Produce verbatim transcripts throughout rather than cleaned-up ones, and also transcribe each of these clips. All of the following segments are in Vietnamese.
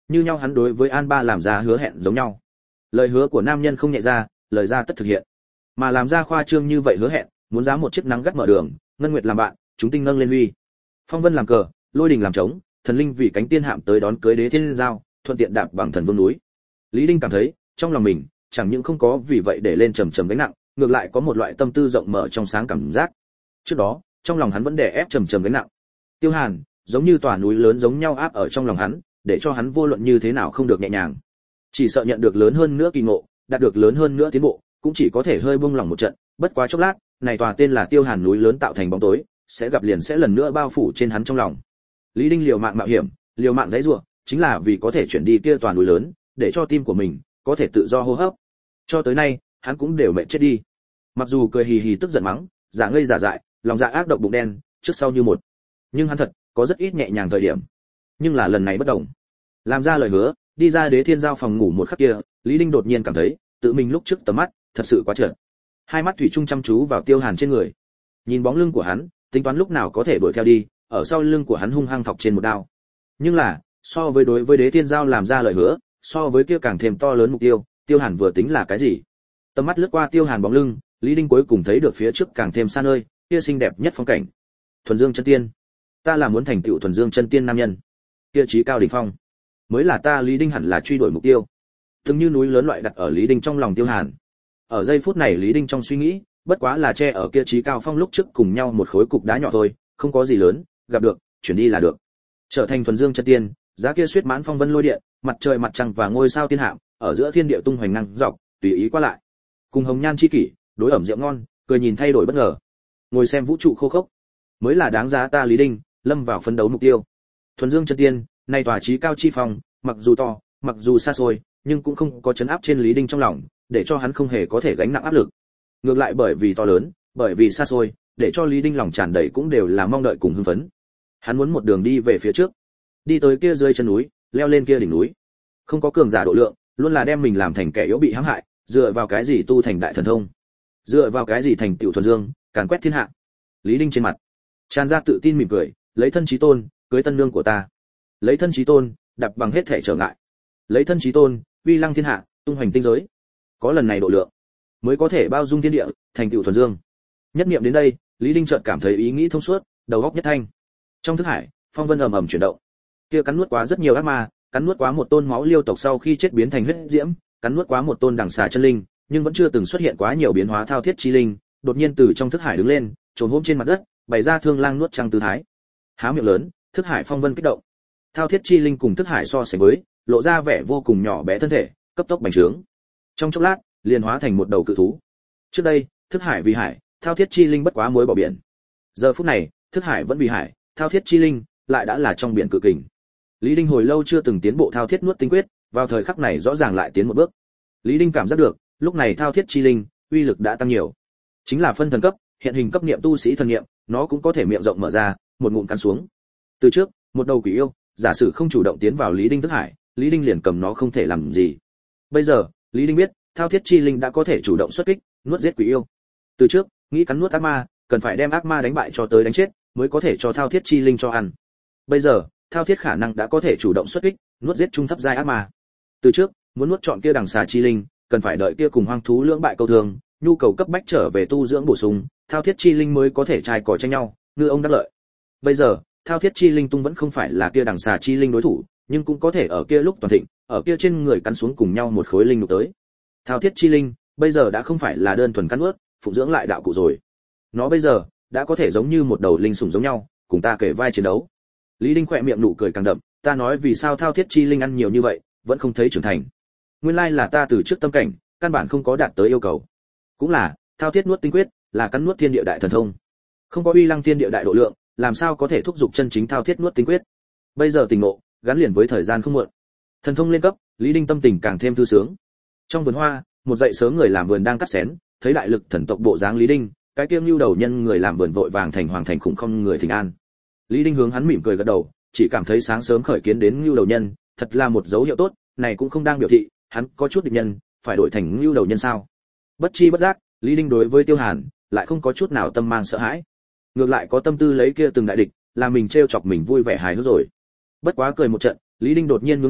như nhau hắn đối với An Ba làm ra hứa hẹn giống nhau. Lời hứa của nam nhân không nhẹ ra, lời ra tất thực hiện. Mà làm ra khoa trương như vậy hứa hẹn, muốn giá một chiếc nắng gắt mở đường, ngân nguyệt làm bạn, chúng tinh nâng lên huy. Phong vân làm cờ, lôi đình làm trống, thần linh vì cánh tiên hạm tới đón cưới đế thiên giao, thuận tiện đạp bằng thần vương núi. Lý Đinh cảm thấy, trong lòng mình, chẳng những không có vì vậy để lên trầm trầm gánh nặng, ngược lại có một loại tâm tư rộng mở trong sáng cảm giác. Trước đó, trong lòng hắn vẫn đè ép trầm trầm gánh nặng. Tiêu Hàn, giống như tòa núi lớn giống nhau áp ở trong lòng hắn, để cho hắn vô luận như thế nào không được nhẹ nhàng. Chỉ sợ nhận được lớn hơn nữa kỳ ngộ, đạt được lớn hơn nữa tiến bộ, cũng chỉ có thể hơi buông lỏng một trận, bất quá chốc lát, này tòa tên là Tiêu Hàn núi lớn tạo thành bóng tối, sẽ gặp liền sẽ lần nữa bao phủ trên hắn trong lòng. Lý Đinh liều mạng mạo hiểm, liều mạng giãy giụa, chính là vì có thể chuyển đi kia tòa núi lớn, để cho tim của mình có thể tự do hô hấp. Cho tới nay, hắn cũng đều mệt chết đi. Mặc dù cười hì hì tức giận mắng, giả ngây giả dại, lòng dạ ác độc bụng đen, trước sau như một. Nhưng hắn thật có rất ít nhẹ nhàng thời điểm. Nhưng là lần này bất đồng. Làm ra lời hứa, đi ra Đế Thiên Giao phòng ngủ một khắc kia, Lý Đinh đột nhiên cảm thấy, tự mình lúc trước tầm mắt, thật sự quá trợn. Hai mắt thủy chung chăm chú vào Tiêu Hàn trên người. Nhìn bóng lưng của hắn, tính toán lúc nào có thể đuổi theo đi, ở sau lưng của hắn hung hăng thọc trên một đao. Nhưng là, so với đối với Đế Thiên Giao làm ra lời hứa, so với kia càng thêm to lớn mục tiêu, Tiêu Hàn vừa tính là cái gì? Tầm mắt lướt qua Tiêu Hàn bóng lưng, Lý Đinh cuối cùng thấy được phía trước càng thêm xa nơi, kia xinh đẹp nhất phong cảnh. Thuần Dương chân tiên. Ta là muốn thành tựu Thuần Dương chân tiên nam nhân. Kia chí cao đỉnh phong, mới là ta Lý Đinh hẳn là truy đuổi mục tiêu. Từng như núi lớn loại đặt ở Lý Đinh trong lòng Tiêu Hàn. Ở giây phút này Lý Đinh trong suy nghĩ, bất quá là che ở kia chí cao phong lúc trước cùng nhau một khối cục đá nhỏ thôi, không có gì lớn, gặp được, chuyển đi là được. Trở thành Thuần Dương chân tiên, giá kia suyết mãn phong vân lôi điện, mặt trời mặt trăng và ngôi sao tiên hạm, ở giữa thiên địa tung hoành năng dọc, tùy ý qua lại. Cùng hồng nhan chi kỷ, đối ẩm rượu ngon, cười nhìn thay đổi bất ngờ. Ngồi xem vũ trụ khô khốc, mới là đáng giá ta Lý Đinh lâm vào phấn đấu mục tiêu. Thuần Dương chân tiên, nay tòa chí cao chi phong, mặc dù to, mặc dù xa xôi, nhưng cũng không có chấn áp trên Lý Đinh trong lòng, để cho hắn không hề có thể gánh nặng áp lực. Ngược lại bởi vì to lớn, bởi vì xa xôi, để cho Lý Đinh lòng tràn đầy cũng đều là mong đợi cùng hưng phấn. Hắn muốn một đường đi về phía trước, đi tới kia dưới chân núi, leo lên kia đỉnh núi. Không có cường giả độ lượng, luôn là đem mình làm thành kẻ yếu bị hãm hại, dựa vào cái gì tu thành đại thần thông? Dựa vào cái gì thành tựu thuần dương, càn quét thiên hạ? Lý Đinh trên mặt tràn ra tự tin mỉm cười, lấy thân chí tôn, cưới tân nương của ta. Lấy thân chí tôn, đạp bằng hết thể trở ngại. Lấy thân chí tôn, uy lăng thiên hạ, tung hoành tinh giới. Có lần này độ lượng, mới có thể bao dung thiên địa, thành tựu thuần dương. Nhất niệm đến đây, Lý Đinh chợt cảm thấy ý nghĩ thông suốt, đầu óc nhất thanh. Trong thức hải, phong vân ầm ầm chuyển động. Kia cắn nuốt quá rất nhiều ác ma, cắn nuốt quá một tôn máu liêu tộc sau khi chết biến thành huyết diễm, cắn nuốt quá một tôn đằng xà chân linh, nhưng vẫn chưa từng xuất hiện quá nhiều biến hóa thao thiết chi linh, đột nhiên từ trong thức hải đứng lên, trồn hôm trên mặt đất, bày ra thương lang nuốt trăng tư thái. Há miệng lớn, thức hải phong vân kích động. Thao thiết chi linh cùng thức hải so sánh với, lộ ra vẻ vô cùng nhỏ bé thân thể, cấp tốc bành trướng. Trong chốc lát, liền hóa thành một đầu cự thú. Trước đây, thức hải vì hải, thao thiết chi linh bất quá muối bỏ biển. Giờ phút này, thức hải vẫn vì hải, thao thiết chi linh lại đã là trong biển cự kình. Lý Đinh hồi lâu chưa từng tiến bộ thao thiết nuốt tinh quyết, vào thời khắc này rõ ràng lại tiến một bước. Lý Đinh cảm giác được, lúc này thao thiết chi linh, uy lực đã tăng nhiều. Chính là phân thần cấp, hiện hình cấp niệm tu sĩ thần niệm, nó cũng có thể miệng rộng mở ra, một ngụm cắn xuống. Từ trước, một đầu quỷ yêu, giả sử không chủ động tiến vào Lý Đinh thức hải, Lý Đinh liền cầm nó không thể làm gì. Bây giờ, Lý Đinh biết, thao thiết chi linh đã có thể chủ động xuất kích, nuốt giết quỷ yêu. Từ trước, nghĩ cắn nuốt ác ma, cần phải đem ác ma đánh bại cho tới đánh chết, mới có thể cho thao thiết chi linh cho ăn. Bây giờ, thao thiết khả năng đã có thể chủ động xuất kích, nuốt giết trung thấp giai ác ma. Từ trước, muốn nuốt chọn kia đằng xà chi linh, cần phải đợi kia cùng hoang thú lưỡng bại câu thương, nhu cầu cấp bách trở về tu dưỡng bổ sung, thao thiết chi linh mới có thể trai cỏ tranh nhau, ngư ông đắc lợi. Bây giờ, thao thiết chi linh tung vẫn không phải là kia đằng xà chi linh đối thủ, nhưng cũng có thể ở kia lúc toàn thịnh, ở kia trên người cắn xuống cùng nhau một khối linh nhục tới. Thao thiết chi linh, bây giờ đã không phải là đơn thuần cắn nuốt, phụng dưỡng lại đạo cụ rồi. Nó bây giờ đã có thể giống như một đầu linh sủng giống nhau, cùng ta kể vai chiến đấu. Lý Đinh khỏe miệng nụ cười càng đậm, ta nói vì sao thao thiết chi linh ăn nhiều như vậy, vẫn không thấy trưởng thành. Nguyên lai là ta từ trước tâm cảnh, căn bản không có đạt tới yêu cầu. Cũng là, thao thiết nuốt tinh quyết, là cắn nuốt thiên địa đại thần thông. Không có uy lăng thiên địa đại độ lượng, làm sao có thể thúc giục chân chính thao thiết nuốt tinh quyết. Bây giờ tình ngộ, gắn liền với thời gian không muộn. Thần thông lên cấp, Lý Đinh tâm tình càng thêm thư sướng. Trong vườn hoa, một dậy sớm người làm vườn đang cắt xén, thấy đại lực thần tộc bộ dáng Lý Đinh, cái kiêng lưu đầu nhân người làm vườn vội vàng thành hoàng thành khủng không người thỉnh an. Lý Đinh hướng hắn mỉm cười gật đầu, chỉ cảm thấy sáng sớm khởi kiến đến lưu đầu nhân, thật là một dấu hiệu tốt, này cũng không đang biểu thị hắn có chút địch nhân, phải đổi thành lưu đầu nhân sao? Bất chi bất giác, Lý Đinh đối với Tiêu Hàn lại không có chút nào tâm mang sợ hãi, ngược lại có tâm tư lấy kia từng đại địch, làm mình trêu chọc mình vui vẻ hài hước rồi. Bất quá cười một trận, Lý Đinh đột nhiên nhướng mày,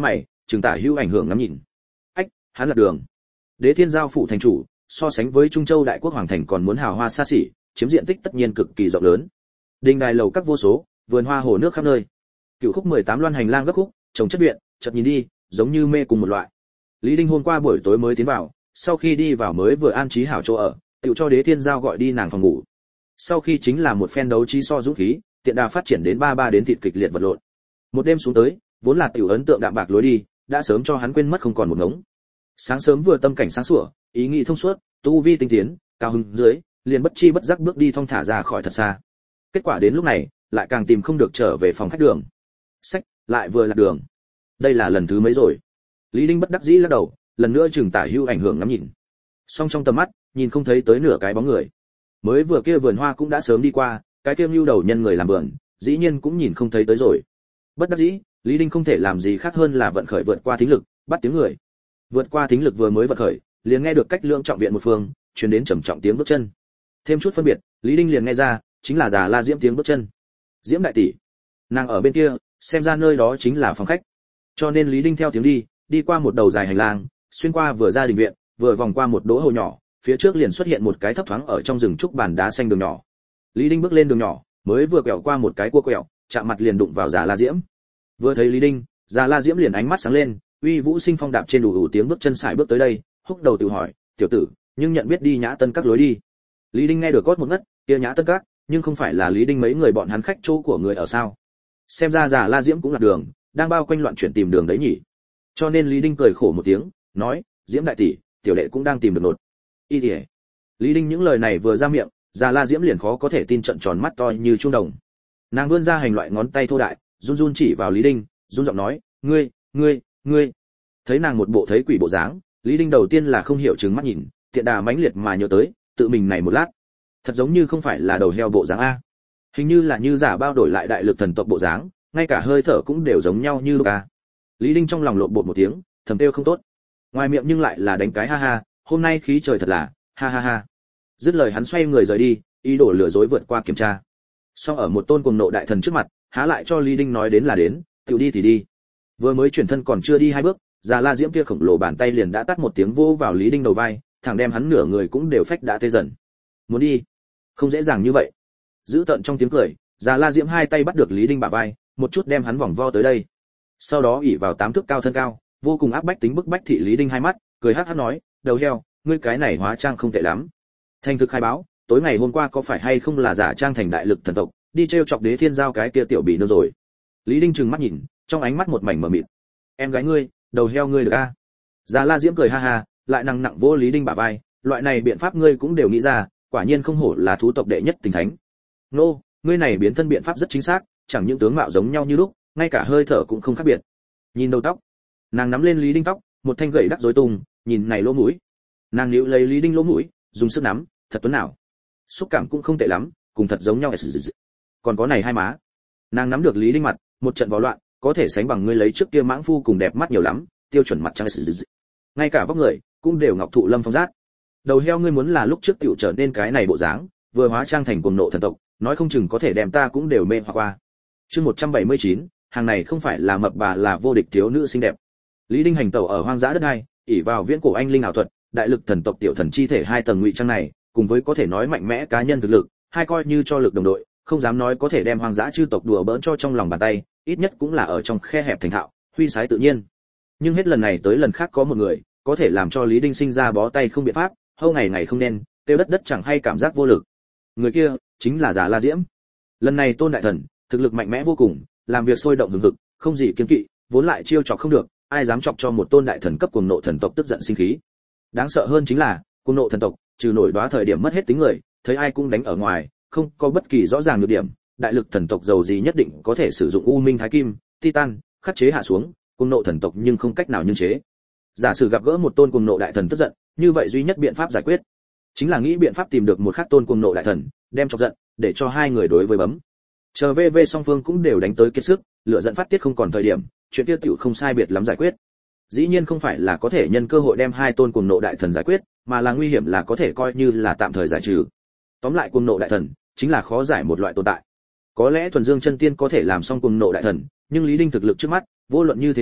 Trường Tả Hữu ảnh hưởng ngắm nhìn. Ách, hắn là đường. Đế Thiên Giao phủ thành chủ, so sánh với Trung Châu đại quốc hoàng thành còn muốn hào hoa xa xỉ, chiếm diện tích tất nhiên cực kỳ rộng lớn. Đình đài lầu các vô số, vườn hoa hồ nước khắp nơi. Cửu khúc mười tám loan hành lang gấp khúc, trồng chất viện, chợt nhìn đi, giống như mê cùng một loại. Lý Đinh hôm qua buổi tối mới tiến vào, sau khi đi vào mới vừa an trí hảo chỗ ở, tiểu cho Đế Thiên Giao gọi đi nàng phòng ngủ. Sau khi chính là một phen đấu trí so dũng khí, tiện đà phát triển đến ba ba đến thịt kịch liệt vật lộn. Một đêm xuống tới, vốn là tiểu ấn tượng đạm bạc lối đi, đã sớm cho hắn quên mất không còn một ngống. Sáng sớm vừa tâm cảnh sáng sủa, ý nghĩ thông suốt, tu vi tinh tiến, cao hứng dưới, liền bất chi bất giác bước đi thong thả ra khỏi thật xa. Kết quả đến lúc này, lại càng tìm không được trở về phòng khách đường. Sách, lại vừa lạc đường. Đây là lần thứ mấy rồi? Lý Đinh bất đắc dĩ lắc đầu, lần nữa Trường Tả Hữu ảnh hưởng ngắm nhìn. Song trong tầm mắt, nhìn không thấy tới nửa cái bóng người. Mới vừa kia vườn hoa cũng đã sớm đi qua, cái kia lưu đầu nhân người làm vườn, dĩ nhiên cũng nhìn không thấy tới rồi. Bất đắc dĩ, Lý Đinh không thể làm gì khác hơn là vận khởi vượt qua thính lực, bắt tiếng người. Vượt qua thính lực vừa mới vận khởi, liền nghe được cách lượng trọng viện một phương, truyền đến trầm trọng tiếng bước chân. Thêm chút phân biệt, Lý Đinh liền nghe ra, chính là Già La Diễm tiếng bước chân. Diễm đại tỷ, nàng ở bên kia, xem ra nơi đó chính là phòng khách. Cho nên Lý Đinh theo tiếng đi, đi qua một đầu dài hành lang, xuyên qua vừa ra đình viện, vừa vòng qua một đỗ hồ nhỏ, phía trước liền xuất hiện một cái thấp thoáng ở trong rừng trúc bàn đá xanh đường nhỏ. Lý Đinh bước lên đường nhỏ, mới vừa quẹo qua một cái cua quẹo, chạm mặt liền đụng vào Già La Diễm. Vừa thấy Lý Đinh, Già La Diễm liền ánh mắt sáng lên, uy vũ sinh phong đạp trên đủ đủ tiếng bước chân sải bước tới đây, húc đầu tự hỏi, tiểu tử, nhưng nhận biết đi Nhã Tân các lối đi. Lý Đinh nghe được cốt một ngất, kia Nhã Tân các, nhưng không phải là Lý Đinh mấy người bọn hắn khách chỗ của người ở sao? Xem ra Già La Diễm cũng là đường, đang bao quanh loạn chuyển tìm đường đấy nhỉ. Cho nên Lý Đinh cười khổ một tiếng, nói, Diễm đại tỷ, tiểu đệ cũng đang tìm được nột. Y điệp. Lý Đinh những lời này vừa ra miệng, Già La Diễm liền khó có thể tin trận tròn mắt to như chuông đồng. Nàng vươn ra hành loại ngón tay thô đại, run run chỉ vào Lý Đinh, run giọng nói, ngươi, ngươi, ngươi. Thấy nàng một bộ thấy quỷ bộ dáng, Lý Đinh đầu tiên là không hiểu trừng mắt nhìn, tiện đà mãnh liệt mà nhớ tới, tự mình này một lát, thật giống như không phải là đầu heo bộ dáng a, hình như là như giả bao đổi lại đại lực thần tộc bộ dáng, ngay cả hơi thở cũng đều giống nhau như lúc a. Lý Đinh trong lòng lộn bột một tiếng, thầm kêu không tốt, ngoài miệng nhưng lại là đánh cái ha ha, hôm nay khí trời thật là, ha ha ha. Dứt lời hắn xoay người rời đi, ý đồ lừa dối vượt qua kiểm tra. Song ở một tôn cuồng nộ đại thần trước mặt, há lại cho Lý Đinh nói đến là đến, tiểu đi thì đi. Vừa mới chuyển thân còn chưa đi hai bước, Già La Diễm kia khổng lồ bàn tay liền đã tát một tiếng vô vào Lý Đinh đầu vai, thẳng đem hắn nửa người cũng đều phách đã tê dần. Muốn đi, không dễ dàng như vậy. Giữ tận trong tiếng cười, Già La Diễm hai tay bắt được Lý Đinh bả vai, một chút đem hắn vòng vo tới đây. Sau đó ỷ vào tám thước cao thân cao, vô cùng áp bách tính bức bách thị Lý Đinh hai mắt, cười hắc hắc nói, đầu heo, ngươi cái này hóa trang không tệ lắm. Thành thực khai báo, tối ngày hôm qua có phải hay không là giả trang thành đại lực thần tộc, đi trêu chọc Đế Thiên Giao cái kia tiểu bỉ nương rồi. Lý Đinh trừng mắt nhìn, trong ánh mắt một mảnh mờ mịt. Em gái ngươi, đầu heo ngươi được a? Già La Diễm cười ha ha, lại nặng nặng vỗ Lý Đinh bả vai, loại này biện pháp ngươi cũng đều nghĩ ra, quả nhiên không hổ là thú tộc đệ nhất tình thánh. Nô, ngươi này biến thân biện pháp rất chính xác, chẳng những tướng mạo giống nhau như lúc, ngay cả hơi thở cũng không khác biệt. Nhìn đầu tóc, nàng nắm lên Lý Đinh tóc, một thanh gậy đắc rối tung, nhìn này lỗ mũi. Nàng níu lấy Lý Đinh lỗ mũi, dùng sức nắm, thật tuấn nào. Xúc cảm cũng không tệ lắm, cùng thật giống nhau. Còn có này hai má. Nàng nắm được Lý Đinh mặt, một trận vào loạn, có thể sánh bằng ngươi lấy trước kia mãng phu cùng đẹp mắt nhiều lắm, tiêu chuẩn mặt trắng. Ngay cả vóc người cũng đều ngọc thụ lâm phong giác. Đầu heo ngươi muốn là lúc trước tiểu trở nên cái này bộ dáng, vừa hóa trang thành cuồng nộ thần tộc, nói không chừng có thể đem ta cũng đều mê hoặc qua. Chương một trăm bảy mươi chín, hàng này không phải là mập bà là vô địch thiếu nữ xinh đẹp. Lý Đinh hành tẩu ở hoang dã đất này, ỷ vào viễn cổ anh linh ảo thuật, đại lực thần tộc tiểu thần chi thể hai tầng ngụy trang này, cùng với có thể nói mạnh mẽ cá nhân thực lực, hai coi như cho lực đồng đội, không dám nói có thể đem hoang dã chư tộc đùa bỡn cho trong lòng bàn tay, ít nhất cũng là ở trong khe hẹp thành thạo, huy sái tự nhiên. Nhưng hết lần này tới lần khác có một người, có thể làm cho Lý Đinh sinh ra bó tay không biện pháp, hâu ngày ngày không nên, tiêu đất đất chẳng hay cảm giác vô lực. Người kia chính là Già La Diễm. Lần này Tôn đại thần, thực lực mạnh mẽ vô cùng, làm việc sôi động hừng hực, không gì kiêng kỵ, vốn lại chiêu chọc không được, ai dám chọc cho một Tôn đại thần cấp cuồng nộ thần tộc tức giận sinh khí. Đáng sợ hơn chính là, cuồng nộ thần tộc, trừ nổi đóa thời điểm mất hết tính người, thấy ai cũng đánh ở ngoài, không có bất kỳ rõ ràng nhược điểm, đại lực thần tộc giàu gì nhất định có thể sử dụng u minh thái kim, titan, khắc chế hạ xuống, cuồng nộ thần tộc nhưng không cách nào nhưng chế. Giả sử gặp gỡ một tôn cuồng nộ đại thần tức giận, như vậy duy nhất biện pháp giải quyết chính là nghĩ biện pháp tìm được một khắc tôn cuồng nộ đại thần, đem chọc giận, để cho hai người đối với bấm. Chờ vê vê song phương cũng đều đánh tới kiệt sức, lửa giận phát tiết không còn thời điểm, chuyện kia tiểu không sai biệt lắm giải quyết. Dĩ nhiên không phải là có thể nhân cơ hội đem hai tôn cuồng nộ đại thần giải quyết, mà là nguy hiểm là có thể coi như là tạm thời giải trừ. Tóm lại cuồng nộ đại thần chính là khó giải một loại tồn tại. Có lẽ thuần dương chân tiên có thể làm xong cuồng nộ đại thần, nhưng Lý Đinh thực lực trước mắt, vô luận như thế nào,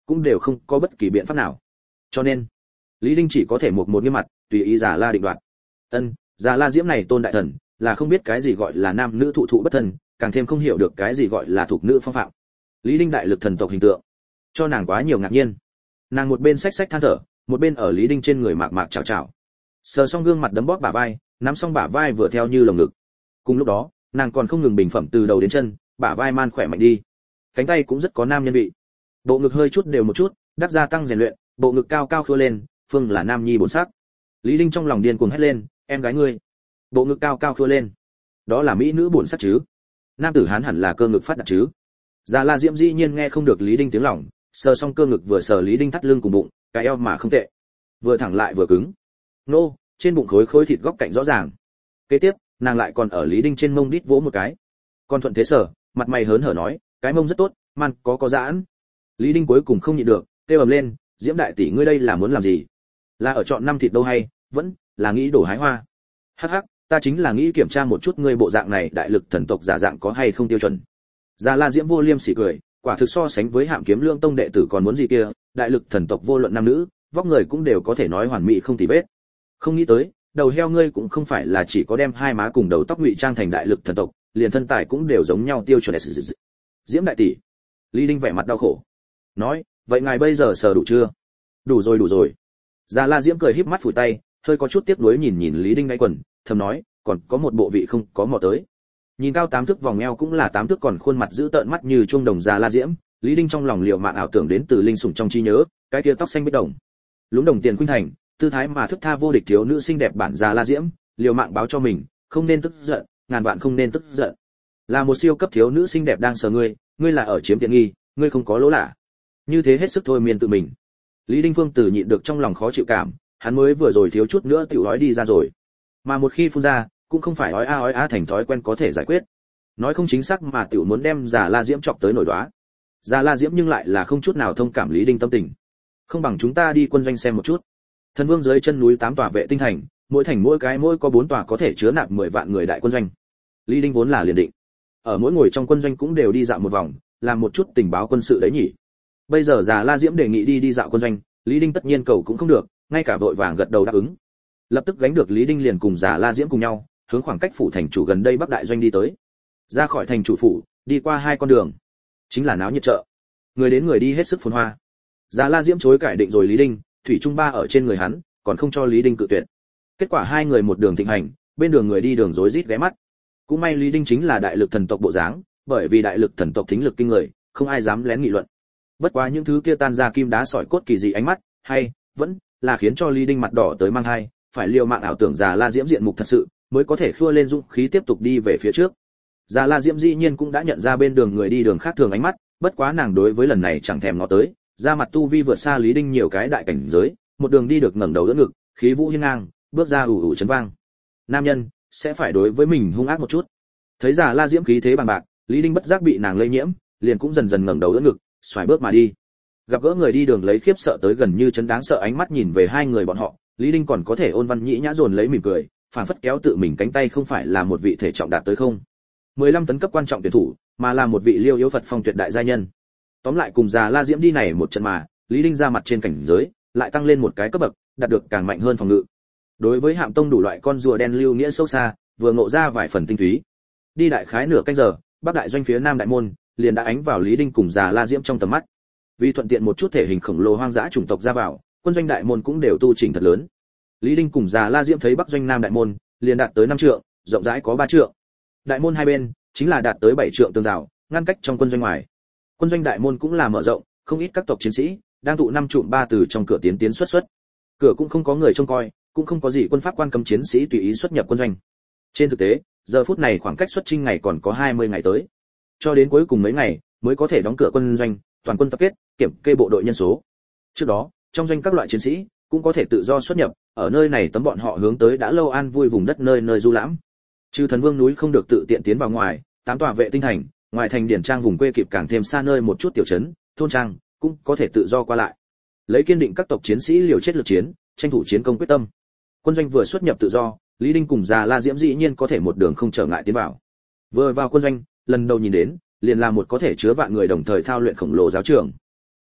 cũng đều không có bất kỳ biện pháp nào. Cho nên, Lý Đinh chỉ có thể một một nghiêm mặt, tùy ý Già La định đoạt. Ân, Già La Diễm này tôn đại thần, là không biết cái gì gọi là nam nữ thụ thụ bất thân, càng thêm không hiểu được cái gì gọi là thuộc nữ phong phạm. Lý Đinh đại lực thần tộc hình tượng, cho nàng quá nhiều ngạc nhiên. Nàng một bên xách xách than thở, một bên ở Lý Đinh trên người mạc mạc chào chào. Sờ xong gương mặt đấm bóp bả vai, nắm xong bả vai vừa theo như lồng ngực. Cùng lúc đó, nàng còn không ngừng bình phẩm từ đầu đến chân, bả vai man khỏe mạnh đi. Cánh tay cũng rất có nam nhân vị. Bộ ngực hơi chút đều một chút, đắc gia tăng rèn luyện, bộ ngực cao cao khua lên, phương là nam nhi bổn sắc. Lý Đinh trong lòng điên cuồng hét lên, em gái ngươi, bộ ngực cao cao khua lên, đó là mỹ nữ bổn sắc chứ? Nam tử hán hẳn là cơ ngực phát đạt chứ? Già La Diễm dĩ nhiên nghe không được Lý Đinh tiếng lòng, sờ xong cơ ngực vừa sờ Lý Đinh thắt lưng cùng bụng, cái eo mà không tệ, vừa thẳng lại vừa cứng. Nô, trên bụng khối khối thịt góc cạnh rõ ràng. Kế tiếp, nàng lại còn ở Lý Đinh trên mông đít vỗ một cái. Còn thuận thế sờ, mặt mày hớn hở nói, cái mông rất tốt, man có có giãn. Lý Đinh cuối cùng không nhịn được, kêu ầm lên, Diễm đại tỷ ngươi đây là muốn làm gì? Là ở chọn năm thịt đâu hay, vẫn là nghĩ đổ hái hoa? Hắc hắc, ta chính là nghĩ kiểm tra một chút ngươi bộ dạng này đại lực thần tộc giả dạng có hay không tiêu chuẩn. Già La Diễm vô liêm sỉ cười, quả thực so sánh với Hạm Kiếm Lương tông đệ tử còn muốn gì kia, đại lực thần tộc vô luận nam nữ, vóc người cũng đều có thể nói hoàn mỹ không tì vết. Không nghĩ tới, đầu heo ngươi cũng không phải là chỉ có đem hai má cùng đầu tóc ngụy trang thành đại lực thần tộc, liền thân tài cũng đều giống nhau tiêu chuẩn. Diễm đại tỷ. Lý Đinh vẻ mặt đau khổ, nói, vậy ngài bây giờ sờ đủ chưa? Đủ rồi đủ rồi. Già La Diễm cười híp mắt phủi tay, hơi có chút tiếc nuối nhìn nhìn Lý Đinh đáy quần, thầm nói, còn có một bộ vị không có mò tới. Nhìn cao tám thước vòng eo cũng là tám thước, còn khuôn mặt giữ tợn mắt như chuông đồng Già La Diễm, Lý Đinh trong lòng liều mạng ảo tưởng đến từ linh sủng trong trí nhớ, cái kia tóc xanh bích đồng, lúng đồng tiền khuynh thành, tư thái mà thức tha vô địch thiếu nữ xinh đẹp bản Già La Diễm, liều mạng báo cho mình, không nên tức giận, ngàn vạn không nên tức giận. Là một siêu cấp thiếu nữ xinh đẹp đang sờ ngươi, ngươi là ở chiếm tiện nghi, ngươi không có lỗ lạ. Như thế hết sức thôi miên tự mình. Lý Đinh Phương Tử nhịn được trong lòng khó chịu cảm, hắn mới vừa rồi thiếu chút nữa tiểu nói đi ra rồi. Mà một khi phun ra, cũng không phải ói a ói a thành thói quen có thể giải quyết. Nói không chính xác mà tiểu muốn đem Già La Diễm chọc tới nổi đóa. Già La Diễm nhưng lại là không chút nào thông cảm Lý Đinh tâm tình. Không bằng chúng ta đi quân doanh xem một chút. Thần Vương dưới chân núi tám tòa vệ tinh thành, mỗi thành mỗi cái mỗi có bốn tòa có thể chứa nạp mười vạn người đại quân doanh. Lý Đinh vốn là liền định, ở mỗi ngồi trong quân doanh cũng đều đi dạo một vòng, làm một chút tình báo quân sự đấy nhỉ. Bây giờ Già La Diễm đề nghị đi đi dạo quân doanh, Lý Đinh tất nhiên cầu cũng không được, ngay cả vội vàng gật đầu đáp ứng. Lập tức gánh được Lý Đinh liền cùng Già La Diễm cùng nhau, hướng khoảng cách phủ thành chủ gần đây Bắc đại doanh đi tới. Ra khỏi thành chủ phủ, đi qua hai con đường, chính là náo nhiệt chợ. Người đến người đi hết sức phồn hoa. Già La Diễm chối cải định rồi Lý Đinh, thủy trung ba ở trên người hắn, còn không cho Lý Đinh cự tuyệt. Kết quả hai người một đường thịnh hành, bên đường người đi đường rối rít ghé mắt. Cũng may Lý Đinh chính là đại lực thần tộc bộ dáng, bởi vì đại lực thần tộc thính lực kinh người, không ai dám lén nghị luận. Bất quá những thứ kia tan ra kim đá sỏi cốt kỳ dị ánh mắt, hay vẫn là khiến cho Lý Đinh mặt đỏ tới mang hai, phải liều mạng ảo tưởng Già La Diễm diện mục thật sự, mới có thể khua lên dũng khí tiếp tục đi về phía trước. Già La Diễm dĩ nhiên cũng đã nhận ra bên đường người đi đường khác thường ánh mắt, bất quá nàng đối với lần này chẳng thèm ngó tới, ra mặt tu vi vượt xa Lý Đinh nhiều cái đại cảnh giới, một đường đi được ngẩng đầu đỡ ngực, khí vũ hiên ngang, bước ra ủ ủ chấn vang. Nam nhân sẽ phải đối với mình hung ác một chút. Thấy Già La Diễm khí thế bằng bạc, Lý Đinh bất giác bị nàng lây nhiễm, liền cũng dần dần ngẩng đầu đỡ ngực, xoài bước mà đi. Gặp gỡ người đi đường lấy khiếp sợ tới gần như chấn đáng sợ ánh mắt nhìn về hai người bọn họ, Lý Đinh còn có thể ôn văn nhĩ nhã dồn lấy mỉm cười, phản phất kéo tự mình cánh tay không phải là một vị thể trọng đạt tới không mười lăm tấn cấp quan trọng tuyển thủ, mà là một vị liêu yếu Phật phong tuyệt đại gia nhân. Tóm lại cùng Già La Diễm đi này một trận mà, Lý Đinh ra mặt trên cảnh giới, lại tăng lên một cái cấp bậc, đạt được càng mạnh hơn phòng ngự. Đối với Hạm Tông đủ loại con rùa đen lưu nghĩa sâu xa, vừa ngộ ra vài phần tinh túy. Đi đại khái nửa canh giờ, Bắc đại doanh phía Nam đại môn liền đã ánh vào Lý Đinh cùng Già La Diễm trong tầm mắt. Vì thuận tiện một chút thể hình khổng lồ hoang dã chủng tộc ra vào, quân doanh đại môn cũng đều tu chỉnh thật lớn. Lý Đinh cùng Già La Diễm thấy Bắc doanh Nam đại môn, liền đạt tới năm trượng, rộng rãi có ba trượng. Đại môn hai bên chính là đạt tới bảy trượng tường rào, ngăn cách trong quân doanh ngoài. Quân doanh đại môn cũng là mở rộng, không ít các tộc chiến sĩ đang tụ năm trụm ba từ trong cửa tiến tiến xuất xuất. Cửa cũng không có người trông coi, cũng không có gì quân pháp quan cấm chiến sĩ tùy ý xuất nhập quân doanh. Trên thực tế, giờ phút này khoảng cách xuất chinh ngày còn có hai mươi ngày tới. Cho đến cuối cùng mấy ngày mới có thể đóng cửa quân doanh, toàn quân tập kết, kiểm kê bộ đội nhân số. Trước đó, trong doanh các loại chiến sĩ cũng có thể tự do xuất nhập, ở nơi này tấm bọn họ hướng tới đã lâu an vui vùng đất nơi nơi du lãm. Trừ Thần Vương núi không được tự tiện tiến vào ngoài, tám tòa vệ tinh thành, ngoài thành điển trang vùng quê kịp càng thêm xa nơi một chút tiểu trấn, thôn trang cũng có thể tự do qua lại. Lấy kiên định các tộc chiến sĩ liều chết lực chiến, tranh thủ chiến công quyết tâm. Quân doanh vừa xuất nhập tự do, Lý Đinh cùng Già La Diễm dĩ nhiên có thể một đường không trở ngại tiến vào. Vừa vào quân doanh, lần đầu nhìn đến, liền là một có thể chứa vạn người đồng thời thao luyện khổng lồ giáo trường.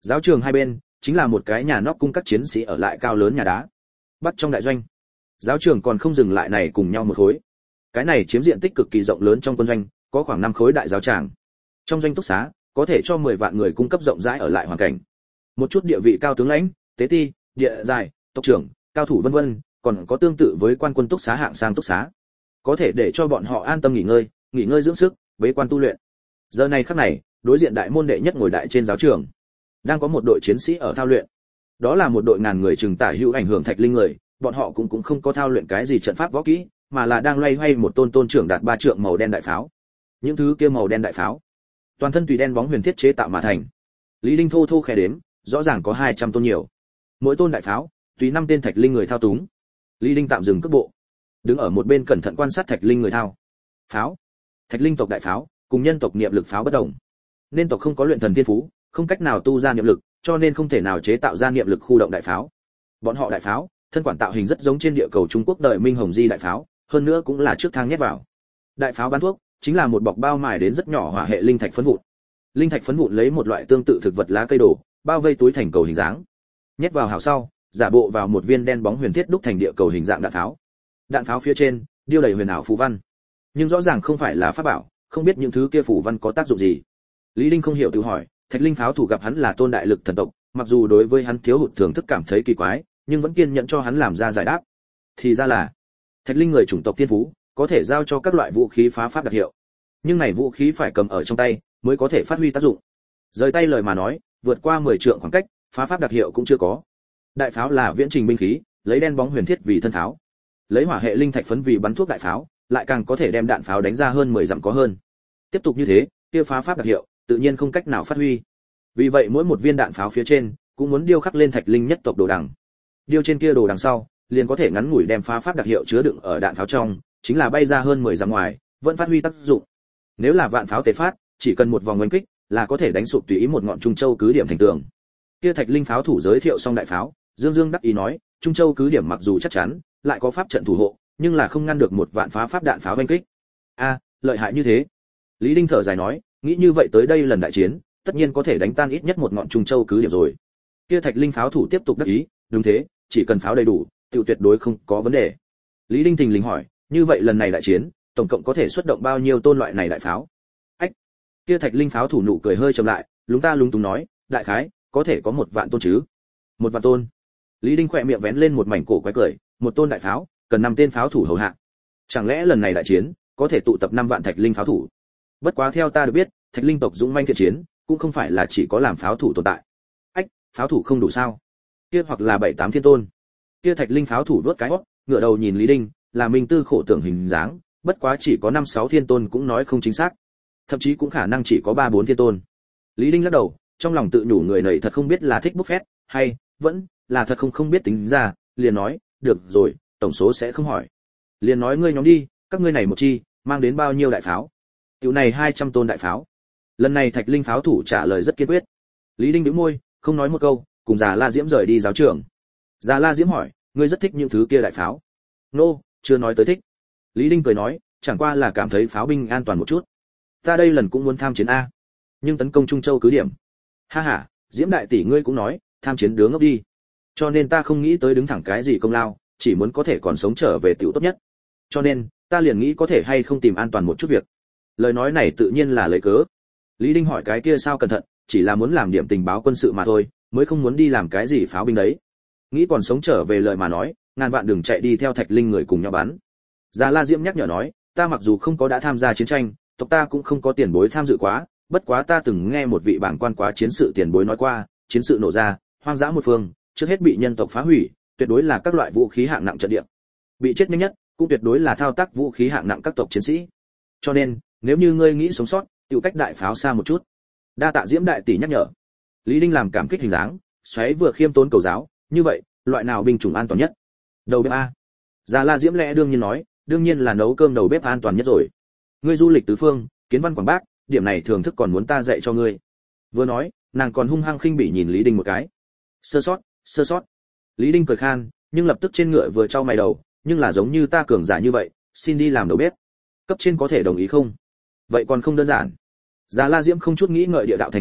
Giáo trường hai bên chính là một cái nhà nóc cung các chiến sĩ ở lại cao lớn nhà đá. Bắt trong đại doanh. Giáo trường còn không dừng lại này cùng nhau một khối. Cái này chiếm diện tích cực kỳ rộng lớn trong quân doanh, có khoảng năm khối đại giáo tràng. Trong doanh túc xá, có thể cho mười vạn người cung cấp rộng rãi ở lại hoàn cảnh. Một chút địa vị cao tướng lãnh, tế ti, địa dài, tộc trưởng, cao thủ vân vân, còn có tương tự với quan quân túc xá hạng sang túc xá. Có thể để cho bọn họ an tâm nghỉ ngơi, nghỉ ngơi dưỡng sức, bế quan tu luyện. Giờ này khắc này, đối diện đại môn đệ nhất ngồi đại trên giáo trường, đang có một đội chiến sĩ ở thao luyện. Đó là một đội ngàn người chừng tả hữu ảnh hưởng thạch linh người, bọn họ cũng cũng không có thao luyện cái gì trận pháp võ kỹ, mà là đang loay hoay một tôn tôn trưởng đạt ba trượng màu đen đại pháo. Những thứ kia màu đen đại pháo, toàn thân tùy đen bóng huyền thiết chế tạo mà thành. Lý Đinh thô thô khẽ đếm, rõ ràng có hai trăm tôn nhiều. Mỗi tôn đại pháo, tùy năm tên thạch linh người thao túng. Lý Đinh tạm dừng cước bộ, đứng ở một bên cẩn thận quan sát thạch linh người thao. Pháo, thạch linh tộc đại pháo, cùng nhân tộc niệm lực pháo bất đồng. Nên tộc không có luyện thần tiên phú, không cách nào tu ra niệm lực, cho nên không thể nào chế tạo ra niệm lực khu động đại pháo. Bọn họ đại pháo, thân quản tạo hình rất giống trên địa cầu Trung Quốc đời Minh Hồng Di đại pháo, hơn nữa cũng là trước thang nhét vào. Đại pháo bán thuốc, chính là một bọc bao mài đến rất nhỏ hỏa hệ linh thạch phấn vụn. Linh thạch phấn vụn lấy một loại tương tự thực vật lá cây đổ, bao vây túi thành cầu hình dáng. Nhét vào hào sau, giả bộ vào một viên đen bóng huyền thiết đúc thành địa cầu hình dạng đạn pháo. Đạn pháo phía trên điêu đầy huyền ảo phù văn, nhưng rõ ràng không phải là pháp bảo, không biết những thứ kia phù văn có tác dụng gì. Lý Đinh không hiểu tự hỏi, thạch linh pháo thủ gặp hắn là tôn đại lực thần tộc, mặc dù đối với hắn thiếu hụt thưởng thức cảm thấy kỳ quái, nhưng vẫn kiên nhẫn cho hắn làm ra giải đáp. Thì ra là thạch linh người chủng tộc thiên phú, có thể giao cho các loại vũ khí phá pháp đặc hiệu, nhưng này vũ khí phải cầm ở trong tay mới có thể phát huy tác dụng. Rời tay lời mà nói, vượt qua mười trượng khoảng cách, phá pháp đặc hiệu cũng chưa có. Đại pháo là viễn trình binh khí, lấy đen bóng huyền thiết vì thân pháo, lấy hỏa hệ linh thạch phấn vì bắn thuốc đại pháo, lại càng có thể đem đạn pháo đánh ra hơn mười dặm có hơn. Tiếp tục như thế, kia phá pháp đặc hiệu tự nhiên không cách nào phát huy. Vì vậy mỗi một viên đạn pháo phía trên cũng muốn điêu khắc lên thạch linh nhất tộc đồ đằng. Điêu trên kia đồ đằng sau, liền có thể ngắn ngủi đem phá pháp đặc hiệu chứa đựng ở đạn pháo trong, chính là bay ra hơn mười dặm ngoài, vẫn phát huy tác dụng. Nếu là vạn pháo tế phát, chỉ cần một vòng oanh kích là có thể đánh sụp tùy ý một ngọn trung châu cứ điểm thành tường. Kia thạch linh pháo thủ giới thiệu xong đại pháo, Dương Dương đắc ý nói, trung châu cứ điểm mặc dù chắc chắn, lại có pháp trận thủ hộ, nhưng là không ngăn được một vạn phá pháp đạn pháo oanh kích. A, lợi hại như thế. Lý Đinh thở dài nói, nghĩ như vậy tới đây lần đại chiến, tất nhiên có thể đánh tan ít nhất một ngọn trung châu cứ điểm rồi. Kia thạch linh pháo thủ tiếp tục đắc ý, đúng thế, chỉ cần pháo đầy đủ, tiểu tuyệt đối không có vấn đề. Lý Đinh thình lình hỏi, như vậy lần này đại chiến, tổng cộng có thể xuất động bao nhiêu tôn loại này đại pháo? Ách. Kia thạch linh pháo thủ nụ cười hơi trầm lại, lúng ta lúng túng nói, đại khái có thể có một vạn tôn chứ? Một vạn tôn? Lý Đinh khỏe miệng vén lên một mảnh cổ quái cười, một tôn đại pháo, cần năm tên pháo thủ hầu hạ. Chẳng lẽ lần này đại chiến có thể tụ tập năm vạn thạch linh pháo thủ? Bất quá theo ta được biết, thạch linh tộc dũng manh thiện chiến, cũng không phải là chỉ có làm pháo thủ tồn tại. Ách, pháo thủ không đủ sao? Kia hoặc là bảy tám thiên tôn. Kia thạch linh pháo thủ vuốt cái hót, ngửa đầu nhìn Lý Đinh, là minh tư khổ tưởng hình dáng, bất quá chỉ có năm sáu thiên tôn cũng nói không chính xác, thậm chí cũng khả năng chỉ có ba bốn thiên tôn. Lý Đinh lắc đầu, trong lòng tự nhủ người này thật không biết là thích buffet, hay vẫn là thật không không biết tính ra, liền nói, được rồi, tổng số sẽ không hỏi. Liền nói ngươi nhóm đi, các ngươi này một chi, mang đến bao nhiêu đại pháo? Tiểu này hai trăm tôn đại pháo. Lần này thạch linh pháo thủ trả lời rất kiên quyết. Lý Đinh bĩu môi, không nói một câu, cùng Già La Diễm rời đi giáo trường. Già La Diễm hỏi, ngươi rất thích những thứ kia đại pháo? Nô, no, chưa nói tới thích. Lý Đinh cười nói, chẳng qua là cảm thấy pháo binh an toàn một chút. Ta đây lần cũng muốn tham chiến a, nhưng tấn công Trung Châu cứ điểm. Ha ha, Diễm đại tỷ ngươi cũng nói, tham chiến đứa ngốc đi. Cho nên ta không nghĩ tới đứng thẳng cái gì công lao, chỉ muốn có thể còn sống trở về tiểu tốt nhất. Cho nên, ta liền nghĩ có thể hay không tìm an toàn một chút việc. Lời nói này tự nhiên là lấy cớ. Lý Đinh hỏi cái kia sao cẩn thận, chỉ là muốn làm điểm tình báo quân sự mà thôi, mới không muốn đi làm cái gì pháo binh đấy. Nghĩ còn sống trở về lời mà nói, ngàn vạn đừng chạy đi theo thạch linh người cùng nhau bắn. Già La Diễm nhắc nhở nói, ta mặc dù không có đã tham gia chiến tranh, tộc ta cũng không có tiền bối tham dự quá, bất quá ta từng nghe một vị bảng quan quá chiến sự tiền bối nói qua, chiến sự nổ ra, hoang dã một phương, trước hết bị nhân tộc phá hủy, tuyệt đối là các loại vũ khí hạng nặng trận địa. Bị chết nhanh nhất, cũng tuyệt đối là thao tác vũ khí hạng nặng các tộc chiến sĩ. Cho nên, nếu như ngươi nghĩ sống sót, tiểu cách đại pháo xa một chút. Đa tạ Diễm đại tỷ nhắc nhở. Lý Đinh làm cảm kích hình dáng, xoáy vừa khiêm tốn cầu giáo, như vậy, loại nào binh chủng an toàn nhất? Đầu bếp a. Già La Diễm lẽ đương nhiên nói, đương nhiên là nấu cơm đầu bếp an toàn nhất rồi. Ngươi du lịch tứ phương, kiến văn quảng Bắc, điểm này thường thức còn muốn ta dạy cho ngươi. Vừa nói, nàng còn hung hăng khinh bỉ nhìn Lý Đinh một cái. Sơ sót, sơ sót. Lý Đinh cười khan, nhưng lập tức trên ngựa vừa trao mày đầu, nhưng là giống như ta cường giả như vậy, xin đi làm đầu bếp. Cấp trên có thể đồng ý không? Vậy còn không đơn giản. Già La Diễm không chút nghĩ ngợi địa đạo thành thực,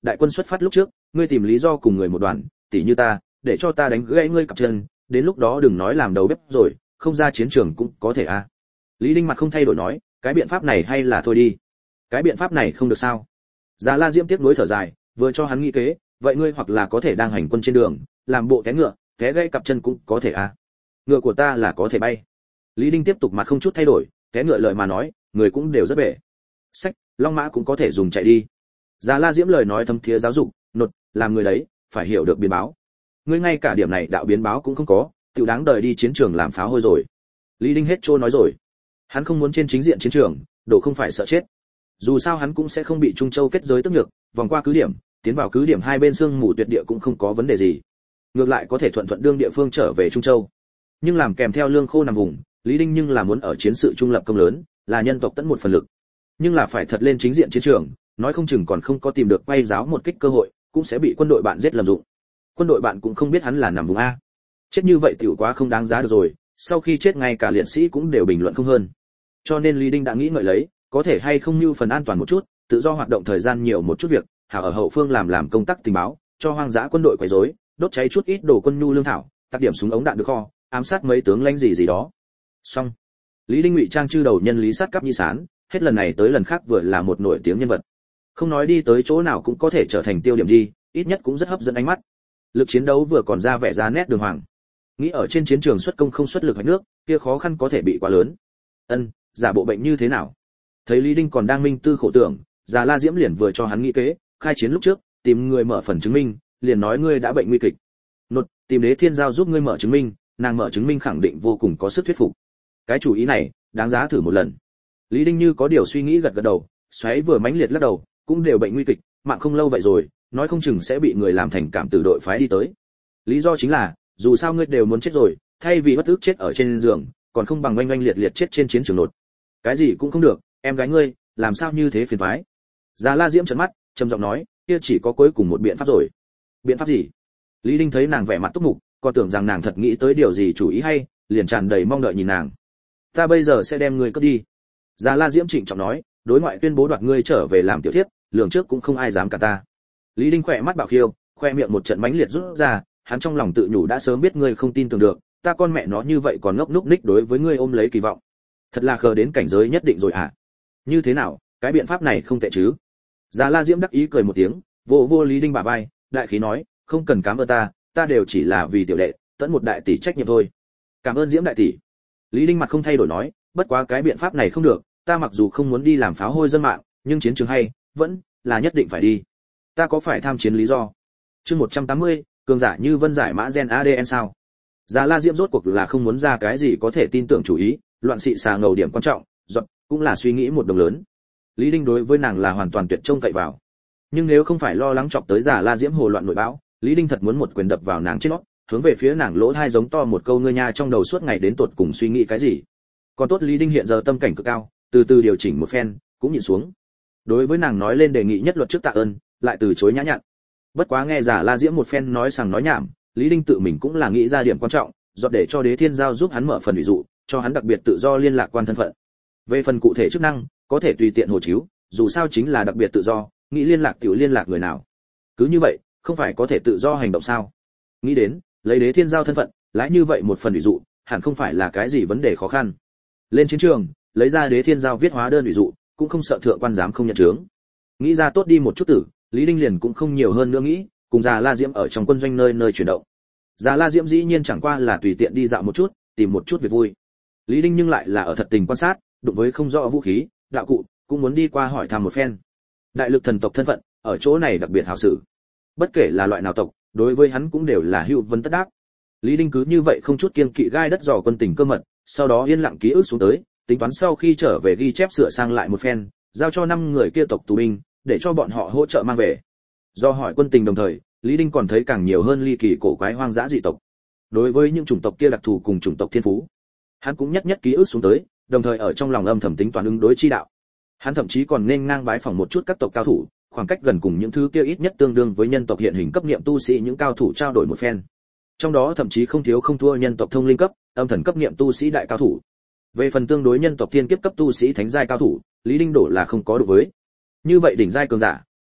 đại quân xuất phát lúc trước, ngươi tìm lý do cùng người một đoàn, tỉ như ta, để cho ta đánh gãy ngươi cặp chân, đến lúc đó đừng nói làm đầu bếp rồi, không ra chiến trường cũng có thể à. Lý Đinh mặt không thay đổi nói, cái biện pháp này hay là thôi đi. Cái biện pháp này không được sao? Già La Diễm tiếc nuối thở dài, vừa cho hắn nghĩ kế, vậy ngươi hoặc là có thể đang hành quân trên đường, làm bộ té ngựa, té gãy cặp chân cũng có thể à. Ngựa của ta là có thể bay. Lý Đinh tiếp tục mặt không chút thay đổi, té ngựa lời mà nói, người cũng đều rất bể. Sách, long mã cũng có thể dùng chạy đi. Già La Diễm lời nói thâm thiế giáo dục, nột, làm người đấy, phải hiểu được biến báo. Ngươi ngay cả điểm này đạo biến báo cũng không có, tiểu đáng đời đi chiến trường làm pháo hôi rồi. Lý Đinh hết trôi nói rồi. Hắn không muốn trên chính diện chiến trường, đồ không phải sợ chết. Dù sao hắn cũng sẽ không bị Trung Châu kết giới tức nhược, vòng qua cứ điểm, tiến vào cứ điểm hai bên xương mù tuyệt địa cũng không có vấn đề gì. Ngược lại có thể thuận thuận đương địa phương trở về Trung Châu. Nhưng làm kèm theo lương khô nằm vùng, Lý Đinh nhưng là muốn ở chiến sự trung lập công lớn, là nhân tộc tận một phần lực. Nhưng là phải thật lên chính diện chiến trường, nói không chừng còn không có tìm được quay giáo một kích cơ hội, cũng sẽ bị quân đội bạn giết lầm dụng. Quân đội bạn cũng không biết hắn là nằm vùng a. Chết như vậy tiểu quá không đáng giá được rồi, sau khi chết ngay cả liệt sĩ cũng đều bình luận không hơn. Cho nên Lý Đinh đã nghĩ ngợi lấy, có thể hay không như phần an toàn một chút, tự do hoạt động thời gian nhiều một chút việc, hảo ở hậu phương làm làm công tác tình báo, cho hoang dã quân đội quấy rối, đốt cháy chút ít đồ quân nhu lương thảo, tác điểm súng ống đạn được kho, ám sát mấy tướng lãnh gì gì đó. Xong. Lý Đinh ngụy trang chư đầu nhân lý sát cấp nhi sán, hết lần này tới lần khác vừa là một nổi tiếng nhân vật. Không nói đi tới chỗ nào cũng có thể trở thành tiêu điểm đi, ít nhất cũng rất hấp dẫn ánh mắt. Lực chiến đấu vừa còn ra vẻ ra nét đường hoàng. Nghĩ ở trên chiến trường xuất công không xuất lực hoạch nước, kia khó khăn có thể bị quá lớn. Ân, giả bộ bệnh như thế nào? Thấy Lý Đinh còn đang minh tư khổ tưởng, Già La Diễm liền vừa cho hắn nghĩ kế, khai chiến lúc trước, tìm người mở phần chứng minh, liền nói ngươi đã bệnh nguy kịch. Nột, tìm Đế Thiên Giao giúp ngươi mở chứng minh, nàng mở chứng minh khẳng định vô cùng có sức thuyết phục. Cái chủ ý này, đáng giá thử một lần. Lý Đinh như có điều suy nghĩ gật gật đầu, xoáy vừa mãnh liệt lắc đầu, cũng đều bệnh nguy kịch, mạng không lâu vậy rồi, nói không chừng sẽ bị người làm thành cảm tử đội phái đi tới. Lý do chính là, dù sao ngươi đều muốn chết rồi, thay vì bất ức chết ở trên giường, còn không bằng oanh oanh liệt liệt chết trên chiến trường nột. Cái gì cũng không được, em gái ngươi, làm sao như thế phiền toái. Già La Diễm trợn mắt, trầm giọng nói, kia chỉ có cuối cùng một biện pháp rồi. Biện pháp gì? Lý Đinh thấy nàng vẻ mặt túc mục, còn tưởng rằng nàng thật nghĩ tới điều gì chủ ý hay, liền tràn đầy mong đợi nhìn nàng. Ta bây giờ sẽ đem ngươi cướp đi. Già La Diễm trịnh trọng nói, đối ngoại tuyên bố đoạt ngươi trở về làm tiểu thiếp, lường trước cũng không ai dám cả ta. Lý Đinh khỏe mắt bạo khiêu, khoe miệng một trận mãnh liệt rút ra, hắn trong lòng tự nhủ đã sớm biết ngươi không tin tưởng được, ta con mẹ nó như vậy còn ngốc núc ních đối với ngươi ôm lấy kỳ vọng. Thật là khờ đến cảnh giới nhất định rồi à? Như thế nào, cái biện pháp này không tệ chứ? Già La Diễm đắc ý cười một tiếng, vô vô Lý Đinh bả vai, đại khí nói, không cần cảm ơn ta, ta đều chỉ là vì tiểu đệ, tận một đại tỷ trách nhiệm thôi. Cảm ơn Diễm đại tỷ. Lý Đinh mặt không thay đổi nói, bất quá cái biện pháp này không được, ta mặc dù không muốn đi làm pháo hôi dân mạng, nhưng chiến trường hay, vẫn là nhất định phải đi. Ta có phải tham chiến lý do? Chương một trăm tám mươi, cường giả như Vân giải mã gen a đê en sao? Già La Diễm rốt cuộc là không muốn ra cái gì có thể tin tưởng chủ ý, loạn xị xà ngầu điểm quan trọng, giọt cũng là suy nghĩ một đồng lớn. Lý Đinh đối với nàng là hoàn toàn tuyệt trông cậy vào. Nhưng nếu không phải lo lắng chọc tới Già La Diễm hồ loạn nội bão, Lý Đinh thật muốn một quyền đập vào nàng trên nót, hướng về phía nàng lỗ hai giống to một câu ngươi nha trong đầu suốt ngày đến tột cùng suy nghĩ cái gì. Còn tốt Lý Đinh hiện giờ tâm cảnh cực cao, từ từ điều chỉnh một phen, cũng nhịn xuống. Đối với nàng nói lên đề nghị nhất luật trước tạ ơn, lại từ chối nhã nhặn. Bất quá nghe Già La Diễm một phen nói sằng nói nhảm, Lý Đinh tự mình cũng là nghĩ ra điểm quan trọng, dọt để cho Đế Thiên Giao giúp hắn mở phần ví dụ, cho hắn đặc biệt tự do liên lạc quan thân phận. Về phần cụ thể chức năng, có thể tùy tiện hồ chiếu, dù sao chính là đặc biệt tự do, nghĩ liên lạc tiểu liên lạc người nào. Cứ như vậy, không phải có thể tự do hành động sao? Nghĩ đến, lấy Đế Thiên Giao thân phận, lái như vậy một phần ví dụ, hẳn không phải là cái gì vấn đề khó khăn. Lên chiến trường, lấy ra Đế Thiên Giao viết hóa đơn ví dụ, cũng không sợ thượng quan giám không nhận chướng. Nghĩ ra tốt đi một chút tử, Lý Đinh liền cũng không nhiều hơn nữa nghĩ, cùng Già La Diễm ở trong quân doanh nơi nơi chuyển động. Già La Diễm dĩ nhiên chẳng qua là tùy tiện đi dạo một chút, tìm một chút việc vui. Lý Đinh nhưng lại là ở thật tình quan sát, đụng với không rõ vũ khí, đạo cụ, cũng muốn đi qua hỏi thăm một phen. Đại lực thần tộc thân phận, ở chỗ này đặc biệt hảo xử. Bất kể là loại nào tộc, đối với hắn cũng đều là hữu vân tất đáp. Lý Đinh cứ như vậy không chút kiêng kỵ gai đất dò quân tình cơ mật, sau đó yên lặng ký ức xuống tới, tính toán sau khi trở về ghi chép sửa sang lại một phen, giao cho năm người kia tộc tù binh, để cho bọn họ hỗ trợ mang về. Do hỏi quân tình đồng thời, Lý Đinh còn thấy càng nhiều hơn ly kỳ cổ quái hoang dã dị tộc. Đối với những chủng tộc kia đặc thù cùng chủng tộc thiên phú, hắn cũng nhất nhất ký ức xuống tới, đồng thời ở trong lòng âm thầm tính toán ứng đối chi đạo. Hắn thậm chí còn nên ngang bái phỏng một chút các tộc cao thủ, khoảng cách gần cùng những thứ kia ít nhất tương đương với nhân tộc hiện hình cấp niệm tu sĩ những cao thủ trao đổi một phen. Trong đó thậm chí không thiếu không thua nhân tộc thông linh cấp, âm thần cấp niệm tu sĩ đại cao thủ. Về phần tương đối nhân tộc thiên kiếp cấp tu sĩ thánh giai cao thủ, Lý Đinh đổ là không có đủ với. Như vậy đỉnh giai cường giả,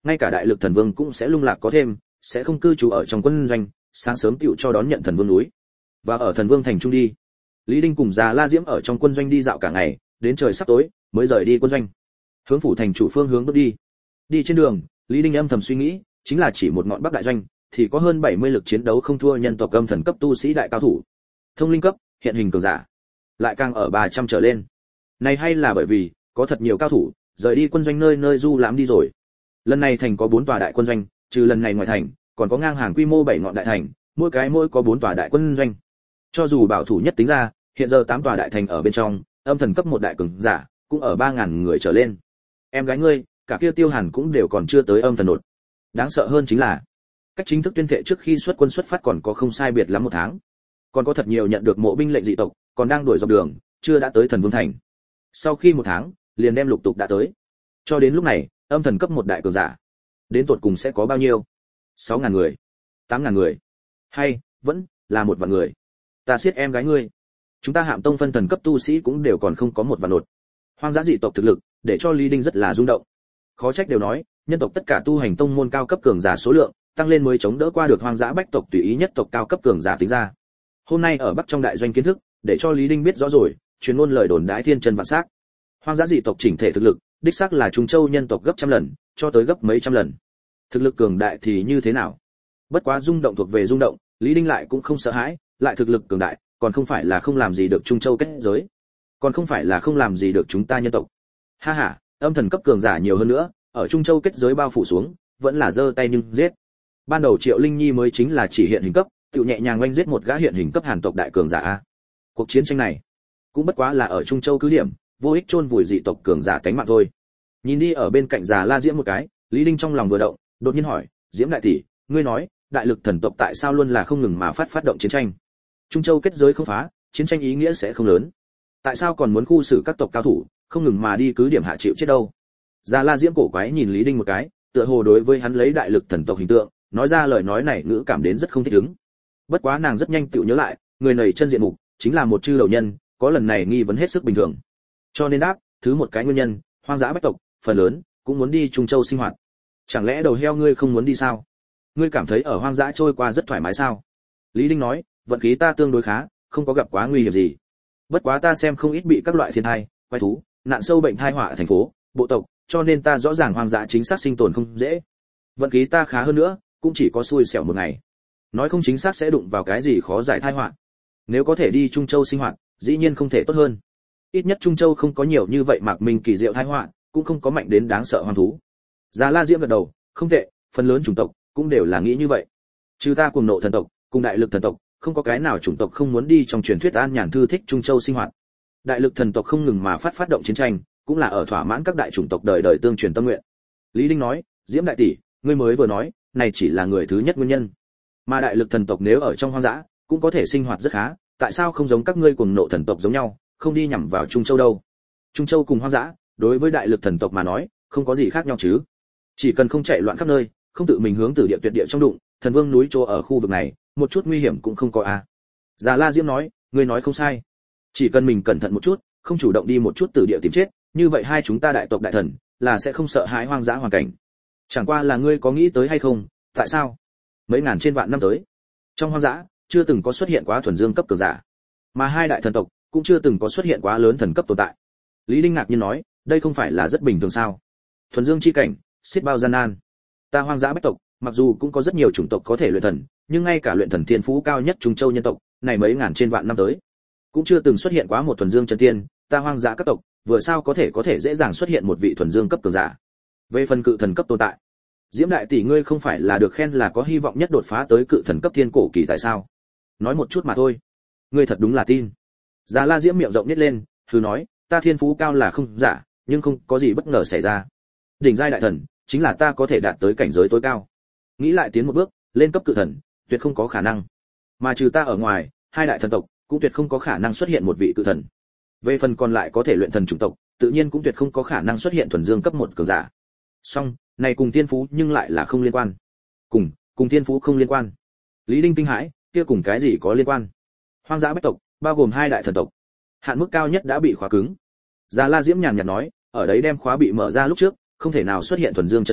ngay cả đại lực thần vương cũng sẽ lung lạc có thêm, sẽ không cư trú ở trong quân doanh, sáng sớm tựu cho đón nhận thần vương núi. Và ở thần vương thành trung đi. Lý Đinh cùng Già La Diễm ở trong quân doanh đi dạo cả ngày, đến trời sắp tối mới rời đi quân doanh. Hướng phủ thành chủ phương hướng bước đi. Đi trên đường, Lý Đinh âm thầm suy nghĩ, chính là chỉ một ngọn Bắc đại doanh, thì có hơn bảy mươi lực chiến đấu không thua nhân tộc âm thần cấp tu sĩ đại cao thủ. Thông linh cấp, hiện hình cường giả, lại càng ở ba trăm trở lên. Này hay là bởi vì có thật nhiều cao thủ rời đi quân doanh nơi nơi du lãm đi rồi. Lần này thành có bốn tòa đại quân doanh, trừ lần này ngoài thành, còn có ngang hàng quy mô bảy ngọn đại thành, mỗi cái mỗi có bốn tòa đại quân doanh. Cho dù bảo thủ nhất tính ra, hiện giờ tám tòa đại thành ở bên trong, âm thần cấp một đại cường giả cũng ở ba ngàn người trở lên. Em gái ngươi, cả kia Tiêu Hàn cũng đều còn chưa tới âm thần đột. Đáng sợ hơn chính là, cách chính thức tuyên thệ trước khi xuất quân xuất phát còn có không sai biệt lắm một tháng. Còn có thật nhiều nhận được mộ binh lệnh dị tộc, còn đang đuổi dọc đường, chưa đã tới thần vương thành. Sau khi một tháng, liền đem lục tục đã tới. Cho đến lúc này, âm thần cấp một đại cường giả, đến tột cùng sẽ có bao nhiêu? sáu ngàn người, tám ngàn người, hay vẫn là một vạn người? Ta siết em gái ngươi. Chúng ta Hạm Tông phân thần cấp tu sĩ cũng đều còn không có một vạn nột. Hoang dã dị tộc thực lực, để cho Lý Đinh rất là rung động. Khó trách đều nói, nhân tộc tất cả tu hành tông môn cao cấp cường giả số lượng tăng lên mới chống đỡ qua được hoang dã bách tộc tùy ý nhất tộc cao cấp cường giả tính ra. Hôm nay ở Bắc trong đại doanh kiến thức, để cho Lý Đinh biết rõ rồi, truyền ngôn lời đồn đãi thiên chân vạn xác. Hoang dã dị tộc chỉnh thể thực lực, đích xác là Trung Châu nhân tộc gấp trăm lần, cho tới gấp mấy trăm lần. Thực lực cường đại thì như thế nào? Bất quá rung động thuộc về rung động, Lý Đinh lại cũng không sợ hãi, lại thực lực cường đại, còn không phải là không làm gì được Trung Châu kết giới, còn không phải là không làm gì được chúng ta nhân tộc. Ha ha, âm thần cấp cường giả nhiều hơn nữa, ở Trung Châu kết giới bao phủ xuống, vẫn là giơ tay nhưng giết. Ban đầu Triệu Linh Nhi mới chính là chỉ hiện hình cấp, tự nhẹ nhàng oanh giết một gã hiện hình cấp Hàn tộc đại cường giả a. Cuộc chiến tranh này, cũng bất quá là ở Trung Châu cứ điểm, vô ích chôn vùi dị tộc cường giả cánh mạng thôi. Nhìn đi ở bên cạnh Già La Diễm một cái, Lý Đinh trong lòng vừa động, đột nhiên hỏi, Diễm đại tỷ, ngươi nói, đại lực thần tộc tại sao luôn là không ngừng mà phát phát động chiến tranh? Trung Châu kết giới không phá, chiến tranh ý nghĩa sẽ không lớn. Tại sao còn muốn khu xử các tộc cao thủ, không ngừng mà đi cứ điểm hạ chịu chết đâu? Già La Diễm cổ quái nhìn Lý Đinh một cái, tựa hồ đối với hắn lấy đại lực thần tộc hình tượng, nói ra lời nói này ngữ cảm đến rất không thích ứng. Bất quá nàng rất nhanh tự nhớ lại, người này chân diện mục chính là một chư đầu nhân, có lần này nghi vấn hết sức bình thường. Cho nên đáp, thứ một cái nguyên nhân, hoang dã bách tộc, phần lớn cũng muốn đi Trung Châu sinh hoạt. Chẳng lẽ đầu heo ngươi không muốn đi sao? Ngươi cảm thấy ở hoang dã trôi qua rất thoải mái sao? Lý Đinh nói, vận khí ta tương đối khá, không có gặp quá nguy hiểm gì. Bất quá ta xem không ít bị các loại thiên tai, quái thú, nạn sâu bệnh tai họa ở thành phố, bộ tộc, cho nên ta rõ ràng hoang dã chính xác sinh tồn không dễ. Vận khí ta khá hơn nữa, cũng chỉ có xui xẻo một ngày. Nói không chính xác sẽ đụng vào cái gì khó giải tai họa. Nếu có thể đi Trung Châu sinh hoạt, dĩ nhiên không thể tốt hơn. Ít nhất Trung Châu không có nhiều như vậy mạc minh kỳ diệu tai họa, cũng không có mạnh đến đáng sợ hoang thú. Già La Diễm gật đầu, không tệ, phần lớn chủng tộc cũng đều là nghĩ như vậy. Trừ ta cùng nộ thần tộc, cùng đại lực thần tộc, không có cái nào chủng tộc không muốn đi trong truyền thuyết an nhàn thư thích Trung Châu sinh hoạt. Đại lực thần tộc không ngừng mà phát phát động chiến tranh, cũng là ở thỏa mãn các đại chủng tộc đời đời tương truyền tâm nguyện. Lý Đinh nói, Diễm đại tỷ, ngươi mới vừa nói, này chỉ là người thứ nhất nguyên nhân. Mà đại lực thần tộc nếu ở trong hoang dã, cũng có thể sinh hoạt rất khá, tại sao không giống các ngươi cùng nộ thần tộc giống nhau, không đi nhằm vào Trung Châu đâu? Trung Châu cùng hoang dã, đối với đại lực thần tộc mà nói, không có gì khác nhau chứ. Chỉ cần không chạy loạn khắp nơi, không tự mình hướng từ địa tuyệt địa trong đụng, thần vương núi chỗ ở khu vực này, một chút nguy hiểm cũng không có a. À. Già La Diễm nói, ngươi nói không sai. Chỉ cần mình cẩn thận một chút, không chủ động đi một chút từ địa tìm chết, như vậy hai chúng ta đại tộc đại thần là sẽ không sợ hãi hoang dã hoàn cảnh. Chẳng qua là ngươi có nghĩ tới hay không, tại sao? Mấy ngàn trên vạn năm tới, trong hoang dã chưa từng có xuất hiện quá thuần dương cấp cường giả, mà hai đại thần tộc cũng chưa từng có xuất hiện quá lớn thần cấp tồn tại. Lý Đinh ngạc nhiên nói, đây không phải là rất bình thường sao? Thuần dương chi cảnh, xiết bao gian nan. Ta hoang dã bách tộc, mặc dù cũng có rất nhiều chủng tộc có thể luyện thần, nhưng ngay cả luyện thần thiên phú cao nhất Trung Châu nhân tộc, này mấy ngàn trên vạn năm tới, cũng chưa từng xuất hiện quá một thuần dương chân tiên, ta hoang dã các tộc, vừa sao có thể có thể dễ dàng xuất hiện một vị thuần dương cấp cường giả. Về phần cự thần cấp tồn tại, Diễm đại tỷ ngươi không phải là được khen là có hy vọng nhất đột phá tới cự thần cấp thiên cổ kỳ tại sao? Nói một chút mà thôi. Ngươi thật đúng là tin. Già La Diễm miệng rộng nhếch lên, hừ nói, ta thiên phú cao là không giả, nhưng không có gì bất ngờ xảy ra. Đỉnh giai đại thần, chính là ta có thể đạt tới cảnh giới tối cao. Nghĩ lại tiến một bước, lên cấp cự thần, tuyệt không có khả năng. Mà trừ ta ở ngoài, hai đại thần tộc cũng tuyệt không có khả năng xuất hiện một vị cự thần. Về phần còn lại có thể luyện thần chủng tộc, tự nhiên cũng tuyệt không có khả năng xuất hiện thuần dương cấp một cường giả. Song, này cùng tiên phú nhưng lại là không liên quan. Cùng, cùng tiên phú không liên quan. Lý Đinh kinh hãi, kia cùng cái gì có liên quan? Hoang dã bách tộc, bao gồm hai đại thần tộc, hạn mức cao nhất đã bị khóa cứng. Già La Diễm nhàn nhạt nói, ở đấy đem khóa bị mở ra lúc trước, không thể nào xuất hiện thuần dương chân tiên,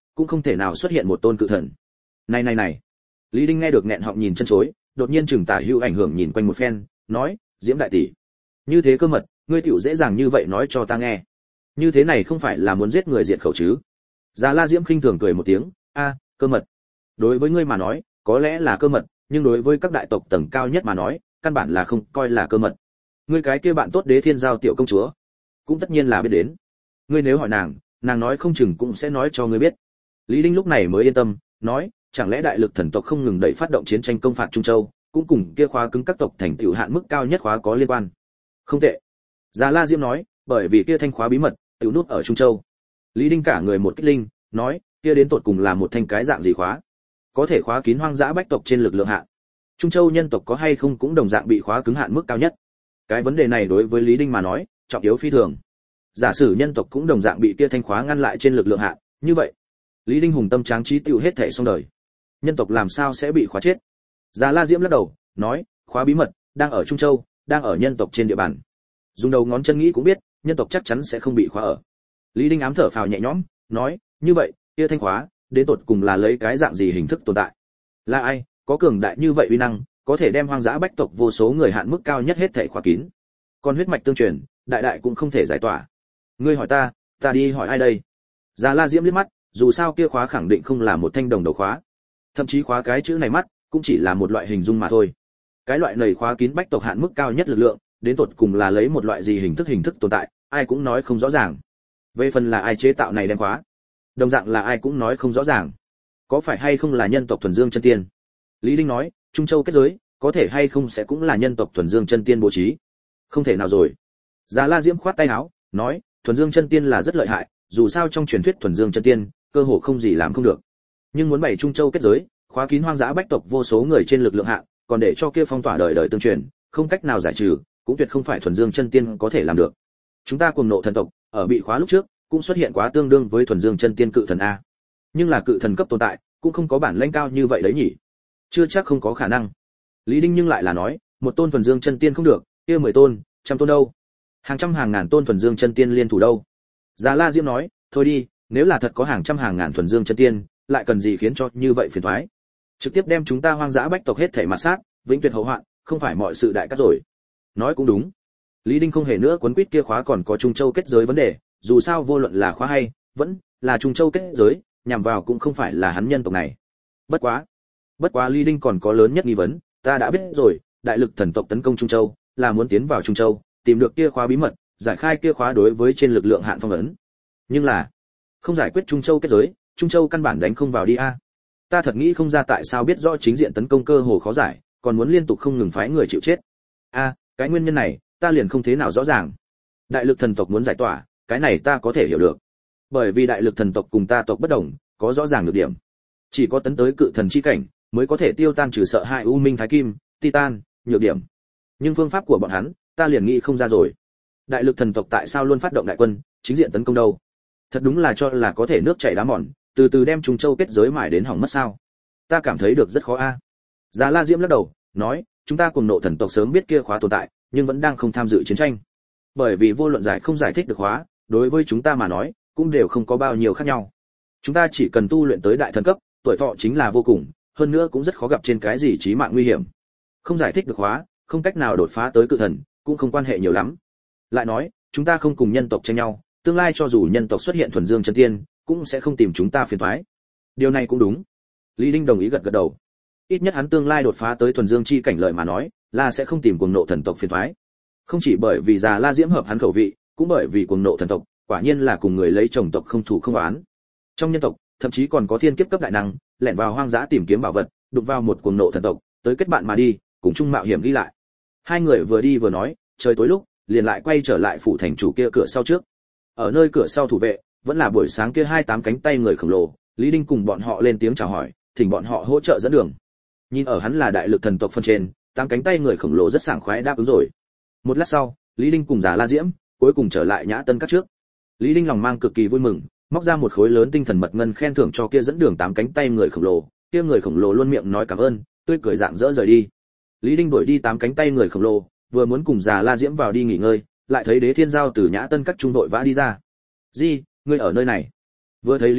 cũng không thể nào xuất hiện một tôn cự thần. Này này này. Lý Đinh nghe được nghẹn họng nhìn chân chối, đột nhiên chừng tả hữu ảnh hưởng nhìn quanh một phen, nói, Diễm đại tỷ, như thế cơ mật, ngươi tiểu dễ dàng như vậy nói cho ta nghe. Như thế này không phải là muốn giết người diệt khẩu chứ? Già La Diễm khinh thường cười một tiếng, a, cơ mật. Đối với ngươi mà nói, có lẽ là cơ mật, nhưng đối với các đại tộc tầng cao nhất mà nói, căn bản là không coi là cơ mật. Ngươi cái kia bạn tốt Đế Thiên Giao tiểu công chúa, cũng tất nhiên là biết đến. Ngươi nếu hỏi nàng, nàng nói không chừng cũng sẽ nói cho ngươi biết. Lý Đinh lúc này mới yên tâm, nói, chẳng lẽ đại lực thần tộc không ngừng đẩy phát động chiến tranh công phạt Trung Châu, cũng cùng kia khóa cứng các tộc thành tựu hạn mức cao nhất khóa có liên quan? Không tệ. Già La Diễm nói, bởi vì kia thanh khóa bí mật, tiểu nút ở Trung Châu. Lý Đinh cả người một kích linh, nói, kia đến tột cùng là một thanh cái dạng gì khóa? Có thể khóa kín hoang dã bách tộc trên lực lượng hạn. Trung Châu nhân tộc có hay không cũng đồng dạng bị khóa cứng hạn mức cao nhất. Cái vấn đề này đối với Lý Đinh mà nói, trọng yếu phi thường. Giả sử nhân tộc cũng đồng dạng bị kia thanh khóa ngăn lại trên lực lượng hạn, như vậy, Lý Đinh hùng tâm tráng trí tiêu hết thể xong đời. Nhân tộc làm sao sẽ bị khóa chết? Già La Diễm lắc đầu, nói, khóa bí mật đang ở Trung Châu, đang ở nhân tộc trên địa bàn. Dùng đầu ngón chân nghĩ cũng biết, nhân tộc chắc chắn sẽ không bị khóa ở. Lý Đinh ám thở phào nhẹ nhõm, nói, như vậy, kia thanh khóa, đến tột cùng là lấy cái dạng gì hình thức tồn tại? Là ai, có cường đại như vậy uy năng, có thể đem hoang dã bách tộc vô số người hạn mức cao nhất hết thảy khóa kín. Còn huyết mạch tương truyền, đại đại cũng không thể giải tỏa. Ngươi hỏi ta, ta đi hỏi ai đây? Già La Diễm liếc mắt, dù sao kia khóa khẳng định không là một thanh đồng đầu khóa. Thậm chí khóa cái chữ này mắt, cũng chỉ là một loại hình dung mà thôi. Cái loại này khóa kín bách tộc hạn mức cao nhất lực lượng, đến tột cùng là lấy một loại gì hình thức hình thức tồn tại, ai cũng nói không rõ ràng. Về phần là ai chế tạo này đem khóa, đồng dạng là ai cũng nói không rõ ràng. Có phải hay không là nhân tộc thuần dương chân tiên? Lý Đinh nói, Trung Châu kết giới, có thể hay không sẽ cũng là nhân tộc thuần dương chân tiên bố trí? Không thể nào rồi. Già La Diễm khoát tay áo, nói, thuần dương chân tiên là rất lợi hại, dù sao trong truyền thuyết thuần dương chân tiên, cơ hồ không gì làm không được. Nhưng muốn bày Trung Châu kết giới, khóa kín hoang dã bách tộc vô số người trên lực lượng hạn, còn để cho kia phong tỏa đời đời tương truyền, không cách nào giải trừ, cũng tuyệt không phải thuần dương chân tiên có thể làm được. Chúng ta cùng nộ thần tộc, ở bị khóa lúc trước, cũng xuất hiện quá tương đương với thuần dương chân tiên cự thần a. Nhưng là cự thần cấp tồn tại, cũng không có bản lĩnh cao như vậy đấy nhỉ? Chưa chắc không có khả năng. Lý Đinh nhưng lại là nói, một tôn thuần dương chân tiên không được, kia mười tôn, trăm tôn đâu? Hàng trăm hàng ngàn tôn thuần dương chân tiên liên thủ đâu? Già La Diễm nói, thôi đi, nếu là thật có hàng trăm hàng ngàn thuần dương chân tiên, lại cần gì khiến cho như vậy phiền toái? Trực tiếp đem chúng ta hoang dã bách tộc hết thảy mà sát, vĩnh tuyệt hậu hoạn, không phải mọi sự đại cát rồi. Nói cũng đúng. Lý Đinh không hề nữa quấn quýt kia khóa còn có Trung Châu kết giới vấn đề, dù sao vô luận là khóa hay, vẫn là Trung Châu kết giới, nhằm vào cũng không phải là hắn nhân tộc này. Bất quá, bất quá Lý Đinh còn có lớn nhất nghi vấn, ta đã biết rồi, đại lực thần tộc tấn công Trung Châu, là muốn tiến vào Trung Châu, tìm được kia khóa bí mật, giải khai kia khóa đối với trên lực lượng hạn phong ấn. Nhưng là, không giải quyết Trung Châu kết giới, Trung Châu căn bản đánh không vào đi a. Ta thật nghĩ không ra tại sao biết rõ chính diện tấn công cơ hồ khó giải, còn muốn liên tục không ngừng phái người chịu chết. A, cái nguyên nhân này, ta liền không thế nào rõ ràng. Đại lực thần tộc muốn giải tỏa, cái này ta có thể hiểu được. Bởi vì đại lực thần tộc cùng ta tộc bất đồng, có rõ ràng được điểm. Chỉ có tấn tới cự thần chi cảnh, mới có thể tiêu tan trừ sợ hại u minh thái kim, titan, nhược điểm. Nhưng phương pháp của bọn hắn, ta liền nghĩ không ra rồi. Đại lực thần tộc tại sao luôn phát động đại quân, chính diện tấn công đâu? Thật đúng là cho là có thể nước chảy đá mòn, từ từ đem Trung Châu kết giới mài đến hỏng mất sao? Ta cảm thấy được rất khó a. Già La Diễm lắc đầu, nói, chúng ta cùng nộ thần tộc sớm biết kia khóa tồn tại, nhưng vẫn đang không tham dự chiến tranh. Bởi vì vô luận giải không giải thích được khóa, đối với chúng ta mà nói, cũng đều không có bao nhiêu khác nhau. Chúng ta chỉ cần tu luyện tới đại thần cấp, tuổi thọ chính là vô cùng, hơn nữa cũng rất khó gặp trên cái gì chí mạng nguy hiểm. Không giải thích được khóa, không cách nào đột phá tới cự thần, cũng không quan hệ nhiều lắm. Lại nói, chúng ta không cùng nhân tộc tranh nhau, tương lai cho dù nhân tộc xuất hiện thuần dương chân tiên, cũng sẽ không tìm chúng ta phiền toái. Điều này cũng đúng. Lý Đinh đồng ý gật gật đầu. Ít nhất hắn tương lai đột phá tới thuần dương chi cảnh lợi mà nói, là sẽ không tìm cuồng nộ thần tộc phiền toái. Không chỉ bởi vì già La Diễm hợp hắn khẩu vị, cũng bởi vì cuồng nộ thần tộc, quả nhiên là cùng người lấy chồng tộc không thủ không oán. Trong nhân tộc, thậm chí còn có thiên kiếp cấp đại năng, lẻn vào hoang dã tìm kiếm bảo vật, đụng vào một cuồng nộ thần tộc, tới kết bạn mà đi, cùng chung mạo hiểm ghi lại. Hai người vừa đi vừa nói, trời tối lúc, liền lại quay trở lại phủ thành chủ kia cửa sau trước. Ở nơi cửa sau thủ vệ, vẫn là buổi sáng kia hai tám cánh tay người khổng lồ, Lý Đinh cùng bọn họ lên tiếng chào hỏi, thỉnh bọn họ hỗ trợ dẫn đường. Nhìn ở hắn là đại lực thần tộc phân trên, tám cánh tay người khổng lồ rất sảng khoái đáp ứng rồi. Một lát sau, Lý Đinh cùng Già La Diễm cuối cùng trở lại Nhã Tân các trước. Lý Đinh lòng mang cực kỳ vui mừng, móc ra một khối lớn tinh thần mật ngân khen thưởng cho kia dẫn đường tám cánh tay người khổng lồ, kia người khổng lồ luôn miệng nói cảm ơn, tươi cười rạng rỡ rời đi. Lý Đinh đuổi đi tám cánh tay người khổng lồ, vừa muốn cùng Già La Diễm vào đi nghỉ ngơi, lại thấy Đế Thiên Giao từ Nhã Tân các trung đội vã đi ra. "Gì, ngươi ở nơi này?" Vừa thấy Lý Đinh,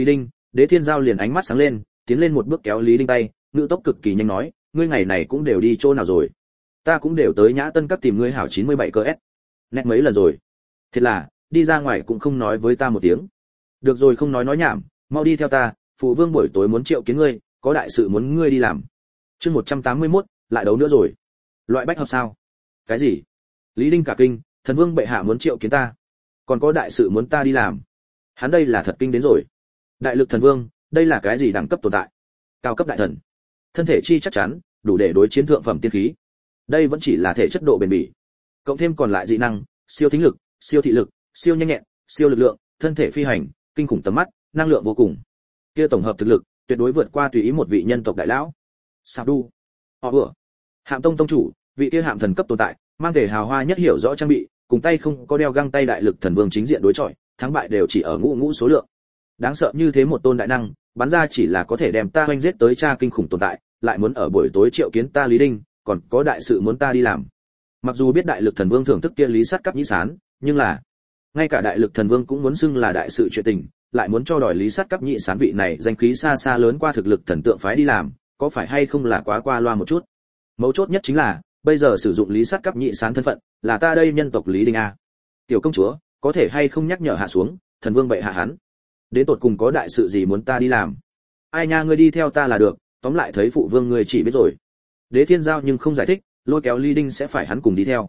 Đế Thiên Giao liền ánh mắt sáng lên, tiến lên một bước kéo Lý Đinh tay, ngữ tốc cực kỳ nhanh nói, ngươi ngày này cũng đều đi chỗ nào rồi? Ta cũng đều tới Nhã Tân Các tìm ngươi hảo chín mươi bảy cơ s. Nét mấy lần rồi. Thật là, đi ra ngoài cũng không nói với ta một tiếng. Được rồi, không nói nói nhảm, mau đi theo ta, phụ vương buổi tối muốn triệu kiến ngươi, có đại sự muốn ngươi đi làm. Chương một trăm tám mươi mốt, lại đấu nữa rồi. Loại bách hợp sao? Cái gì? Lý Đinh cả kinh, thần vương bệ hạ muốn triệu kiến ta, còn có đại sự muốn ta đi làm. Hắn đây là thật kinh đến rồi. Đại lực thần vương, đây là cái gì đẳng cấp tồn tại? Cao cấp đại thần. Thân thể chi chắc chắn, đủ để đối chiến thượng phẩm tiên khí. Đây vẫn chỉ là thể chất độ bền bỉ. Cộng thêm còn lại dị năng, siêu thính lực, siêu thị lực, siêu nhanh nhẹn, siêu lực lượng, thân thể phi hành, kinh khủng tầm mắt, năng lượng vô cùng. Kia tổng hợp thực lực, tuyệt đối vượt qua tùy ý một vị nhân tộc đại lão. Sao đu? Họ vừa. Hạm Tông tông chủ, vị kia hạm thần cấp tồn tại, mang thể hào hoa nhất hiểu rõ trang bị, cùng tay không có đeo găng tay đại lực thần vương chính diện đối chọi, thắng bại đều chỉ ở ngũ ngũ số lượng. Đáng sợ như thế một tôn đại năng, bắn ra chỉ là có thể đem ta hoành giết tới cha kinh khủng tồn tại, lại muốn ở buổi tối triệu kiến ta Lý Đinh, còn có đại sự muốn ta đi làm. Mặc dù biết đại lực thần vương thưởng thức kia Lý Sắt Cấp Nhĩ Sán, nhưng là ngay cả đại lực thần vương cũng muốn xưng là đại sự chuyện tình, lại muốn cho đòi Lý Sắt Cấp Nhĩ Sán vị này danh khí xa xa lớn qua thực lực thần tượng phái đi làm, có phải hay không là quá qua loa một chút. Mấu chốt nhất chính là bây giờ sử dụng Lý Sắt Cấp Nhĩ Sán thân phận, là ta đây nhân tộc Lý Đinh a. Tiểu công chúa, có thể hay không nhắc nhở hạ xuống, thần vương bệ hạ hắn. Đến tột cùng có đại sự gì muốn ta đi làm? Ai nha, ngươi đi theo ta là được, tóm lại thấy phụ vương ngươi chỉ biết rồi. Đế Thiên Giao nhưng không giải thích, lôi kéo Lý Đinh sẽ phải hắn cùng đi theo.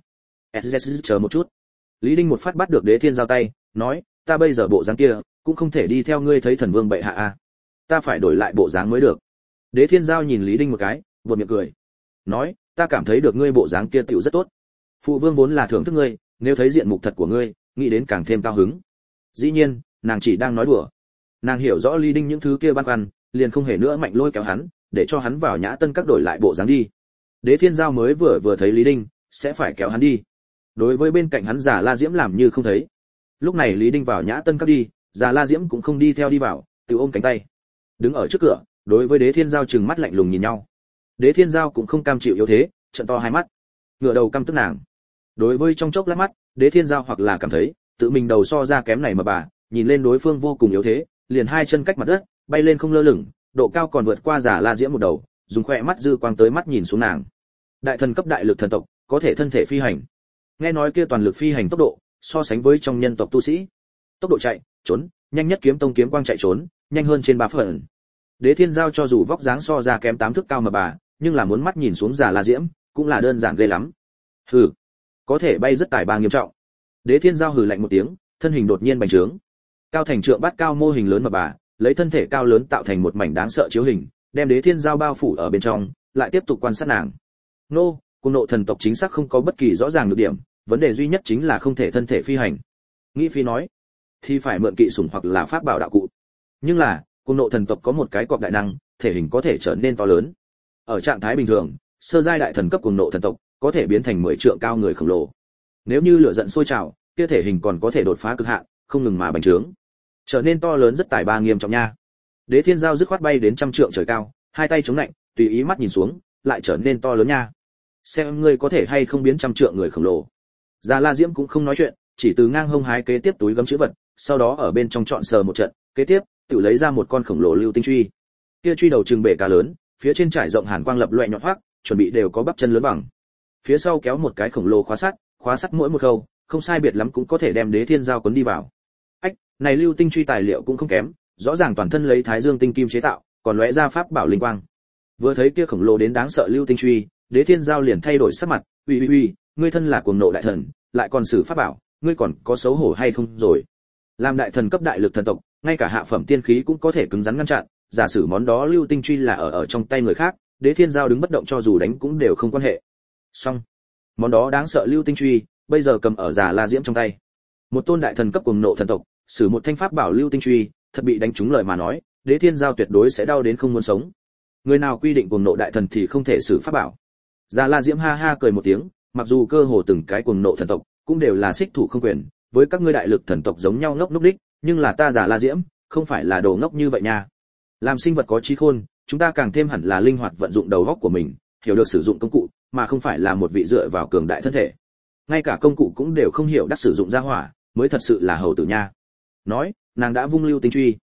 Chờ một chút. Lý Đinh một phát bắt được Đế Thiên Giao tay, nói, ta bây giờ bộ dáng kia, cũng không thể đi theo ngươi thấy thần vương bệ hạ a. Ta phải đổi lại bộ dáng mới được. Đế Thiên Giao nhìn Lý Đinh một cái, buột miệng cười, nói, ta cảm thấy được ngươi bộ dáng kia tiểu rất tốt. Phụ vương vốn là thưởng thức ngươi, nếu thấy diện mục thật của ngươi, nghĩ đến càng thêm cao hứng. Dĩ nhiên, nàng chỉ đang nói đùa. Nàng hiểu rõ Lý Đinh những thứ kia băn khoăn, liền không hề nữa mạnh lôi kéo hắn, để cho hắn vào Nhã Tân Các đổi lại bộ dáng đi. Đế Thiên Giao mới vừa vừa thấy Lý Đinh, sẽ phải kéo hắn đi. Đối với bên cạnh hắn Già La Diễm làm như không thấy. Lúc này Lý Đinh vào Nhã Tân Các đi, Già La Diễm cũng không đi theo đi vào, tự ôm cánh tay, đứng ở trước cửa, đối với Đế Thiên Giao trừng mắt lạnh lùng nhìn nhau. Đế Thiên Giao cũng không cam chịu yếu thế, trợn to hai mắt, ngửa đầu căm tức nàng. Đối với trong chốc lát mắt, Đế Thiên Giao hoặc là cảm thấy tự mình đầu so ra kém này mà bà, nhìn lên đối phương vô cùng yếu thế, liền hai chân cách mặt đất, bay lên không lơ lửng, độ cao còn vượt qua Già La Diễm một đầu, dùng khỏe mắt dư quang tới mắt nhìn xuống nàng. Đại thần cấp đại lực thần tộc, có thể thân thể phi hành. Nghe nói kia toàn lực phi hành tốc độ, so sánh với trong nhân tộc tu sĩ, tốc độ chạy, trốn, nhanh nhất kiếm tông kiếm quang chạy trốn, nhanh hơn trên ba phần. Đế Thiên Giao cho dù vóc dáng so ra kém tám thước cao mà bà, nhưng là muốn mắt nhìn xuống Già La Diễm, cũng là đơn giản ghê lắm. Hừ, có thể bay rất tài ba nghiêm trọng. Đế Thiên Giao hừ lạnh một tiếng, thân hình đột nhiên bành trướng. Cao thành trượng bát cao mô hình lớn mà bà, lấy thân thể cao lớn tạo thành một mảnh đáng sợ chiếu hình, đem Đế Thiên Giao bao phủ ở bên trong, lại tiếp tục quan sát nàng. Nô, cung nộ thần tộc chính xác không có bất kỳ rõ ràng được điểm, vấn đề duy nhất chính là không thể thân thể phi hành. Nghĩ phi nói, thì phải mượn kỵ sủng hoặc là pháp bảo đạo cụ. Nhưng là, cung nộ thần tộc có một cái cọp đại năng, thể hình có thể trở nên to lớn. Ở trạng thái bình thường, sơ giai đại thần cấp cung nộ thần tộc có thể biến thành mười trượng cao người khổng lồ. Nếu như lửa giận sôi trào, kia thể hình còn có thể đột phá cực hạn, không ngừng mà bành trướng, trở nên to lớn rất tài ba nghiêm trọng nha. Đế Thiên Giao dứt khoát bay đến trăm trượng trời cao, hai tay chống lạnh, tùy ý mắt nhìn xuống, lại trở nên to lớn nha. Xem ngươi có thể hay không biến trăm trượng người khổng lồ. Già La Diễm cũng không nói chuyện, chỉ từ ngang hông hái kế tiếp túi gấm chữ vật, sau đó ở bên trong chọn sờ một trận, kế tiếp, tự lấy ra một con khổng lồ lưu tinh truy. Kia truy đầu trường bể cá lớn, phía trên trải rộng hàn quang lập loè nhọn hoắc, chuẩn bị đều có bắp chân lớn bằng. Phía sau kéo một cái khổng lồ khóa sắt, khóa sắt mỗi một khâu, không sai biệt lắm cũng có thể đem Đế Thiên Giao cuốn đi vào. Ách, này lưu tinh truy tài liệu cũng không kém, rõ ràng toàn thân lấy Thái Dương tinh kim chế tạo, còn lóe ra pháp bảo linh quang. Vừa thấy kia khổng lồ đến đáng sợ lưu tinh truy, Đế Thiên Giao liền thay đổi sắc mặt, "Uy uy uy, ngươi thân là cuồng nộ đại thần, lại còn sử pháp bảo, ngươi còn có xấu hổ hay không rồi?" Làm đại thần cấp đại lực thần tộc, ngay cả hạ phẩm tiên khí cũng có thể cứng rắn ngăn chặn, giả sử món đó lưu tinh truy là ở ở trong tay người khác, Đế Thiên Giao đứng bất động cho dù đánh cũng đều không quan hệ. Xong, món đó đáng sợ lưu tinh truy, bây giờ cầm ở Già La Diễm trong tay. Một tôn đại thần cấp cuồng nộ thần tộc, sử một thanh pháp bảo lưu tinh truy, thật bị đánh trúng lời mà nói, Đế Thiên Giao tuyệt đối sẽ đau đến không muốn sống. Người nào quy định cuồng nộ đại thần thì không thể sử pháp bảo. Già La Diễm ha ha cười một tiếng, mặc dù cơ hồ từng cái cuồng nộ thần tộc cũng đều là xích thủ không quyền, với các ngươi đại lực thần tộc giống nhau ngốc núc đích, nhưng là ta Già La Diễm, không phải là đồ ngốc như vậy nha. Làm sinh vật có trí khôn, chúng ta càng thêm hẳn là linh hoạt vận dụng đầu óc của mình, hiểu được sử dụng công cụ, mà không phải là một vị dựa vào cường đại thân thể. Ngay cả công cụ cũng đều không hiểu đắc sử dụng ra hỏa, mới thật sự là hầu tử nha. Nói, nàng đã vung lưu tinh truy.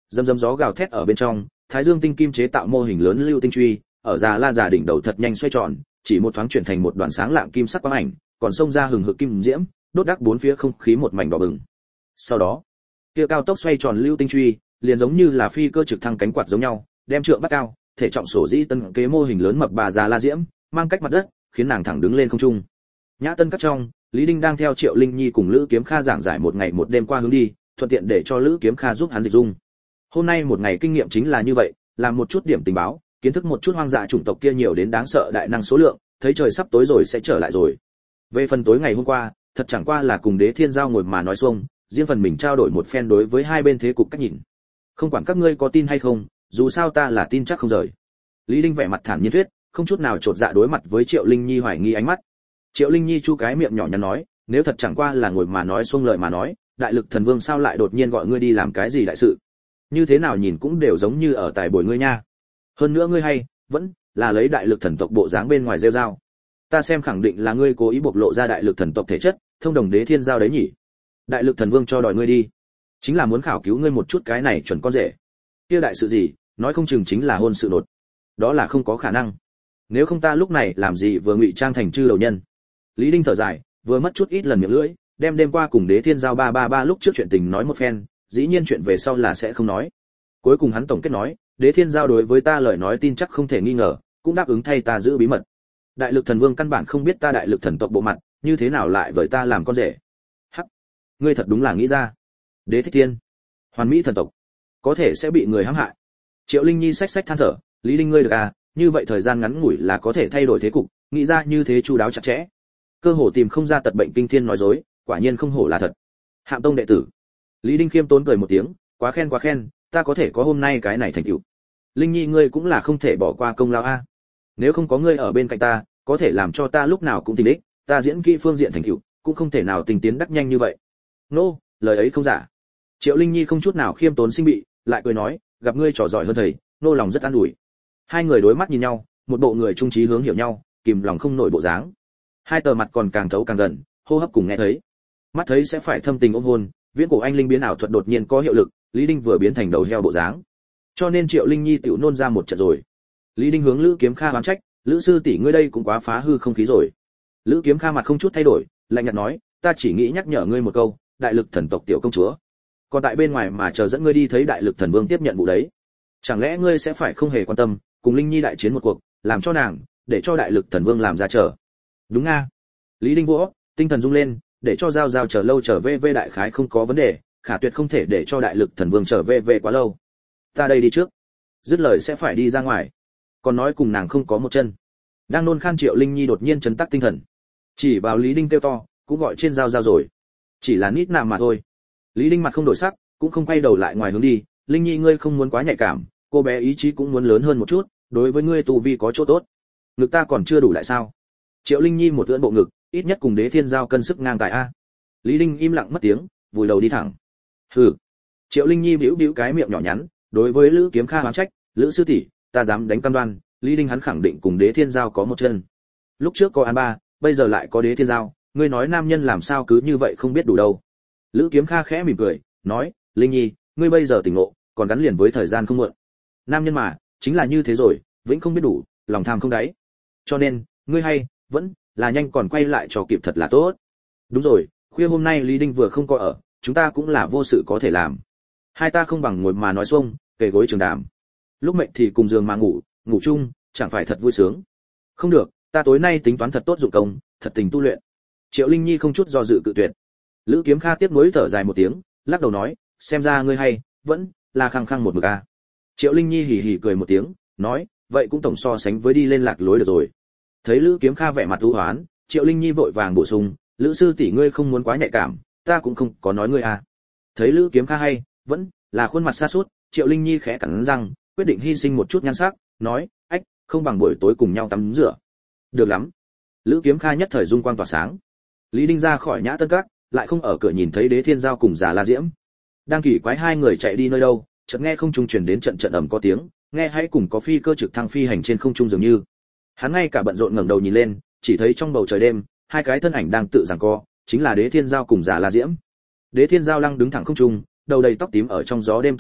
Dầm dầm gió gào thét ở bên trong, Thái Dương tinh kim chế tạo mô hình lớn lưu tinh truy, ở già la già đỉnh đầu thật nhanh xoay tròn, chỉ một thoáng chuyển thành một đoạn sáng lạng kim sắc quang ảnh, còn xông ra hừng hực kim diễm, đốt đắc bốn phía không khí một mảnh đỏ bừng. Sau đó, kia cao tốc xoay tròn lưu tinh truy, liền giống như là phi cơ trực thăng cánh quạt giống nhau, đem trượng bắt cao, thể trọng sổ dĩ tân kế mô hình lớn mập bà già la diễm, mang cách mặt đất, khiến nàng thẳng đứng lên không trung. Nhã Tân các trong, Lý Đinh đang theo Triệu Linh Nhi cùng Lữ Kiếm Kha giảng giải một ngày một đêm qua hướng đi, thuận tiện để cho Lữ Kiếm Kha giúp hắn dịch dung. Hôm nay một ngày kinh nghiệm chính là như vậy, làm một chút điểm tình báo, kiến thức một chút hoang dã chủng tộc kia nhiều đến đáng sợ đại năng số lượng, thấy trời sắp tối rồi sẽ trở lại rồi. Về phần tối ngày hôm qua, thật chẳng qua là cùng Đế Thiên Giao ngồi mà nói xuông, riêng phần mình trao đổi một phen đối với hai bên thế cục cách nhìn. Không quản các ngươi có tin hay không, dù sao ta là tin chắc không rời. Lý Đinh vẻ mặt thản nhiên thuyết, không chút nào chột dạ đối mặt với Triệu Linh Nhi hoài nghi ánh mắt. Triệu Linh Nhi chu cái miệng nhỏ nhắn nói, nếu thật chẳng qua là ngồi mà nói xuông lời mà nói, đại lực thần vương sao lại đột nhiên gọi ngươi đi làm cái gì đại sự? Như thế nào nhìn cũng đều giống như ở tài bồi ngươi nha. Hơn nữa ngươi hay, vẫn là lấy đại lực thần tộc bộ dáng bên ngoài rêu rao. Ta xem khẳng định là ngươi cố ý bộc lộ ra đại lực thần tộc thể chất, thông đồng Đế Thiên Giao đấy nhỉ? Đại lực thần vương cho đòi ngươi đi, chính là muốn khảo cứu ngươi một chút cái này chuẩn con rể. Kia đại sự gì, nói không chừng chính là hôn sự nột. Đó là không có khả năng. Nếu không ta lúc này làm gì vừa ngụy trang thành chư đầu nhân. Lý Đinh thở dài, vừa mất chút ít lần miệng lưỡi, đem đêm qua cùng Đế Thiên Giao ba ba ba lúc trước chuyện tình nói một phen, dĩ nhiên chuyện về sau là sẽ không nói. Cuối cùng hắn tổng kết nói, Đế Thiên Giao đối với ta lời nói tin chắc không thể nghi ngờ, cũng đáp ứng thay ta giữ bí mật. Đại lực thần vương căn bản không biết ta đại lực thần tộc bộ mặt, như thế nào lại với ta làm con rể. Hắc, ngươi thật đúng là nghĩ ra. Đế Thích Thiên, hoàn mỹ thần tộc, có thể sẽ bị người hãm hại. Triệu Linh Nhi xách xách than thở, Lý Đinh ngươi được à, như vậy thời gian ngắn ngủi là có thể thay đổi thế cục, nghĩ ra như thế chu đáo chặt chẽ. Cơ hồ tìm không ra tật bệnh kinh thiên nói dối, quả nhiên không hổ là thật. Hạng tông đệ tử. Lý Đinh khiêm tốn cười một tiếng, quá khen quá khen, ta có thể có hôm nay cái này thành tựu. Linh Nhi ngươi cũng là không thể bỏ qua công lao a. Nếu không có ngươi ở bên cạnh ta, có thể làm cho ta lúc nào cũng tình đích, ta diễn kỹ phương diện thành tựu, cũng không thể nào tình tiến đắc nhanh như vậy. Nô, no, lời ấy không giả. Triệu Linh Nhi không chút nào khiêm tốn sinh bị, lại cười nói, gặp ngươi trò giỏi hơn thầy, nô lòng rất an ủi. Hai người đối mắt nhìn nhau, một bộ người trung trí hướng hiểu nhau, kìm lòng không nổi bộ dáng. Hai tờ mặt còn càng thấu càng gần, hô hấp cùng nghe thấy. Mắt thấy sẽ phải thâm tình ôm hôn, viễn cổ anh linh biến ảo thuật đột nhiên có hiệu lực, Lý Đinh vừa biến thành đầu heo bộ dáng. Cho nên Triệu Linh Nhi tiểu nôn ra một trận rồi. Lý Đinh hướng Lữ Kiếm Kha oán trách, Lữ sư tỷ ngươi đây cũng quá phá hư không khí rồi. Lữ Kiếm Kha mặt không chút thay đổi, lạnh nhạt nói, ta chỉ nghĩ nhắc nhở ngươi một câu, đại lực thần tộc tiểu công chúa. Còn tại bên ngoài mà chờ dẫn ngươi đi thấy đại lực thần vương tiếp nhận vụ đấy. Chẳng lẽ ngươi sẽ phải không hề quan tâm, cùng Linh Nhi đại chiến một cuộc, làm cho nàng, để cho đại lực thần vương làm ra chờ. Đúng nga. Lý Đinh vỗ, tinh thần rung lên, để cho giao giao chờ lâu trở về về đại khái không có vấn đề, khả tuyệt không thể để cho đại lực thần vương trở về về quá lâu. Ta đây đi trước. Dứt lời sẽ phải đi ra ngoài. Còn nói cùng nàng không có một chân. Đang nôn khan Triệu Linh Nhi đột nhiên chấn tắc tinh thần. Chỉ vào Lý Đinh kêu to, cũng gọi trên giao giao rồi. Chỉ là nít nạm mà thôi. Lý Đinh mặt không đổi sắc, cũng không quay đầu lại ngoài hướng đi, Linh Nhi ngươi không muốn quá nhạy cảm, cô bé ý chí cũng muốn lớn hơn một chút, đối với ngươi tu vi có chỗ tốt. Ngực ta còn chưa đủ lại sao? Triệu Linh Nhi một ưỡn bộ ngực, ít nhất cùng Đế Thiên Giao cân sức ngang tài a. Lý Đinh im lặng mất tiếng, vùi đầu đi thẳng. Hừ. Triệu Linh Nhi bĩu bĩu cái miệng nhỏ nhắn, đối với Lữ Kiếm Kha oán trách, Lữ sư tỷ, ta dám đánh cam đoan, Lý Đinh hắn khẳng định cùng Đế Thiên Giao có một chân. Lúc trước có An Ba, bây giờ lại có Đế Thiên Giao, ngươi nói nam nhân làm sao cứ như vậy không biết đủ đâu. Lữ Kiếm Kha khẽ mỉm cười, nói, Linh Nhi, ngươi bây giờ tỉnh ngộ, còn gắn liền với thời gian không muộn. Nam nhân mà, chính là như thế rồi, vĩnh không biết đủ, lòng tham không đáy. Cho nên, ngươi hay, vẫn là nhanh còn quay lại cho kịp thật là tốt. Đúng rồi, khuya hôm nay Lý Đinh vừa không có ở, chúng ta cũng là vô sự có thể làm. Hai ta không bằng ngồi mà nói xuông, kề gối trường đàm. Lúc mệt thì cùng giường mà ngủ, ngủ chung, chẳng phải thật vui sướng. Không được, ta tối nay tính toán thật tốt dụng công, thật tình tu luyện. Triệu Linh Nhi không chút do dự cự tuyệt. Lữ Kiếm Kha tiếc nuối thở dài một tiếng, lắc đầu nói, xem ra ngươi hay, vẫn là khăng khăng một mực a. Triệu Linh Nhi hì hì cười một tiếng, nói, vậy cũng tổng so sánh với đi lên lạc lối được rồi. Thấy Lữ Kiếm Kha vẻ mặt u hoán, Triệu Linh Nhi vội vàng bổ sung, Lữ sư tỷ ngươi không muốn quá nhạy cảm, ta cũng không có nói ngươi a. Thấy Lữ Kiếm Kha hay, vẫn là khuôn mặt sa sút, Triệu Linh Nhi khẽ cắn răng, quyết định hy sinh một chút nhan sắc, nói, ách, không bằng buổi tối cùng nhau tắm rửa. Được lắm. Lữ Kiếm Kha nhất thời dung quang tỏa sáng. Lý Đinh ra khỏi Nhã Tân Các, lại không ở cửa nhìn thấy Đế Thiên Giao cùng Già La Diễm. Đang kỳ quái hai người chạy đi nơi đâu, chợt nghe không trung truyền đến trận trận ầm có tiếng, nghe hãy cùng có phi cơ trực thăng phi hành trên không trung dường như. Hắn ngay cả bận rộn ngẩng đầu nhìn lên, chỉ thấy trong bầu trời đêm, hai cái thân ảnh đang tự giằng co, chính là Đế Thiên Giao cùng Già La Diễm. Đế Thiên Giao lăng đứng thẳng không trung, đầu đầy tóc tím ở trong gió đêm tung bay,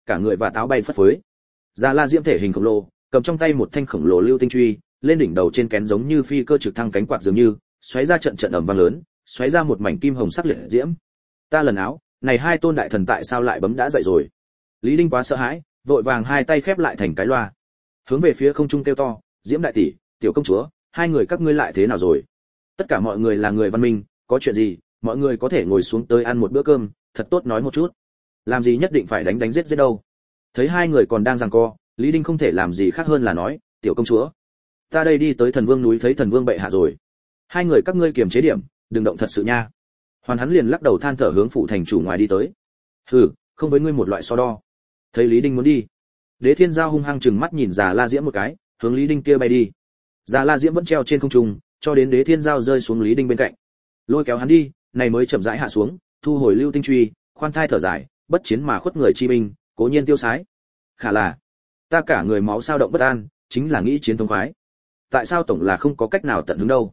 cả người và táo bay phất phới. Già La Diễm thể hình khổng lồ, cầm trong tay một thanh khổng lồ lưu tinh truy, lên đỉnh đầu trên kén giống như phi cơ trực thăng cánh quạt dường như, xoáy ra trận trận ầm vang lớn, xoáy ra một mảnh kim hồng sắc liệt diễm. Ta lần áo, này hai tôn đại thần tại sao lại bấm đã dậy rồi? Lý Đinh quá sợ hãi, vội vàng hai tay khép lại thành cái loa, hướng về phía không trung kêu to, Diễm đại tỷ, tiểu công chúa, hai người các ngươi lại thế nào rồi? Tất cả mọi người là người văn minh, có chuyện gì, mọi người có thể ngồi xuống tới ăn một bữa cơm, thật tốt nói một chút. Làm gì nhất định phải đánh đánh giết giết đâu? Thấy hai người còn đang giằng co, Lý Đinh không thể làm gì khác hơn là nói, tiểu công chúa, ta đây đi tới Thần Vương núi thấy Thần Vương bệ hạ rồi. Hai người các ngươi kiềm chế điểm, đừng động thật sự nha. Hoàn hắn liền lắc đầu than thở hướng phủ thành chủ ngoài đi tới. Hừ, không với ngươi một loại so đo. Thấy Lý Đinh muốn đi, Đế Thiên Giao hung hăng chừng mắt nhìn Già La Diễm một cái, hướng Lý Đinh kia bay đi. Già La Diễm vẫn treo trên không trung, cho đến Đế Thiên Giao rơi xuống Lý Đinh bên cạnh, lôi kéo hắn đi, này mới chậm rãi hạ xuống, thu hồi lưu tinh truy, khoan thai thở dài, bất chiến mà khuất người chi binh, cố nhiên tiêu sái. Khả là, ta cả người máu sao động bất an, chính là nghĩ chiến thống khoái. Tại sao tổng là không có cách nào tận hứng đâu?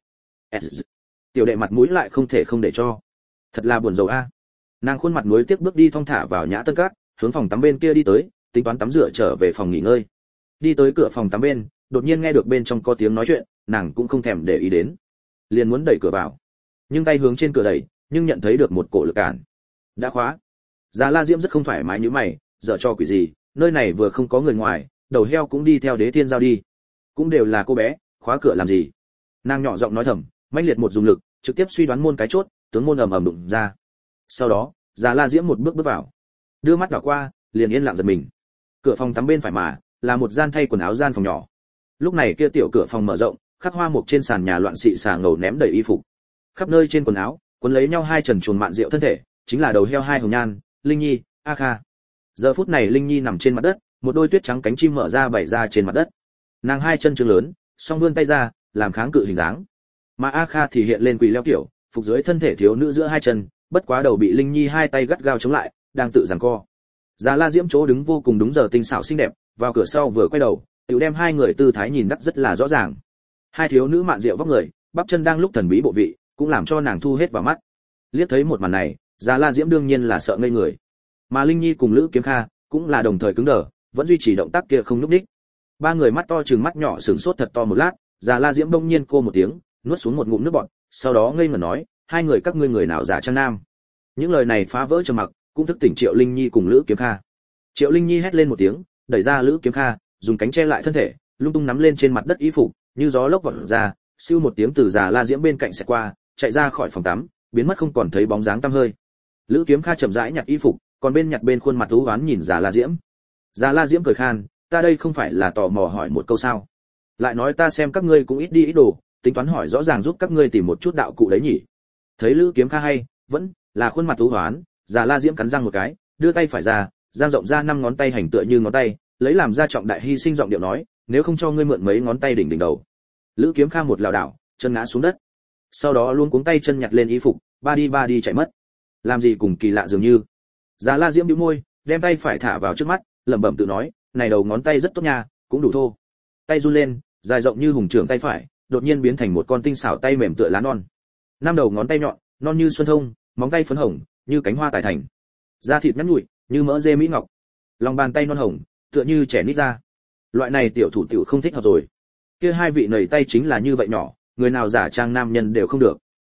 Tiểu đệ mặt mũi lại không thể không để cho. Thật là buồn rầu a. Nàng khuôn mặt nuối tiếc bước đi thong thả vào nhã tân cát, hướng phòng tắm bên kia đi tới, tính toán tắm rửa trở về phòng nghỉ ngơi. Đi tới cửa phòng tắm bên, đột nhiên nghe được bên trong có tiếng nói chuyện, nàng cũng không thèm để ý đến, liền muốn đẩy cửa vào, nhưng tay hướng trên cửa đẩy, nhưng nhận thấy được một cổ lực cản, đã khóa. Già La Diễm rất không thoải mái như mày, dở cho quỷ gì, nơi này vừa không có người ngoài, đầu heo cũng đi theo Đế Thiên Giao đi, cũng đều là cô bé, khóa cửa làm gì? Nàng nhỏ giọng nói thầm, mãnh liệt một dùng lực, trực tiếp suy đoán môn cái chốt, tướng môn ầm ầm đụng ra. Sau đó, Già La Diễm một bước bước vào, đưa mắt đảo qua, liền yên lặng giật mình. Cửa phòng tắm bên phải mà là một gian thay quần áo gian phòng nhỏ. Lúc này kia tiểu cửa phòng mở rộng, khắc hoa mục trên sàn nhà loạn xị xà ngầu ném đầy y phục, khắp nơi trên quần áo quấn lấy nhau hai trần chuồn mạn rượu thân thể, chính là đầu heo hai hồng nhan, Linh Nhi, A Kha. Giờ phút này Linh Nhi nằm trên mặt đất, một đôi tuyết trắng cánh chim mở ra bày ra trên mặt đất, nàng hai chân trương lớn, song vươn tay ra làm kháng cự hình dáng, mà A Kha thì hiện lên quỳ leo kiểu, phục dưới thân thể thiếu nữ giữa hai chân, bất quá đầu bị Linh Nhi hai tay gắt gao chống lại, đang tự giằng co. Già La Diễm chỗ đứng vô cùng đúng giờ tinh xảo xinh đẹp, vào cửa sau vừa quay đầu, tiểu đem hai người tư thái nhìn đắt rất là rõ ràng. Hai thiếu nữ mạn rượu vóc người, bắp chân đang lúc thần bí bộ vị, cũng làm cho nàng thu hết vào mắt. Liếc thấy một màn này, Già La Diễm đương nhiên là sợ ngây người, mà Linh Nhi cùng Lữ Kiếm Kha cũng là đồng thời cứng đờ, vẫn duy trì động tác kia không nhúc nhích. Ba người mắt to trừng mắt nhỏ sửng sốt thật to một lát, Già La Diễm bỗng nhiên cô một tiếng, nuốt xuống một ngụm nước bọt, sau đó ngây ngẩn nói, hai người các ngươi người nào giả trang nam? Những lời này phá vỡ trầm mặc, cũng thức tỉnh Triệu Linh Nhi cùng Lữ Kiếm Kha. Triệu Linh Nhi hét lên một tiếng, đẩy ra Lữ Kiếm Kha, dùng cánh che lại thân thể, lung tung nắm lên trên mặt đất y phục, như gió lốc vọt ra, siêu một tiếng từ Già La Diễm bên cạnh xẹt qua, chạy ra khỏi phòng tắm, biến mất không còn thấy bóng dáng tăm hơi. Lữ Kiếm Kha chậm rãi nhặt y phục, còn bên nhặt bên khuôn mặt u uất nhìn Già La Diễm. Già La Diễm cười khan, ta đây không phải là tò mò hỏi một câu sao? Lại nói ta xem các ngươi cũng ít đi ít đồ, tính toán hỏi rõ ràng giúp các ngươi tìm một chút đạo cụ đấy nhỉ? Thấy Lữ Kiếm Kha hay, vẫn là khuôn mặt u uất, Già La Diễm cắn răng một cái, đưa tay phải ra, dang rộng ra năm ngón tay hành tựa như ngón tay, lấy làm ra trọng đại hy sinh giọng điệu nói, nếu không cho ngươi mượn mấy ngón tay đỉnh đỉnh đầu. Lữ Kiếm Kha một lảo đảo, chân ngã xuống đất, sau đó luôn cuống tay chân nhặt lên y phục, ba đi ba đi chạy mất. Làm gì cùng kỳ lạ dường như. Già La Diễm bĩu môi, đem tay phải thả vào trước mắt, lẩm bẩm tự nói, này đầu ngón tay rất tốt nha, cũng đủ thô. Tay run lên, dài rộng như hùng trưởng tay phải, đột nhiên biến thành một con tinh xảo tay mềm tựa lá non. Năm đầu ngón tay nhọn, non như xuân thông, móng tay phấn hồng, như cánh hoa tài thành. Da thịt nhẵn nhụi, như mỡ dê mỹ ngọc. Lòng bàn tay non hồng, tựa như trẻ nít ra. Loại này tiểu thủ tiểu không thích hợp rồi. Kia hai vị nầy tay chính là như vậy nhỏ, người nào giả trang nam nhân đều không được.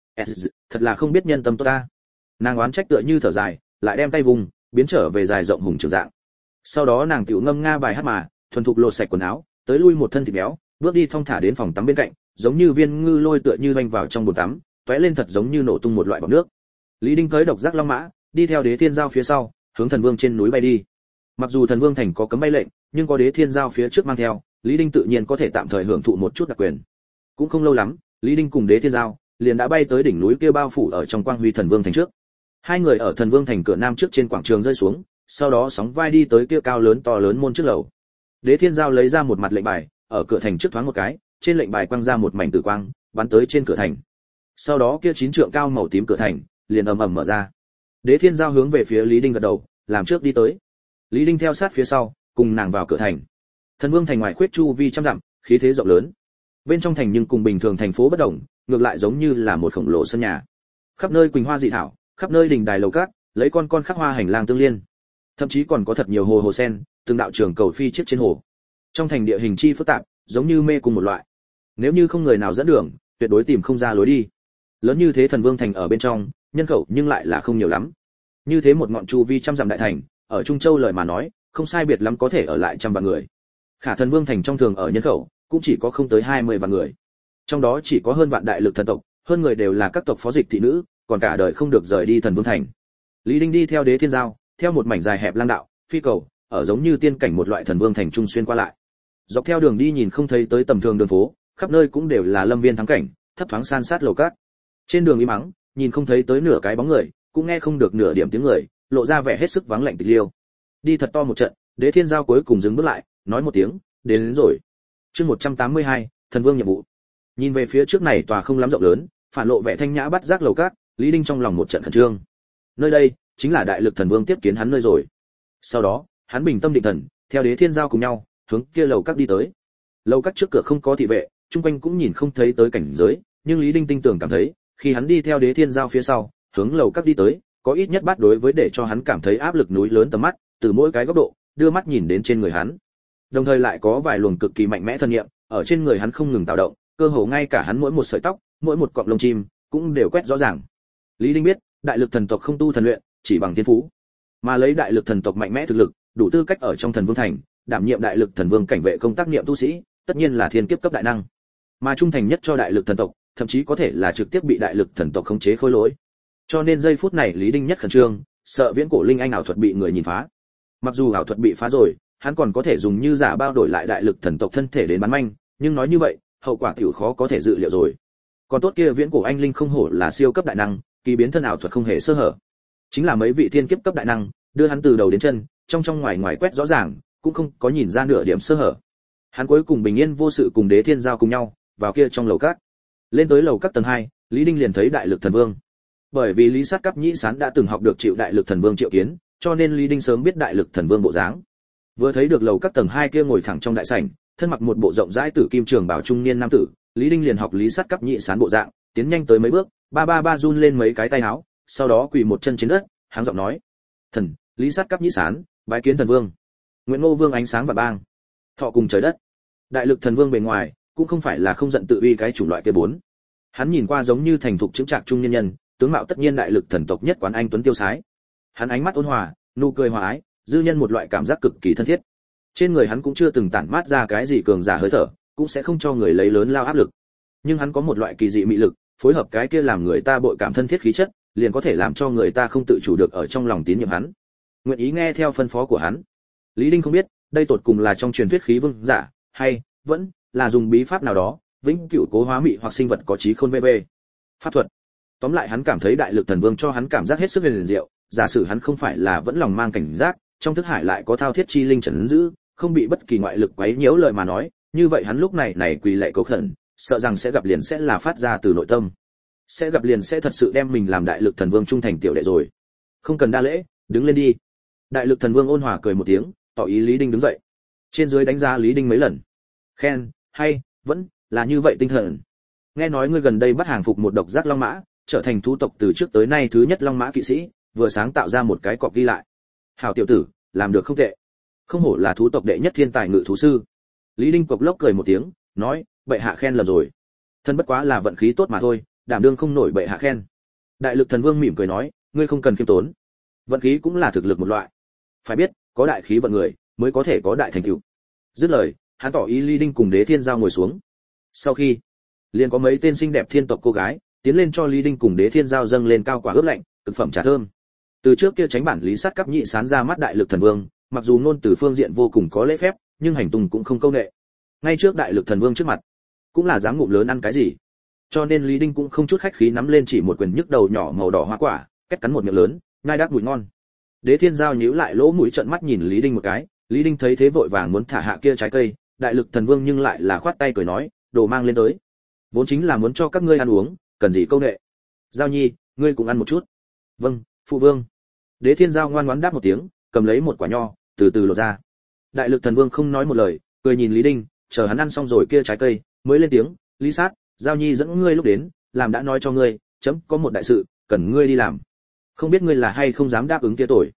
Thật là không biết nhân tâm tốt ta. Nàng oán trách tựa như thở dài, lại đem tay vùng, biến trở về dài rộng hùng trưởng dạng. Sau đó nàng tiểu ngâm nga bài hát mà, thuần thục lột sạch quần áo, tới lui một thân thịt béo, bước đi thong thả đến phòng tắm bên cạnh, giống như viên ngư lôi tựa như vành vào trong bồn tắm, tóe lên thật giống như nổ tung một loại bọt nước. Lý Đinh cưỡi độc giác long mã, đi theo Đế Thiên Giao phía sau, hướng Thần Vương trên núi bay đi. Mặc dù Thần Vương thành có cấm bay lệnh, nhưng có Đế Thiên Giao phía trước mang theo, Lý Đinh tự nhiên có thể tạm thời hưởng thụ một chút đặc quyền. Cũng không lâu lắm, Lý Đinh cùng Đế Thiên Giao liền đã bay tới đỉnh núi kia bao phủ ở trong quang huy Thần Vương thành trước. Hai người ở Thần Vương thành cửa nam trước trên quảng trường rơi xuống, sau đó sóng vai đi tới kia cao lớn to lớn môn trước lầu. Đế Thiên Giao lấy ra một mặt lệnh bài, ở cửa thành trước thoáng một cái, trên lệnh bài quang ra một mảnh tử quang, bắn tới trên cửa thành. Sau đó kia chín trượng cao màu tím cửa thành liền ầm ầm mở ra. Đế Thiên Giao hướng về phía Lý Đinh gật đầu, làm trước đi tới. Lý Đinh theo sát phía sau, cùng nàng vào cửa thành. Thần Vương thành ngoài khuyết chu vi trăm dặm, khí thế rộng lớn. Bên trong thành nhưng cùng bình thường thành phố bất đồng, ngược lại giống như là một khổng lồ sân nhà. Khắp nơi quỳnh hoa dị thảo, khắp nơi đình đài lầu cát, lấy con con khắc hoa hành lang tương liên. Thậm chí còn có thật nhiều hồ hồ sen, từng đạo trường cầu phi chiếc trên hồ. Trong thành địa hình chi phức tạp, giống như mê cung một loại. Nếu như không người nào dẫn đường, tuyệt đối tìm không ra lối đi. Lớn như thế Thần Vương thành ở bên trong, nhân khẩu nhưng lại là không nhiều lắm. Như thế một ngọn chu vi trăm dặm đại thành, ở Trung Châu lời mà nói, không sai biệt lắm có thể ở lại trăm vạn người. Khả Thần Vương thành trong thường ở nhân khẩu, cũng chỉ có không tới hai mươi vạn người. Trong đó chỉ có hơn vạn đại lực thần tộc, hơn người đều là các tộc phó dịch thị nữ, còn cả đời không được rời đi Thần Vương thành. Lý Đinh đi theo Đế Thiên Giao, theo một mảnh dài hẹp lang đạo, phi cầu, ở giống như tiên cảnh một loại Thần Vương thành trung xuyên qua lại. Dọc theo đường đi nhìn không thấy tới tầm thường đường phố, khắp nơi cũng đều là lâm viên thắng cảnh, thấp thoáng san sát lầu cát. Trên đường im mắng, nhìn không thấy tới nửa cái bóng người, cũng nghe không được nửa điểm tiếng người, lộ ra vẻ hết sức vắng lạnh tịch liêu. Đi thật to một trận, Đế Thiên Giao cuối cùng dừng bước lại, nói một tiếng, đến, đến rồi. Chương một trăm tám mươi hai, Thần Vương nhiệm vụ. Nhìn về phía trước này tòa không lắm rộng lớn, phản lộ vẻ thanh nhã bắt giác lầu cát, Lý Đinh trong lòng một trận khẩn trương. Nơi đây chính là đại lực thần vương tiếp kiến hắn nơi rồi. Sau đó, hắn bình tâm định thần, theo Đế Thiên Giao cùng nhau, hướng kia lầu cát đi tới. Lầu cát trước cửa không có thị vệ, chung quanh cũng nhìn không thấy tới cảnh giới, nhưng Lý Đinh tinh tường cảm thấy, khi hắn đi theo Đế Thiên Giao phía sau, hướng lầu cát đi tới, có ít nhất bát đối với để cho hắn cảm thấy áp lực núi lớn tầm mắt, từ mỗi cái góc độ, đưa mắt nhìn đến trên người hắn. Đồng thời lại có vài luồng cực kỳ mạnh mẽ thần niệm, ở trên người hắn không ngừng tạo động, cơ hồ ngay cả hắn mỗi một sợi tóc, mỗi một cọng lông chim, cũng đều quét rõ ràng. Lý Đinh biết, đại lực thần tộc không tu thần luyện, chỉ bằng thiên phú, mà lấy đại lực thần tộc mạnh mẽ thực lực, đủ tư cách ở trong Thần Vương thành, đảm nhiệm đại lực thần vương cảnh vệ công tác niệm tu sĩ, tất nhiên là thiên kiếp cấp đại năng. Mà trung thành nhất cho đại lực thần tộc, thậm chí có thể là trực tiếp bị đại lực thần tộc khống chế khôi lỗi. Cho nên giây phút này Lý Đinh nhất khẩn trương, sợ viễn cổ linh anh ảo thuật bị người nhìn phá. Mặc dù ảo thuật bị phá rồi, hắn còn có thể dùng như giả bao đổi lại đại lực thần tộc thân thể đến bán manh, nhưng nói như vậy, hậu quả tiểu khó có thể dự liệu rồi. Còn tốt kia viễn cổ anh linh không hổ là siêu cấp đại năng, kỳ biến thân ảo thuật không hề sơ hở. Chính là mấy vị thiên kiếp cấp đại năng, đưa hắn từ đầu đến chân, trong trong ngoài ngoài quét rõ ràng, cũng không có nhìn ra nửa điểm sơ hở. Hắn cuối cùng bình yên vô sự cùng Đế Thiên Giao cùng nhau, vào kia trong lầu cát. Lên tới lầu cát tầng hai, Lý Đinh liền thấy đại lực thần vương. Bởi vì Lý Sát Cấp Nhĩ Sán đã từng học được chịu đại lực thần vương triệu kiến, cho nên Lý Đinh sớm biết đại lực thần vương bộ dáng. Vừa thấy được lầu cát tầng hai kia ngồi thẳng trong đại sảnh, thân mặc một bộ rộng rãi tử kim trường bào trung niên nam tử, Lý Đinh liền học Lý Sát Cấp Nhĩ Sán bộ dạng, tiến nhanh tới mấy bước, ba ba ba run lên mấy cái tay áo, sau đó quỳ một chân trên đất, háng giọng nói: "Thần, Lý Sát Cấp Nhĩ Sán, bái kiến thần vương." Nguyện Ngô Vương ánh sáng và bang, thọ cùng trời đất. Đại lực thần vương bề ngoài cũng không phải là không giận tự uy cái chủng loại kia bốn. Hắn nhìn qua giống như thành thục chững chạc trung nhân nhân, tướng mạo tất nhiên đại lực thần tộc nhất quán anh tuấn tiêu sái. Hắn ánh mắt ôn hòa, nụ cười hòa ái, dư nhân một loại cảm giác cực kỳ thân thiết. Trên người hắn cũng chưa từng tản mát ra cái gì cường giả hơi thở, cũng sẽ không cho người lấy lớn lao áp lực. Nhưng hắn có một loại kỳ dị mị lực, phối hợp cái kia làm người ta bội cảm thân thiết khí chất, liền có thể làm cho người ta không tự chủ được ở trong lòng tín nhiệm hắn, nguyện ý nghe theo phân phó của hắn. Lý Đinh không biết, đây tột cùng là trong truyền thuyết khí vương giả, hay vẫn là dùng bí pháp nào đó, vĩnh cửu cố hóa mị hoặc sinh vật có trí khôn vb. Pháp thuật. Tóm lại hắn cảm thấy đại lực thần vương cho hắn cảm giác hết sức huyền diệu, giả sử hắn không phải là vẫn lòng mang cảnh giác, trong thức hải lại có thao thiết chi linh trấn giữ, không bị bất kỳ ngoại lực quấy nhiễu lời mà nói, như vậy hắn lúc này này quỳ lạy cầu khẩn, sợ rằng sẽ gặp liền sẽ là phát ra từ nội tâm. Sẽ gặp liền sẽ thật sự đem mình làm đại lực thần vương trung thành tiểu đệ rồi. Không cần đa lễ, đứng lên đi. Đại lực thần vương ôn hòa cười một tiếng, tỏ ý Lý Đinh đứng dậy. Trên dưới đánh giá Lý Đinh mấy lần. Khen, hay, vẫn là như vậy tinh thần. Nghe nói ngươi gần đây bắt hàng phục một độc giác long mã, trở thành thú tộc từ trước tới nay thứ nhất long mã kỵ sĩ, vừa sáng tạo ra một cái cọc ghi lại. Hảo tiểu tử, làm được không tệ. Không hổ là thú tộc đệ nhất thiên tài ngự thú sư. Lý Đinh cộc lốc cười một tiếng, nói, bệ hạ khen lầm rồi. Thân bất quá là vận khí tốt mà thôi, đảm đương không nổi bệ hạ khen. Đại lực thần vương mỉm cười nói, ngươi không cần khiêm tốn. Vận khí cũng là thực lực một loại. Phải biết, có đại khí vận người, mới có thể có đại thành tựu. Dứt lời, hắn tỏ ý Lý Đinh cùng Đế Thiên Giao ngồi xuống. Sau khi, liền có mấy tên xinh đẹp thiên tộc cô gái tiến lên cho Lý Đinh cùng Đế Thiên Giao dâng lên cao quả ướp lạnh, cực phẩm trà thơm. Từ trước kia tránh bản Lý Sát Cấp Nhĩ Sán ra mắt đại lực thần vương, mặc dù ngôn từ phương diện vô cùng có lễ phép, nhưng hành tung cũng không câu nệ. Ngay trước đại lực thần vương trước mặt, cũng là dám ngụm lớn ăn cái gì. Cho nên Lý Đinh cũng không chút khách khí nắm lên chỉ một quyền nhức đầu nhỏ màu đỏ hoa quả, cách cắn một miệng lớn, nhai đắc mùi ngon. Đế Thiên Giao nhíu lại lỗ mũi trợn mắt nhìn Lý Đinh một cái, Lý Đinh thấy thế vội vàng muốn thả hạ kia trái cây, đại lực thần vương nhưng lại là khoát tay cười nói, đồ mang lên tới. Vốn chính là muốn cho các ngươi ăn uống, cần gì câu nệ. Giao Nhi, ngươi cũng ăn một chút. Vâng, phụ vương. Đế Thiên Giao ngoan ngoãn đáp một tiếng, cầm lấy một quả nho, từ từ lột ra. Đại lực thần vương không nói một lời, cười nhìn Lý Đinh, chờ hắn ăn xong rồi kia trái cây, mới lên tiếng, Lý Sát, Giao Nhi dẫn ngươi lúc đến, làm đã nói cho ngươi, chấm có một đại sự, cần ngươi đi làm. Không biết ngươi là hay không dám đáp ứng kia tội.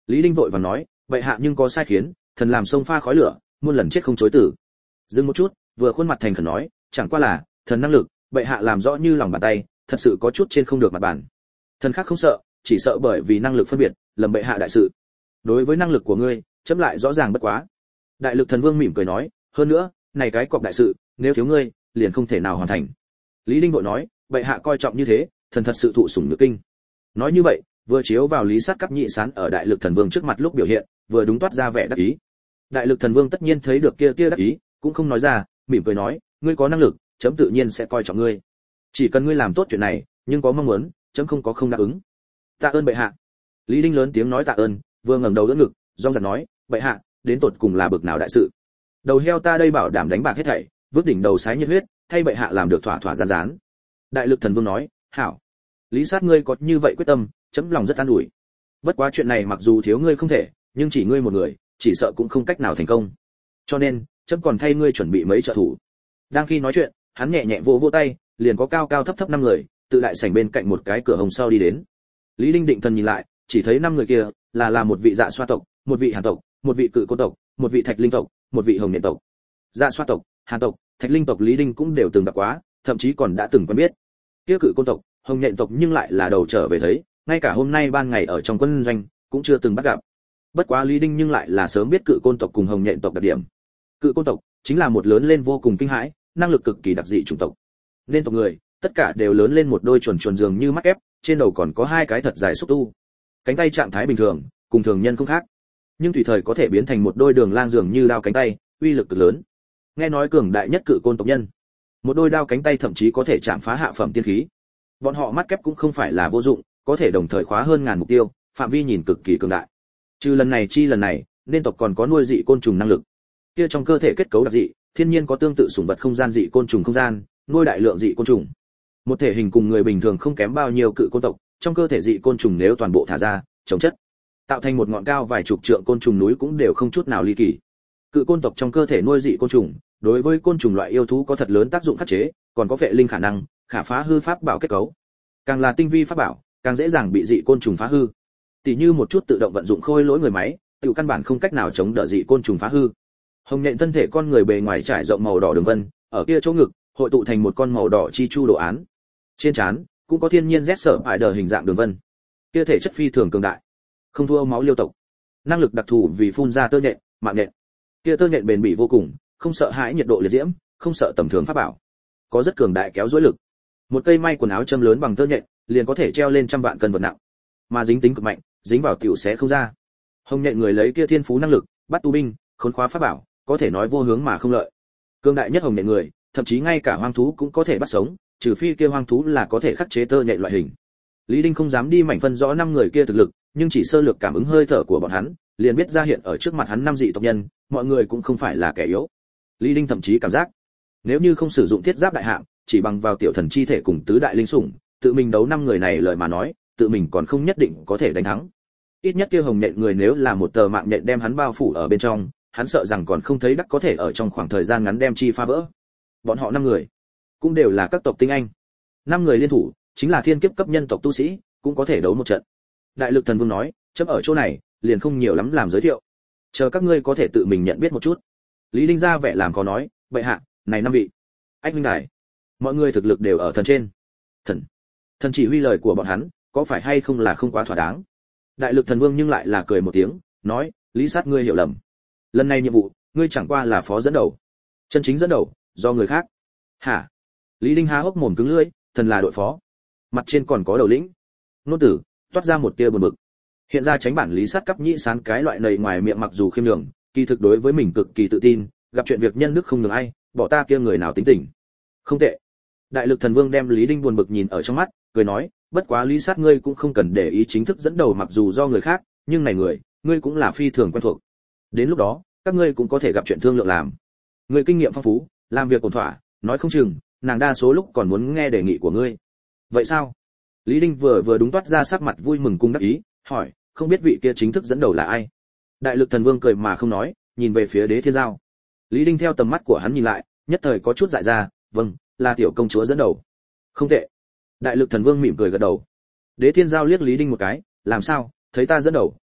Lý Đinh vội vàng nói, vậy hạ nhưng có sai khiến, thần làm sông pha khói lửa, muôn lần chết không chối từ. Dừng một chút, vừa khuôn mặt thành khẩn nói, chẳng qua là thần năng lực, vậy hạ làm rõ như lòng bàn tay, thật sự có chút trên không được mặt bàn. Thần khác không sợ, chỉ sợ bởi vì năng lực phân biệt, lầm bệ hạ đại sự. Đối với năng lực của ngươi, chấm lại rõ ràng bất quá. Đại lực thần vương mỉm cười nói, hơn nữa, này cái cọc đại sự, nếu thiếu ngươi, liền không thể nào hoàn thành. Lý Đinh vội nói, bệ hạ coi trọng như thế, thần thật sự thụ sủng nhược kinh. Nói như vậy, vừa chiếu vào Lý Sát Cấp Nhị Sán ở Đại Lực Thần Vương trước mặt lúc biểu hiện, vừa đúng toát ra vẻ đắc ý. Đại Lực Thần Vương tất nhiên thấy được kia tia đắc ý, cũng không nói ra, mỉm cười nói, ngươi có năng lực, chấm tự nhiên sẽ coi trọng ngươi. Chỉ cần ngươi làm tốt chuyện này, nhưng có mong muốn, chấm không có không đáp ứng. Tạ ơn bệ hạ. Lý Đinh lớn tiếng nói tạ ơn, vừa ngẩng đầu đỡ ngực, rong rạc nói, bệ hạ, đến tột cùng là bực nào đại sự? Đầu heo ta đây bảo đảm đánh bạc hết thảy, vứt đỉnh đầu sái nhiệt huyết, thay bệ hạ làm được thỏa thỏa gian dán. Đại Lực Thần Vương nói, hảo. Lý Sát ngươi có như vậy quyết tâm, chấm lòng rất an ủi. Bất quá chuyện này mặc dù thiếu ngươi không thể, nhưng chỉ ngươi một người, chỉ sợ cũng không cách nào thành công. Cho nên, chấm còn thay ngươi chuẩn bị mấy trợ thủ. Đang khi nói chuyện, hắn nhẹ nhẹ vỗ vỗ tay, liền có cao cao thấp thấp năm người, tự đại sảnh bên cạnh một cái cửa hồng sau đi đến. Lý Đinh định thần nhìn lại, chỉ thấy năm người kia là là một vị Dạ Xoa tộc, một vị Hàn tộc, một vị Cự Côn tộc, một vị Thạch Linh tộc, một vị Hồng Nhện tộc. Dạ Xoa tộc, Hàn tộc, Thạch Linh tộc Lý Đinh cũng đều từng gặp quá, thậm chí còn đã từng quen biết. Kia Cự Côn tộc, Hồng Nhện tộc nhưng lại là đầu trở về thấy, ngay cả hôm nay ban ngày ở trong quân doanh cũng chưa từng bắt gặp. Bất quá Lý Đinh nhưng lại là sớm biết Cự Côn tộc cùng Hồng Nhện tộc đặc điểm. Cự Côn tộc chính là một lớn lên vô cùng kinh hãi, năng lực cực kỳ đặc dị chủng tộc. Nên tộc người, tất cả đều lớn lên một đôi chuẩn chuẩn dường như mắt ép, trên đầu còn có hai cái thật dài xúc tu. Cánh tay trạng thái bình thường, cùng thường nhân không khác, nhưng tùy thời có thể biến thành một đôi đường lang dường như đao cánh tay, uy lực cực lớn. Nghe nói cường đại nhất Cự Côn tộc nhân, một đôi đao cánh tay thậm chí có thể chạm phá hạ phẩm tiên khí. Bọn họ mắt kép cũng không phải là vô dụng, có thể đồng thời khóa hơn ngàn mục tiêu, phạm vi nhìn cực kỳ cường đại. Trừ lần này chi lần này, nên tộc còn có nuôi dị côn trùng năng lực. Kia trong cơ thể kết cấu đặc dị, thiên nhiên có tương tự sủng vật không gian dị côn trùng không gian, nuôi đại lượng dị côn trùng. Một thể hình cùng người bình thường không kém bao nhiêu Cự Côn tộc, trong cơ thể dị côn trùng nếu toàn bộ thả ra, chống chất, tạo thành một ngọn cao vài chục trượng côn trùng núi cũng đều không chút nào ly kỳ. Cự Côn tộc trong cơ thể nuôi dị côn trùng, đối với côn trùng loại yêu thú có thật lớn tác dụng khắc chế, còn có vệ linh khả năng, khả phá hư pháp bảo kết cấu. Càng là tinh vi pháp bảo, càng dễ dàng bị dị côn trùng phá hư. Tỷ như một chút tự động vận dụng khôi lỗi người máy, tự căn bản không cách nào chống đỡ dị côn trùng phá hư. Hồng Nhện thân thể con người bề ngoài trải rộng màu đỏ đường vân, ở kia chỗ ngực hội tụ thành một con màu đỏ chi chu đồ án. Trên trán cũng có thiên nhiên rét sở ải đờ hình dạng đường vân. Kia thể chất phi thường cường đại, không thua máu liêu tộc. Năng lực đặc thù vì phun ra tơ nhện, mạng nhện. Kia tơ nhện bền bỉ vô cùng, không sợ hãi nhiệt độ liệt diễm, không sợ tầm thường pháp bảo. Có rất cường đại kéo duỗi lực. Một cây may quần áo châm lớn bằng tơ nhện, liền có thể treo lên trăm vạn cân vật nặng. Mà dính tính cực mạnh, dính vào tiểu xé không ra. Hồng Nhện người lấy kia thiên phú năng lực, bắt tu binh, khốn khóa pháp bảo, có thể nói vô hướng mà không lợi. Cường đại nhất Hồng Nhện người, thậm chí ngay cả hoang thú cũng có thể bắt sống, trừ phi kia hoang thú là có thể khắc chế tơ nhện loại hình. Lý Đinh không dám đi mảnh phân rõ năm người kia thực lực, nhưng chỉ sơ lược cảm ứng hơi thở của bọn hắn, liền biết ra hiện ở trước mặt hắn năm dị tộc nhân, mọi người cũng không phải là kẻ yếu. Lý Đinh thậm chí cảm giác, nếu như không sử dụng thiết giáp đại hạng, chỉ bằng vào tiểu thần chi thể cùng tứ đại linh sủng, tự mình đấu năm người này lời mà nói, tự mình còn không nhất định có thể đánh thắng. Ít nhất kia Hồng Nhện người nếu là một tờ mạng nhện đem hắn bao phủ ở bên trong, hắn sợ rằng còn không thấy đắc có thể ở trong khoảng thời gian ngắn đem chi phá vỡ. Bọn họ năm người cũng đều là các tộc tinh anh. Năm người liên thủ, chính là thiên kiếp cấp nhân tộc tu sĩ, cũng có thể đấu một trận. Đại Lực Thần Vương nói, chấm ở chỗ này, liền không nhiều lắm làm giới thiệu. Chờ các ngươi có thể tự mình nhận biết một chút. Lý Đinh ra vẻ làm khó nói, vậy hạ, này năm vị. Ách huynh đài, mọi người thực lực đều ở thần trên. Thần, thần chỉ huy lời của bọn hắn, có phải hay không là không quá thỏa đáng. Đại Lực Thần Vương nhưng lại là cười một tiếng, nói, Lý Sát ngươi hiểu lầm. Lần này nhiệm vụ, ngươi chẳng qua là phó dẫn đầu. Chân chính dẫn đầu, do người khác. Hả? Lý Đinh há hốc mồm cứng lưỡi, thần là đội phó. Mặt trên còn có đầu lĩnh. Nô tử, toát ra một tia buồn bực. Hiện ra tránh bản Lý Sát cấp nhĩ sán cái loại này ngoài miệng mặc dù khiêm nhường, kỳ thực đối với mình cực kỳ tự tin, gặp chuyện việc nhân đức không nhường ai, bỏ ta kia người nào tính tình. Không tệ. Đại Lực Thần Vương đem Lý Đinh buồn bực nhìn ở trong mắt, cười nói, bất quá Lý Sát ngươi cũng không cần để ý chính thức dẫn đầu mặc dù do người khác, nhưng này người, ngươi cũng là phi thường quen thuộc. Đến lúc đó, các ngươi cũng có thể gặp chuyện thương lượng làm. Ngươi kinh nghiệm phong phú, làm việc ổn thỏa, nói không chừng, nàng đa số lúc còn muốn nghe đề nghị của ngươi. Vậy sao? Lý Đinh vừa vừa đúng toát ra sắc mặt vui mừng cung đắc ý, hỏi, không biết vị kia chính thức dẫn đầu là ai? Đại Lực Thần Vương cười mà không nói, nhìn về phía Đế Thiên Giao. Lý Đinh theo tầm mắt của hắn nhìn lại, nhất thời có chút dại ra, vâng, là tiểu công chúa dẫn đầu. Không tệ. Đại Lực Thần Vương mỉm cười gật đầu. Đế Thiên Giao liếc Lý Đinh một cái, làm sao, thấy ta dẫn đầu,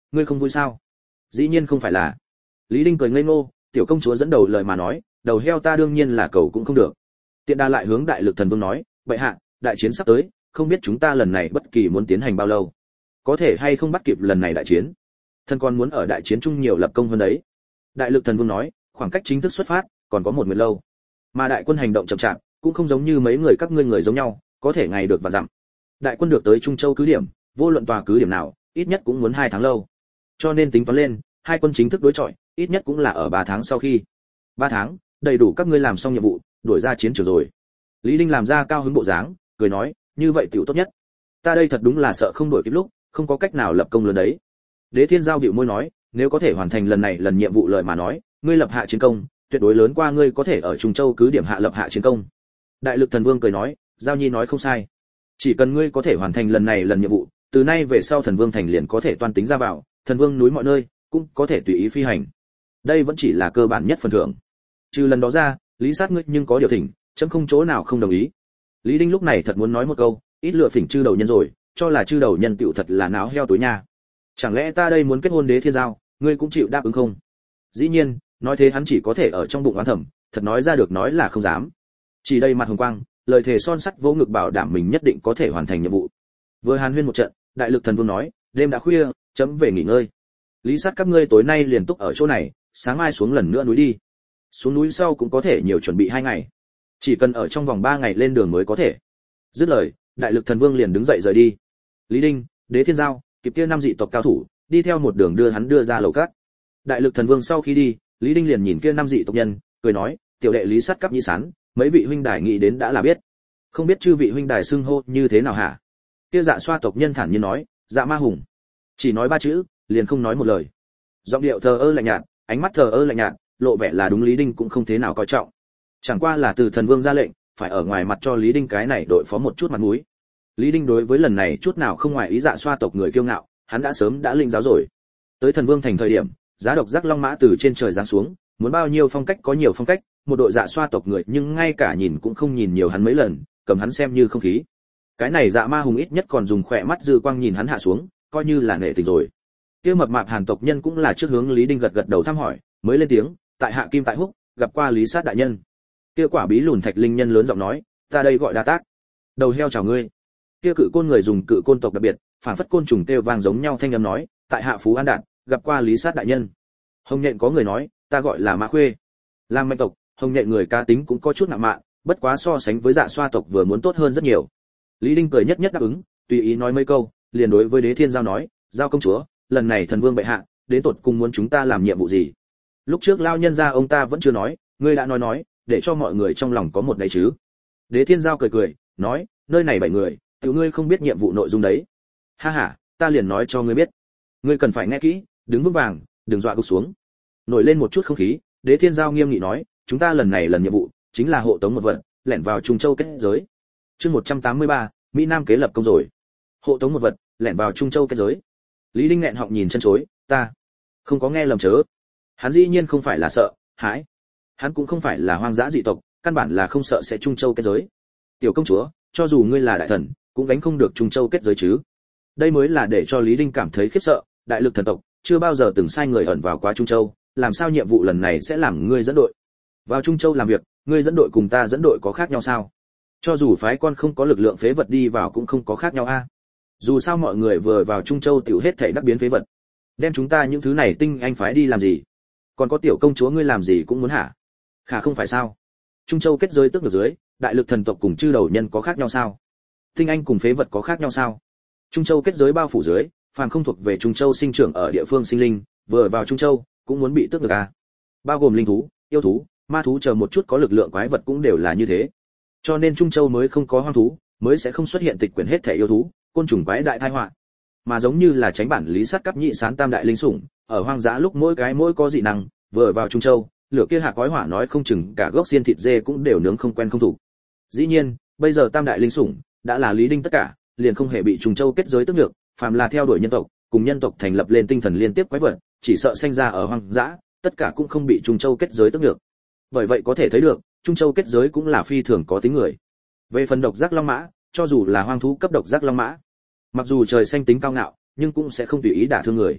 ngươi không vui sao? Dĩ nhiên không phải là. Lý Đinh cười ngây ngô, tiểu công chúa dẫn đầu lời mà nói, đầu heo ta đương nhiên là cầu cũng không được. Tiện đa lại hướng đại lực thần vương nói, vậy hạ, đại chiến sắp tới, không biết chúng ta lần này bất kỳ muốn tiến hành bao lâu, có thể hay không bắt kịp lần này đại chiến. Thần còn muốn ở đại chiến chung nhiều lập công hơn đấy. Đại lực thần vương nói, khoảng cách chính thức xuất phát còn có một nguyệt lâu, mà đại quân hành động chậm chạp, cũng không giống như mấy người các ngươi người giống nhau, có thể ngày được và dặm. Đại quân được tới Trung Châu cứ điểm, vô luận tòa cứ điểm nào, ít nhất cũng muốn hai tháng lâu. Cho nên tính toán lên, hai quân chính thức đối chọi, ít nhất cũng là ở ba tháng sau khi. ba tháng, đầy đủ các ngươi làm xong nhiệm vụ, đuổi ra chiến trường rồi. Lý Đinh làm ra cao hứng bộ dáng, cười nói, như vậy tiểu tốt nhất. Ta đây thật đúng là sợ không đuổi kịp lúc, không có cách nào lập công lớn đấy. Đế Thiên Giao bĩu môi nói, nếu có thể hoàn thành lần này lần nhiệm vụ lời mà nói, ngươi lập hạ chiến công, tuyệt đối lớn qua ngươi có thể ở Trung Châu cứ điểm hạ lập hạ chiến công. Đại lực thần vương cười nói, Giao Nhi nói không sai. Chỉ cần ngươi có thể hoàn thành lần này lần nhiệm vụ, từ nay về sau thần vương thành liền có thể toan tính ra vào, thần vương núi mọi nơi cũng có thể tùy ý phi hành. Đây vẫn chỉ là cơ bản nhất phần thưởng. Trừ lần đó ra, Lý Sát ngươi nhưng có điều thỉnh, chấm không chỗ nào không đồng ý. Lý Đinh lúc này thật muốn nói một câu, ít lựa phỉnh chư đầu nhân rồi, cho là chư đầu nhân tiểu thật là náo heo tối nha. Chẳng lẽ ta đây muốn kết hôn Đế Thiên Giao, ngươi cũng chịu đáp ứng không? Dĩ nhiên, nói thế hắn chỉ có thể ở trong bụng oán thầm, thật nói ra được nói là không dám. Chỉ đây mặt hồng quang, lời thề son sắt vỗ ngực bảo đảm mình nhất định có thể hoàn thành nhiệm vụ. Vừa hàn huyên một trận, đại lực thần vương nói, đêm đã khuya, chấm về nghỉ ngơi. Lý Sát các ngươi tối nay liền túc ở chỗ này, sáng mai xuống lần nữa núi đi. Xuống núi sau cũng có thể nhiều chuẩn bị hai ngày, chỉ cần ở trong vòng ba ngày lên đường mới có thể. Dứt lời, đại lực thần vương liền đứng dậy rời đi. Lý Đinh, Đế Thiên Giao, kịp kia năm dị tộc cao thủ, đi theo một đường đưa hắn đưa ra lầu cát. Đại lực thần vương sau khi đi, Lý Đinh liền nhìn kia năm dị tộc nhân, cười nói, tiểu đệ Lý Sát cấp Nhĩ Sán, mấy vị huynh đài nghĩ đến đã là biết. Không biết chư vị huynh đài xưng hô như thế nào hả? Kia Dạ Xoa tộc nhân thản nhiên nói, Dạ Ma Hùng. Chỉ nói ba chữ, liền không nói một lời. Giọng điệu thờ ơ lạnh nhạt, ánh mắt thờ ơ lạnh nhạt, lộ vẻ là đúng Lý Đinh cũng không thế nào coi trọng. Chẳng qua là từ thần vương ra lệnh, phải ở ngoài mặt cho Lý Đinh cái này đội phó một chút mặt mũi. Lý Đinh đối với lần này chút nào không ngoài ý Dạ Xoa tộc người kiêu ngạo, hắn đã sớm đã linh giáo rồi. Tới thần vương thành thời điểm, giá độc giác long mã từ trên trời giáng xuống, muốn bao nhiêu phong cách có nhiều phong cách, một đội Dạ Xoa tộc người nhưng ngay cả nhìn cũng không nhìn nhiều hắn mấy lần, cầm hắn xem như không khí. Cái này Dạ Ma Hùng ít nhất còn dùng khỏe mắt dư quang nhìn hắn hạ xuống, coi như là nể tình rồi. Kia mập mạp Hàn tộc nhân cũng là trước hướng Lý Đinh gật gật đầu thăm hỏi, mới lên tiếng, tại hạ Kim tại Húc, gặp qua Lý Sát đại nhân. Kia quả bí lùn thạch linh nhân lớn giọng nói, ta đây gọi đa tác. Đầu heo chào ngươi. Kia cự côn người dùng cự côn tộc đặc biệt, phản phất côn trùng kêu vang giống nhau thanh âm nói, tại hạ Phú An Đạt, gặp qua Lý Sát đại nhân. Hồng Nhện có người nói, ta gọi là Mã Khuê. Làm mệnh tộc, Hồng Nhện người cá tính cũng có chút ngạo mạn, bất quá so sánh với Dạ Xoa tộc vừa muốn tốt hơn rất nhiều. Lý Đinh cười nhất nhất đáp ứng, tùy ý nói mấy câu, liền đối với Đế Thiên Giao nói, giao công chúa, lần này thần vương bệ hạ, đến tột cùng muốn chúng ta làm nhiệm vụ gì? Lúc trước lao nhân gia ông ta vẫn chưa nói, ngươi đã nói nói, để cho mọi người trong lòng có một đấy chứ. Đế Thiên Giao cười cười, nói, nơi này bảy người, tiểu ngươi không biết nhiệm vụ nội dung đấy. Ha ha, ta liền nói cho ngươi biết. Ngươi cần phải nghe kỹ, đứng vững vàng, đừng dọa gục xuống. Nổi lên một chút không khí, Đế Thiên Giao nghiêm nghị nói, chúng ta lần này lần nhiệm vụ chính là hộ tống một vật, lẻn vào Trung Châu kết giới. Chương một trăm tám mươi ba, Mỹ Nam kế lập công rồi. Hộ tống một vật, lẻn vào Trung Châu kết giới. Lý Đinh nghẹn họng nhìn chân chối, ta không có nghe lầm chớ. Hắn dĩ nhiên không phải là sợ hãi, hắn cũng không phải là hoang dã dị tộc, căn bản là không sợ sẽ Trung Châu kết giới. Tiểu công chúa, cho dù ngươi là đại thần, cũng gánh không được Trung Châu kết giới chứ. Đây mới là để cho Lý Đinh cảm thấy khiếp sợ, đại lực thần tộc chưa bao giờ từng sai người ẩn vào quá Trung Châu, làm sao nhiệm vụ lần này sẽ làm ngươi dẫn đội vào Trung Châu làm việc? Ngươi dẫn đội cùng ta dẫn đội có khác nhau sao? Cho dù phái con không có lực lượng phế vật đi vào cũng không có khác nhau a. Dù sao mọi người vừa vào Trung Châu tiểu hết thảy đắc biến phế vật, đem chúng ta những thứ này tinh anh phái đi làm gì? Còn có tiểu công chúa ngươi làm gì cũng muốn hả? Khả không phải sao? Trung Châu kết giới tức được dưới, đại lực thần tộc cùng chư đầu nhân có khác nhau sao? Tinh anh cùng phế vật có khác nhau sao? Trung Châu kết giới bao phủ dưới, phàm không thuộc về Trung Châu sinh trưởng ở địa phương sinh linh, vừa vào Trung Châu cũng muốn bị tước được a. Bao gồm linh thú, yêu thú, ma thú chờ một chút có lực lượng quái vật cũng đều là như thế. Cho nên Trung Châu mới không có hoang thú, mới sẽ không xuất hiện tịch quyển hết thể yêu thú, côn trùng quái đại tai họa. Mà giống như là tránh bản Lý Sát cấp Nhĩ Sán tam đại linh sủng, ở hoang dã lúc mỗi cái mỗi có dị năng, vừa vào Trung Châu, lửa kia hạ cói hỏa nói không chừng cả gốc xiên thịt dê cũng đều nướng không quen không thủ. Dĩ nhiên, bây giờ tam đại linh sủng đã là Lý Đinh tất cả, liền không hề bị Trung Châu kết giới tức được, phàm là theo đuổi nhân tộc, cùng nhân tộc thành lập lên tinh thần liên tiếp quái vật, chỉ sợ sinh ra ở hoang dã, tất cả cũng không bị Trung Châu kết giới tức được. Bởi vậy có thể thấy được, Trung Châu kết giới cũng là phi thường có tính người. Về phần độc giác long mã, cho dù là hoang thú cấp độc giác long mã, mặc dù trời xanh tính cao ngạo, nhưng cũng sẽ không tùy ý đả thương người.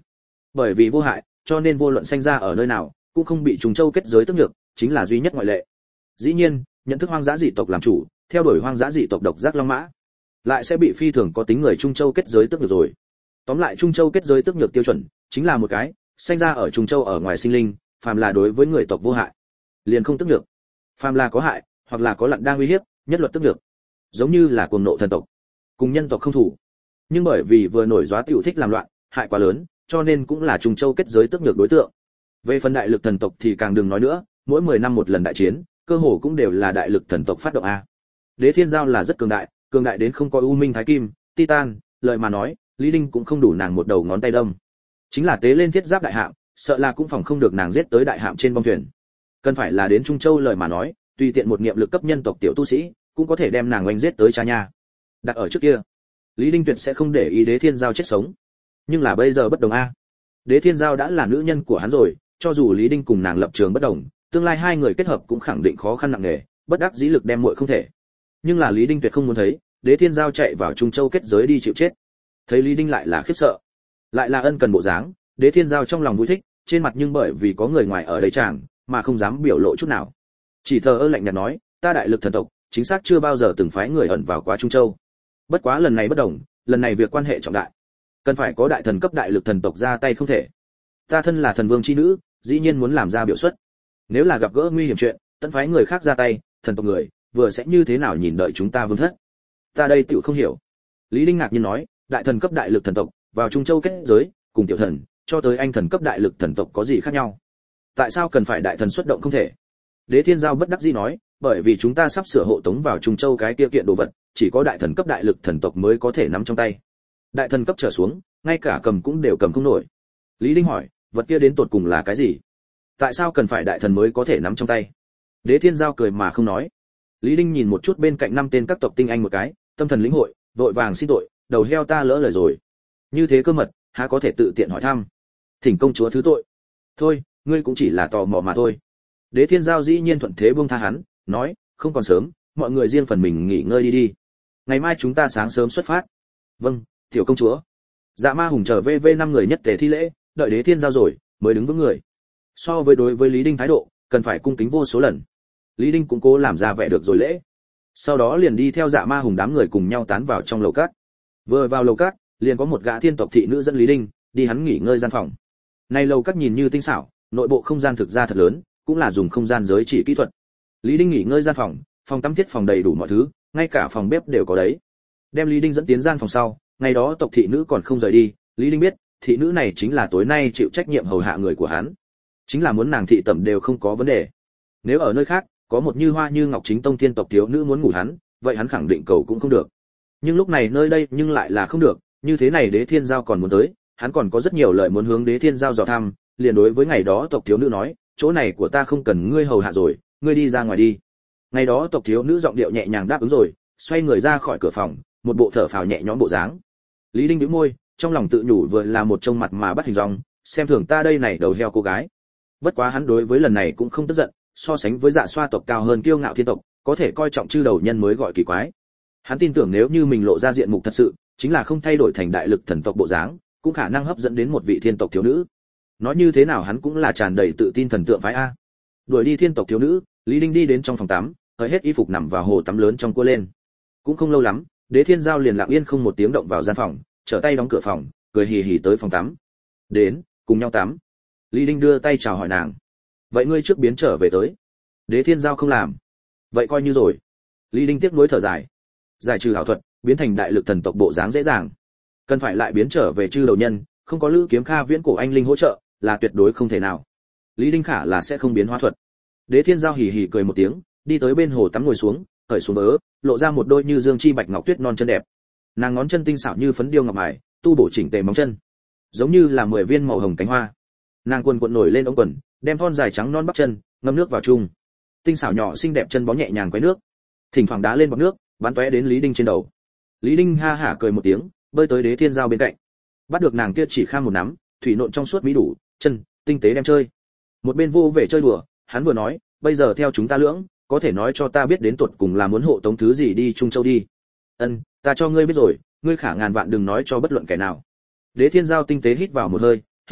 Bởi vì vô hại, cho nên vô luận sanh ra ở nơi nào, cũng không bị Trung Châu kết giới tức nhược, chính là duy nhất ngoại lệ. Dĩ nhiên, nhận thức hoang dã dị tộc làm chủ, theo đuổi hoang dã dị tộc độc giác long mã, lại sẽ bị phi thường có tính người Trung Châu kết giới tức nhược rồi. Tóm lại Trung Châu kết giới tức nhược tiêu chuẩn, chính là một cái, sanh ra ở Trung Châu ở ngoài sinh linh, phàm là đối với người tộc vô hại, liền không tức nhược. Phàm là có hại, hoặc là có lặn đang uy hiếp, nhất luật tức nhược. Giống như là cuồng nộ thần tộc, cùng nhân tộc không thủ. Nhưng bởi vì vừa nổi gió tiểu thích làm loạn, hại quá lớn, cho nên cũng là Trung Châu kết giới tức nhược đối tượng. Về phần đại lực thần tộc thì càng đừng nói nữa, mỗi mười năm một lần đại chiến, cơ hồ cũng đều là đại lực thần tộc phát động a. Đế Thiên Giao là rất cường đại, cường đại đến không có U Minh Thái Kim, Titan, lời mà nói, Lý Đinh cũng không đủ nàng một đầu ngón tay đâm. Chính là tế lên thiết giáp đại hạm, sợ là cũng phòng không được nàng giết tới đại hạm trên bong thuyền. Cần phải là đến Trung Châu lời mà nói, tùy tiện một niệm lực cấp nhân tộc tiểu tu sĩ, cũng có thể đem nàng oanh giết tới cha nha. Đặt ở trước kia, Lý Đinh tuyệt sẽ không để ý Đế Thiên Giao chết sống. Nhưng là bây giờ bất đồng a. Đế Thiên Giao đã là nữ nhân của hắn rồi, cho dù Lý Đinh cùng nàng lập trường bất đồng, tương lai hai người kết hợp cũng khẳng định khó khăn nặng nề, bất đắc dĩ lực đem muội không thể. Nhưng là Lý Đinh tuyệt không muốn thấy, Đế Thiên Giao chạy vào Trung Châu kết giới đi chịu chết. Thấy Lý Đinh lại là khiếp sợ, lại là ân cần bộ dáng, Đế Thiên Giao trong lòng vui thích, trên mặt nhưng bởi vì có người ngoài ở đây chàng, mà không dám biểu lộ chút nào. Chỉ thờ ơ lạnh nhạt nói, ta đại lực thần tộc, chính xác chưa bao giờ từng phái người ẩn vào qua Trung Châu. Bất quá lần này bất đồng, lần này việc quan hệ trọng đại, cần phải có đại thần cấp đại lực thần tộc ra tay không thể. Ta thân là thần vương chi nữ, dĩ nhiên muốn làm ra biểu xuất. Nếu là gặp gỡ nguy hiểm chuyện, tận phái người khác ra tay, thần tộc người vừa sẽ như thế nào nhìn đợi chúng ta vương thất. Ta đây tựu không hiểu. Lý Đinh ngạc nhiên nói, đại thần cấp đại lực thần tộc vào Trung Châu kết giới, cùng tiểu thần cho tới anh thần cấp đại lực thần tộc có gì khác nhau? Tại sao cần phải đại thần xuất động không thể? Đế Thiên Giao bất đắc dĩ nói, bởi vì chúng ta sắp sửa hộ tống vào Trung Châu cái kia kiện đồ vật, chỉ có đại thần cấp đại lực thần tộc mới có thể nắm trong tay. Đại thần cấp trở xuống, ngay cả cầm cũng đều cầm không nổi. Lý Đinh hỏi, vật kia đến tột cùng là cái gì? Tại sao cần phải đại thần mới có thể nắm trong tay? Đế Thiên Giao cười mà không nói. Lý Đinh nhìn một chút bên cạnh năm tên các tộc tinh anh một cái, tâm thần lĩnh hội, vội vàng xin tội, đầu heo ta lỡ lời rồi. Như thế cơ mật, há có thể tự tiện hỏi thăm. Thỉnh công chúa thứ tội. Thôi, ngươi cũng chỉ là tò mò mà thôi. Đế Thiên Giao dĩ nhiên thuận thế buông tha hắn, nói, không còn sớm, mọi người riêng phần mình nghỉ ngơi đi đi. Ngày mai chúng ta sáng sớm xuất phát. Vâng, tiểu công chúa. Dạ Ma Hùng chờ vê vê năm người nhất tề thi lễ, đợi Đế Thiên Giao rồi, mới đứng vững người. So với đối với Lý Đinh thái độ, cần phải cung kính vô số lần. Lý Đinh cũng cố làm ra vẻ được rồi lễ. Sau đó liền đi theo Dạ Ma Hùng đám người cùng nhau tán vào trong lầu cát. Vừa vào lầu cát, liền có một gã thiên tộc thị nữ dẫn Lý Đinh đi hắn nghỉ ngơi gian phòng. Này lầu cát nhìn như tinh xảo, nội bộ không gian thực ra thật lớn, cũng là dùng không gian giới chỉ kỹ thuật. Lý Đinh nghỉ ngơi gian phòng, phòng tắm thiết phòng đầy đủ mọi thứ, ngay cả phòng bếp đều có đấy. Đem Lý Đinh dẫn tiến gian phòng sau, ngày đó tộc thị nữ còn không rời đi, Lý Đinh biết, thị nữ này chính là tối nay chịu trách nhiệm hầu hạ người của hắn. Chính là muốn nàng thị tẩm đều không có vấn đề. Nếu ở nơi khác, có một Như Hoa Như Ngọc chính tông thiên tộc thiếu nữ muốn ngủ hắn, vậy hắn khẳng định cầu cũng không được. Nhưng lúc này nơi đây nhưng lại là không được, như thế này Đế Thiên Giao còn muốn tới, hắn còn có rất nhiều lời muốn hướng Đế Thiên Giao dò thăm, liền đối với ngày đó tộc thiếu nữ nói, chỗ này của ta không cần ngươi hầu hạ rồi, ngươi đi ra ngoài đi. Ngày đó tộc thiếu nữ giọng điệu nhẹ nhàng đáp ứng rồi, xoay người ra khỏi cửa phòng, một bộ thở phào nhẹ nhõm bộ dáng. Lý Đinh nhíu môi, trong lòng tự nhủ vừa là một trông mặt mà bắt hình dong, xem thường ta đây này đầu heo cô gái. Bất quá hắn đối với lần này cũng không tức giận, so sánh với Dạ Xoa tộc cao hơn kiêu ngạo thiên tộc, có thể coi trọng chư đầu nhân mới gọi kỳ quái. Hắn tin tưởng nếu như mình lộ ra diện mục thật sự, chính là không thay đổi thành đại lực thần tộc bộ dáng, cũng khả năng hấp dẫn đến một vị thiên tộc thiếu nữ. Nói như thế nào hắn cũng là tràn đầy tự tin thần tượng phái a. Đuổi đi thiên tộc thiếu nữ, Lý Đinh đi đến trong phòng tắm, cởi hết y phục nằm vào hồ tắm lớn trong cua lên. Cũng không lâu lắm, Đế Thiên Giao liền lặng yên không một tiếng động vào gian phòng, trở tay đóng cửa phòng, cười hì hì tới phòng tắm. Đến, cùng nhau tắm. Lý Đinh đưa tay chào hỏi nàng. Vậy ngươi trước biến trở về tới. Đế Thiên Giao không làm. Vậy coi như rồi. Lý Đinh tiếc nuối thở dài. Giải trừ ảo thuật, biến thành đại lực thần tộc bộ dáng dễ dàng. Cần phải lại biến trở về chư đầu nhân, không có Lữ Kiếm Kha viễn cổ anh linh hỗ trợ, là tuyệt đối không thể nào. Lý Đinh khả là sẽ không biến hóa thuật. Đế Thiên Giao hì hì cười một tiếng, đi tới bên hồ tắm ngồi xuống, cởi xuống vớ, lộ ra một đôi như dương chi bạch ngọc tuyết non chân đẹp. Nàng ngón chân tinh xảo như phấn điêu ngọc mài, tu bổ chỉnh tề móng chân, giống như là mười viên màu hồng cánh hoa. Nàng quần quần nổi lên ống quần, đem thon dài trắng non bắp chân ngâm nước vào chung. Tinh xảo nhỏ xinh đẹp chân bó nhẹ nhàng quấy nước, thỉnh thoảng đá lên bọt nước, bắn tóe đến Lý Đinh trên đầu. Lý Đinh ha hả cười một tiếng, bơi tới Đế Thiên Giao bên cạnh, bắt được nàng kia chỉ kham một nắm, thủy nộn trong suốt mỹ đủ, chân tinh tế đem chơi. Một bên vô về chơi đùa, hắn vừa nói, bây giờ theo chúng ta lưỡng, có thể nói cho ta biết đến tuột cùng là muốn hộ tống thứ gì đi Trung Châu đi. Ân, ta cho ngươi biết rồi, ngươi khả ngàn vạn đừng nói cho bất luận kẻ nào. Đế Thiên Giao tinh tế hít vào một hơi, khép mắt,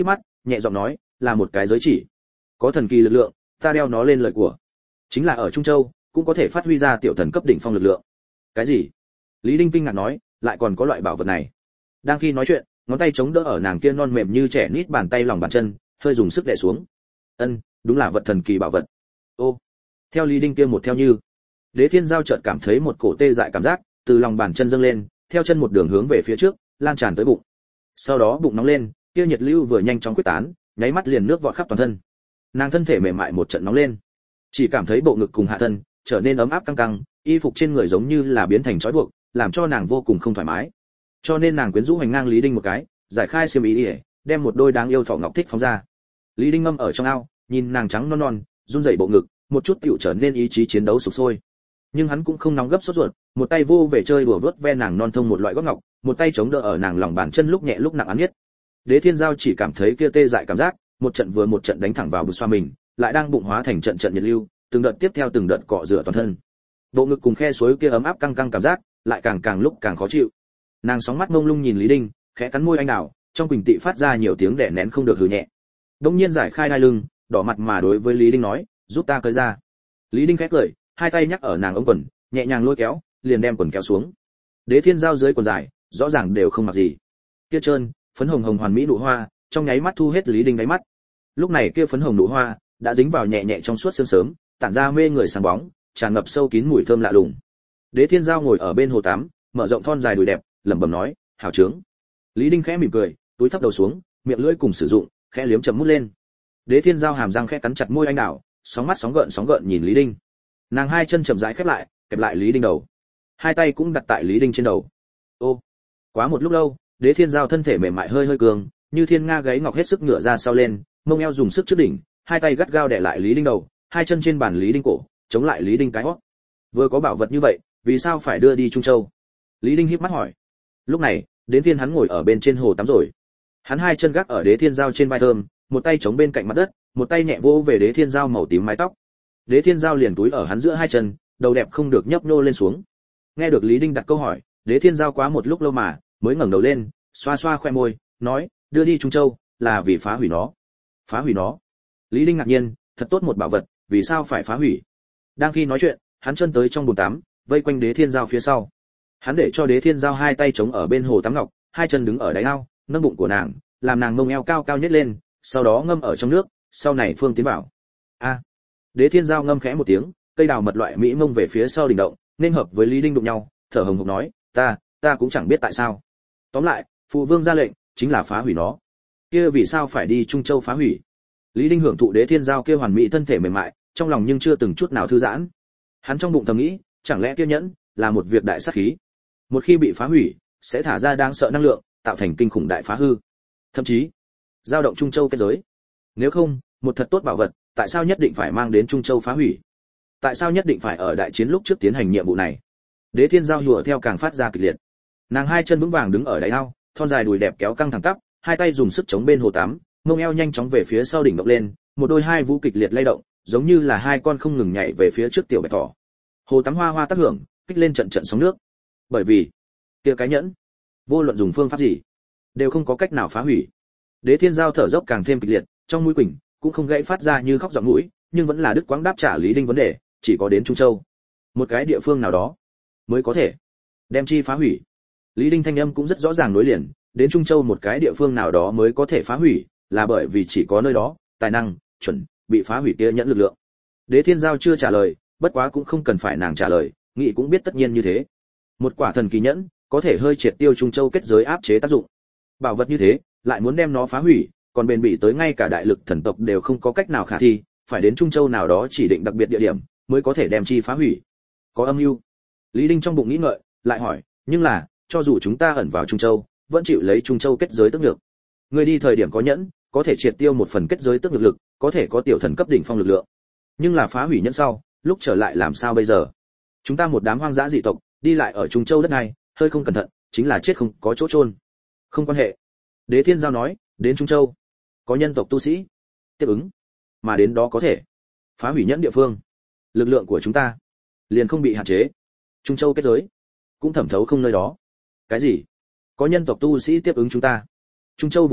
nhẹ giọng nói, là một cái giới chỉ, có thần kỳ lực lượng, ta đeo nó lên lời của, chính là ở Trung Châu cũng có thể phát huy ra tiểu thần cấp đỉnh phong lực lượng. Cái gì? Lý Đinh kinh ngạc nói, lại còn có loại bảo vật này. Đang khi nói chuyện, ngón tay chống đỡ ở nàng kia non mềm như trẻ nít bàn tay lòng bàn chân, hơi dùng sức đè xuống. Ân, đúng là vật thần kỳ bảo vật. Ô. Theo Lý Đinh kia một theo như, Đế Thiên Giao chợt cảm thấy một cổ tê dại cảm giác từ lòng bàn chân dâng lên, theo chân một đường hướng về phía trước, lan tràn tới bụng. Sau đó bụng nóng lên, kia nhiệt lưu vừa nhanh chóng quyết tán, nháy mắt liền nước vọt khắp toàn thân. Nàng thân thể mềm mại một trận nóng lên, chỉ cảm thấy bộ ngực cùng hạ thân trở nên ấm áp căng căng, y phục trên người giống như là biến thành trói buộc, làm cho nàng vô cùng không thoải mái. Cho nên nàng quyến rũ hành ngang Lý Đinh một cái, giải khai xiêm y, đem một đôi đáng yêu thỏ ngọc thích phóng ra. Lý Đinh ngâm ở trong ao, nhìn nàng trắng non non, run rẩy bộ ngực, một chút tựu trở nên ý chí chiến đấu sục sôi. Nhưng hắn cũng không nóng gấp sốt ruột, một tay vô về chơi đùa vớt ve nàng non thông một loại gót ngọc, một tay chống đỡ ở nàng lòng bàn chân lúc nhẹ lúc nặng án nhất. Đế Thiên Giao chỉ cảm thấy kia tê dại cảm giác, một trận vừa một trận đánh thẳng vào bụng xoa mình, lại đang bụng hóa thành trận trận nhiệt lưu, từng đợt tiếp theo từng đợt cọ rửa toàn thân. Bộ ngực cùng khe suối kia ấm áp căng căng cảm giác, lại càng càng lúc càng khó chịu. Nàng sóng mắt mông lung nhìn Lý Đinh, khẽ cắn môi anh đào, trong quỳnh tị phát ra nhiều tiếng đẻ nén không được hừ nhẹ. Đông nhiên giải khai đai lưng, đỏ mặt mà đối với Lý Đinh nói, giúp ta cởi ra. Lý Đinh khẽ cười, hai tay nhắc ở nàng ống quần, nhẹ nhàng lôi kéo, liền đem quần kéo xuống. Đế Thiên Giao dưới quần dài, rõ ràng đều không mặc gì. Kia trơn, phấn hồng hồng hoàn mỹ nụ hoa, trong nháy mắt thu hết Lý Đinh đáy mắt. Lúc này kia phấn hồng nụ hoa đã dính vào nhẹ nhẹ trong suốt sương sớm, tản ra mê người sáng bóng, tràn ngập sâu kín mùi thơm lạ lùng. Đế Thiên Giao ngồi ở bên hồ tắm, mở rộng thon dài đùi đẹp, lẩm bẩm nói, hảo trướng. Lý Đinh khẽ mỉm cười, túi thấp đầu xuống, miệng lưỡi cùng sử dụng, khẽ liếm chậm mút lên. Đế Thiên Giao hàm răng khẽ cắn chặt môi anh đào, sóng mắt sóng gợn sóng gợn nhìn Lý Đinh. Nàng hai chân chậm rãi khép lại, kẹp lại Lý Đinh đầu, hai tay cũng đặt tại Lý Đinh trên đầu. Ô, quá một lúc lâu, Đế Thiên Giao thân thể mềm mại hơi hơi cường, như thiên nga gáy ngọc hết sức ngửa ra sau lên, mông eo dùng sức trước đỉnh, hai tay gắt gao đè lại Lý Đinh đầu, hai chân trên bàn Lý Đinh cổ, chống lại Lý Đinh cái hót. Vừa có bảo vật như vậy, vì sao phải đưa đi Trung Châu? Lý Đinh híp mắt hỏi. Lúc này, đến phiên hắn ngồi ở bên trên hồ tắm rồi. Hắn hai chân gác ở Đế Thiên Giao trên vai thơm, một tay chống bên cạnh mặt đất, một tay nhẹ vỗ về Đế Thiên Giao màu tím mái tóc. Đế Thiên Giao liền túi ở hắn giữa hai chân, đầu đẹp không được nhấp nhô lên xuống. Nghe được Lý Đinh đặt câu hỏi, Đế Thiên Giao quá một lúc lâu mà mới ngẩng đầu lên, xoa xoa khoe môi, nói, đưa đi Trung Châu là vì phá hủy nó. Phá hủy nó? Lý Đinh ngạc nhiên, thật tốt một bảo vật, vì sao phải phá hủy? Đang khi nói chuyện, hắn chân tới trong bồn tắm, vây quanh Đế Thiên Giao phía sau. Hắn để cho Đế Thiên Giao hai tay chống ở bên hồ tắm ngọc, hai chân đứng ở đáy ao, nâng bụng của nàng, làm nàng mông eo cao cao nhếch lên, sau đó ngâm ở trong nước, sau này phương tiến vào. A. À. Đế Thiên Giao ngâm khẽ một tiếng, cây đào mật loại mỹ mông về phía sau đỉnh động, nên hợp với Lý Đinh đụng nhau, thở hồng hộc nói, ta, ta cũng chẳng biết tại sao. Tóm lại, phụ vương ra lệnh, chính là phá hủy nó. Kia vì sao phải đi Trung Châu phá hủy? Lý Đinh hưởng thụ Đế Thiên Giao kia hoàn mỹ thân thể mềm mại, trong lòng nhưng chưa từng chút nào thư giãn. Hắn trong bụng thầm nghĩ, chẳng lẽ kia nhẫn là một việc đại sát khí? Một khi bị phá hủy, sẽ thả ra đáng sợ năng lượng, tạo thành kinh khủng đại phá hư. Thậm chí, dao động Trung Châu kết giới. Nếu không, một thật tốt bảo vật, tại sao nhất định phải mang đến Trung Châu phá hủy? Tại sao nhất định phải ở đại chiến lúc trước tiến hành nhiệm vụ này? Đế Thiên Giao hùa theo càng phát ra kịch liệt. Nàng hai chân vững vàng đứng ở đáy ao, thon dài đùi đẹp kéo căng thẳng tắp, hai tay dùng sức chống bên hồ tắm, mông eo nhanh chóng về phía sau đỉnh động lên, một đôi hai vũ kịch liệt lay động, giống như là hai con không ngừng nhảy về phía trước tiểu bạch thỏ. Hồ tắm hoa hoa tác hưởng, kích lên trận trận sóng nước. Bởi vì, kia cái nhẫn, vô luận dùng phương pháp gì, đều không có cách nào phá hủy. Đế Thiên Giao thở dốc càng thêm kịch liệt, trong mũi quỳnh cũng không gãy phát ra như khóc giọng mũi, nhưng vẫn là đứt quãng đáp trả Lý Đinh vấn đề, chỉ có đến Trung Châu, một cái địa phương nào đó mới có thể đem chi phá hủy. Lý Đinh thanh âm cũng rất rõ ràng nối liền, đến Trung Châu một cái địa phương nào đó mới có thể phá hủy, là bởi vì chỉ có nơi đó, tài năng chuẩn bị phá hủy kia nhẫn lực lượng. Đế Thiên Giao chưa trả lời, bất quá cũng không cần phải nàng trả lời, nghĩ cũng biết tất nhiên như thế. Một quả thần kỳ nhẫn, có thể hơi triệt tiêu Trung Châu kết giới áp chế tác dụng. Bảo vật như thế, lại muốn đem nó phá hủy, còn bền bỉ tới ngay cả đại lực thần tộc đều không có cách nào khả thi, phải đến Trung Châu nào đó chỉ định đặc biệt địa điểm, mới có thể đem chi phá hủy. Có âm mưu. Lý Đinh trong bụng nghĩ ngợi, lại hỏi, nhưng là, cho dù chúng ta ẩn vào Trung Châu, vẫn chịu lấy Trung Châu kết giới tức nhược. Người đi thời điểm có nhẫn, có thể triệt tiêu một phần kết giới tức nhược lực, có thể có tiểu thần cấp đỉnh phong lực lượng. Nhưng là phá hủy nhẫn sau, lúc trở lại làm sao bây giờ? Chúng ta một đám hoang dã dị tộc, đi lại ở Trung Châu đất này, hơi không cẩn thận, chính là chết không có chỗ chôn. Không quan hệ. Đế Thiên Giao nói, đến Trung Châu, có nhân tộc tu sĩ tiếp ứng, mà đến đó có thể phá hủy nhẫn địa phương, lực lượng của chúng ta liền không bị hạn chế. Trung Châu kết giới cũng thẩm thấu không nơi đó. Cái gì? Có nhân tộc tu sĩ tiếp ứng chúng ta? Trung Châu vùng đất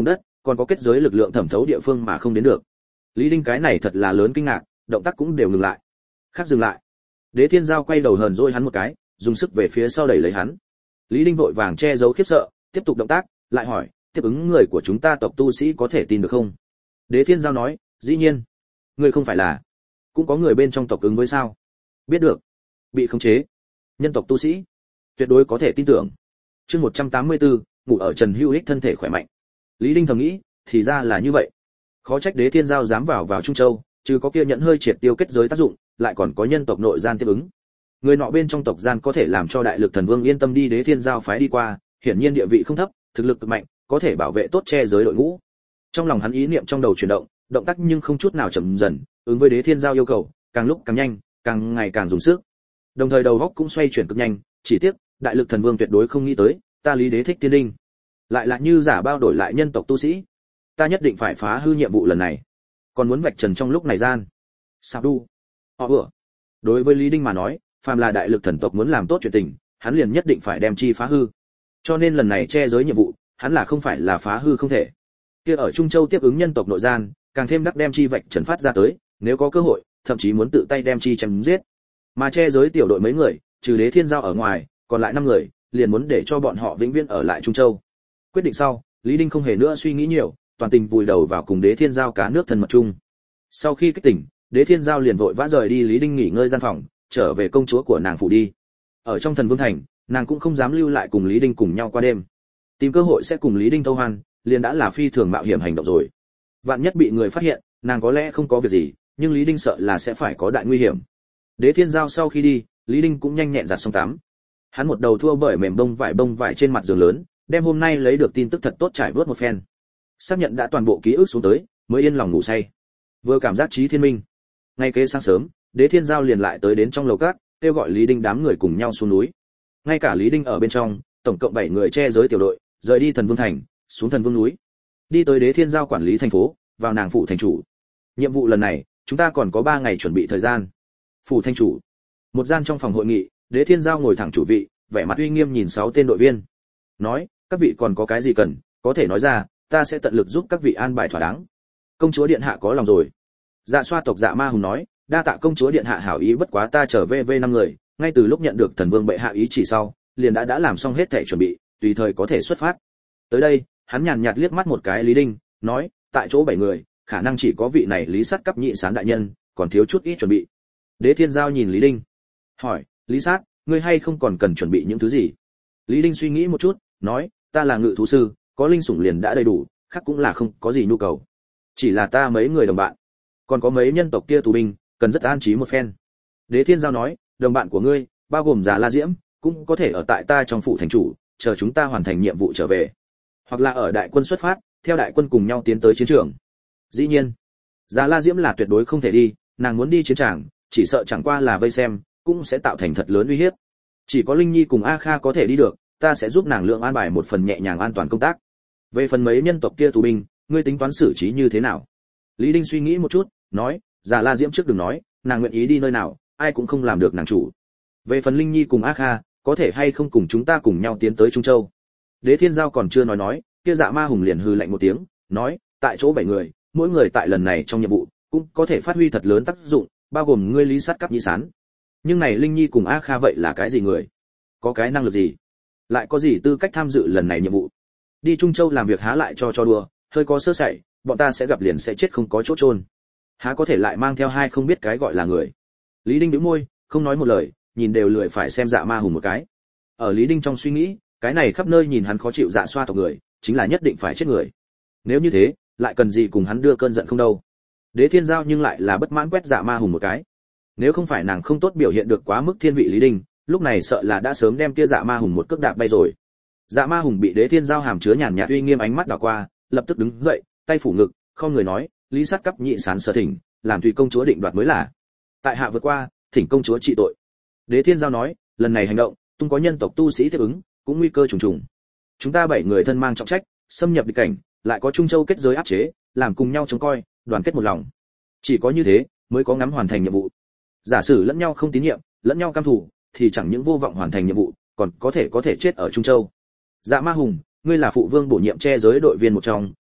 còn có kết giới lực lượng thẩm thấu địa phương mà không đến được. Lý Đinh cái này thật là lớn kinh ngạc, động tác cũng đều ngừng lại. Khác dừng lại. Đế Thiên Giao quay đầu hờn dỗi hắn một cái, dùng sức về phía sau đẩy lấy hắn. Lý Đinh vội vàng che giấu khiếp sợ, tiếp tục động tác, lại hỏi, tiếp ứng người của chúng ta tộc tu sĩ có thể tin được không? Đế Thiên Giao nói, dĩ nhiên. Người không phải là, cũng có người bên trong tộc ứng với sao? Biết được. Bị khống chế. Nhân tộc tu sĩ, tuyệt đối có thể tin tưởng. Chương một trăm tám mươi tư, ngủ ở Trần Hữu Ích thân thể khỏe mạnh. Lý Đinh thầm nghĩ, thì ra là như vậy. Khó trách Đế Thiên Giao dám vào vào Trung Châu, trừ có kia nhận hơi triệt tiêu kết giới tác dụng, lại còn có nhân tộc nội gian tiếp ứng. Người nọ bên trong tộc gian có thể làm cho đại lực thần vương yên tâm đi Đế Thiên Giao phái đi qua, hiển nhiên địa vị không thấp, thực lực cực mạnh, có thể bảo vệ tốt che giới đội ngũ. Trong lòng hắn ý niệm trong đầu chuyển động, động tác nhưng không chút nào chậm dần, ứng với Đế Thiên Giao yêu cầu, càng lúc càng nhanh, càng ngày càng dùng sức. Đồng thời đầu óc cũng xoay chuyển cực nhanh, chỉ tiếc, đại lực thần vương tuyệt đối không nghĩ tới, ta Lý Đế thích tiên đinh, lại là như giả bao đổi lại nhân tộc tu sĩ. Ta nhất định phải phá hư nhiệm vụ lần này, còn muốn vạch trần trong lúc này gian. Sao đu? Họ vừa. Đối với Lý Đinh mà nói, phàm là đại lực thần tộc muốn làm tốt chuyện tình, hắn liền nhất định phải đem chi phá hư. Cho nên lần này che giới nhiệm vụ, hắn là không phải là phá hư không thể. Kia ở Trung Châu tiếp ứng nhân tộc nội gian, càng thêm đắc đem chi vạch trần phát ra tới, nếu có cơ hội, thậm chí muốn tự tay đem chi chém giết. Mà che giới tiểu đội mấy người, trừ Đế Thiên Giao ở ngoài, còn lại năm người, liền muốn để cho bọn họ vĩnh viễn ở lại Trung Châu. Quyết định sau, Lý Đinh không hề nữa suy nghĩ nhiều, toàn tình vùi đầu vào cùng Đế Thiên Giao cá nước thân mật chung. Sau khi kích tỉnh, Đế Thiên Giao liền vội vã rời đi Lý Đinh nghỉ ngơi gian phòng, trở về công chúa của nàng phủ đi. Ở trong Thần Vương thành, nàng cũng không dám lưu lại cùng Lý Đinh cùng nhau qua đêm. Tìm cơ hội sẽ cùng Lý Đinh thâu hoan, liền đã là phi thường mạo hiểm hành động rồi. Vạn nhất bị người phát hiện, nàng có lẽ không có việc gì, nhưng Lý Đinh sợ là sẽ phải có đại nguy hiểm. Đế Thiên Giao sau khi đi, Lý Đinh cũng nhanh nhẹn giặt xong tắm. Hắn một đầu thua bởi mềm bông vải bông vải trên mặt giường lớn, đem hôm nay lấy được tin tức thật tốt trải vớt một phen. Xác nhận đã toàn bộ ký ức xuống tới, mới yên lòng ngủ say. Vừa cảm giác trí thiên minh. Ngay kế sáng sớm, Đế Thiên Giao liền lại tới đến trong lầu cát, kêu gọi Lý Đinh đám người cùng nhau xuống núi. Ngay cả Lý Đinh ở bên trong, tổng cộng bảy người che giới tiểu đội, rời đi Thần Vương thành, xuống Thần Vương núi. Đi tới Đế Thiên Giao quản lý thành phố, vào nàng phủ thành chủ. Nhiệm vụ lần này, chúng ta còn có ba ngày chuẩn bị thời gian. Phủ thành chủ. Một gian trong phòng hội nghị, Đế Thiên Giao ngồi thẳng chủ vị, vẻ mặt uy nghiêm nhìn sáu tên đội viên. Nói, các vị còn có cái gì cần, có thể nói ra, ta sẽ tận lực giúp các vị an bài thỏa đáng. Công chúa điện hạ có lòng rồi. Dạ Xoa tộc Dạ Ma Hùng nói, đa tạ công chúa điện hạ hảo ý, bất quá ta trở về về năm người, ngay từ lúc nhận được thần vương bệ hạ ý chỉ sau, liền đã đã làm xong hết thảy chuẩn bị, tùy thời có thể xuất phát. Tới đây, hắn nhàn nhạt liếc mắt một cái Lý Đinh, nói, tại chỗ bảy người, khả năng chỉ có vị này Lý Sát cấp nhị sán đại nhân, còn thiếu chút ít chuẩn bị. Đế Thiên Giao nhìn Lý Đinh, hỏi, Lý Sát, ngươi hay không còn cần chuẩn bị những thứ gì? Lý Đinh suy nghĩ một chút, nói, ta là ngự thú sư, có linh sủng liền đã đầy đủ, khác cũng là không có gì nhu cầu. Chỉ là ta mấy người đồng bạn, còn có mấy nhân tộc kia tù binh, cần rất an trí một phen. Đế Thiên Giao nói, đồng bạn của ngươi, bao gồm Già La Diễm, cũng có thể ở tại ta trong phủ thành chủ, chờ chúng ta hoàn thành nhiệm vụ trở về, hoặc là ở đại quân xuất phát, theo đại quân cùng nhau tiến tới chiến trường. Dĩ nhiên, Già La Diễm là tuyệt đối không thể đi, nàng muốn đi chiến trường, chỉ sợ chẳng qua là vây xem, cũng sẽ tạo thành thật lớn uy hiếp. Chỉ có Linh Nhi cùng A Kha có thể đi được, ta sẽ giúp nàng lượng an bài một phần nhẹ nhàng an toàn công tác. Về phần mấy nhân tộc kia tù binh, ngươi tính toán xử trí như thế nào? Lý Đinh suy nghĩ một chút, nói, Già La Diễm trước đừng nói, nàng nguyện ý đi nơi nào, ai cũng không làm được nàng chủ. Về phần Linh Nhi cùng A Kha, có thể hay không cùng chúng ta cùng nhau tiến tới Trung Châu? Đế Thiên Giao còn chưa nói nói, kia Dạ Ma Hùng liền hừ lạnh một tiếng, nói, tại chỗ bảy người, mỗi người tại lần này trong nhiệm vụ cũng có thể phát huy thật lớn tác dụng, bao gồm ngươi Lý Sát cấp nhị sán. Nhưng này Linh Nhi cùng A Kha vậy là cái gì người? Có cái năng lực gì? Lại có gì tư cách tham dự lần này nhiệm vụ? Đi Trung Châu làm việc há lại cho cho đùa, hơi có sơ sẩy, bọn ta sẽ gặp liền sẽ chết không có chỗ chôn. Há có thể lại mang theo hai không biết cái gọi là người. Lý Đinh nhíu môi, không nói một lời, nhìn đều lười phải xem Dạ Ma Hùng một cái. Ở Lý Đinh trong suy nghĩ, cái này khắp nơi nhìn hắn khó chịu Dạ Xoa tộc người, chính là nhất định phải chết người. Nếu như thế, lại cần gì cùng hắn đưa cơn giận không đâu. Đế Thiên Giao nhưng lại là bất mãn quét Dạ Ma Hùng một cái. Nếu không phải nàng không tốt biểu hiện được quá mức thiên vị Lý Đinh, lúc này sợ là đã sớm đem kia Dạ Ma Hùng một cước đạp bay rồi. Dạ Ma Hùng bị Đế Thiên Giao hàm chứa nhàn nhạt uy nghiêm ánh mắt đảo qua, lập tức đứng dậy, tay phủ ngực, không người nói, Lý Sát cấp nhị sán sở thỉnh, làm tùy công chúa định đoạt mới là. Tại hạ vượt qua, thỉnh công chúa trị tội. Đế Thiên Giao nói, lần này hành động, tung có nhân tộc tu sĩ tiếp ứng, cũng nguy cơ trùng trùng. Chúng ta bảy người thân mang trọng trách, xâm nhập địch cảnh, lại có Trung Châu kết giới áp chế, làm cùng nhau chống coi, đoàn kết một lòng. Chỉ có như thế, mới có ngắm hoàn thành nhiệm vụ. Giả sử lẫn nhau không tín nhiệm, lẫn nhau cam thủ, thì chẳng những vô vọng hoàn thành nhiệm vụ, còn có thể có thể chết ở Trung Châu. Dạ Ma Hùng, ngươi là phụ vương bổ nhiệm che giới đội viên một trong,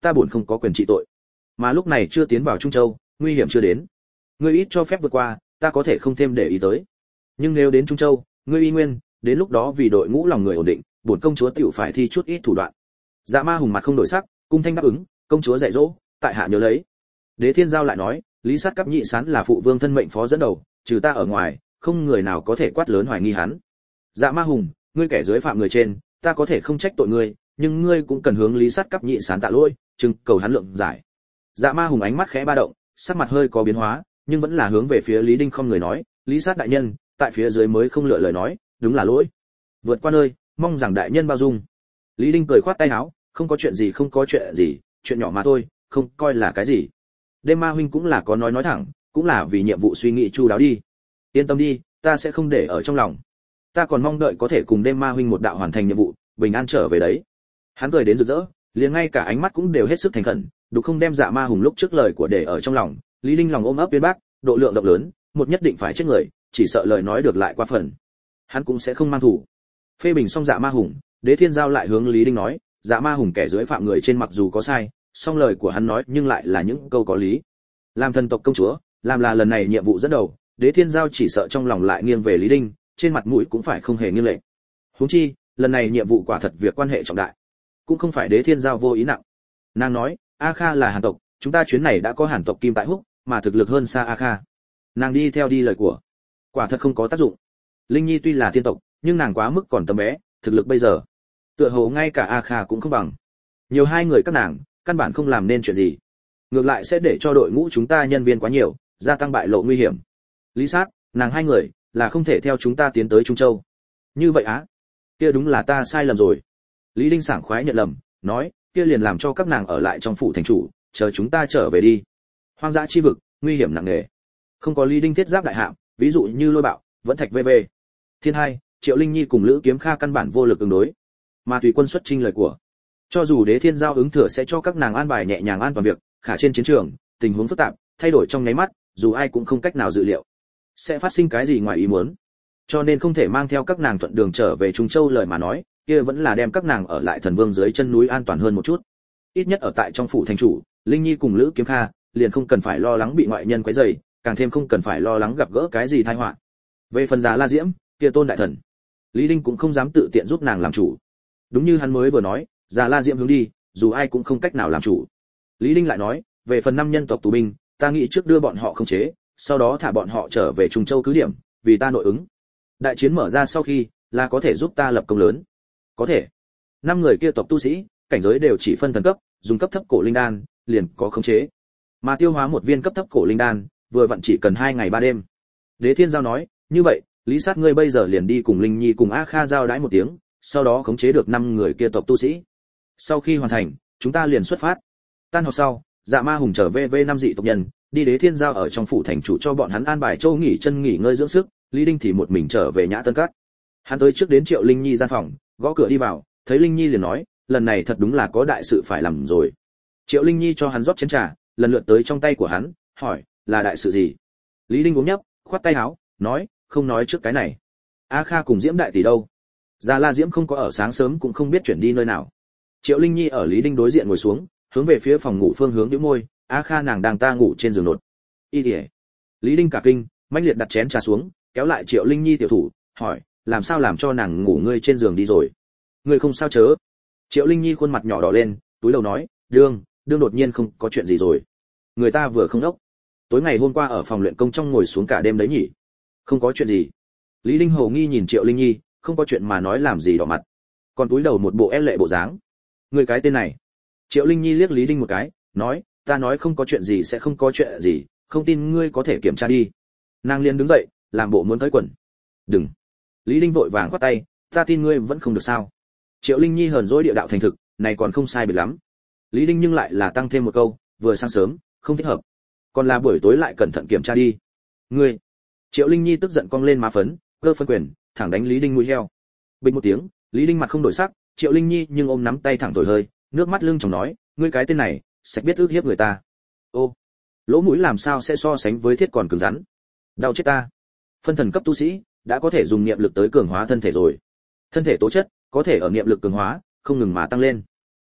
ta buồn không có quyền trị tội. Mà lúc này chưa tiến vào Trung Châu, nguy hiểm chưa đến. Ngươi ít cho phép vượt qua, ta có thể không thêm để ý tới. Nhưng nếu đến Trung Châu, ngươi y nguyên, đến lúc đó vì đội ngũ lòng người ổn định, bổn công chúa tiểu phải thi chút ít thủ đoạn. Dạ Ma Hùng mặt không đổi sắc, cung thanh đáp ứng, công chúa dạy dỗ, tại hạ nhớ lấy. Đế Thiên Giao lại nói, Lý Sát Cấp Nhị Sán là phụ vương thân mệnh phó dẫn đầu, trừ ta ở ngoài, không người nào có thể quát lớn hoài nghi hắn. Dạ Ma Hùng, ngươi kẻ dưới phạm người trên, ta có thể không trách tội ngươi, nhưng ngươi cũng cần hướng Lý Sát Cấp Nhị Sán tạ lỗi, trưng cầu hắn lượng giải. Dạ Ma Hùng ánh mắt khẽ ba động, sắc mặt hơi có biến hóa, nhưng vẫn là hướng về phía Lý Đinh không người nói, Lý Sát đại nhân, tại phía dưới mới không lựa lời nói, đúng là lỗi. Vượt qua nơi, mong rằng đại nhân bao dung. Lý Đinh cười khoát tay áo, không có chuyện gì không có chuyện gì, chuyện nhỏ mà thôi, không coi là cái gì. Đêm Ma huynh cũng là có nói nói thẳng, cũng là vì nhiệm vụ suy nghĩ chu đáo đi. Yên tâm đi, ta sẽ không để ở trong lòng. Ta còn mong đợi có thể cùng Đêm Ma huynh một đạo hoàn thành nhiệm vụ, bình an trở về đấy. Hắn cười đến rực rỡ, liền ngay cả ánh mắt cũng đều hết sức thành khẩn, đúng không đem Dạ Ma Hùng lúc trước lời của để ở trong lòng. Lý Đinh lòng ôm ấp uyên bác, độ lượng rộng lớn, một nhất định phải chết người, chỉ sợ lời nói được lại qua phần. Hắn cũng sẽ không mang thủ. Phê bình xong Dạ Ma Hùng, Đế Thiên Giao lại hướng Lý Đinh nói, Dạ Ma Hùng kẻ dưới phạm người trên mặc dù có sai, song lời của hắn nói nhưng lại là những câu có lý. Làm thần tộc công chúa, làm là lần này nhiệm vụ dẫn đầu, Đế Thiên Giao chỉ sợ trong lòng lại nghiêng về Lý Đinh, trên mặt mũi cũng phải không hề nghiêng lệch. Huống chi, lần này nhiệm vụ quả thật việc quan hệ trọng đại, cũng không phải Đế Thiên Giao vô ý nặng. Nàng nói, A Kha là Hàn tộc, chúng ta chuyến này đã có Hàn tộc kim tại húc, mà thực lực hơn xa A Kha. Nàng đi theo đi lời của, quả thật không có tác dụng. Linh Nhi tuy là thiên tộc, nhưng nàng quá mức còn tầm bé, thực lực bây giờ, tựa hồ ngay cả A Kha cũng không bằng. Nhiều hai người các nàng, căn bản không làm nên chuyện gì, ngược lại sẽ để cho đội ngũ chúng ta nhân viên quá nhiều, gia tăng bại lộ nguy hiểm. Lý Sát, nàng hai người là không thể theo chúng ta tiến tới Trung Châu. Như vậy á? Kia đúng là ta sai lầm rồi. Lý Đinh sảng khoái nhận lầm, nói, kia liền làm cho các nàng ở lại trong phủ thành chủ, chờ chúng ta trở về đi. Hoang dã chi vực, nguy hiểm nặng nề. Không có Lý Đinh thiết giáp đại hạm, ví dụ như lôi bạo, vẫn thạch vv. Thiên hai, Triệu Linh Nhi cùng Lữ Kiếm Kha căn bản vô lực ứng đối. Mà tùy quân xuất chinh lời của, cho dù Đế Thiên Giao ứng thừa sẽ cho các nàng an bài nhẹ nhàng an toàn việc, khả trên chiến trường, tình huống phức tạp, thay đổi trong nháy mắt, dù ai cũng không cách nào dự liệu sẽ phát sinh cái gì ngoài ý muốn. Cho nên không thể mang theo các nàng thuận đường trở về Trung Châu lời mà nói, kia vẫn là đem các nàng ở lại Thần Vương dưới chân núi an toàn hơn một chút. Ít nhất ở tại trong phủ thành chủ, Linh Nhi cùng Lữ Kiếm Kha liền không cần phải lo lắng bị ngoại nhân quấy rầy, càng thêm không cần phải lo lắng gặp gỡ cái gì tai họa. Về phần Già La Diễm, kia Tôn đại thần, Lý Đinh cũng không dám tự tiện giúp nàng làm chủ. Đúng như hắn mới vừa nói, Già La Diễm hướng đi, dù ai cũng không cách nào làm chủ. Lý Đinh lại nói, về phần năm nhân tộc tù binh, ta nghĩ trước đưa bọn họ khống chế, sau đó thả bọn họ trở về Trung Châu cứ điểm, vì ta nội ứng. Đại chiến mở ra sau khi, là có thể giúp ta lập công lớn. Có thể. Năm người kia tộc tu sĩ, cảnh giới đều chỉ phân thần cấp, dùng cấp thấp cổ linh đan, liền có khống chế. Mà tiêu hóa một viên cấp thấp cổ linh đan, vừa vặn chỉ cần hai ngày ba đêm. Đế Thiên Giao nói, như vậy, Lý Sát ngươi bây giờ liền đi cùng Linh Nhi cùng A Kha giao đãi một tiếng, sau đó khống chế được năm người kia tộc tu sĩ. Sau khi hoàn thành, chúng ta liền xuất phát. Tan học sau, Dạ Ma Hùng trở về với năm dị tộc nhân, đi Đế Thiên Giao ở trong phủ thành chủ cho bọn hắn an bài châu nghỉ chân nghỉ ngơi dưỡng sức, Lý Đinh thì một mình trở về Nhã Tân Các. Hắn tới trước đến Triệu Linh Nhi gian phòng, gõ cửa đi vào, thấy Linh Nhi liền nói, lần này thật đúng là có đại sự phải làm rồi. Triệu Linh Nhi cho hắn rót chén trà, lần lượt tới trong tay của hắn, hỏi, là đại sự gì? Lý Đinh uống nhấp, khoát tay áo, nói, không nói trước cái này. A Kha cùng Diễm đại tỷ đâu? Già La Diễm không có ở sáng sớm cũng không biết chuyển đi nơi nào. Triệu Linh Nhi ở Lý Đinh đối diện ngồi xuống, hướng về phía phòng ngủ phương hướng nhíu môi, A Kha nàng đang ta ngủ trên giường nột. Y điệp. Lý Đinh cả kinh, mãnh liệt đặt chén trà xuống, kéo lại Triệu Linh Nhi tiểu thủ, hỏi, làm sao làm cho nàng ngủ ngươi trên giường đi rồi? Ngươi không sao chớ? Triệu Linh Nhi khuôn mặt nhỏ đỏ lên, túi đầu nói, đương, đương đột nhiên không có chuyện gì rồi. Người ta vừa không đốc. Tối ngày hôm qua ở phòng luyện công trong ngồi xuống cả đêm đấy nhỉ? Không có chuyện gì. Lý Linh hồ nghi nhìn Triệu Linh Nhi, không có chuyện mà nói làm gì đỏ mặt. Còn túi đầu một bộ e lệ bộ dáng. Người cái tên này. Triệu Linh Nhi liếc Lý Đinh một cái, nói, ta nói không có chuyện gì sẽ không có chuyện gì, không tin ngươi có thể kiểm tra đi. Nàng liền đứng dậy, làm bộ muốn tới quần. Đừng. Lý Đinh vội vàng quát tay, ta tin ngươi vẫn không được sao? Triệu Linh Nhi hờn dỗi địa đạo thành thực, này còn không sai biệt lắm. Lý Đinh nhưng lại là tăng thêm một câu, vừa sáng sớm, không thích hợp. Còn là buổi tối lại cẩn thận kiểm tra đi. Ngươi. Triệu Linh Nhi tức giận cong lên má phấn, cơ phân quyền, thẳng đánh Lý Đinh mũi heo. Bình một tiếng, Lý Đinh mặt không đổi sắc, Triệu Linh Nhi nhưng ôm nắm tay thẳng thổi hơi, nước mắt lưng tròng nói, ngươi cái tên này, sạch biết ước hiếp người ta. Ô, lỗ mũi làm sao sẽ so sánh với thiết còn cứng rắn? Đau chết ta. Phân thần cấp tu sĩ, đã có thể dùng niệm lực tới cường hóa thân thể rồi. Thân thể tố chất, có thể ở niệm lực cường hóa, không ngừng mà tăng lên.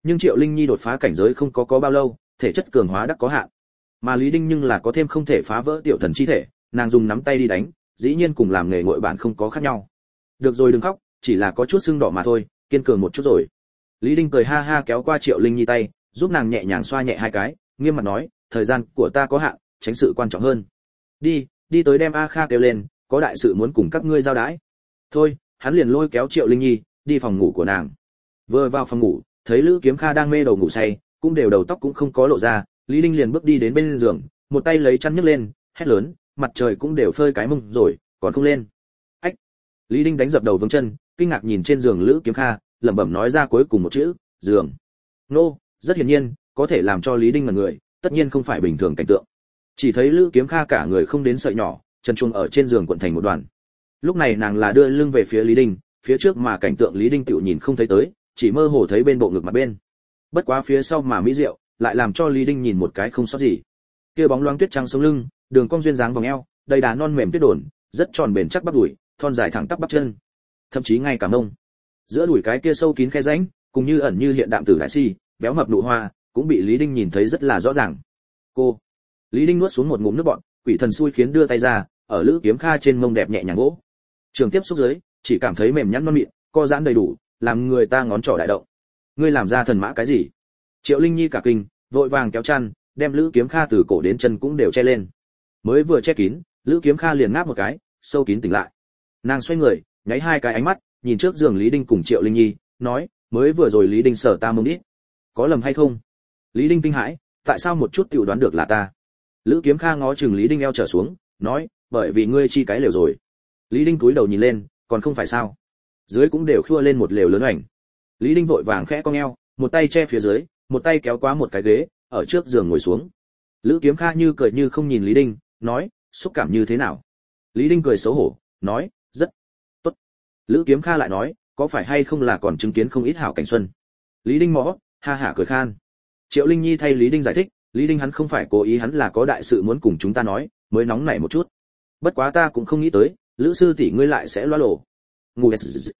Nhưng Triệu Linh Nhi đột phá cảnh giới không có có bao lâu, thể chất cường hóa đắc có hạn. Mà Lý Đinh nhưng là có thêm không thể phá vỡ tiểu thần chi thể, nàng dùng nắm tay đi đánh, dĩ nhiên cùng làm nghề ngội bạn không có khác nhau. Được rồi đừng khóc, chỉ là có chút sưng đỏ mà thôi, kiên cường một chút rồi. Lý Đinh cười ha ha kéo qua Triệu Linh Nhi tay, giúp nàng nhẹ nhàng xoa nhẹ hai cái, nghiêm mặt nói, thời gian của ta có hạn, tránh sự quan trọng hơn. Đi, đi tới đem A Kha kêu lên, có đại sự muốn cùng các ngươi giao đái. Thôi, hắn liền lôi kéo Triệu Linh Nhi đi phòng ngủ của nàng. Vừa vào phòng ngủ, thấy Lữ Kiếm Kha đang mê đầu ngủ say, cũng đều đầu tóc cũng không có lộ ra, Lý Đinh liền bước đi đến bên giường, một tay lấy chăn nhấc lên, hét lớn, mặt trời cũng đều phơi cái mông rồi, còn không lên. Ách. Lý Đinh đánh dập đầu vướng chân, kinh ngạc nhìn trên giường Lữ Kiếm Kha, lẩm bẩm nói ra cuối cùng một chữ, giường. Nô, rất hiển nhiên, có thể làm cho Lý Đinh ngẩn người, tất nhiên không phải bình thường cảnh tượng. Chỉ thấy Lữ Kiếm Kha cả người không đến sợi nhỏ, chân chuông ở trên giường cuộn thành một đoàn. Lúc này nàng là đưa lưng về phía Lý Đinh, phía trước mà cảnh tượng Lý Đinh tựu nhìn không thấy tới, chỉ mơ hồ thấy bên bộ ngực mặt bên. Bất quá phía sau mà mỹ diệu, lại làm cho Lý Đinh nhìn một cái không sót gì. Kia bóng loáng tuyết trắng sống lưng, đường cong duyên dáng vòng eo, đầy đà non mềm tuyết đồn, rất tròn bền chắc bắp đùi, thon dài thẳng tắp bắp chân. Thậm chí ngay cả mông. Giữa đùi cái kia sâu kín khe rãnh, cùng như ẩn như hiện đạm tử đại si, béo mập nụ hoa, cũng bị Lý Đinh nhìn thấy rất là rõ ràng. Cô. Lý Đinh nuốt xuống một ngụm nước bọt, quỷ thần xui khiến đưa tay ra, ở Lữ Kiếm Kha trên mông đẹp nhẹ nhàng vỗ. Trường tiếp xúc dưới, chỉ cảm thấy mềm nhẵn non mịn, co giãn đầy đủ, làm người ta ngón trỏ đại động. Ngươi làm ra thần mã cái gì? Triệu Linh Nhi cả kinh, vội vàng kéo chăn, đem Lữ Kiếm Kha từ cổ đến chân cũng đều che lên. Mới vừa che kín, Lữ Kiếm Kha liền ngáp một cái, sâu kín tỉnh lại. Nàng xoay người, nháy hai cái ánh mắt, nhìn trước giường Lý Đinh cùng Triệu Linh Nhi, nói, mới vừa rồi Lý Đinh sở ta mông đít, có lầm hay không? Lý Đinh kinh hãi, tại sao một chút tiểu đoán được là ta? Lữ Kiếm Kha ngó chừng Lý Đinh eo trở xuống, nói, bởi vì ngươi chi cái lều rồi. Lý Đinh cúi đầu nhìn lên, còn không phải sao? Dưới cũng đều khua lên một lều lớn ảnh. Lý Đinh vội vàng khẽ cong eo, một tay che phía dưới, một tay kéo qua một cái ghế, ở trước giường ngồi xuống. Lữ Kiếm Kha như cười như không nhìn Lý Đinh, nói, xúc cảm như thế nào? Lý Đinh cười xấu hổ, nói, rất tốt. Lữ Kiếm Kha lại nói, có phải hay không là còn chứng kiến không ít hảo cảnh xuân? Lý Đinh mõ, ha hả cười khan. Triệu Linh Nhi thay Lý Đinh giải thích, Lý Đinh hắn không phải cố ý, hắn là có đại sự muốn cùng chúng ta nói, mới nóng nảy một chút. Bất quá ta cũng không nghĩ tới, Lữ sư tỷ ngươi lại sẽ loa lổ. Ngủ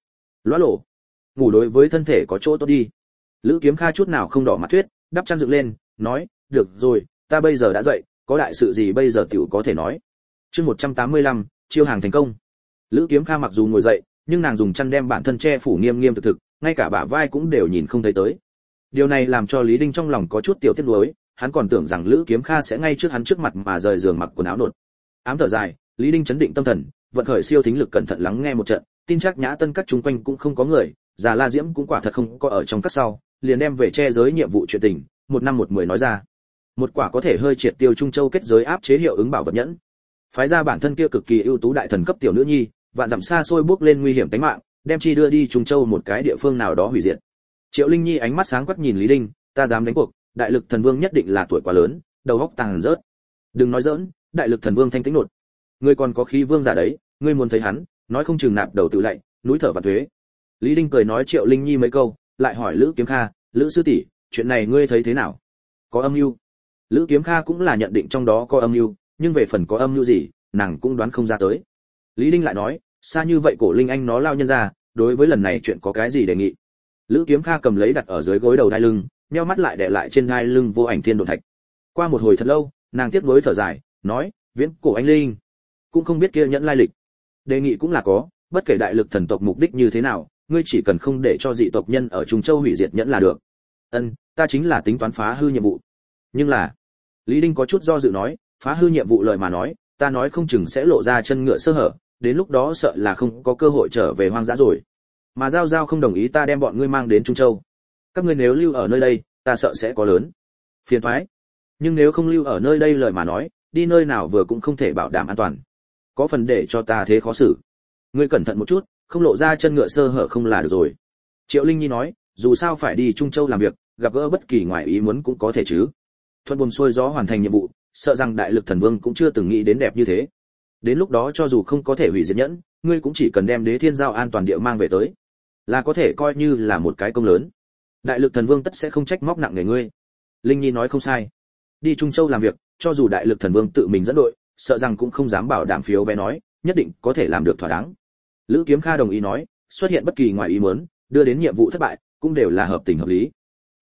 loa lổ. Ngủ đối với thân thể có chỗ tốt đi. Lữ Kiếm Kha chút nào không đỏ mặt tuyết, đắp chăn dựng lên, nói, được rồi, ta bây giờ đã dậy, có đại sự gì bây giờ tiểu có thể nói. Chương một trăm tám mươi lăm, chiêu hàng thành công. Lữ Kiếm Kha mặc dù ngồi dậy, nhưng nàng dùng chăn đem bản thân che phủ nghiêm nghiêm thực thực, ngay cả bả vai cũng đều nhìn không thấy tới. Điều này làm cho Lý Đinh trong lòng có chút tiểu tiếc nuối, hắn còn tưởng rằng Lữ Kiếm Kha sẽ ngay trước hắn trước mặt mà rời giường mặc quần áo nột. Ám thở dài, Lý Đinh chấn định tâm thần, vận khởi siêu thính lực cẩn thận lắng nghe một trận, tin chắc Nhã Tân các chung quanh cũng không có người, Già La Diễm cũng quả thật không có ở trong các sau, liền đem về che giới nhiệm vụ chuyện tình, một năm một mười nói ra. Một quả có thể hơi triệt tiêu Trung Châu kết giới áp chế hiệu ứng bảo vật nhẫn. Phái ra bản thân kia cực kỳ ưu tú đại thần cấp tiểu nữ nhi, vạn dặm xa xôi bước lên nguy hiểm tính mạng, đem chi đưa đi Trung Châu một cái địa phương nào đó hủy diệt. Triệu Linh Nhi ánh mắt sáng quắc nhìn Lý Đinh, ta dám đánh cuộc, đại lực thần vương nhất định là tuổi quá lớn, đầu óc tàng rớt. Đừng nói giỡn, đại lực thần vương thanh tĩnh nột. Ngươi còn có khí vương giả đấy, ngươi muốn thấy hắn, nói không chừng nạp đầu tự lạy, núi thở và thuế. Lý Đinh cười nói Triệu Linh Nhi mấy câu, lại hỏi Lữ Kiếm Kha, Lữ sư tỷ, chuyện này ngươi thấy thế nào? Có âm mưu? Lữ Kiếm Kha cũng là nhận định trong đó có âm mưu, nhưng về phần có âm mưu gì, nàng cũng đoán không ra tới. Lý Đinh lại nói, xa như vậy cổ linh anh nó lao nhân ra, đối với lần này chuyện có cái gì đề nghị? Lữ Kiếm Kha cầm lấy đặt ở dưới gối đầu đai lưng, nheo mắt lại đè lại trên đai lưng vô ảnh thiên độn thạch. Qua một hồi thật lâu, nàng tiếp nối thở dài, nói, viễn cổ anh linh, cũng không biết kia nhẫn lai lịch. Đề nghị cũng là có, bất kể đại lực thần tộc mục đích như thế nào, ngươi chỉ cần không để cho dị tộc nhân ở Trung Châu hủy diệt nhẫn là được. Ân, ta chính là tính toán phá hư nhiệm vụ. Nhưng là, Lý Đinh có chút do dự nói, phá hư nhiệm vụ lời mà nói, ta nói không chừng sẽ lộ ra chân ngựa sơ hở, đến lúc đó sợ là không có cơ hội trở về hoang dã rồi. Mà giao giao không đồng ý ta đem bọn ngươi mang đến Trung Châu. Các ngươi nếu lưu ở nơi đây, ta sợ sẽ có lớn phiền toái. Nhưng nếu không lưu ở nơi đây lời mà nói, đi nơi nào vừa cũng không thể bảo đảm an toàn. Có phần để cho ta thế khó xử. Ngươi cẩn thận một chút, không lộ ra chân ngựa sơ hở không là được rồi. Triệu Linh Nhi nói, dù sao phải đi Trung Châu làm việc, gặp gỡ bất kỳ ngoại ý muốn cũng có thể chứ. Thuận buồm xuôi gió hoàn thành nhiệm vụ, sợ rằng đại lực thần vương cũng chưa từng nghĩ đến đẹp như thế. Đến lúc đó cho dù không có thể hủy diệt nhẫn, ngươi cũng chỉ cần đem Đế Thiên Giao an toàn địa mang về tới, là có thể coi như là một cái công lớn. Đại lực thần vương tất sẽ không trách móc nặng nề ngươi. Linh Nhi nói không sai. Đi Trung Châu làm việc, cho dù đại lực thần vương tự mình dẫn đội, sợ rằng cũng không dám bảo đảm phiếu vé nói, nhất định có thể làm được thỏa đáng. Lữ Kiếm Kha đồng ý nói, xuất hiện bất kỳ ngoài ý muốn, đưa đến nhiệm vụ thất bại, cũng đều là hợp tình hợp lý.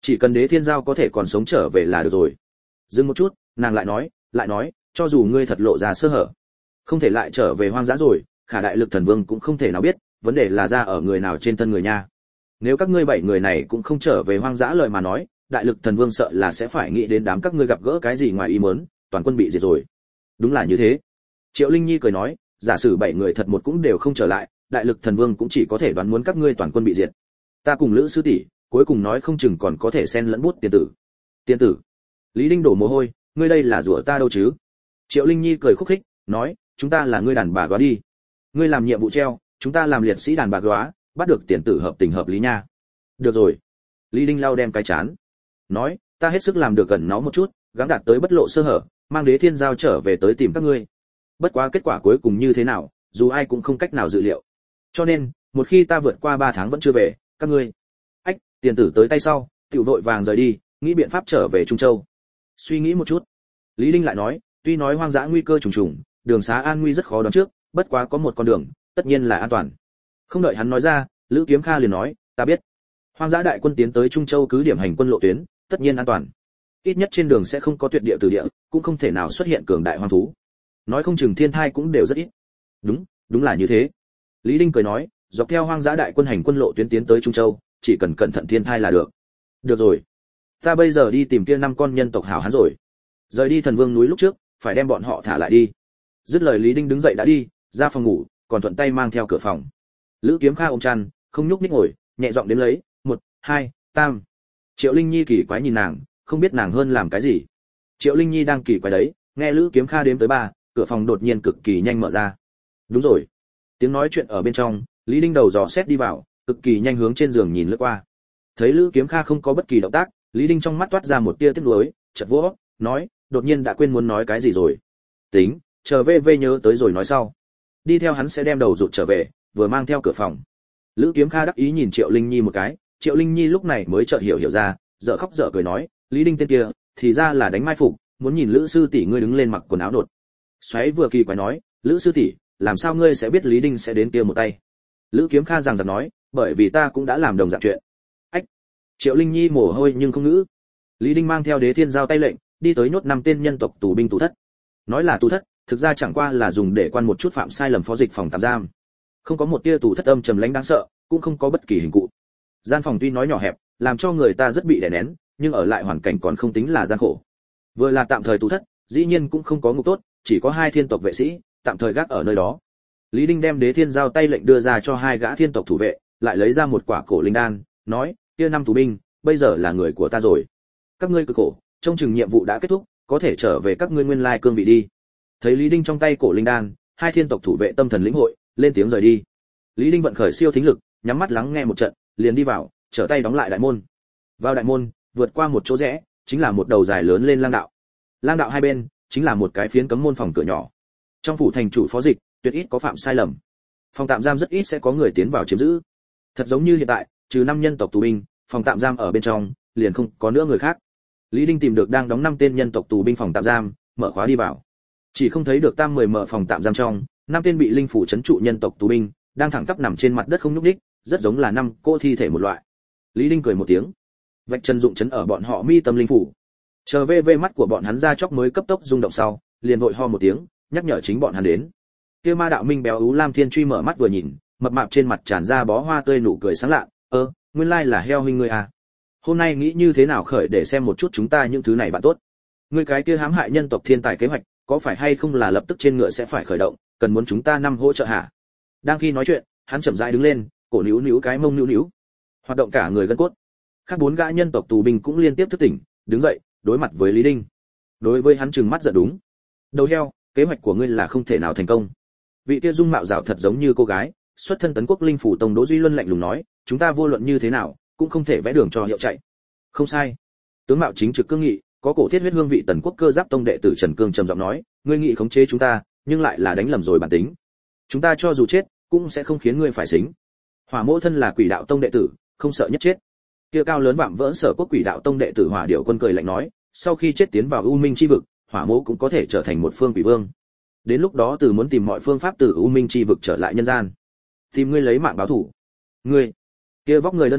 chỉ cần Đế Thiên Giao có thể còn sống trở về là được rồi. Dừng một chút, nàng lại nói, lại nói, cho dù ngươi thật lộ ra sơ hở, không thể lại trở về hoang dã rồi, Khả Đại Lực Thần Vương cũng không thể nào biết, vấn đề là ra ở người nào trên thân người nha. Nếu các ngươi bảy người này cũng không trở về hoang dã lời mà nói, Đại Lực Thần Vương sợ là sẽ phải nghĩ đến đám các ngươi gặp gỡ cái gì ngoài ý muốn, toàn quân bị diệt rồi. Đúng là như thế. Triệu Linh Nhi cười nói, giả sử bảy người thật một cũng đều không trở lại, Đại Lực Thần Vương cũng chỉ có thể đoán muốn các ngươi toàn quân bị diệt. Ta cùng Lữ sư tỷ, cuối cùng nói không chừng còn có thể xen lẫn bút tiền tử. Tiền tử? Lý Đinh đổ mồ hôi, ngươi đây là rủa ta đâu chứ? Triệu Linh Nhi cười khúc khích, nói, chúng ta là ngươi đàn bà góa đi. Ngươi làm nhiệm vụ treo, chúng ta làm liệt sĩ đàn bà góa, bắt được tiền tử hợp tình hợp lý nha. Được rồi. Lý Đinh lau đem cái chán, nói, ta hết sức làm được gần nó một chút, gắng đạt tới bất lộ sơ hở, mang Đế Thiên Giao trở về tới tìm các ngươi. Bất quá kết quả cuối cùng như thế nào, dù ai cũng không cách nào dự liệu. Cho nên, một khi ta vượt qua ba tháng vẫn chưa về, các ngươi, ách, tiền tử tới tay sau, tiểu vội vàng rời đi, nghĩ biện pháp trở về Trung Châu. Suy nghĩ một chút, Lý Đinh lại nói, tuy nói hoang dã nguy cơ trùng trùng, đường xá an nguy rất khó đoán trước, bất quá có một con đường, tất nhiên là an toàn. Không đợi hắn nói ra, Lữ Kiếm Kha liền nói, ta biết. Hoang dã đại quân tiến tới Trung Châu cứ điểm hành quân lộ tuyến, tất nhiên an toàn. Ít nhất trên đường sẽ không có tuyệt địa từ địa, cũng không thể nào xuất hiện cường đại hoang thú. Nói không chừng thiên thai cũng đều rất ít. Đúng, đúng là như thế. Lý Đinh cười nói, dọc theo hoang dã đại quân hành quân lộ tuyến tiến tới Trung Châu, chỉ cần cẩn thận thiên thai là được. Được rồi. Ta bây giờ đi tìm kia năm con nhân tộc hảo hán rồi. Rời đi Thần Vương núi lúc trước, phải đem bọn họ thả lại đi. Dứt lời Lý Đinh đứng dậy đã đi, ra phòng ngủ, còn thuận tay mang theo cửa phòng. Lữ Kiếm Kha ôm chăn, không nhúc nhích ngồi, nhẹ giọng đếm lấy, một, hai, tam. Triệu Linh Nhi kỳ quái nhìn nàng, không biết nàng hơn làm cái gì. Triệu Linh Nhi đang kỳ quái đấy, nghe Lữ Kiếm Kha đếm tới ba, cửa phòng đột nhiên cực kỳ nhanh mở ra. Đúng rồi. Tiếng nói chuyện ở bên trong, Lý Đinh đầu dò xét đi vào, cực kỳ nhanh hướng trên giường nhìn lướt qua. Thấy Lữ Kiếm Kha không có bất kỳ động tác, Lý Đinh trong mắt toát ra một tia tiếc nuối, chợt vỗ, nói, đột nhiên đã quên muốn nói cái gì rồi. Tính, chờ về về nhớ tới rồi nói sau. Đi theo hắn sẽ đem đầu rụt trở về, vừa mang theo cửa phòng. Lữ Kiếm Kha đắc ý nhìn Triệu Linh Nhi một cái, Triệu Linh Nhi lúc này mới chợt hiểu hiểu ra, dở khóc dở cười nói, Lý Đinh tên kia, thì ra là đánh mai phục, muốn nhìn Lữ sư tỷ ngươi đứng lên mặc quần áo nột. Xoáy vừa kỳ quái nói, Lữ sư tỷ, làm sao ngươi sẽ biết Lý Đinh sẽ đến kia một tay? Lữ Kiếm Kha giằng giật nói, bởi vì ta cũng đã làm đồng dạng chuyện. Ách. Triệu Linh Nhi mồ hôi nhưng không ngữ. Lý Đinh mang theo Đế Thiên Giao tay lệnh, đi tới nhốt năm tên nhân tộc tù binh tù thất. Nói là tù thất, thực ra chẳng qua là dùng để quan một chút phạm sai lầm phó dịch phòng tạm giam. Không có một tia tù thất âm trầm lãnh đáng sợ, cũng không có bất kỳ hình cụ. Gian phòng tuy nói nhỏ hẹp, làm cho người ta rất bị đè nén, nhưng ở lại hoàn cảnh còn không tính là gian khổ. Vừa là tạm thời tù thất, dĩ nhiên cũng không có ngục tốt, chỉ có hai thiên tộc vệ sĩ tạm thời gác ở nơi đó. Lý Đinh đem Đế Thiên Giao tay lệnh đưa ra cho hai gã thiên tộc thủ vệ, lại lấy ra một quả cổ linh đan, nói, kia năm tù binh, bây giờ là người của ta rồi. Các ngươi cực khổ, trông chừng nhiệm vụ đã kết thúc, có thể trở về các ngươi nguyên lai cương vị đi. Thấy Lý Đinh trong tay cổ linh đan, hai thiên tộc thủ vệ tâm thần lĩnh hội, lên tiếng rời đi. Lý Đinh vận khởi siêu thính lực, nhắm mắt lắng nghe một trận, liền đi vào, trở tay đóng lại đại môn. Vào đại môn, vượt qua một chỗ rẽ, chính là một đầu dài lớn lên lang đạo. Lang đạo hai bên, chính là một cái phiến cấm môn phòng cửa nhỏ. Trong phủ thành chủ phó dịch, tuyệt ít có phạm sai lầm. Phòng tạm giam rất ít sẽ có người tiến vào chiếm giữ. Thật giống như hiện tại, trừ năm nhân tộc tù binh, phòng tạm giam ở bên trong, liền không có nữa người khác. Lý Đinh tìm được đang đóng năm tên nhân tộc tù binh phòng tạm giam, mở khóa đi vào. Chỉ không thấy được tam mười mở phòng tạm giam trong, năm tên bị linh phủ trấn trụ nhân tộc tù binh, đang thẳng tắp nằm trên mặt đất không nhúc nhích, rất giống là năm cô thi thể một loại. Lý Đinh cười một tiếng, vạch chân dụng chấn ở bọn họ mi tâm linh phủ. Chờ về về mắt của bọn hắn ra chóc mới cấp tốc rung động sau, liền vội ho một tiếng, nhắc nhở chính bọn hắn đến. Kia ma đạo minh béo ú lam thiên truy mở mắt vừa nhìn, mập mạp trên mặt tràn ra bó hoa tươi nụ cười sáng lạ, ơ, nguyên lai là heo huynh ngươi à? Hôm nay nghĩ như thế nào khởi để xem một chút chúng ta những thứ này bạn tốt. Ngươi cái kia hãm hại nhân tộc thiên tài kế hoạch, có phải hay không là lập tức trên ngựa sẽ phải khởi động, cần muốn chúng ta năm hỗ trợ hả? Đang khi nói chuyện, hắn chậm rãi đứng lên, cổ níu níu cái mông níu níu, hoạt động cả người gân cốt. Khác bốn gã nhân tộc tù binh cũng liên tiếp thức tỉnh, đứng dậy, đối mặt với Lý Đinh. Đối với hắn trừng mắt giận đúng. Đầu heo, kế hoạch của ngươi là không thể nào thành công. Vị kia dung mạo rảo thật giống như cô gái, xuất thân Tấn Quốc Linh phủ Tông Đỗ Duy Luân lạnh lùng nói, chúng ta vô luận như thế nào, cũng không thể vẽ đường cho hiệu chạy. Không sai. Tướng mạo chính trực cương nghị, có cổ thiết huyết hương vị Tần Quốc Cơ Giáp Tông đệ tử Trần Cương trầm giọng nói, ngươi nghị khống chế chúng ta, nhưng lại là đánh lầm rồi bản tính. Chúng ta cho dù chết, cũng sẽ không khiến ngươi phải xính. Hỏa Mỗ thân là Quỷ Đạo Tông đệ tử, không sợ nhất chết. Kia cao lớn vạm vỡ Sở Quốc Quỷ Đạo Tông đệ tử Hỏa Điểu Quân cười lạnh nói, sau khi chết tiến vào U Minh chi vực, Hỏa Mỗ cũng có thể trở thành một phương quỷ vương. Đến lúc đó từ muốn tìm mọi phương pháp từ U Minh chi vực trở lại nhân gian, tìm ngươi lấy mạng báo thù. Ngươi, kia vóc người đơn bạc,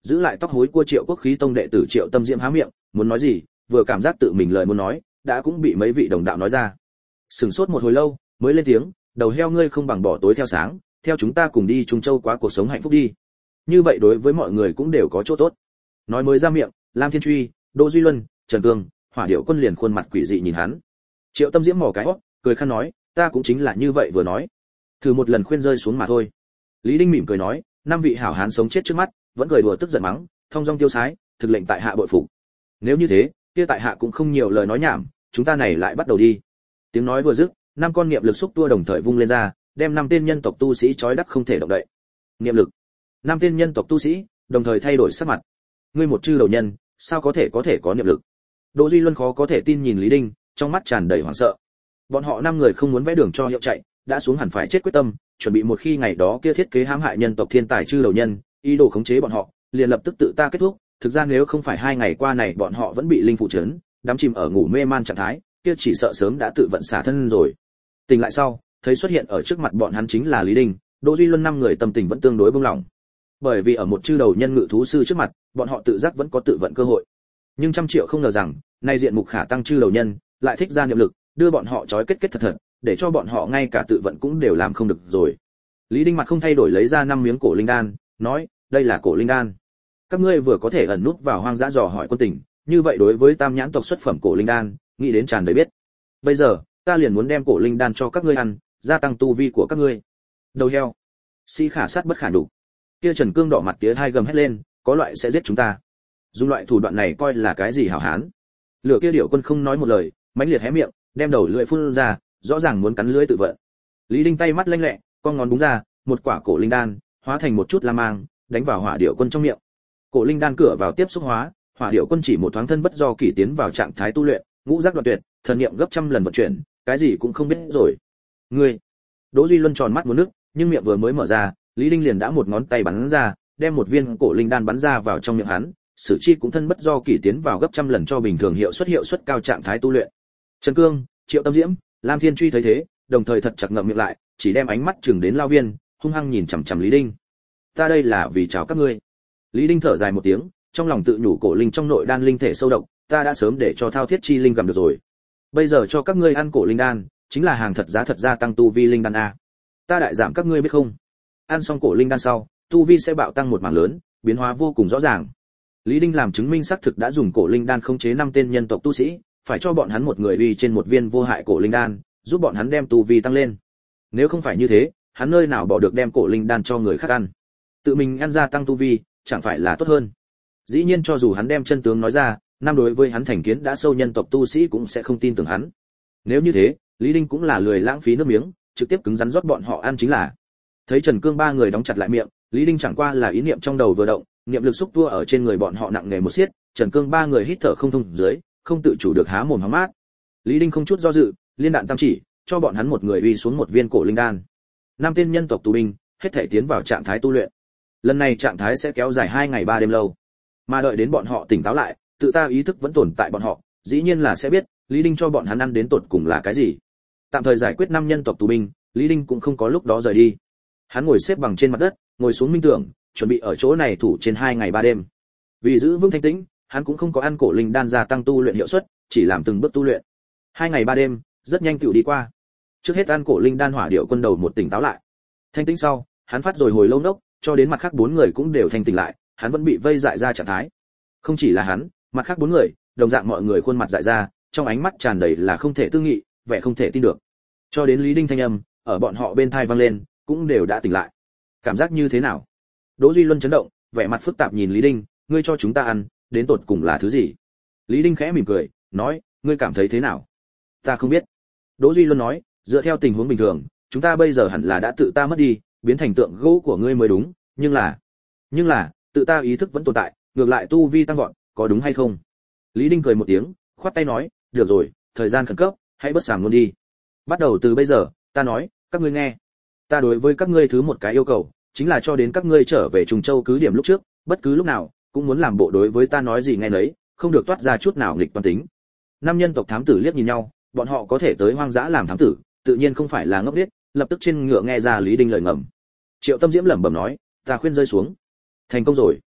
giữ lại tóc hối của Triệu Quốc Khí Tông đệ tử Triệu Tâm Diễm há miệng, muốn nói gì, vừa cảm giác tự mình lời muốn nói, đã cũng bị mấy vị đồng đạo nói ra. Sừng sốt một hồi lâu, mới lên tiếng, đầu heo ngươi không bằng bỏ tối theo sáng, theo chúng ta cùng đi Trung Châu quá cuộc sống hạnh phúc đi. Như vậy đối với mọi người cũng đều có chỗ tốt. Nói mới ra miệng, Lam Thiên Truy, Đỗ Duy Luân, Trần Cương, Hỏa Điệu Quân liền khuôn mặt quỷ dị nhìn hắn. Triệu Tâm Diễm mò cái hót, cười khăn nói, ta cũng chính là như vậy vừa nói, thử một lần khuyên rơi xuống mà thôi. Lý Đinh mỉm cười nói, năm vị hảo hán sống chết trước mắt, vẫn cười đùa tức giận mắng, thông dong tiêu sái, thực lệnh tại hạ bội phục. Nếu như thế, kia tại hạ cũng không nhiều lời nói nhảm, chúng ta này lại bắt đầu đi. Tiếng nói vừa dứt, năm con niệm lực xúc tua đồng thời vung lên ra, đem năm tên nhân tộc tu sĩ trói đắc không thể động đậy. Niệm lực. Năm tên nhân tộc tu sĩ đồng thời thay đổi sắc mặt. Ngươi một chư đầu nhân, sao có thể có thể có niệm lực? Đỗ Duy Luân khó có thể tin nhìn Lý Đinh, trong mắt tràn đầy hoảng sợ. Bọn họ năm người không muốn vẽ đường cho hiệu chạy, đã xuống hẳn phải chết quyết tâm, chuẩn bị một khi ngày đó kia thiết kế hãm hại nhân tộc thiên tài chư đầu nhân, ý đồ khống chế bọn họ, liền lập tức tự ta kết thúc. Thực ra nếu không phải hai ngày qua này bọn họ vẫn bị linh phụ trấn, đắm chìm ở ngủ mê man trạng thái, kia chỉ sợ sớm đã tự vận xả thân rồi. Tỉnh lại sau, thấy xuất hiện ở trước mặt bọn hắn chính là Lý Đinh, Đỗ Duy Luân năm người tâm tình vẫn tương đối bông lòng. Bởi vì ở một chư đầu nhân ngự thú sư trước mặt, bọn họ tự giác vẫn có tự vận cơ hội. Nhưng trăm triệu không ngờ rằng, nay diện mục khả tăng chư đầu nhân, lại thích ra niệm lực, đưa bọn họ trói kết kết thật thật, để cho bọn họ ngay cả tự vận cũng đều làm không được rồi. Lý Đinh mặt không thay đổi lấy ra năm miếng cổ linh đan, nói, đây là cổ linh đan. Các ngươi vừa có thể ẩn nút vào hoang dã dò hỏi quân tình, như vậy đối với tam nhãn tộc xuất phẩm cổ linh đan, nghĩ đến tràn đầy biết. Bây giờ, ta liền muốn đem cổ linh đan cho các ngươi ăn, gia tăng tu vi của các ngươi. Đầu heo, sĩ khả sát bất khả đủ. Kia Trần Cương đỏ mặt tía hai gầm hét lên, có loại sẽ giết chúng ta. Dùng loại thủ đoạn này coi là cái gì hảo hán? Lửa kia điệu quân không nói một lời, mãnh liệt hé miệng, đem đầu lưỡi phun ra, rõ ràng muốn cắn lưỡi tự vận. Lý Đinh tay mắt lanh lẹ, con ngón búng ra, một quả cổ linh đan hóa thành một chút la mang, đánh vào hỏa điệu quân trong miệng. Cổ linh đan cửa vào tiếp xúc hóa, hỏa điệu quân chỉ một thoáng thân bất do kỷ tiến vào trạng thái tu luyện, ngũ giác đoạn tuyệt, thần niệm gấp trăm lần vận chuyển, cái gì cũng không biết rồi. Ngươi. Đỗ Duy Luân tròn mắt muốn nước, nhưng miệng vừa mới mở ra, Lý Đinh liền đã một ngón tay bắn ra, đem một viên cổ linh đan bắn ra vào trong miệng hắn, sử chi cũng thân bất do kỷ tiến vào gấp trăm lần cho bình thường hiệu suất hiệu suất cao trạng thái tu luyện. Trần Cương, Triệu Tâm Diễm, Lam Thiên Truy thấy thế, đồng thời thật chặt ngậm miệng lại, chỉ đem ánh mắt chừng đến Lao Viên, hung hăng nhìn chằm chằm Lý Đinh. Ta đây là vì chào các ngươi. Lý Đinh thở dài một tiếng, trong lòng tự nhủ cổ linh trong nội đan linh thể sâu độc, ta đã sớm để cho thao thiết chi linh gặm được rồi. Bây giờ cho các ngươi ăn cổ linh đan, chính là hàng thật giá thật gia tăng tu vi linh đan a. Ta đại giảm các ngươi biết không? Ăn xong cổ linh đan sau, tu vi sẽ bạo tăng một mảng lớn, biến hóa vô cùng rõ ràng. Lý Đinh làm chứng minh xác thực đã dùng cổ linh đan khống chế năm tên nhân tộc tu sĩ, phải cho bọn hắn một người uy trên một viên vô hại cổ linh đan, giúp bọn hắn đem tu vi tăng lên. Nếu không phải như thế, hắn nơi nào bỏ được đem cổ linh đan cho người khác ăn? Tự mình ăn gia tăng tu vi, chẳng phải là tốt hơn? Dĩ nhiên cho dù hắn đem chân tướng nói ra, năm đối với hắn thành kiến đã sâu nhân tộc tu sĩ cũng sẽ không tin tưởng hắn. Nếu như thế, Lý Đinh cũng là lười lãng phí nước miếng, trực tiếp cứng rắn rót bọn họ ăn chính là. Thấy Trần Cương ba người đóng chặt lại miệng, Lý Đinh chẳng qua là ý niệm trong đầu vừa động, niệm lực xúc tua ở trên người bọn họ nặng nề một xiết, Trần Cương ba người hít thở không thông dưới, không tự chủ được há mồm há mát. Lý Đinh không chút do dự, liên đạn tam chỉ, cho bọn hắn một người uy xuống một viên cổ linh đan. Năm tên nhân tộc tù binh, hết thể tiến vào trạng thái tu luyện. Lần này trạng thái sẽ kéo dài hai ngày ba đêm lâu. Mà đợi đến bọn họ tỉnh táo lại, tự ta ý thức vẫn tồn tại bọn họ, dĩ nhiên là sẽ biết, Lý Đinh cho bọn hắn ăn đến tột cùng là cái gì. Tạm thời giải quyết năm nhân tộc tù binh, Lý Đinh cũng không có lúc đó rời đi. Hắn ngồi xếp bằng trên mặt đất, ngồi xuống minh tưởng, chuẩn bị ở chỗ này thủ trên hai ngày ba đêm. Vì giữ vững thanh tĩnh, hắn cũng không có ăn cổ linh đan gia tăng tu luyện hiệu suất, chỉ làm từng bước tu luyện. Hai ngày ba đêm, rất nhanh tựu đi qua. Trước hết ăn cổ linh đan hỏa điệu quân đầu một tỉnh táo lại. Thanh tĩnh sau, hắn phát rồi hồi lâu nốc, cho đến mặt khác bốn người cũng đều thanh tỉnh lại, hắn vẫn bị vây dại ra trạng thái. Không chỉ là hắn, mặt khác bốn người, đồng dạng mọi người khuôn mặt dại ra, trong ánh mắt tràn đầy là không thể tư nghị, vẻ không thể tin được. Cho đến Lý Đinh thanh âm ở bọn họ bên tai vang lên, cũng đều đã tỉnh lại. Cảm giác như thế nào? Đỗ Duy Luân chấn động, vẻ mặt phức tạp nhìn Lý Đinh, ngươi cho chúng ta ăn, đến tột cùng là thứ gì? Lý Đinh khẽ mỉm cười, nói, ngươi cảm thấy thế nào? Ta không biết. Đỗ Duy Luân nói, dựa theo tình huống bình thường, chúng ta bây giờ hẳn là đã tự ta mất đi, biến thành tượng gỗ của ngươi mới đúng, nhưng là, nhưng là, tự ta ý thức vẫn tồn tại, ngược lại tu vi tăng vọt, có đúng hay không? Lý Đinh cười một tiếng, khoát tay nói, được rồi, thời gian khẩn cấp, hãy bớt sàm luôn đi. Bắt đầu từ bây giờ, ta nói, các ngươi nghe. Ta đối với các ngươi thứ một cái yêu cầu, chính là cho đến các ngươi trở về Trùng Châu cứ điểm lúc trước, bất cứ lúc nào, cũng muốn làm bộ đối với ta nói gì nghe nấy, không được toát ra chút nào nghịch toàn tính. Năm nhân tộc thám tử liếc nhìn nhau, bọn họ có thể tới hoang dã làm thám tử, tự nhiên không phải là ngốc nghếch, lập tức trên ngựa nghe ra Lý Đinh lời ngầm. Triệu Tâm Diễm lẩm bẩm nói, ta khuyên rơi xuống. Thành công rồi.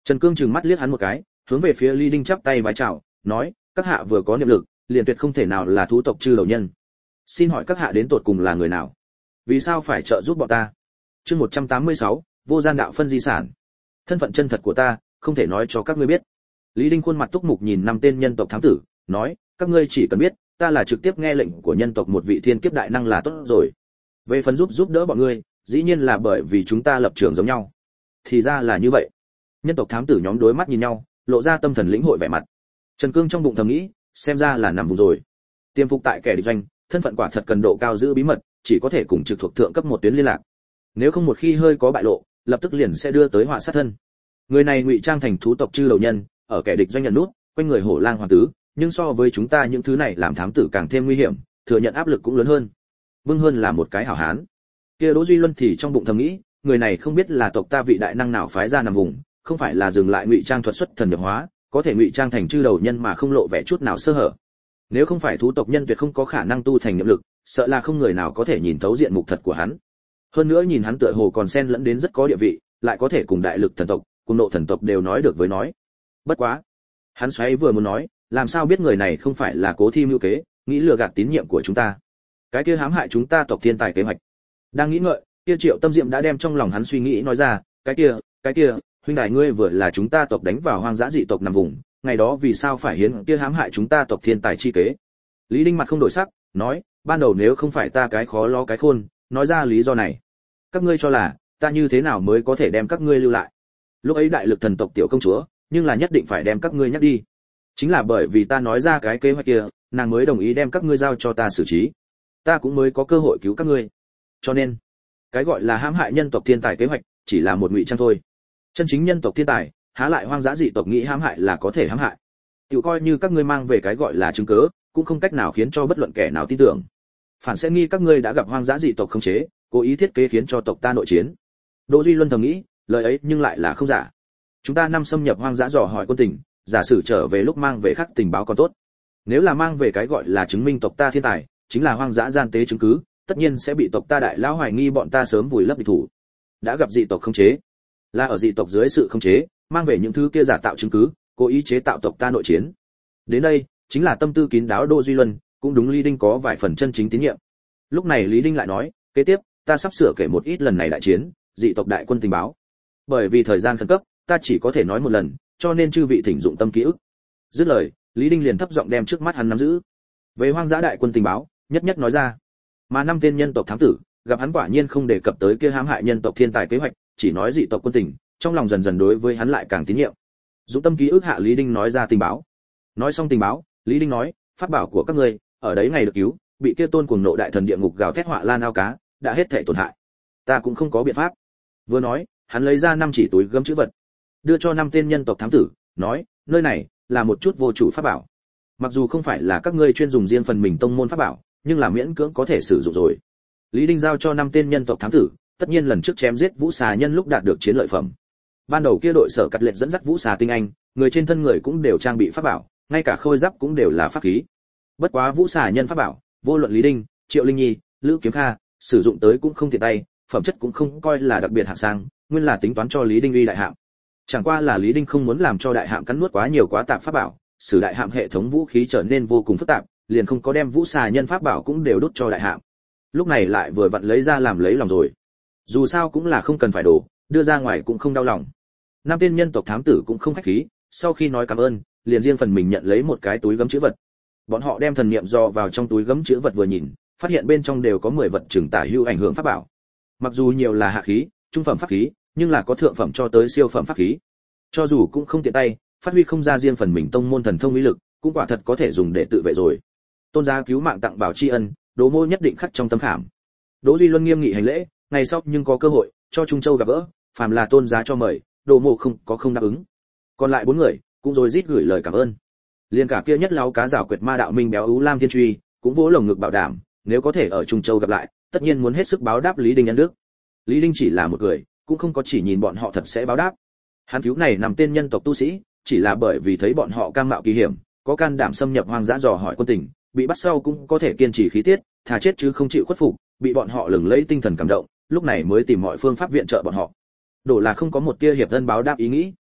Trần Cương trừng mắt liếc hắn một cái, hướng về phía Lý Đinh chắp tay vái chào, nói, các hạ vừa có niệm lực, liền tuyệt không thể nào là thú tộc chư đầu nhân. Xin hỏi các hạ đến tột cùng là người nào? Vì sao phải trợ giúp bọn ta? Chương một trăm tám mươi sáu, vô gian đạo phân di sản. Thân phận chân thật của ta, không thể nói cho các ngươi biết. Lý Đinh khuôn mặt túc mục nhìn năm tên nhân tộc thám tử, nói, các ngươi chỉ cần biết, ta là trực tiếp nghe lệnh của nhân tộc một vị thiên kiếp đại năng là tốt rồi. Về phần giúp giúp đỡ bọn ngươi, dĩ nhiên là bởi vì chúng ta lập trường giống nhau. Thì ra là như vậy. Nhân tộc thám tử nhóm đối mắt nhìn nhau, lộ ra tâm thần lĩnh hội vẻ mặt. Trần Cương trong bụng thầm nghĩ, xem ra là nằm vùng rồi. Tiêm phục tại kẻ địch doanh, thân phận quả thật cần độ cao giữ bí mật, chỉ có thể cùng trực thuộc thượng cấp một tuyến liên lạc. Nếu không một khi hơi có bại lộ, lập tức liền sẽ đưa tới họa sát thân. Người này ngụy trang thành thú tộc chư đầu nhân, ở kẻ địch doanh nhận nút, quanh người hổ lang hoàng tứ, nhưng so với chúng ta những thứ này làm thám tử càng thêm nguy hiểm, thừa nhận áp lực cũng lớn hơn. Vương hơn là một cái hảo hán. Kia Đỗ Duy Luân thì trong bụng thầm nghĩ, người này không biết là tộc ta vị đại năng nào phái ra nằm vùng, không phải là dừng lại ngụy trang thuật xuất thần nhập hóa, có thể ngụy trang thành chư đầu nhân mà không lộ vẻ chút nào sơ hở. Nếu không phải thú tộc nhân tuyệt không có khả năng tu thành niệm lực, sợ là không người nào có thể nhìn thấu diện mục thật của hắn. Hơn nữa nhìn hắn tựa hồ còn xen lẫn đến rất có địa vị, lại có thể cùng đại lực thần tộc, cùng nộ thần tộc đều nói được với nói. Bất quá, hắn xoáy vừa muốn nói, làm sao biết người này không phải là cố thi mưu kế, nghĩ lừa gạt tín nhiệm của chúng ta. Cái kia hãm hại chúng ta tộc thiên tài kế hoạch. Đang nghĩ ngợi, kia Triệu Tâm Diệm đã đem trong lòng hắn suy nghĩ nói ra, cái kia, cái kia, huynh đài ngươi vừa là chúng ta tộc đánh vào hoang dã dị tộc nằm vùng, ngày đó vì sao phải hiến kia hãm hại chúng ta tộc thiên tài chi kế. Lý Đinh mặt không đổi sắc, nói, ban đầu nếu không phải ta cái khó lo cái khôn, nói ra lý do này, các ngươi cho là ta như thế nào mới có thể đem các ngươi lưu lại. Lúc ấy đại lực thần tộc tiểu công chúa, nhưng là nhất định phải đem các ngươi nhắc đi. Chính là bởi vì ta nói ra cái kế hoạch kia, nàng mới đồng ý đem các ngươi giao cho ta xử trí. Ta cũng mới có cơ hội cứu các ngươi. Cho nên, cái gọi là hãm hại nhân tộc thiên tài kế hoạch, chỉ là một ngụy trang thôi. Chân chính nhân tộc thiên tài, há lại hoang dã dị tộc nghĩ hãm hại là có thể hãm hại. Tiểu coi như các ngươi mang về cái gọi là chứng cứ, cũng không cách nào khiến cho bất luận kẻ nào tin tưởng. Phản sẽ nghi các ngươi đã gặp hoang dã dị tộc khống chế, cố ý thiết kế khiến cho tộc ta nội chiến. Đỗ Duy Luân thầm nghĩ, lời ấy nhưng lại là không giả. Chúng ta năm xâm nhập hoang dã dò hỏi quân tình, giả sử trở về lúc mang về khắc tình báo còn tốt. Nếu là mang về cái gọi là chứng minh tộc ta thiên tài, chính là hoang dã gian tế chứng cứ, tất nhiên sẽ bị tộc ta đại lão hoài nghi bọn ta sớm vùi lấp địch thủ. Đã gặp dị tộc khống chế, là ở dị tộc dưới sự khống chế, mang về những thứ kia giả tạo chứng cứ, cố ý chế tạo tộc ta nội chiến. Đến đây, chính là tâm tư kín đáo Đỗ Duy Luân, cũng đúng Lý Đinh có vài phần chân chính tín nhiệm. Lúc này Lý Đinh lại nói, kế tiếp, ta sắp sửa kể một ít lần này đại chiến, dị tộc đại quân tình báo. Bởi vì thời gian khẩn cấp, ta chỉ có thể nói một lần, cho nên chư vị thỉnh dụng tâm ký ức. Dứt lời, Lý Đinh liền thấp giọng đem trước mắt hắn nắm giữ. Về hoang dã đại quân tình báo, nhất nhất nói ra. Mà năm tên nhân tộc thám tử, gặp hắn quả nhiên không đề cập tới kia hãm hại nhân tộc thiên tài kế hoạch, chỉ nói dị tộc quân tình, trong lòng dần dần đối với hắn lại càng tín nhiệm. Dụng tâm ký ức hạ Lý Đinh nói ra tình báo. Nói xong tình báo, Lý Đinh nói, pháp bảo của các ngươi, ở đấy ngày được cứu, bị kia tôn cuồng nộ đại thần địa ngục gào thét họa lan ao cá, đã hết thể tổn hại. Ta cũng không có biện pháp. Vừa nói, hắn lấy ra năm chỉ túi gấm chữ vật, đưa cho năm tên nhân tộc thám tử, nói, nơi này là một chút vô chủ pháp bảo. Mặc dù không phải là các ngươi chuyên dùng riêng phần mình tông môn pháp bảo, nhưng là miễn cưỡng có thể sử dụng rồi. Lý Đinh giao cho năm tên nhân tộc thám tử, tất nhiên lần trước chém giết vũ xà nhân lúc đạt được chiến lợi phẩm. Ban đầu kia đội sở cắt lệch dẫn dắt vũ xà tinh anh, người trên thân người cũng đều trang bị pháp bảo, ngay cả khôi giáp cũng đều là pháp khí. Bất quá vũ xà nhân pháp bảo, vô luận Lý Đinh, Triệu Linh Nhi, Lữ Kiếm Kha, sử dụng tới cũng không tiện tay, phẩm chất cũng không coi là đặc biệt hạng sang, nguyên là tính toán cho Lý Đinh uy đại hạng. Chẳng qua là Lý Đinh không muốn làm cho đại hạng cắn nuốt quá nhiều quá tạp pháp bảo, sử đại hạng hệ thống vũ khí trở nên vô cùng phức tạp, liền không có đem vũ xà nhân pháp bảo cũng đều đút cho đại hạng. Lúc này lại vừa vặn lấy ra làm lấy lòng rồi. Dù sao cũng là không cần phải đổ, đưa ra ngoài cũng không đau lòng. Năm tên nhân tộc thám tử cũng không khách khí, sau khi nói cảm ơn, liền riêng phần mình nhận lấy một cái túi gấm chữ vật. Bọn họ đem thần niệm dò vào trong túi gấm chữ vật vừa nhìn, phát hiện bên trong đều có mười vật trừng tả hữu ảnh hưởng pháp bảo. Mặc dù nhiều là hạ khí, trung phẩm pháp khí, nhưng là có thượng phẩm cho tới siêu phẩm pháp khí. Cho dù cũng không tiện tay, phát huy không ra riêng phần mình tông môn thần thông uy lực, cũng quả thật có thể dùng để tự vệ rồi. Tôn giá cứu mạng tặng bảo tri ân, Đỗ mô nhất định khắc trong tâm khảm. Đỗ Duy Luân nghiêm nghị hành lễ, ngày sau nhưng có cơ hội cho Trung Châu gặp gỡ, phàm là tôn giá cho mời, Đỗ mô không có không đáp ứng. Còn lại bốn người cũng rồi rít gửi lời cảm ơn. Liên cả kia nhất láo cá rào quyệt ma đạo minh béo ú lam thiên truy, cũng vỗ lồng ngực bảo đảm, nếu có thể ở Trung Châu gặp lại, tất nhiên muốn hết sức báo đáp Lý Đinh nhân đức. Lý Đinh chỉ là một người, cũng không có chỉ nhìn bọn họ thật sẽ báo đáp. Hắn cứu này nằm tên nhân tộc tu sĩ, chỉ là bởi vì thấy bọn họ cam mạo kỳ hiểm, có can đảm xâm nhập hoang dã dò hỏi quân tình, bị bắt sau cũng có thể kiên trì khí tiết, thà chết chứ không chịu khuất phục, bị bọn họ lừng lẫy tinh thần cảm động, lúc này mới tìm mọi phương pháp viện trợ bọn họ. Đổ là không có một tia hiệp thân báo đáp ý nghĩ.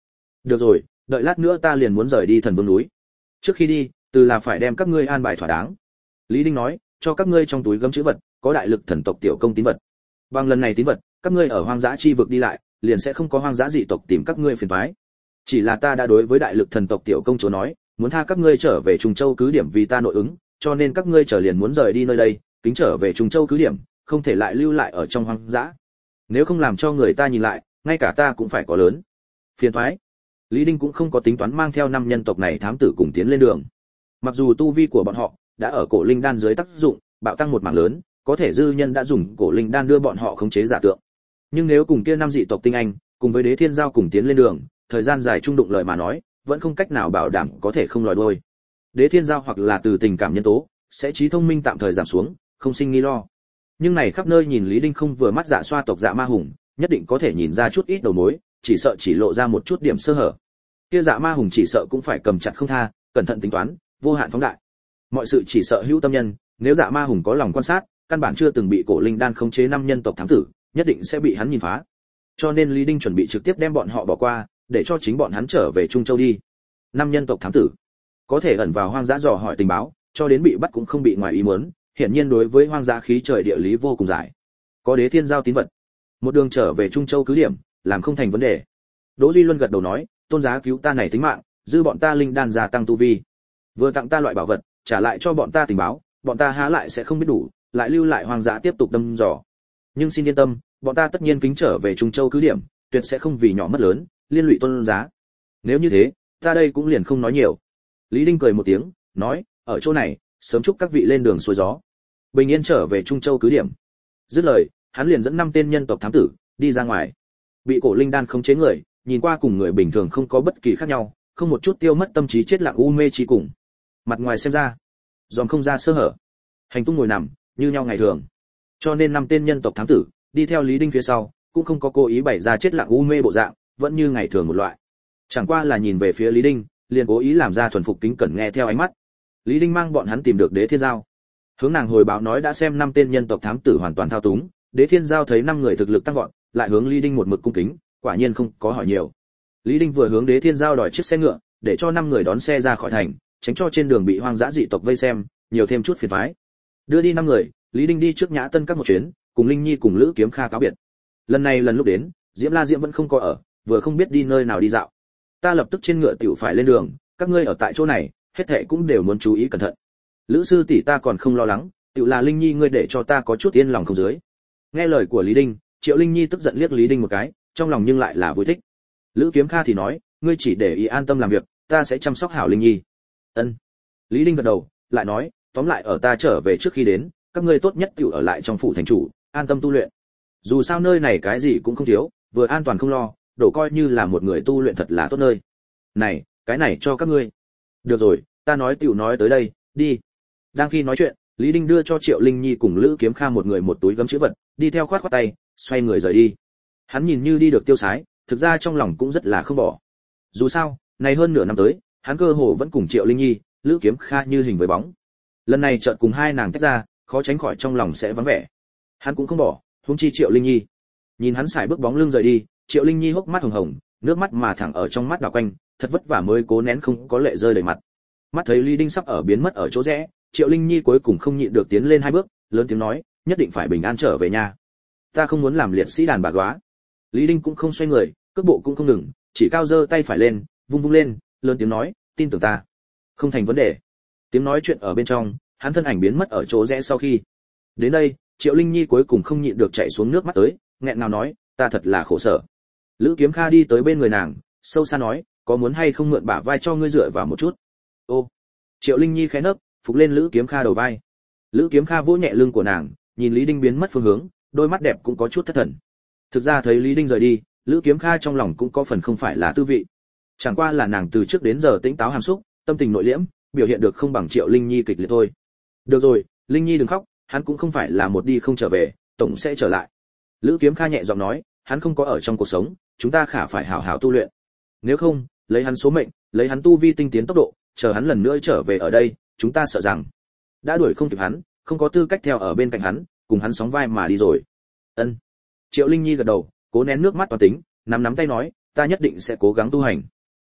Được rồi, đợi lát nữa ta liền muốn rời đi Thần Vương núi. Trước khi đi, từ là phải đem các ngươi an bài thỏa đáng. Lý Đinh nói, cho các ngươi trong túi gấm chữ vật, có đại lực thần tộc tiểu công tín vật. Bằng lần này tín vật, các ngươi ở hoang dã chi vực đi lại, liền sẽ không có hoang dã dị tộc tìm các ngươi phiền toái. Chỉ là ta đã đối với đại lực thần tộc tiểu công chúa nói, muốn tha các ngươi trở về Trung Châu cứ điểm vì ta nội ứng, cho nên các ngươi trở liền muốn rời đi nơi đây, kính trở về Trung Châu cứ điểm, không thể lại lưu lại ở trong hoang dã. Nếu không làm cho người ta nhìn lại, ngay cả ta cũng phải có lớn phiền toái. Lý Đinh cũng không có tính toán mang theo năm nhân tộc này thám tử cùng tiến lên đường. Mặc dù tu vi của bọn họ đã ở cổ linh đan dưới tác dụng, bạo tăng một mảng lớn, có thể dư nhân đã dùng cổ linh đan đưa bọn họ khống chế giả tượng. Nhưng nếu cùng kia năm dị tộc tinh anh, cùng với Đế Thiên Giao cùng tiến lên đường, thời gian dài chung đụng lời mà nói, vẫn không cách nào bảo đảm có thể không lòi đuôi. Đế Thiên Giao hoặc là từ tình cảm nhân tố, sẽ trí thông minh tạm thời giảm xuống, không sinh nghi lo. Nhưng này khắp nơi nhìn Lý Đinh không vừa mắt Dạ Xoa tộc Dạ Ma Hùng, nhất định có thể nhìn ra chút ít đầu mối, chỉ sợ chỉ lộ ra một chút điểm sơ hở. Kia Dạ Ma Hùng chỉ sợ cũng phải cầm chặt không tha, cẩn thận tính toán, vô hạn phóng đại. Mọi sự chỉ sợ hữu tâm nhân, nếu Dạ Ma Hùng có lòng quan sát, căn bản chưa từng bị cổ linh đan khống chế năm nhân tộc thám tử, nhất định sẽ bị hắn nhìn phá. Cho nên Lý Đinh chuẩn bị trực tiếp đem bọn họ bỏ qua, để cho chính bọn hắn trở về Trung Châu đi. Năm nhân tộc thám tử có thể ẩn vào hoang dã dò hỏi tình báo, cho đến bị bắt cũng không bị ngoài ý muốn, hiển nhiên đối với hoang dã khí trời địa lý vô cùng giải. Có Đế Thiên Giao tín vật, một đường trở về Trung Châu cứ điểm, làm không thành vấn đề. Đỗ Duy Luân gật đầu nói, tôn giá cứu ta này tính mạng, dư bọn ta linh đan gia tăng tu vi. Vừa tặng ta loại bảo vật, trả lại cho bọn ta tình báo, bọn ta há lại sẽ không biết đủ, lại lưu lại hoang dã tiếp tục đâm dò. Nhưng xin yên tâm, bọn ta tất nhiên kính trở về Trung Châu cứ điểm, tuyệt sẽ không vì nhỏ mất lớn, liên lụy tôn giá. Nếu như thế, ta đây cũng liền không nói nhiều. Lý Đinh cười một tiếng, nói, ở chỗ này, sớm chúc các vị lên đường xuôi gió, bình yên trở về Trung Châu cứ điểm. Dứt lời, hắn liền dẫn năm tên nhân tộc thám tử đi ra ngoài. Bị cổ linh đan khống chế người, nhìn qua cùng người bình thường không có bất kỳ khác nhau, không một chút tiêu mất tâm trí chết lặng u mê trí cùng. Mặt ngoài xem ra, dòm không ra sơ hở, hành tung ngồi nằm như nhau ngày thường. Cho nên năm tên nhân tộc thám tử đi theo Lý Đinh phía sau, cũng không có cố ý bày ra chết lặng u mê bộ dạng, vẫn như ngày thường một loại. Chẳng qua là nhìn về phía Lý Đinh, liền cố ý làm ra thuần phục kính cẩn nghe theo ánh mắt. Lý Đinh mang bọn hắn tìm được Đế Thiên Giao, hướng nàng hồi báo nói đã xem năm tên nhân tộc thám tử hoàn toàn thao túng. Đế Thiên Giao thấy năm người thực lực tăng vọt, lại hướng Lý Đinh một mực cung kính, quả nhiên không có hỏi nhiều. Lý Đinh vừa hướng Đế Thiên Giao đòi chiếc xe ngựa, để cho năm người đón xe ra khỏi thành, tránh cho trên đường bị hoang dã dị tộc vây xem, nhiều thêm chút phiền toái. Đưa đi năm người, Lý Đinh đi trước Nhã Tân các một chuyến, cùng Linh Nhi cùng Lữ Kiếm Kha cáo biệt. Lần này lần lúc đến, Diễm La Diễm vẫn không có ở, vừa không biết đi nơi nào đi dạo. Ta lập tức trên ngựa tiểu phải lên đường, các ngươi ở tại chỗ này, hết thảy cũng đều muốn chú ý cẩn thận. Lữ sư tỷ ta còn không lo lắng, tiểu là Linh Nhi ngươi để cho ta có chút yên lòng không dưới. Nghe lời của Lý Đinh, Triệu Linh Nhi tức giận liếc Lý Đinh một cái, trong lòng nhưng lại là vui thích. Lữ Kiếm Kha thì nói, ngươi chỉ để ý an tâm làm việc, ta sẽ chăm sóc hảo Linh Nhi. Ân. Lý Đinh gật đầu, lại nói, tóm lại ở ta trở về trước khi đến, các ngươi tốt nhất tiểu ở lại trong phủ thành chủ, an tâm tu luyện. Dù sao nơi này cái gì cũng không thiếu, vừa an toàn không lo, đổ coi như là một người tu luyện thật là tốt nơi. Này, cái này cho các ngươi. Được rồi, ta nói tiểu nói tới đây, đi. Đang khi nói chuyện, Lý Đinh đưa cho Triệu Linh Nhi cùng Lữ Kiếm Kha một người một túi gấm chữ vật, đi theo khoát khoát tay, xoay người rời đi. Hắn nhìn như đi được tiêu sái, thực ra trong lòng cũng rất là không bỏ. Dù sao, này hơn nửa năm tới, hắn cơ hồ vẫn cùng Triệu Linh Nhi, Lữ Kiếm Kha như hình với bóng. Lần này chợt cùng hai nàng tách ra, khó tránh khỏi trong lòng sẽ vắng vẻ. Hắn cũng không bỏ, huống chi Triệu Linh Nhi. Nhìn hắn xài bước bóng lưng rời đi, Triệu Linh Nhi hốc mắt hồng hồng, nước mắt mà thẳng ở trong mắt đảo quanh, thật vất vả mới cố nén không có lệ rơi đầy mặt. Mắt thấy Lý Đinh sắp ở biến mất ở chỗ rẽ, Triệu Linh Nhi cuối cùng không nhịn được tiến lên hai bước, lớn tiếng nói, nhất định phải bình an trở về nhà. Ta không muốn làm liệt sĩ đàn bà góa. Lý Đinh cũng không xoay người, cước bộ cũng không ngừng, chỉ cao giơ tay phải lên, vung vung lên, lớn tiếng nói, tin tưởng ta. Không thành vấn đề. Tiếng nói chuyện ở bên trong, hắn thân ảnh biến mất ở chỗ rẽ sau khi. Đến đây, Triệu Linh Nhi cuối cùng không nhịn được chảy xuống nước mắt tới, nghẹn ngào nói, ta thật là khổ sở. Lữ Kiếm Kha đi tới bên người nàng, sâu xa nói, có muốn hay không mượn bả vai cho ngươi dựa vào một chút. Ô. Triệu Linh Nhi khẽ nấc, phục lên Lữ Kiếm Kha đầu vai. Lữ Kiếm Kha vỗ nhẹ lưng của nàng, nhìn Lý Đinh biến mất phương hướng, đôi mắt đẹp cũng có chút thất thần. Thực ra thấy Lý Đinh rời đi, Lữ Kiếm Kha trong lòng cũng có phần không phải là tư vị. Chẳng qua là nàng từ trước đến giờ tĩnh táo hàm xúc, tâm tình nội liễm, biểu hiện được không bằng Triệu Linh Nhi kịch liệt thôi. Được rồi, Linh Nhi đừng khóc, hắn cũng không phải là một đi không trở về, tổng sẽ trở lại. Lữ Kiếm Kha nhẹ giọng nói, hắn không có ở trong cuộc sống, chúng ta khả phải hảo hảo tu luyện. Nếu không, lấy hắn số mệnh, lấy hắn tu vi tinh tiến tốc độ, chờ hắn lần nữa trở về ở đây, chúng ta sợ rằng đã đuổi không kịp hắn, không có tư cách theo ở bên cạnh hắn, cùng hắn sóng vai mà đi rồi. Ân. Triệu Linh Nhi gật đầu, cố nén nước mắt toàn tính, nắm nắm tay nói, ta nhất định sẽ cố gắng tu hành.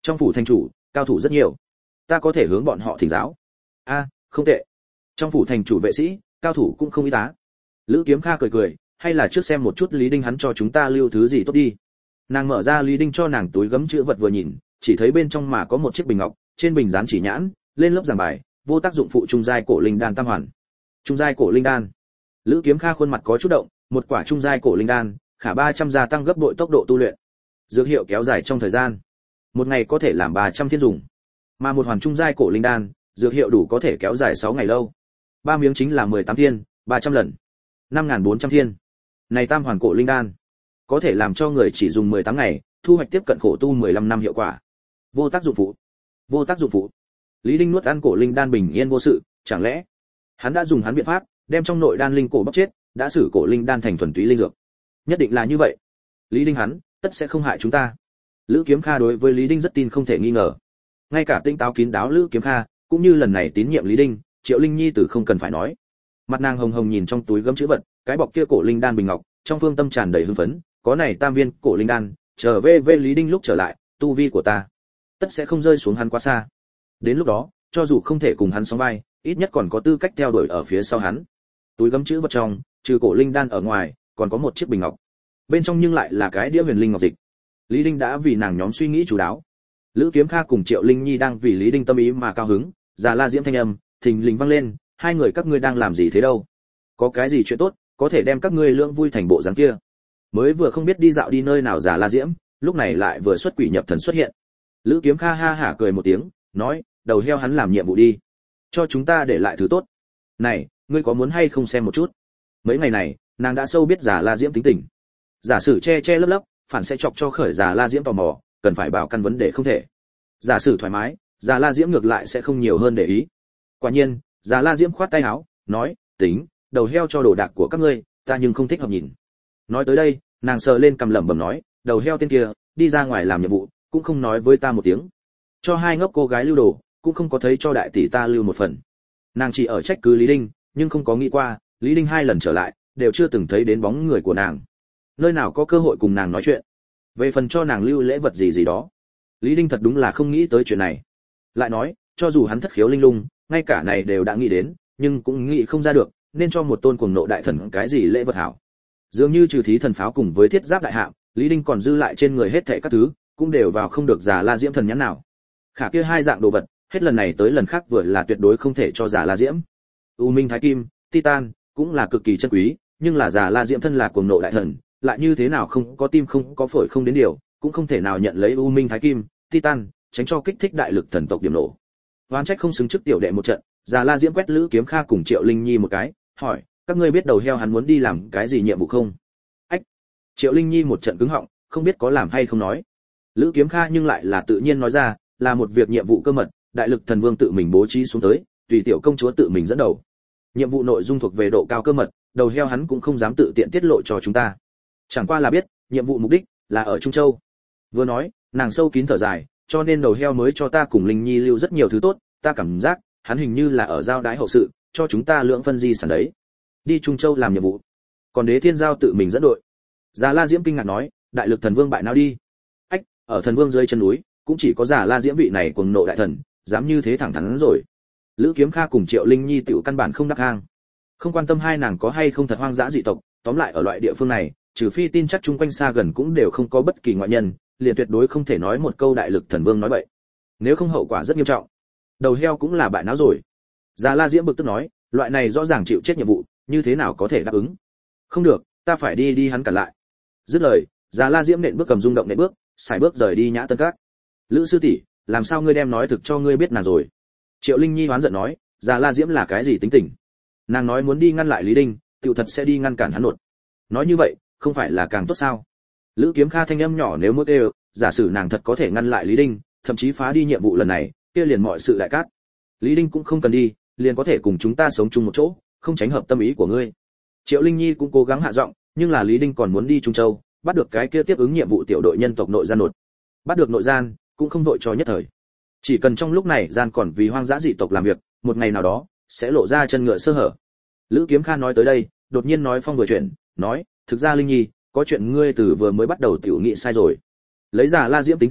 Trong phủ thành chủ, cao thủ rất nhiều, ta có thể hướng bọn họ thỉnh giáo. A, không tệ. Trong phủ thành chủ vệ sĩ, cao thủ cũng không ít tá. Lữ Kiếm Kha cười cười, hay là trước xem một chút Lý Đinh hắn cho chúng ta lưu thứ gì tốt đi. Nàng mở ra Lý Đinh cho nàng túi gấm chữ vật vừa nhìn, chỉ thấy bên trong mà có một chiếc bình ngọc, trên bình dán chỉ nhãn, lên lớp giảng bài, vô tác dụng phụ trung giai cổ linh đan tam hoàn. Trung giai cổ linh đan. Lữ Kiếm Kha khuôn mặt có chút động, một quả trung giai cổ linh đan, khả ba trăm gia tăng gấp bội tốc độ tu luyện. Dược hiệu kéo dài trong thời gian, một ngày có thể làm ba trăm thiên dùng. Mà một hoàn trung giai cổ linh đan, dược hiệu đủ có thể kéo dài sáu ngày lâu. Ba miếng chính là mười tám thiên, ba trăm lần. năm nghìn bốn trăm thiên. Này tam hoàn cổ linh đan, có thể làm cho người chỉ dùng mười tám ngày, thu hoạch tiếp cận khổ tu mười lăm năm hiệu quả. Vô tác dụng phụ. Vô tác dụng phụ. Lý Đinh nuốt ăn cổ linh đan bình yên vô sự, chẳng lẽ hắn đã dùng hắn biện pháp, đem trong nội đan linh cổ bóc chết, đã xử cổ linh đan thành thuần túy linh dược. Nhất định là như vậy. Lý Đinh hắn, tất sẽ không hại chúng ta. Lữ Kiếm Kha đối với Lý Đinh rất tin không thể nghi ngờ. Ngay cả tinh táo kín đáo Lữ Kiếm Kha, cũng như lần này tín nhiệm Lý Đinh, Triệu Linh Nhi từ không cần phải nói. Mặt nàng hồng hồng nhìn trong túi gấm chữ vật, cái bọc kia cổ linh đan bình ngọc, trong phương tâm tràn đầy hưng phấn, có này tam viên cổ linh đan, trở về về Lý Đinh lúc trở lại, tu vi của ta tất sẽ không rơi xuống hắn quá xa. Đến lúc đó, cho dù không thể cùng hắn sóng vai, ít nhất còn có tư cách theo đuổi ở phía sau hắn. Túi gấm chữ vật trong, trừ cổ linh đan ở ngoài, còn có một chiếc bình ngọc. Bên trong nhưng lại là cái đĩa huyền linh ngọc dịch. Lý Đinh đã vì nàng nhóm suy nghĩ chú đáo. Lữ Kiếm Kha cùng Triệu Linh Nhi đang vì Lý Đinh tâm ý mà cao hứng, Già La Diễm thanh âm thình lình vang lên, hai người các ngươi đang làm gì thế đâu? Có cái gì chuyện tốt, có thể đem các ngươi lưỡng vui thành bộ dáng kia. Mới vừa không biết đi dạo đi nơi nào Già La Diễm, lúc này lại vừa xuất quỷ nhập thần xuất hiện. Lữ Kiếm Kha ha hả cười một tiếng, nói, đầu heo hắn làm nhiệm vụ đi, cho chúng ta để lại thứ tốt. Này, ngươi có muốn hay không xem một chút? Mấy ngày này, nàng đã sâu biết Già La Diễm tính tình. Giả sử che che lấp lấp, phản sẽ chọc cho khởi Già La Diễm tò mò, cần phải bảo căn vấn đề không thể. Giả sử thoải mái, Già La Diễm ngược lại sẽ không nhiều hơn để ý. Quả nhiên, Già La Diễm khoát tay áo, nói, tính, đầu heo cho đồ đạc của các ngươi, ta nhưng không thích hợp nhìn. Nói tới đây, nàng sờ lên cầm lẩm bẩm nói, đầu heo tên kia, đi ra ngoài làm nhiệm vụ, cũng không nói với ta một tiếng. Cho hai ngốc cô gái lưu đồ, cũng không có thấy cho đại tỷ ta lưu một phần. Nàng chỉ ở trách cứ Lý Đinh, nhưng không có nghĩ qua, Lý Đinh hai lần trở lại, đều chưa từng thấy đến bóng người của nàng. Nơi nào có cơ hội cùng nàng nói chuyện. Về phần cho nàng lưu lễ vật gì gì đó, Lý Đinh thật đúng là không nghĩ tới chuyện này. Lại nói, cho dù hắn thất khiếu linh lung, ngay cả này đều đã nghĩ đến, nhưng cũng nghĩ không ra được, nên cho một tôn cuồng nộ đại thần cái gì lễ vật hảo. Dường như trừ thí thần pháo cùng với thiết giáp đại hạm, Lý Đinh còn dư lại trên người hết thảy các thứ, cũng đều vào không được Già La Diễm thần nhãn nào. Khả kia hai dạng đồ vật, hết lần này tới lần khác vừa là tuyệt đối không thể cho Già La Diễm. U Minh Thái Kim, Titan cũng là cực kỳ chân quý, nhưng là Già La Diễm thân là cuồng nộ đại thần, lại như thế nào không có tim không có phổi không đến điều, cũng không thể nào nhận lấy U Minh Thái Kim, Titan, tránh cho kích thích đại lực thần tộc điểm nổ. Oán trách không xứng trước tiểu đệ một trận, Già La Diễm quét Lữ Kiếm Kha cùng Triệu Linh Nhi một cái, hỏi, các ngươi biết đầu heo hắn muốn đi làm cái gì nhiệm vụ không? Ách. Triệu Linh Nhi một trận cứng họng, không biết có làm hay không nói. Lữ Kiếm Kha nhưng lại là tự nhiên nói ra, là một việc nhiệm vụ cơ mật, đại lực thần vương tự mình bố trí xuống tới, tùy tiểu công chúa tự mình dẫn đầu. Nhiệm vụ nội dung thuộc về độ cao cơ mật, đầu heo hắn cũng không dám tự tiện tiết lộ cho chúng ta. Chẳng qua là biết, nhiệm vụ mục đích là ở Trung Châu. Vừa nói, nàng sâu kín thở dài, cho nên đầu heo mới cho ta cùng Linh Nhi lưu rất nhiều thứ tốt, ta cảm giác, hắn hình như là ở giao đái hậu sự, cho chúng ta lượng phân di sản đấy. Đi Trung Châu làm nhiệm vụ. Còn Đế Thiên Giao tự mình dẫn đội. Già La Diễm kinh ngạc nói, đại lực thần vương bại nào đi? Ách, ở thần vương dưới chân núi, cũng chỉ có Già La Diễm vị này cuồng nộ đại thần, dám như thế thẳng thắn rồi. Lữ Kiếm Kha cùng Triệu Linh Nhi tiểu căn bản không đắc hang. Không quan tâm hai nàng có hay không thật hoang dã dị tộc, tóm lại ở loại địa phương này, trừ phi tin chắc chung quanh xa gần cũng đều không có bất kỳ ngoại nhân, liền tuyệt đối không thể nói một câu đại lực thần vương nói bậy. Nếu không hậu quả rất nghiêm trọng. Đầu heo cũng là bại não rồi. Già La Diễm bực tức nói, loại này rõ ràng chịu chết nhiệm vụ, như thế nào có thể đáp ứng? Không được, ta phải đi đi hắn cản lại. Dứt lời, Già La Diễm nện bước cầm rung động nện bước, xài bước rời đi Nhã Tân Các. Lữ sư tỷ, làm sao ngươi đem nói thực cho ngươi biết nàng rồi? Triệu Linh Nhi hoán giận nói, Già La Diễm là cái gì tính tình? Nàng nói muốn đi ngăn lại Lý Đinh, tiểu thật sẽ đi ngăn cản hắn nột. Nói như vậy, không phải là càng tốt sao? Lữ Kiếm Kha thanh âm nhỏ nếu mức đều, giả sử nàng thật có thể ngăn lại Lý Đinh, thậm chí phá đi nhiệm vụ lần này, kia liền mọi sự đại cát. Lý Đinh cũng không cần đi, liền có thể cùng chúng ta sống chung một chỗ, không tránh hợp tâm ý của ngươi. Triệu Linh Nhi cũng cố gắng hạ giọng, nhưng là Lý Đinh còn muốn đi Trung Châu, bắt được cái kia tiếp ứng nhiệm vụ tiểu đội nhân tộc nội gian nột. Bắt được nội gian, cũng không đội cho nhất thời. Chỉ cần trong lúc này gian còn vì hoang dã dị tộc làm việc, một ngày nào đó sẽ lộ ra chân ngựa sơ hở. Lữ Kiếm Kha nói tới đây, đột nhiên nói phong vừa chuyện, nói, thực ra Linh Nhi, có chuyện ngươi từ vừa mới bắt đầu tiểu nghị sai rồi. Lấy Già La Diễm tính tình,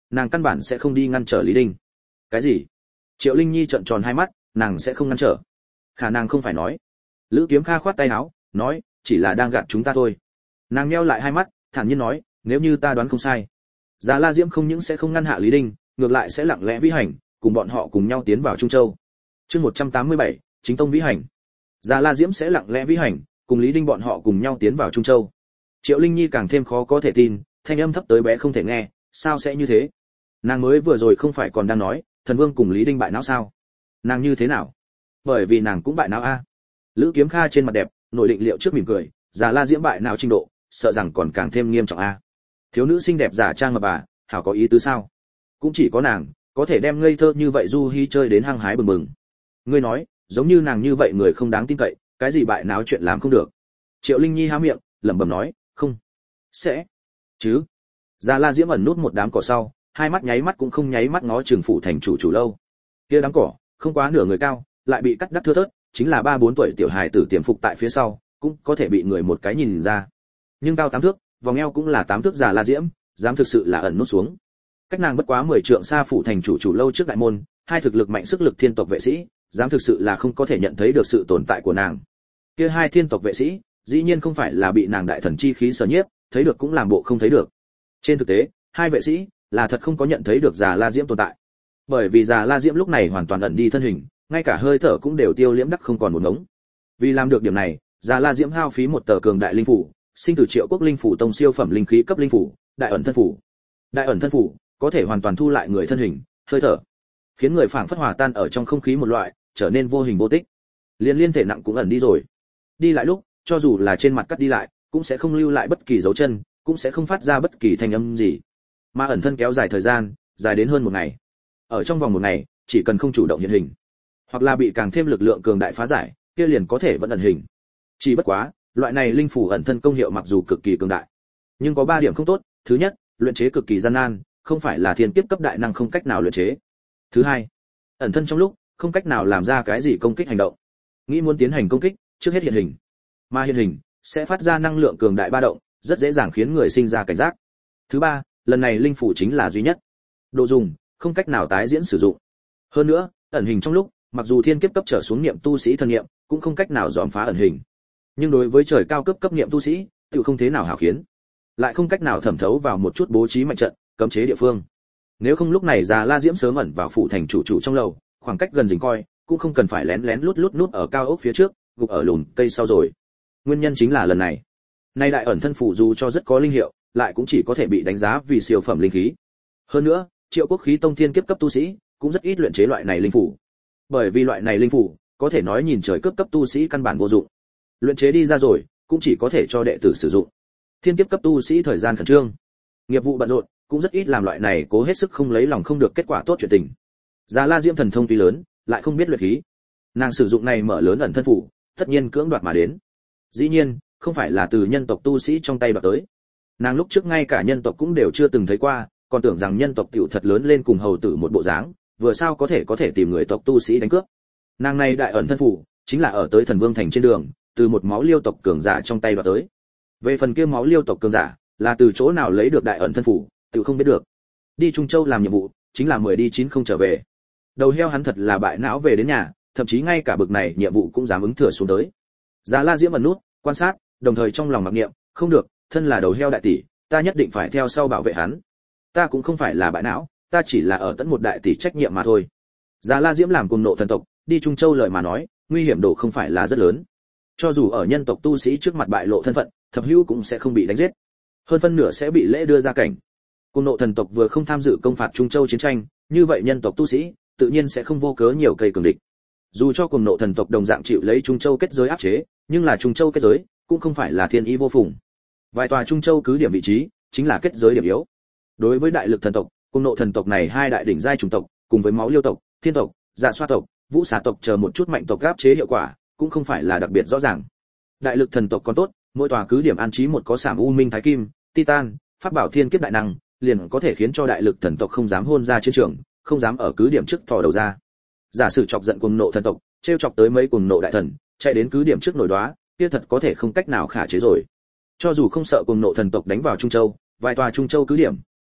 nàng căn bản sẽ không đi ngăn trở Lý Đinh. Cái gì? Triệu Linh Nhi trợn tròn hai mắt, nàng sẽ không ngăn trở? Khả năng không phải nói. Lữ Kiếm Kha khoát tay áo, nói, chỉ là đang gạt chúng ta thôi. Nàng nheo lại hai mắt, thản nhiên nói, nếu như ta đoán không sai, Già La Diễm không những sẽ không ngăn hạ Lý Đinh, ngược lại sẽ lặng lẽ vĩ hành, cùng bọn họ cùng nhau tiến vào Trung Châu. Chương một trăm tám mươi bảy, chính tông vĩ hành. Già La Diễm sẽ lặng lẽ vĩ hành, cùng Lý Đinh bọn họ cùng nhau tiến vào Trung Châu. Triệu Linh Nhi càng thêm khó có thể tin, thanh âm thấp tới bé không thể nghe, sao sẽ như thế? Nàng mới vừa rồi không phải còn đang nói, Thần Vương cùng Lý Đinh bại não sao? Nàng như thế nào? Bởi vì nàng cũng bại não a. Lữ Kiếm Kha trên mặt đẹp, nội định liệu trước mỉm cười, Già La Diễm bại não trình độ, sợ rằng còn càng thêm nghiêm trọng a. Thiếu nữ xinh đẹp giả trang mà bà, hảo có ý tứ sao? Cũng chỉ có nàng có thể đem ngây thơ như vậy Du Hi chơi đến hăng hái bừng bừng. Ngươi nói, giống như nàng như vậy người không đáng tin cậy, cái gì bại não chuyện làm không được. Triệu Linh Nhi há miệng, lẩm bẩm nói, không, sẽ, chứ. Già La Diễm ẩn nút một đám cỏ sau, hai mắt nháy mắt cũng không nháy mắt ngó Trường phủ thành chủ chủ lâu. Kia đám cỏ, không quá nửa người cao, lại bị cắt đắc thưa thớt, chính là ba bốn tuổi tiểu hài tử tiềm phục tại phía sau, cũng có thể bị người một cái nhìn ra. Nhưng cao tám thước, vòng eo cũng là tám thước. Già La Diễm, dám thực sự là ẩn nút xuống. Cách nàng bất quá mười trượng xa phủ thành chủ chủ lâu trước đại môn, hai thực lực mạnh sức lực thiên tộc vệ sĩ, dám thực sự là không có thể nhận thấy được sự tồn tại của nàng. Kia hai thiên tộc vệ sĩ, dĩ nhiên không phải là bị nàng đại thần chi khí sở nhiếp, thấy được cũng làm bộ không thấy được. Trên thực tế, hai vệ sĩ là thật không có nhận thấy được Già La Diễm tồn tại. Bởi vì Già La Diễm lúc này hoàn toàn ẩn đi thân hình, ngay cả hơi thở cũng đều tiêu liễm đắc không còn một ngống. Vì làm được điểm này, Già La Diễm hao phí một tờ cường đại linh phủ, sinh từ Triệu Quốc linh phủ tông siêu phẩm linh khí cấp linh phủ, đại ẩn thân phủ. Đại ẩn thân phủ có thể hoàn toàn thu lại người thân hình, hơi thở, khiến người phảng phất hòa tan ở trong không khí một loại, trở nên vô hình vô tích. Liên liên thể nặng cũng ẩn đi rồi. Đi lại lúc, cho dù là trên mặt cắt đi lại, cũng sẽ không lưu lại bất kỳ dấu chân, cũng sẽ không phát ra bất kỳ thanh âm gì. Mà ẩn thân kéo dài thời gian, dài đến hơn một ngày. Ở trong vòng một ngày, chỉ cần không chủ động hiện hình, hoặc là bị càng thêm lực lượng cường đại phá giải, kia liền có thể vẫn ẩn hình. Chỉ bất quá, loại này linh phủ ẩn thân công hiệu mặc dù cực kỳ cường đại, nhưng có ba điểm không tốt. Thứ nhất, luyện chế cực kỳ gian nan, không phải là thiên kiếp cấp đại năng không cách nào luyện chế. Thứ hai, ẩn thân trong lúc không cách nào làm ra cái gì công kích hành động. Nghĩ muốn tiến hành công kích, trước hết hiện hình. Mà hiện hình sẽ phát ra năng lượng cường đại ba động, rất dễ dàng khiến người sinh ra cảnh giác. Thứ ba, lần này linh phủ chính là duy nhất đồ dùng, không cách nào tái diễn sử dụng. Hơn nữa, ẩn hình trong lúc, mặc dù thiên kiếp cấp trở xuống niệm tu sĩ thân niệm, cũng không cách nào dòm phá ẩn hình. Nhưng đối với trời cao cấp cấp niệm tu sĩ, tự không thế nào hảo khiến, lại không cách nào thẩm thấu vào một chút bố trí mạnh trận, cấm chế địa phương. Nếu không lúc này Già La Diễm sớm ẩn vào phủ thành chủ chủ trong lầu, khoảng cách gần rình coi, cũng không cần phải lén lén lút lút nút ở cao ốc phía trước, gục ở lùn cây sau rồi. Nguyên nhân chính là lần này, nay đại ẩn thân phủ dù cho rất có linh hiệu, lại cũng chỉ có thể bị đánh giá vì siêu phẩm linh khí. Hơn nữa, Triệu Quốc khí tông thiên kiếp cấp tu sĩ cũng rất ít luyện chế loại này linh phủ. Bởi vì loại này linh phủ, có thể nói nhìn trời cấp cấp tu sĩ căn bản vô dụng. Luyện chế đi ra rồi, cũng chỉ có thể cho đệ tử sử dụng. Thiên kiếp cấp tu sĩ thời gian khẩn trương, nghiệp vụ bận rộn, cũng rất ít làm loại này cố hết sức không lấy lòng không được kết quả tốt chuyện tình. Già La Diễm thần thông tuy lớn, lại không biết luyện khí. Nàng sử dụng này mở lớn ẩn thân phủ, tất nhiên cưỡng đoạt mà đến. Dĩ nhiên, không phải là từ nhân tộc tu sĩ trong tay đoạt tới. Nàng lúc trước ngay cả nhân tộc cũng đều chưa từng thấy qua, còn tưởng rằng nhân tộc tiểu thật lớn lên cùng hầu tử một bộ dáng, vừa sao có thể có thể tìm người tộc tu sĩ đánh cướp. Nàng này đại ẩn thân phủ, chính là ở tới Thần Vương thành trên đường, từ một máu liêu tộc cường giả trong tay đoạt tới. Về phần kia máu liêu tộc cường giả, là từ chỗ nào lấy được đại ẩn thân phủ, tự không biết được. Đi Trung Châu làm nhiệm vụ, chính là mười đi chín không trở về. Đầu heo hắn thật là bại não về đến nhà, thậm chí ngay cả bực này nhiệm vụ cũng dám ứng thừa xuống tới. Già La Diễm ẩn nút, quan sát, đồng thời trong lòng mặc niệm, không được, thân là đầu heo đại tỷ, ta nhất định phải theo sau bảo vệ hắn. Ta cũng không phải là bại não, ta chỉ là ở tận một đại tỷ trách nhiệm mà thôi. Già La Diễm làm cùng nộ thần tộc, đi Trung Châu lời mà nói, nguy hiểm độ không phải là rất lớn. Cho dù ở nhân tộc tu sĩ trước mặt bại lộ thân phận, thập hữu cũng sẽ không bị đánh giết, hơn phân nửa sẽ bị lễ đưa ra cảnh. Cùng nộ thần tộc vừa không tham dự công phạt Trung Châu chiến tranh, như vậy nhân tộc tu sĩ tự nhiên sẽ không vô cớ nhiều cây cường địch. Dù cho cùng nộ thần tộc đồng dạng chịu lấy Trung Châu kết giới áp chế, nhưng là Trung Châu kết giới cũng không phải là thiên ý vô phùng. Vài tòa Trung Châu cứ điểm vị trí chính là kết giới điểm yếu. Đối với đại lực thần tộc, cùng nộ thần tộc này hai đại đỉnh giai chủng tộc, cùng với máu liêu tộc, thiên tộc, dạ xoa tộc, vũ xà tộc chờ một chút mạnh tộc áp chế hiệu quả, cũng không phải là đặc biệt rõ ràng. Đại lực thần tộc còn tốt, mỗi tòa cứ điểm an trí một có Sảm U Minh Thái Kim, Titan, pháp bảo thiên kiếp đại năng, liền có thể khiến cho đại lực thần tộc không dám hôn ra chiến trường, không dám ở cứ điểm trước thò đầu ra. Giả sử chọc giận cuồng nộ thần tộc, trêu chọc tới mấy cuồng nộ đại thần, chạy đến cứ điểm trước nổi đoá, kia thật có thể không cách nào khả chế rồi. Cho dù không sợ cuồng nộ thần tộc đánh vào Trung Châu, vài tòa Trung Châu cứ điểm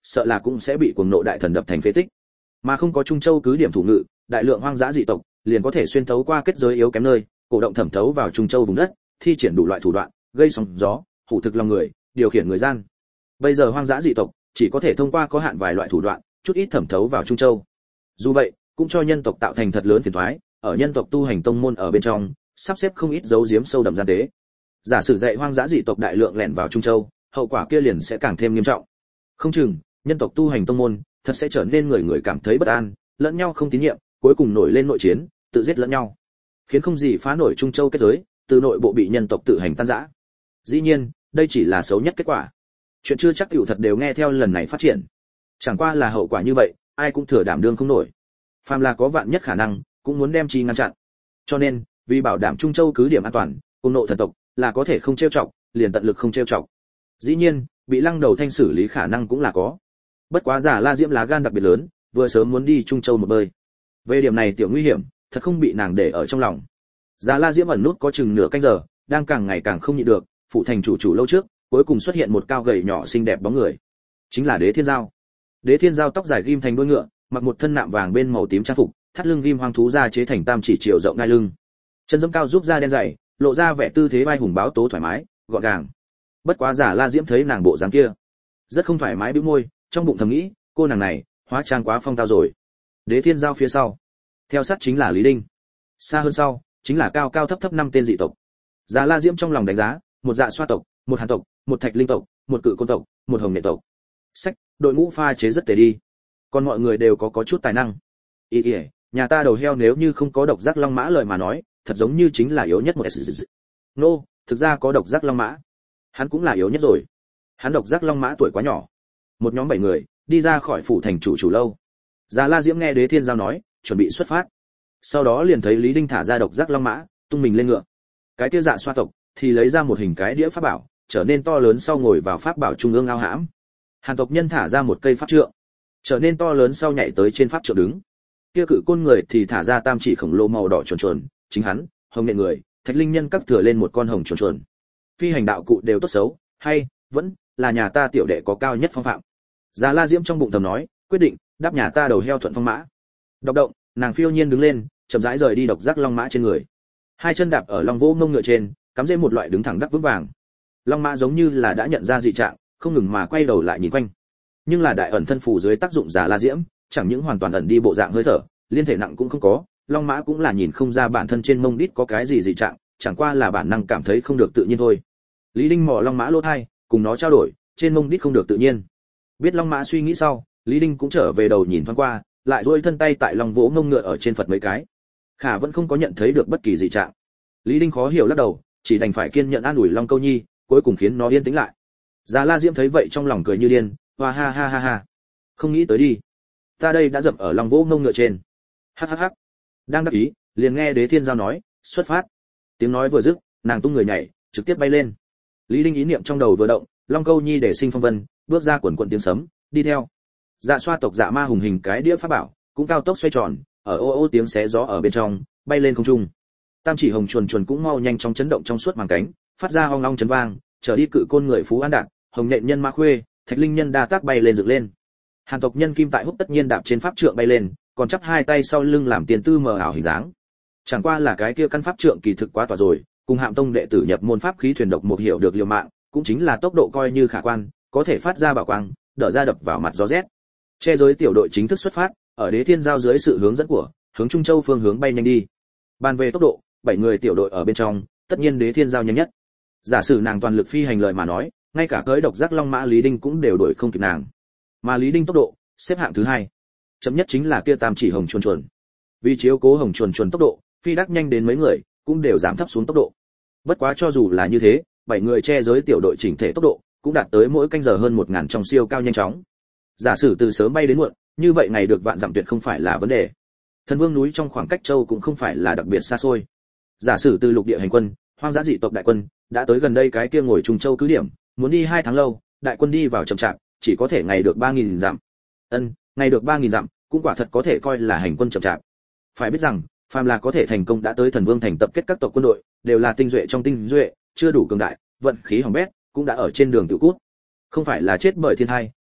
sợ là cũng sẽ bị cuồng nộ đại thần đập thành phế tích. Mà không có Trung Châu cứ điểm thủ ngự, đại lượng hoang dã dị tộc liền có thể xuyên thấu qua kết giới yếu kém nơi, cổ động thẩm thấu vào Trung Châu vùng đất, thi triển đủ loại thủ đoạn, gây sóng gió, hủ thực lòng người, điều khiển người gian. Bây giờ hoang dã dị tộc chỉ có thể thông qua có hạn vài loại thủ đoạn, chút ít thẩm thấu vào Trung Châu. Dù vậy, cũng cho nhân tộc tạo thành thật lớn phiền toái, ở nhân tộc tu hành tông môn ở bên trong, sắp xếp không ít dấu giếm sâu đậm gian tế. Giả sử dạy hoang dã dị tộc đại lượng lẻn vào Trung Châu, hậu quả kia liền sẽ càng thêm nghiêm trọng. Không chừng, nhân tộc tu hành tông môn thật sẽ trở nên người người cảm thấy bất an, lẫn nhau không tín nhiệm, cuối cùng nổi lên nội chiến, tự giết lẫn nhau, khiến không gì phá nổi Trung Châu kết giới, từ nội bộ bị nhân tộc tự hành tan rã. Dĩ nhiên, đây chỉ là xấu nhất kết quả. Chuyện chưa chắc tiểu thật đều nghe theo lần này phát triển. Chẳng qua là hậu quả như vậy, ai cũng thừa đảm đương không nổi. Phàm là có vạn nhất khả năng, cũng muốn đem chi ngăn chặn. Cho nên, vì bảo đảm Trung Châu cứ điểm an toàn, cùng nộ thần tộc là có thể không trêu chọc, liền tận lực không trêu chọc. Dĩ nhiên, bị Lăng Đầu Thanh xử lý khả năng cũng là có. Bất quá giả La Diễm lá gan đặc biệt lớn, vừa sớm muốn đi Trung Châu một bơi. Về điểm này tiểu nguy hiểm, thật không bị nàng để ở trong lòng. Giả La Diễm ẩn nút có chừng nửa canh giờ, đang càng ngày càng không nhịn được, phụ thành chủ chủ lâu trước, cuối cùng xuất hiện một cao gầy nhỏ xinh đẹp bóng người. Chính là Đế Thiên Giao. Đế Thiên Giao tóc dài ghim thành đuôi ngựa, mặc một thân nạm vàng bên màu tím trang phục, thắt lưng ghim hoang thú da chế thành tam chỉ chiều rộng ngai lưng. Chân giẫm cao giúp da đen dày, lộ ra vẻ tư thế vai hùng báo tố thoải mái, gọn gàng. Bất quá giả La Diễm thấy nàng bộ dáng kia, rất không thoải mái bĩu môi, trong bụng thầm nghĩ, cô nàng này, hóa trang quá phong tao rồi. Đế Thiên Giao phía sau, theo sát chính là Lý Đinh. Xa hơn sau, chính là cao cao thấp thấp năm tên dị tộc. Giả La Diễm trong lòng đánh giá, một dạ xoa tộc, một hàn tộc, một thạch linh tộc, một cự côn tộc, một hồng nghệ tộc. Sách, đội ngũ pha chế rất tề đi. Còn mọi người đều có có chút tài năng. Ý ý, nhà ta đầu heo nếu như không có độc giác long mã lời mà nói, thật giống như chính là yếu nhất một. Nô, no, thực ra có độc giác long mã. Hắn cũng là yếu nhất rồi. Hắn độc giác long mã tuổi quá nhỏ. Một nhóm bảy người đi ra khỏi phủ thành chủ chủ lâu. Già La Diễm nghe Đế Thiên Giao nói, chuẩn bị xuất phát. Sau đó liền thấy Lý Đinh thả ra độc giác long mã, tung mình lên ngựa. Cái kia dạ xoa tộc thì lấy ra một hình cái đĩa pháp bảo, trở nên to lớn sau ngồi vào pháp bảo trung ương ao hãm. Hàn tộc nhân thả ra một cây pháp trượng, trở nên to lớn sau nhảy tới trên pháp trượng đứng. Kia cự côn người thì thả ra tam chỉ khổng lồ màu đỏ chuồn chuồn, chính hắn, hồng nghệ người, thạch linh nhân các thừa lên một con hồng chuồn chuồn. Phi hành đạo cụ đều tốt xấu, hay vẫn là nhà ta tiểu đệ có cao nhất phong phạm. Già La Diễm trong bụng thầm nói, quyết định đáp nhà ta đầu heo thuận phong mã. Độc động, nàng phiêu nhiên đứng lên, chậm rãi rời đi độc giác long mã trên người. Hai chân đạp ở long vỗ ngông ngựa trên, cắm rễ một loại đứng thẳng đắc vững vàng. Long mã giống như là đã nhận ra dị trạng, không ngừng mà quay đầu lại nhìn quanh. Nhưng là đại ẩn thân phù dưới tác dụng Già La Diễm, chẳng những hoàn toàn ẩn đi bộ dạng hơi thở, liên thể nặng cũng không có, long mã cũng là nhìn không ra bản thân trên mông đít có cái gì dị trạng, chẳng qua là bản năng cảm thấy không được tự nhiên thôi. Lý Đinh mò long mã lỗ thai, cùng nó trao đổi, trên mông đít không được tự nhiên. Biết long mã suy nghĩ sau, Lý Đinh cũng trở về đầu nhìn thoáng qua, lại duỗi thân tay tại long vỗ ngông ngựa ở trên Phật mấy cái. Khả vẫn không có nhận thấy được bất kỳ dị trạng. Lý Đinh khó hiểu lắc đầu, chỉ đành phải kiên nhẫn an ủi Long Câu Nhi, cuối cùng khiến nó yên tĩnh lại. Già La Diễm thấy vậy trong lòng cười như điên, hoa ha ha ha ha. Không nghĩ tới đi, ta đây đã dậm ở long vỗ ngông ngựa trên. Hắc hắc hắc. Đang đắc ý, liền nghe Đế Thiên Giao nói, xuất phát. Tiếng nói vừa dứt, nàng tung người nhảy, trực tiếp bay lên. Lý Đinh ý niệm trong đầu vừa động, Long Câu Nhi để sinh phong vân, bước ra quần quần tiếng sấm, đi theo. Dạ xoa tộc dạ ma hùng hình cái đĩa pháp bảo, cũng cao tốc xoay tròn, ở ô ô tiếng xé gió ở bên trong, bay lên không trung. Tam chỉ hồng chuồn chuồn cũng mau nhanh trong chấn động trong suốt màng cánh, phát ra ong ong chấn vang, trở đi cự côn người phú an đạt, hồng nện nhân ma khuê, thạch linh nhân đa tác bay lên dựng lên. Hàn tộc nhân kim tại húc tất nhiên đạp trên pháp trượng bay lên, còn chắp hai tay sau lưng làm tiền tư mờ ảo hình dáng. Chẳng qua là cái kia căn pháp trượng kỳ thực quá tỏa rồi, cùng Hạm Tông đệ tử nhập môn pháp khí thuyền độc một hiểu được liều mạng, cũng chính là tốc độ coi như khả quan, có thể phát ra bảo quang, đỡ ra đập vào mặt gió rét. Che giới tiểu đội chính thức xuất phát, ở Đế Thiên Giao dưới sự hướng dẫn của, hướng Trung Châu phương hướng bay nhanh đi. Bàn về tốc độ, bảy người tiểu đội ở bên trong, tất nhiên Đế Thiên Giao nhanh nhất. Giả sử nàng toàn lực phi hành lời mà nói, ngay cả cưỡi độc giác long mã Lý Đinh cũng đều đuổi không kịp nàng. Mà Lý Đinh tốc độ xếp hạng thứ hai, chậm nhất chính là kia tam chỉ hồng chuồn chuồn. Vì chiếu cố hồng chuồn chuồn tốc độ, phi đắc nhanh đến mấy người cũng đều giảm thấp xuống tốc độ. Bất quá cho dù là như thế, bảy người che giới tiểu đội chỉnh thể tốc độ cũng đạt tới mỗi canh giờ hơn một ngàn trong siêu cao nhanh chóng. Giả sử từ sớm bay đến muộn, như vậy ngày được vạn dặm tuyệt không phải là vấn đề. Thần Vương núi trong khoảng cách châu cũng không phải là đặc biệt xa xôi. Giả sử từ lục địa hành quân, hoang dã dị tộc đại quân đã tới gần đây cái kia ngồi Trung Châu cứ điểm, muốn đi hai tháng lâu, đại quân đi vào chậm chạp, chỉ có thể ngày được ba nghìn dặm. Ân, ngày được ba nghìn dặm, cũng quả thật có thể coi là hành quân chậm chạp. Phải biết rằng, phàm là có thể thành công đã tới Thần Vương thành tập kết các tộc quân đội, đều là tinh duệ trong tinh duệ, chưa đủ cường đại, vận khí hỏng bét, cũng đã ở trên đường tự cút. Không phải là chết bởi thiên tai,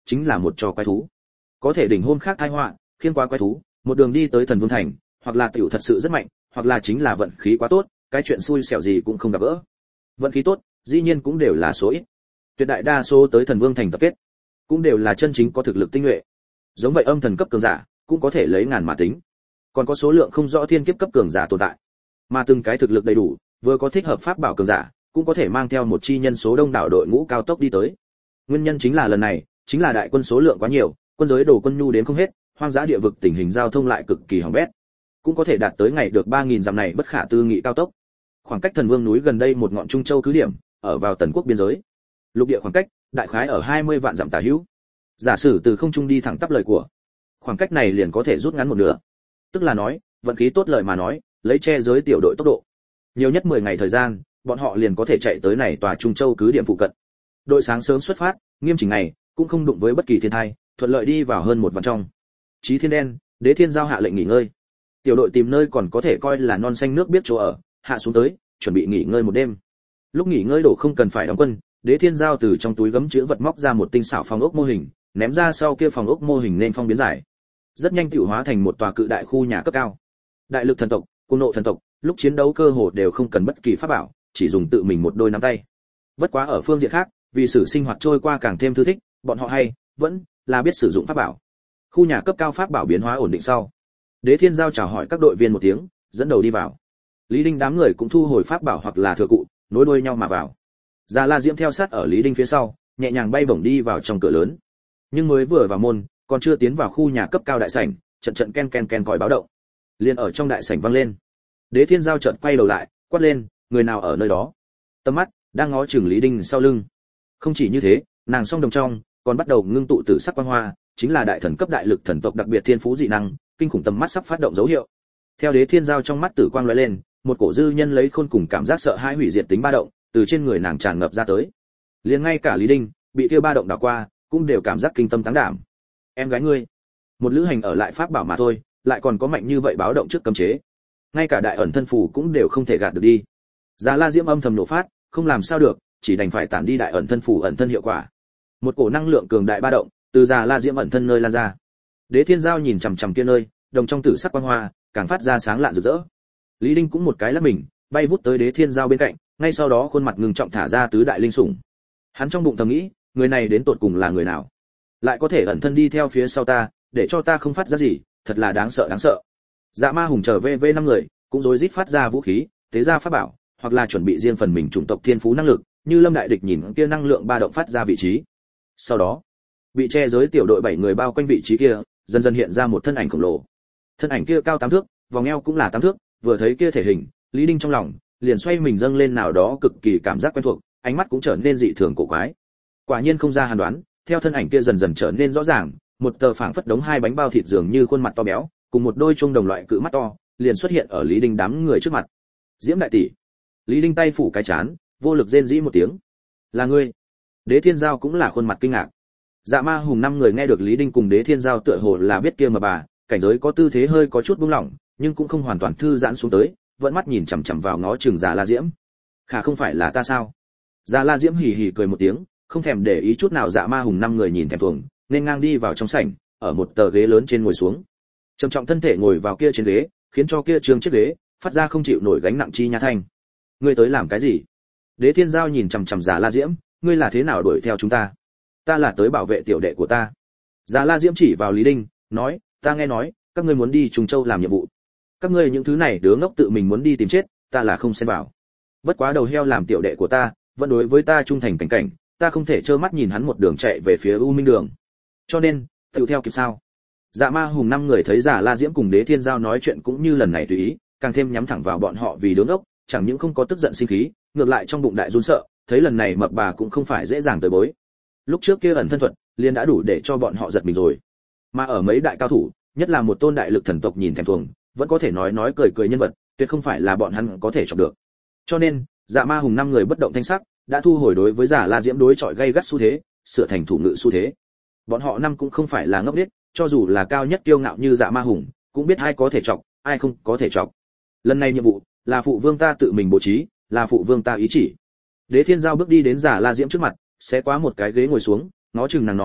chính là một trò quái thú. Có thể đỉnh hôn khác tai họa, khiêng quá quái thú, một đường đi tới Thần Vương thành, hoặc là tiểu thật sự rất mạnh, hoặc là chính là vận khí quá tốt, cái chuyện xui xẻo gì cũng không gặp gỡ. Vận khí tốt, dĩ nhiên cũng đều là số ít. Tuyệt đại đa số tới Thần Vương thành tập kết, cũng đều là chân chính có thực lực tinh nhuệ. Giống vậy âm thần cấp cường giả, cũng có thể lấy ngàn mà tính. Còn có số lượng không rõ thiên kiếp cấp cường giả tồn tại. Mà từng cái thực lực đầy đủ, vừa có thích hợp pháp bảo cường giả, cũng có thể mang theo một chi nhân số đông đảo đội ngũ cao tốc đi tới. Nguyên nhân chính là lần này, chính là đại quân số lượng quá nhiều, quân giới đồ quân nhu đến không hết, hoang dã địa vực tình hình giao thông lại cực kỳ hỏng bét. Cũng có thể đạt tới ngày được ba nghìn dặm này bất khả tư nghị cao tốc. Khoảng cách Thần Vương núi gần đây một ngọn Trung Châu cứ điểm, ở vào Tần quốc biên giới. Lục địa khoảng cách, đại khái ở hai mươi vạn dặm tả hữu. Giả sử từ không trung đi thẳng tắp lời của, khoảng cách này liền có thể rút ngắn một nửa. Tức là nói, vận khí tốt lời mà nói, lấy che giới tiểu đội tốc độ, nhiều nhất mười ngày thời gian, bọn họ liền có thể chạy tới này tòa Trung Châu cứ điểm phụ cận. Đội sáng sớm xuất phát, nghiêm chỉnh ngày, cũng không đụng với bất kỳ thiên tai, thuận lợi đi vào hơn một vạn trong. Chí Thiên Đen, Đế Thiên giao hạ lệnh nghỉ ngơi. Tiểu đội tìm nơi còn có thể coi là non xanh nước biết chỗ ở, hạ xuống tới, chuẩn bị nghỉ ngơi một đêm. Lúc nghỉ ngơi đổ không cần phải đóng quân, Đế Thiên giao từ trong túi gấm chứa vật móc ra một tinh xảo phòng ốc mô hình, ném ra sau kia phòng ốc mô hình nên phong biến giải. Rất nhanh tựu hóa thành một tòa cự đại khu nhà cấp cao. Đại lực thần tộc, cung nộ thần tộc, lúc chiến đấu cơ hồ đều không cần bất kỳ pháp bảo, chỉ dùng tự mình một đôi nắm tay. Bất quá ở phương diện khác, vì sự sinh hoạt trôi qua càng thêm thư thích, bọn họ hay vẫn là biết sử dụng pháp bảo. Khu nhà cấp cao pháp bảo biến hóa ổn định sau, Đế Thiên giao chào hỏi các đội viên một tiếng, dẫn đầu đi vào. Lý Đinh đám người cũng thu hồi pháp bảo hoặc là thừa cụ, nối đuôi nhau mà vào. Già La Diễm theo sát ở Lý Đinh phía sau, nhẹ nhàng bay bổng đi vào trong cửa lớn. Nhưng mới vừa vào môn, còn chưa tiến vào khu nhà cấp cao đại sảnh, trận trận ken ken ken còi báo động. Liên ở trong đại sảnh vang lên. Đế Thiên giao chợt quay đầu lại, quát lên, người nào ở nơi đó? Tầm mắt đang ngó chừng Lý Đinh sau lưng. Không chỉ như thế, nàng song đồng trong còn bắt đầu ngưng tụ tử sắc quang hoa, chính là đại thần cấp đại lực thần tộc đặc biệt thiên phú dị năng, kinh khủng tầm mắt sắp phát động dấu hiệu. Theo Đế Thiên giao trong mắt tử quang lóe lên, một cổ dư nhân lấy khôn cùng cảm giác sợ hãi hủy diệt tính ba động, từ trên người nàng tràn ngập ra tới. Liền ngay cả Lý Đinh, bị kia ba động đảo qua, cũng đều cảm giác kinh tâm táng đảm. Em gái ngươi, một lữ hành ở lại pháp bảo mà thôi, lại còn có mạnh như vậy báo động trước cấm chế. Ngay cả đại ẩn thân phù cũng đều không thể gạt được đi. Già La Diễm âm thầm nổ phát, không làm sao được, chỉ đành phải tản đi đại ẩn thân phù ẩn thân hiệu quả. Một cổ năng lượng cường đại ba động, từ Già La Diễm ẩn thân nơi lan ra. Đế Thiên giao nhìn chằm chằm kia nơi, đồng trong tử sắc quang hoa, càng phát ra sáng lạn rực rỡ. Lý Đinh cũng một cái lắc mình, bay vút tới Đế Thiên giao bên cạnh, ngay sau đó khuôn mặt ngưng trọng thả ra tứ đại linh sủng. Hắn trong bụng thầm nghĩ, người này đến tột cùng là người nào? Lại có thể ẩn thân đi theo phía sau ta, để cho ta không phát ra gì, thật là đáng sợ đáng sợ. Dạ Ma Hùng trở về vê năm người, cũng rối rít phát ra vũ khí, tế ra pháp bảo, hoặc là chuẩn bị riêng phần mình chủng tộc thiên phú năng lực, như Lâm đại địch nhìn kia năng lượng ba động phát ra vị trí. Sau đó, bị che giới tiểu đội bảy người bao quanh vị trí kia, dần dần hiện ra một thân ảnh khổng lồ. Thân ảnh kia cao tám thước, vòng eo cũng là tám thước, vừa thấy kia thể hình, Lý Đinh trong lòng liền xoay mình dâng lên nào đó cực kỳ cảm giác quen thuộc, ánh mắt cũng trở nên dị thường cổ quái. Quả nhiên không ra hàn đoán, theo thân ảnh kia dần dần trở nên rõ ràng, một tờ phảng phất đống hai bánh bao thịt dường như khuôn mặt to béo, cùng một đôi chuông đồng loại cự mắt to, liền xuất hiện ở Lý Đinh đám người trước mặt. Diễm đại tỷ. Lý Đinh tay phủ cái chán, vô lực rên rỉ một tiếng. Là ngươi? Đế Thiên giao cũng là khuôn mặt kinh ngạc. Dạ Ma Hùng năm người nghe được Lý Đinh cùng Đế Thiên giao tựa hồ là biết kia mà bà, cảnh giới có tư thế hơi có chút buông lỏng, nhưng cũng không hoàn toàn thư giãn xuống tới, vẫn mắt nhìn chằm chằm vào ngó chừng Già La Diễm. Khả không phải là ta sao? Già La Diễm hì hì cười một tiếng, không thèm để ý chút nào Dạ Ma Hùng năm người nhìn thèm thuồng, nên ngang đi vào trong sảnh, ở một tờ ghế lớn trên ngồi xuống. Trầm trọng thân thể ngồi vào kia trên ghế, khiến cho kia trường chiếc ghế phát ra không chịu nổi gánh nặng chi nhã thanh. Ngươi tới làm cái gì? Đế Thiên giao nhìn chằm chằm Già La Diễm, ngươi là thế nào đuổi theo chúng ta? Ta là tới bảo vệ tiểu đệ của ta. Già La Diễm chỉ vào Lý Đinh, nói, ta nghe nói các ngươi muốn đi Trùng Châu làm nhiệm vụ. Các ngươi những thứ này đứa ngốc tự mình muốn đi tìm chết, ta là không xen vào. Bất quá đầu heo làm tiểu đệ của ta, vẫn đối với ta trung thành cảnh cảnh, ta không thể trơ mắt nhìn hắn một đường chạy về phía U Minh đường. Cho nên, tự theo kịp sao? Dạ Ma Hùng năm người thấy Già La Diễm cùng Đế Thiên giao nói chuyện cũng như lần này tùy ý, càng thêm nhắm thẳng vào bọn họ vì đứa ngốc, chẳng những không có tức giận sinh khí, ngược lại trong bụng đại run sợ, thấy lần này mập bà cũng không phải dễ dàng tới bối. Lúc trước kia ẩn thân thuật, liền đã đủ để cho bọn họ giật mình rồi. Mà ở mấy đại cao thủ, nhất là một tôn đại lực thần tộc nhìn thèm thuồng, vẫn có thể nói nói cười cười nhân vật, tuyệt không phải là bọn hắn có thể chọc được. Cho nên, Dạ Ma Hùng năm người bất động thanh sắc, đã thu hồi đối với Già La Diễm đối chọi gay gắt xu thế, sửa thành thủ ngữ xu thế. Bọn họ năm cũng không phải là ngốc điếc, cho dù là cao nhất kiêu ngạo như Dạ Ma Hùng, cũng biết ai có thể chọc, ai không có thể chọc. Lần này nhiệm vụ là phụ vương ta tự mình bố trí, là phụ vương ta ý chỉ. Đế Thiên giao bước đi đến Già La Diễm trước mặt, sẽ qua một cái ghế ngồi xuống, ngó chừng nàng nói,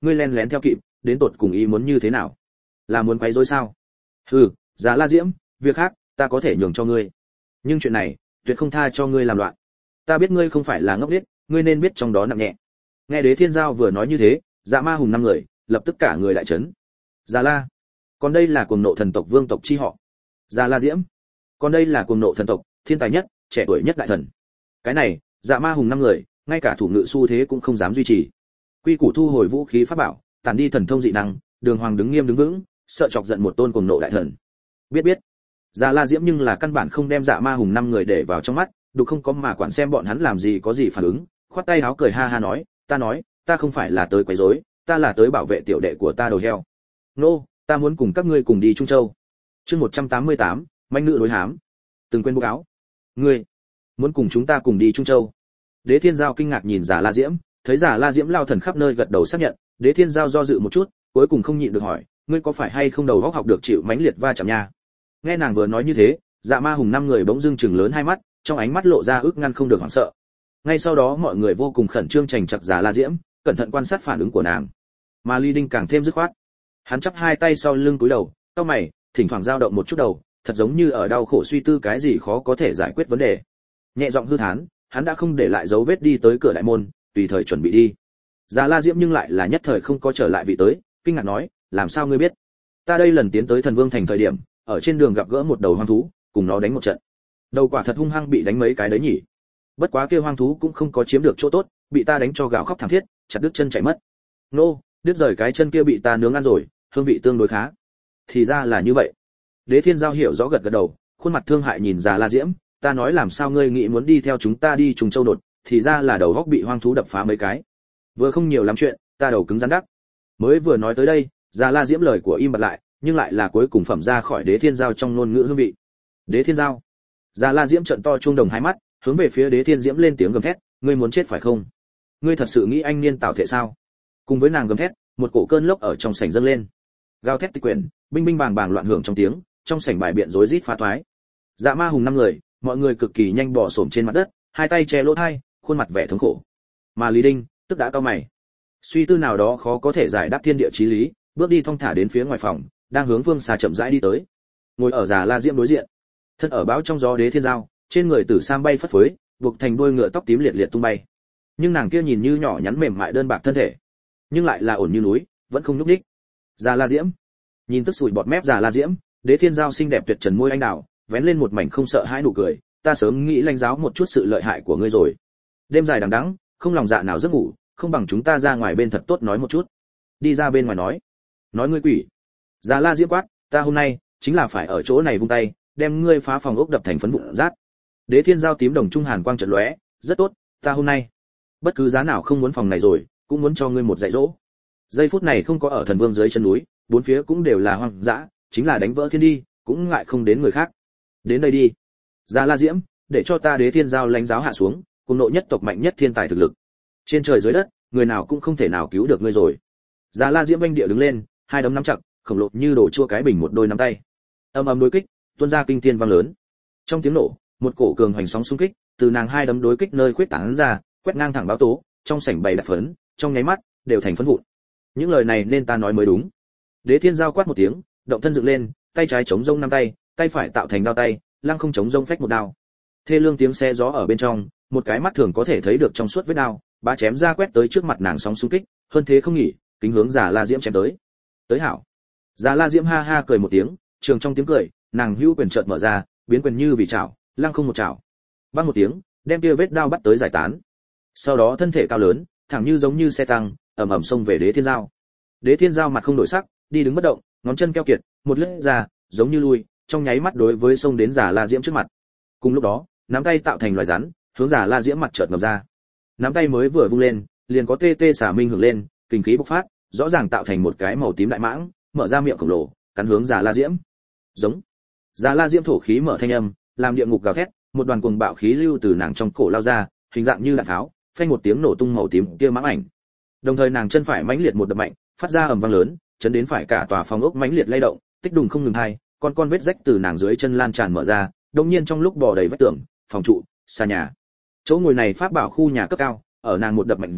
ngươi len lén theo kịp, đến tột cùng ý muốn như thế nào? Là muốn quấy rối sao? Hừ, Già La Diễm, việc khác ta có thể nhường cho ngươi, nhưng chuyện này tuyệt không tha cho ngươi làm loạn. Ta biết ngươi không phải là ngốc điếc, ngươi nên biết trong đó nặng nhẹ. Nghe Đế Thiên Giao vừa nói như thế, Dạ Ma Hùng năm người lập tức cả người đại chấn. Già La, còn đây là cuồng nộ thần tộc vương tộc chi họ. Già La Diễm, còn đây là cuồng nộ thần tộc thiên tài nhất, trẻ tuổi nhất đại thần. Cái này, Dạ Ma Hùng năm người, ngay cả thủ ngự xu thế cũng không dám duy trì. Quy củ thu hồi vũ khí pháp bảo, tản đi thần thông dị năng, Đường Hoàng đứng nghiêm đứng vững, sợ chọc giận một tôn cuồng nộ đại thần. Biết biết. Già La Diễm nhưng là căn bản không đem Dạ Ma Hùng năm người để vào trong mắt, đục không có mà quản xem bọn hắn làm gì có gì phản ứng, khoát tay áo cười ha ha nói, ta nói, ta không phải là tới quấy rối, ta là tới bảo vệ tiểu đệ của ta đầu heo. Nô, no, ta muốn cùng các ngươi cùng đi Trung Châu. Chương một trăm tám mươi tám, manh nữ đối hám. Từng quên bố áo. Ngươi muốn cùng chúng ta cùng đi Trung Châu? Đế Thiên Giao kinh ngạc nhìn Già La Diễm, thấy Già La Diễm lao thần khắp nơi gật đầu xác nhận, Đế Thiên Giao do dự một chút, cuối cùng không nhịn được hỏi, ngươi có phải hay không đầu óc học được chịu mãnh liệt va chạm nha? Nghe nàng vừa nói như thế, Dạ Ma Hùng năm người bỗng dưng trừng lớn hai mắt, trong ánh mắt lộ ra ức ngăn không được hoảng sợ. Ngay sau đó mọi người vô cùng khẩn trương chành chặt Già La Diễm, cẩn thận quan sát phản ứng của nàng. Mà Ly Đinh càng thêm dứt khoát. Hắn chắp hai tay sau lưng cúi đầu, cau mày, thỉnh thoảng dao động một chút đầu, thật giống như ở đau khổ suy tư cái gì khó có thể giải quyết vấn đề. Nhẹ giọng hư thán, hắn đã không để lại dấu vết đi tới cửa đại môn, tùy thời chuẩn bị đi. Già La Diễm nhưng lại là nhất thời không có trở lại vị tới, kinh ngạc nói, làm sao ngươi biết? Ta đây lần tiến tới Thần Vương thành thời điểm, ở trên đường gặp gỡ một đầu hoang thú, cùng nó đánh một trận. Đầu quả thật hung hăng bị đánh mấy cái đấy nhỉ. Bất quá kia hoang thú cũng không có chiếm được chỗ tốt, bị ta đánh cho gào khóc thảm thiết, chặt đứt chân chạy mất. Nô, đứt rời cái chân kia bị ta nướng ăn rồi, hương vị tương đối khá. Thì ra là như vậy. Đế Thiên Giao hiểu rõ gật gật đầu, khuôn mặt thương hại nhìn Già La Diễm, ta nói làm sao ngươi nghĩ muốn đi theo chúng ta đi Trùng Châu đột, thì ra là đầu góc bị hoang thú đập phá mấy cái. Vừa không nhiều lắm chuyện, ta đầu cứng rắn đắc. Mới vừa nói tới đây, Già La Diễm lời của im bặt lại, nhưng lại là cuối cùng phẩm ra khỏi Đế Thiên Giao trong ngôn ngữ hương vị. Đế Thiên Giao. Già La Diễm trợn to chuông đồng hai mắt, hướng về phía Đế Thiên Diễm lên tiếng gầm thét, ngươi muốn chết phải không? Ngươi thật sự nghĩ anh niên tạo thể sao? Cùng với nàng gầm thét, một cổ cơn lốc ở trong sảnh dâng lên. Gào thét tịch quyển, binh binh bàng bàng loạn hưởng trong tiếng, trong sảnh bài biện rối rít phá toái. Dạ Ma Hùng năm người, mọi người cực kỳ nhanh bò xổm trên mặt đất, hai tay che lỗ tai, khuôn mặt vẻ thống khổ. Mà Lý Đinh, tức đã cau mày. Suy tư nào đó khó có thể giải đáp thiên địa chí lý, bước đi thong thả đến phía ngoài phòng, đang hướng Vương Xà chậm rãi đi tới. Ngồi ở Già La Diễm đối diện, thân ở báo trong gió Đế Thiên Giao, trên người tử sam bay phất phới, buộc thành đuôi ngựa tóc tím liệt liệt tung bay. Nhưng nàng kia nhìn như nhỏ nhắn mềm mại đơn bạc thân thể, nhưng lại là ổn như núi, vẫn không nhúc nhích. Già La Diễm, nhìn tức sủi bọt mép Già La Diễm, Đế Thiên Giao xinh đẹp tuyệt trần môi anh đào, vén lên một mảnh không sợ hãi nụ cười, ta sớm nghĩ lãnh giáo một chút sự lợi hại của ngươi rồi. Đêm dài đằng đẵng, không lòng dạ nào giấc ngủ, không bằng chúng ta ra ngoài bên thật tốt nói một chút. Đi ra bên ngoài nói. Nói ngươi quỷ. Già La Diễm quát, ta hôm nay chính là phải ở chỗ này vung tay, đem ngươi phá phòng ốc đập thành phấn vụn rác. Đế Thiên Giao tím đồng trung hàn quang chợt lóe, rất tốt, ta hôm nay bất cứ giá nào không muốn phòng này rồi, cũng muốn cho ngươi một dạy dỗ. Giây phút này không có ở Thần Vương dưới chân núi, bốn phía cũng đều là hoang dã, chính là đánh vỡ thiên đi, cũng ngại không đến người khác. Đến đây đi. Già La Diễm, để cho ta Đế Thiên Giao lãnh giáo hạ xuống, cùng nội nhất tộc mạnh nhất thiên tài thực lực. Trên trời dưới đất, người nào cũng không thể nào cứu được ngươi rồi. Già La Diễm vênh địa đứng lên, hai đấm nắm chặt, khổng lồ như đổ chua cái bình một đôi nắm tay. Âm ầm đối kích, tuôn ra kinh thiên vang lớn. Trong tiếng nổ, một cổ cường hoành sóng xung kích, từ nàng hai đấm đối kích nơi khuyết tán ra, quét ngang thẳng báo tố, trong sảnh bày đặt phấn, trong nháy mắt đều thành phấn vụn. Những lời này nên ta nói mới đúng. Đế Thiên Giao quát một tiếng, động thân dựng lên, tay trái chống rông năm tay, tay phải tạo thành đao tay, lăng không chống rông phách một đao. Thê lương tiếng xe gió ở bên trong, một cái mắt thường có thể thấy được trong suốt vết đao, bá chém ra quét tới trước mặt nàng sóng xung kích, hơn thế không nghỉ, kính hướng Già La Diễm chém tới. Tới hảo. Già La Diễm ha ha cười một tiếng, trường trong tiếng cười, nàng hữu quyền chợt mở ra, biến quyền như vì chảo, lăng không một chảo. Bang một tiếng, đem kia vết đao bắt tới giải tán. Sau đó thân thể cao lớn, thẳng như giống như xe tăng, ầm ầm xông về Đế Thiên Giao. Đế Thiên Giao mặt không đổi sắc, đi đứng bất động, ngón chân keo kiệt, một lướt ra, giống như lui, trong nháy mắt đối với xông đến Già La Diễm trước mặt. Cùng lúc đó, nắm tay tạo thành loài rắn, hướng Già La Diễm mặt chợt ngập ra. Nắm tay mới vừa vung lên, liền có tê tê xả minh hưởng lên, kinh khí bộc phát, rõ ràng tạo thành một cái màu tím đại mãng, mở ra miệng khổng lồ, cắn hướng Già La Diễm. Giống. Già La Diễm thổ khí mở thanh âm, làm địa ngục gào thét, một đoàn cuồng bạo khí lưu từ nàng trong cổ lao ra, hình dạng như đạn tháo, phanh một tiếng nổ tung màu tím kia mãng ảnh. Đồng thời nàng chân phải mãnh liệt một đập mạnh, phát ra ầm vang lớn, chấn đến phải cả tòa phòng ốc mãnh liệt lay động, tích đùng không ngừng hai, con con vết rách từ nàng dưới chân lan tràn mở ra, đột nhiên trong lúc bò đầy vách tường, phòng trụ, xa nhà. Chỗ ngồi này pháp bảo khu nhà cấp cao, ở nàng một đập mạnh dưới,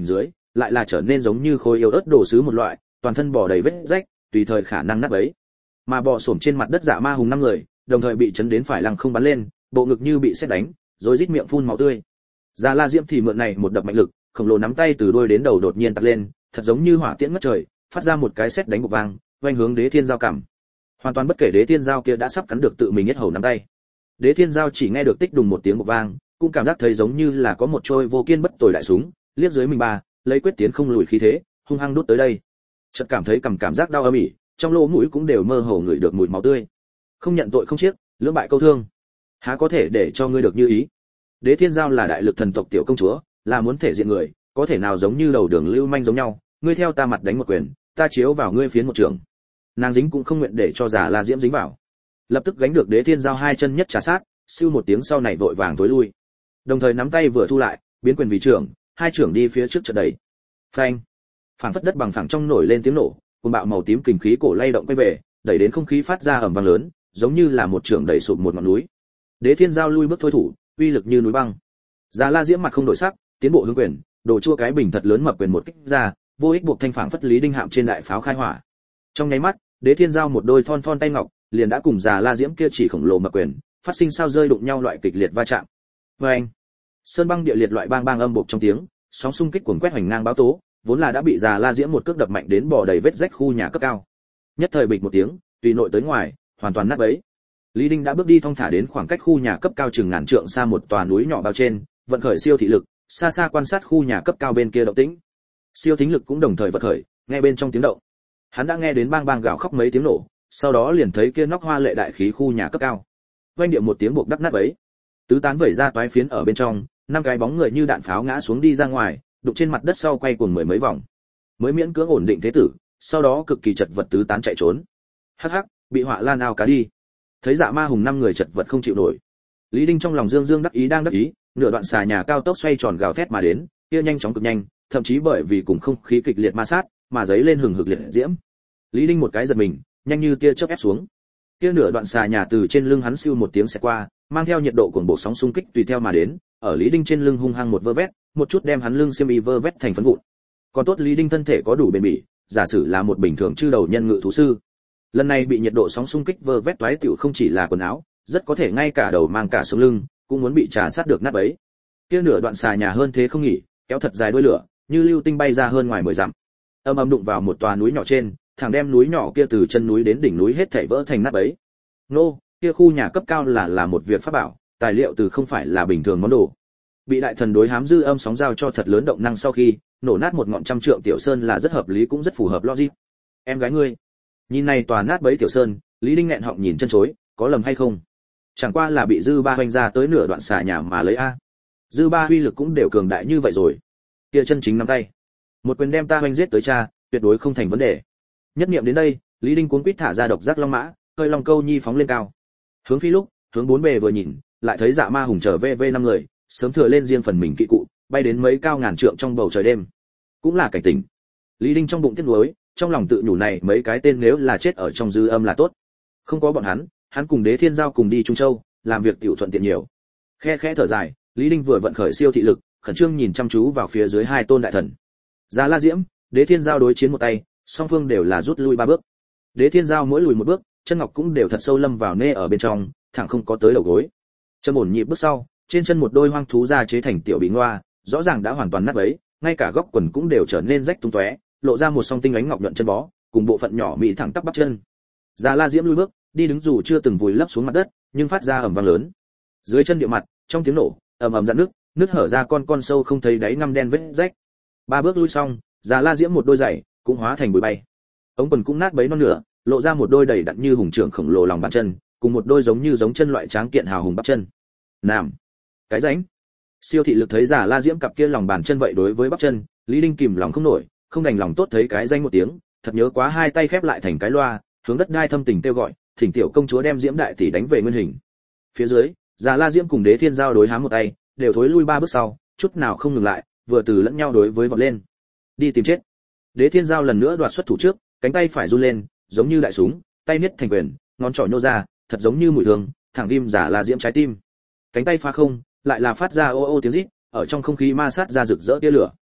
lại là trở nên giống như khối yếu ớt đồ sứ một loại, toàn thân bò đầy vết rách, tùy thời khả năng nát bấy. Mà bò xổm trên mặt đất Dạ Ma Hùng năm người, đồng thời bị chấn đến phải lăng không bắn lên, bộ ngực như bị sét đánh, rồi rít miệng phun máu tươi. Già La Diễm thì mượn này một đập mạnh lực, khổng lồ nắm tay từ đuôi đến đầu đột nhiên tạt lên, thật giống như hỏa tiễn ngất trời, phát ra một cái sét đánh bộc vang, vang hướng Đế Thiên Giao cảm. Hoàn toàn bất kể Đế Thiên Giao kia đã sắp cắn được tự mình nhất hầu nắm tay. Đế Thiên Giao chỉ nghe được tích đùng một tiếng bộc vang, cũng cảm giác thấy giống như là có một trôi vô kiên bất tồi đại súng, liếc dưới mình ba, lấy quyết tiến không lùi khí thế, hung hăng đút tới đây. Chợt cảm thấy cầm cảm giác đau âm ỉ, trong lỗ mũi cũng đều mơ hồ ngửi được mùi máu tươi. Không nhận tội không chiếc, lưỡng bại câu thương, há có thể để cho ngươi được như ý. Đế Thiên Giao là đại lực thần tộc tiểu công chúa, là muốn thể diện người, có thể nào giống như đầu đường lưu manh giống nhau, ngươi theo ta mặt đánh một quyền, ta chiếu vào ngươi phiến một trường. Nàng dính cũng không nguyện để cho Già La Diễm dính vào. Lập tức gánh được Đế Thiên Giao hai chân nhất trà sát, siêu một tiếng sau này vội vàng tối lui. Đồng thời nắm tay vừa thu lại, biến quyền vì trưởng, hai trưởng đi phía trước chợt đẩy. Phanh! Phảng phất đất bằng phẳng trong nổi lên tiếng nổ, cuồng bạo màu tím kình khí cổ lay động quay về, đẩy đến không khí phát ra ầm vang lớn, giống như là một trưởng đẩy sụp một ngọn núi. Đế Thiên Giao lui bước thôi thủ, uy lực như núi băng. Già La Diễm mặt không đổi sắc, tiến bộ hướng quyền, đồ chua cái bình thật lớn mập quyền một kích ra, vô ích buộc thanh phảng phất Lý Đinh Hạm trên đại pháo khai hỏa. Trong nháy mắt, Đế Thiên Giao một đôi thon thon tay ngọc, liền đã cùng Già La Diễm kia chỉ khổng lồ mập quyền, phát sinh sao rơi đụng nhau loại kịch liệt va chạm. Oeng! Sơn băng địa liệt loại bang bang âm bộc trong tiếng, sóng xung kích cuồn quét hoành ngang báo tố, vốn là đã bị Già La Diễm một cước đập mạnh đến bò đầy vết rách khu nhà cấp cao. Nhất thời bịch một tiếng, tùy nội tới ngoài, hoàn toàn nát bấy. Lý Đinh đã bước đi thong thả đến khoảng cách khu nhà cấp cao chừng ngàn trượng xa một tòa núi nhỏ bao trên, vận khởi siêu thị lực, xa xa quan sát khu nhà cấp cao bên kia động tĩnh. Siêu thính lực cũng đồng thời vận khởi, nghe bên trong tiếng động. Hắn đã nghe đến bang bang gào khóc mấy tiếng nổ, sau đó liền thấy kia nóc hoa lệ đại khí khu nhà cấp cao. Oanh điệu một tiếng buộc đắp nát bấy. Tứ tán vẩy ra toái phiến ở bên trong, năm cái bóng người như đạn pháo ngã xuống đi ra ngoài, đụng trên mặt đất sau quay cuồng mười mấy vòng. Mới miễn cưỡng ổn định thế tử, sau đó cực kỳ chật vật tứ tán chạy trốn. Hắc hắc, bị họa lan ao cá đi. Thấy Dạ Ma Hùng năm người chật vật không chịu nổi. Lý Đinh trong lòng dương dương đắc ý đang đắc ý, nửa đoạn xà nhà cao tốc xoay tròn gào thét mà đến, kia nhanh chóng cực nhanh, thậm chí bởi vì cùng không khí kịch liệt ma sát, mà giấy lên hừng hực liệt diễm. Lý Đinh một cái giật mình, nhanh như tia chớp ép xuống. Kia nửa đoạn xà nhà từ trên lưng hắn siêu một tiếng xẹt qua, mang theo nhiệt độ cuồng bộ sóng xung kích tùy theo mà đến, ở Lý Đinh trên lưng hung hăng một vơ vét, một chút đem hắn lưng xiêm y vơ vét thành phấn vụn. Còn tốt Lý Đinh thân thể có đủ bền bỉ, giả sử là một bình thường chư đầu nhân ngự thú sư. Lần này bị nhiệt độ sóng xung kích vơ vét toái tiểu không chỉ là quần áo, rất có thể ngay cả đầu mang cả sống lưng, cũng muốn bị trà sát được nát bấy. Kia nửa đoạn xà nhà hơn thế không nghỉ, kéo thật dài đuôi lửa, như lưu tinh bay ra hơn ngoài mười dặm. Âm ầm đụng vào một tòa núi nhỏ trên, thẳng đem núi nhỏ kia từ chân núi đến đỉnh núi hết thảy vỡ thành nát bấy. Nô, kia khu nhà cấp cao là là một việc pháp bảo, tài liệu từ không phải là bình thường món đồ. Bị đại thần đối hám dư âm sóng giao cho thật lớn động năng sau khi nổ nát một ngọn trăm trượng tiểu sơn là rất hợp lý cũng rất phù hợp logic. Em gái ngươi, nhìn này tòa nát bấy tiểu sơn, Lý Đinh nghẹn họng nhìn chân chối, có lầm hay không? Chẳng qua là bị dư ba hoành ra tới nửa đoạn xà nhà mà lấy a. Dư ba uy lực cũng đều cường đại như vậy rồi. Kia chân chính nắm tay, một quyền đem ta hoành giết tới cha, tuyệt đối không thành vấn đề. Nhất niệm đến đây, Lý Đinh cuống quýt thả ra độc giác long mã, cơi long câu nhi phóng lên cao. Hướng phi lúc, hướng bốn bề vừa nhìn, lại thấy Dạ Ma Hùng trở về vê năm người, sớm thừa lên riêng phần mình kỵ cụ, bay đến mấy cao ngàn trượng trong bầu trời đêm. Cũng là cảnh tỉnh. Lý Đinh trong bụng tiếc nuối, trong lòng tự nhủ này mấy cái tên nếu là chết ở trong dư âm là tốt. Không có bọn hắn, hắn cùng Đế Thiên Giao cùng đi Trung Châu, làm việc tiểu thuận tiện nhiều. Khe khẽ thở dài, Lý Đinh vừa vận khởi siêu thị lực, khẩn trương nhìn chăm chú vào phía dưới hai tôn đại thần. Già La Diễm, Đế Thiên Giao đối chiến một tay, song phương đều là rút lui ba bước. Đế Thiên Giao mỗi lùi một bước, chân ngọc cũng đều thật sâu lâm vào nê ở bên trong, thẳng không có tới đầu gối. Chân ổn nhịp bước sau, trên chân một đôi hoang thú da chế thành tiểu bị ngoa, rõ ràng đã hoàn toàn nát bấy, ngay cả góc quần cũng đều trở nên rách tung tóe, lộ ra một song tinh ánh ngọc nhuận chân bó, cùng bộ phận nhỏ mỹ thẳng tắp bắp chân. Già La Diễm lùi bước, đi đứng dù chưa từng vùi lấp xuống mặt đất, nhưng phát ra ầm vang lớn. Dưới chân địa mặt, trong tiếng nổ, ầm ầm rạn nước, nước hở ra con con sâu không thấy đáy ngăm đen vết rách. Ba bước lui xong, Già La Diễm một đôi giày cũng hóa thành bụi bay. Ống quần cũng nát bấy non nửa, lộ ra một đôi đầy đặn như hùng trưởng khổng lồ lòng bàn chân, cùng một đôi giống như giống chân loại tráng kiện hào hùng bắp chân. Nam, cái rãnh. Siêu thị lực thấy Già La Diễm cặp kia lòng bàn chân vậy đối với bắp chân, Lý Đinh kìm lòng không nổi, không đành lòng tốt thấy cái danh một tiếng, thật nhớ quá hai tay khép lại thành cái loa, hướng đất đai thâm tình kêu gọi, thỉnh tiểu công chúa đem Diễm đại tỷ đánh về nguyên hình. Phía dưới, Già La Diễm cùng Đế Thiên Giao đối hám một tay, đều thối lui ba bước sau, chút nào không ngừng lại, vừa từ lẫn nhau đối với vọt lên. Đi tìm chết. Đế Thiên Giao lần nữa đoạt xuất thủ trước, cánh tay phải run lên, giống như đại súng, tay niết thành quyền, ngón trỏ nhô ra, thật giống như mũi thương, thẳng ghim Già La Diễm trái tim. Cánh tay phá không, lại là phát ra ô ô tiếng rít, ở trong không khí ma sát ra rực rỡ tia lửa.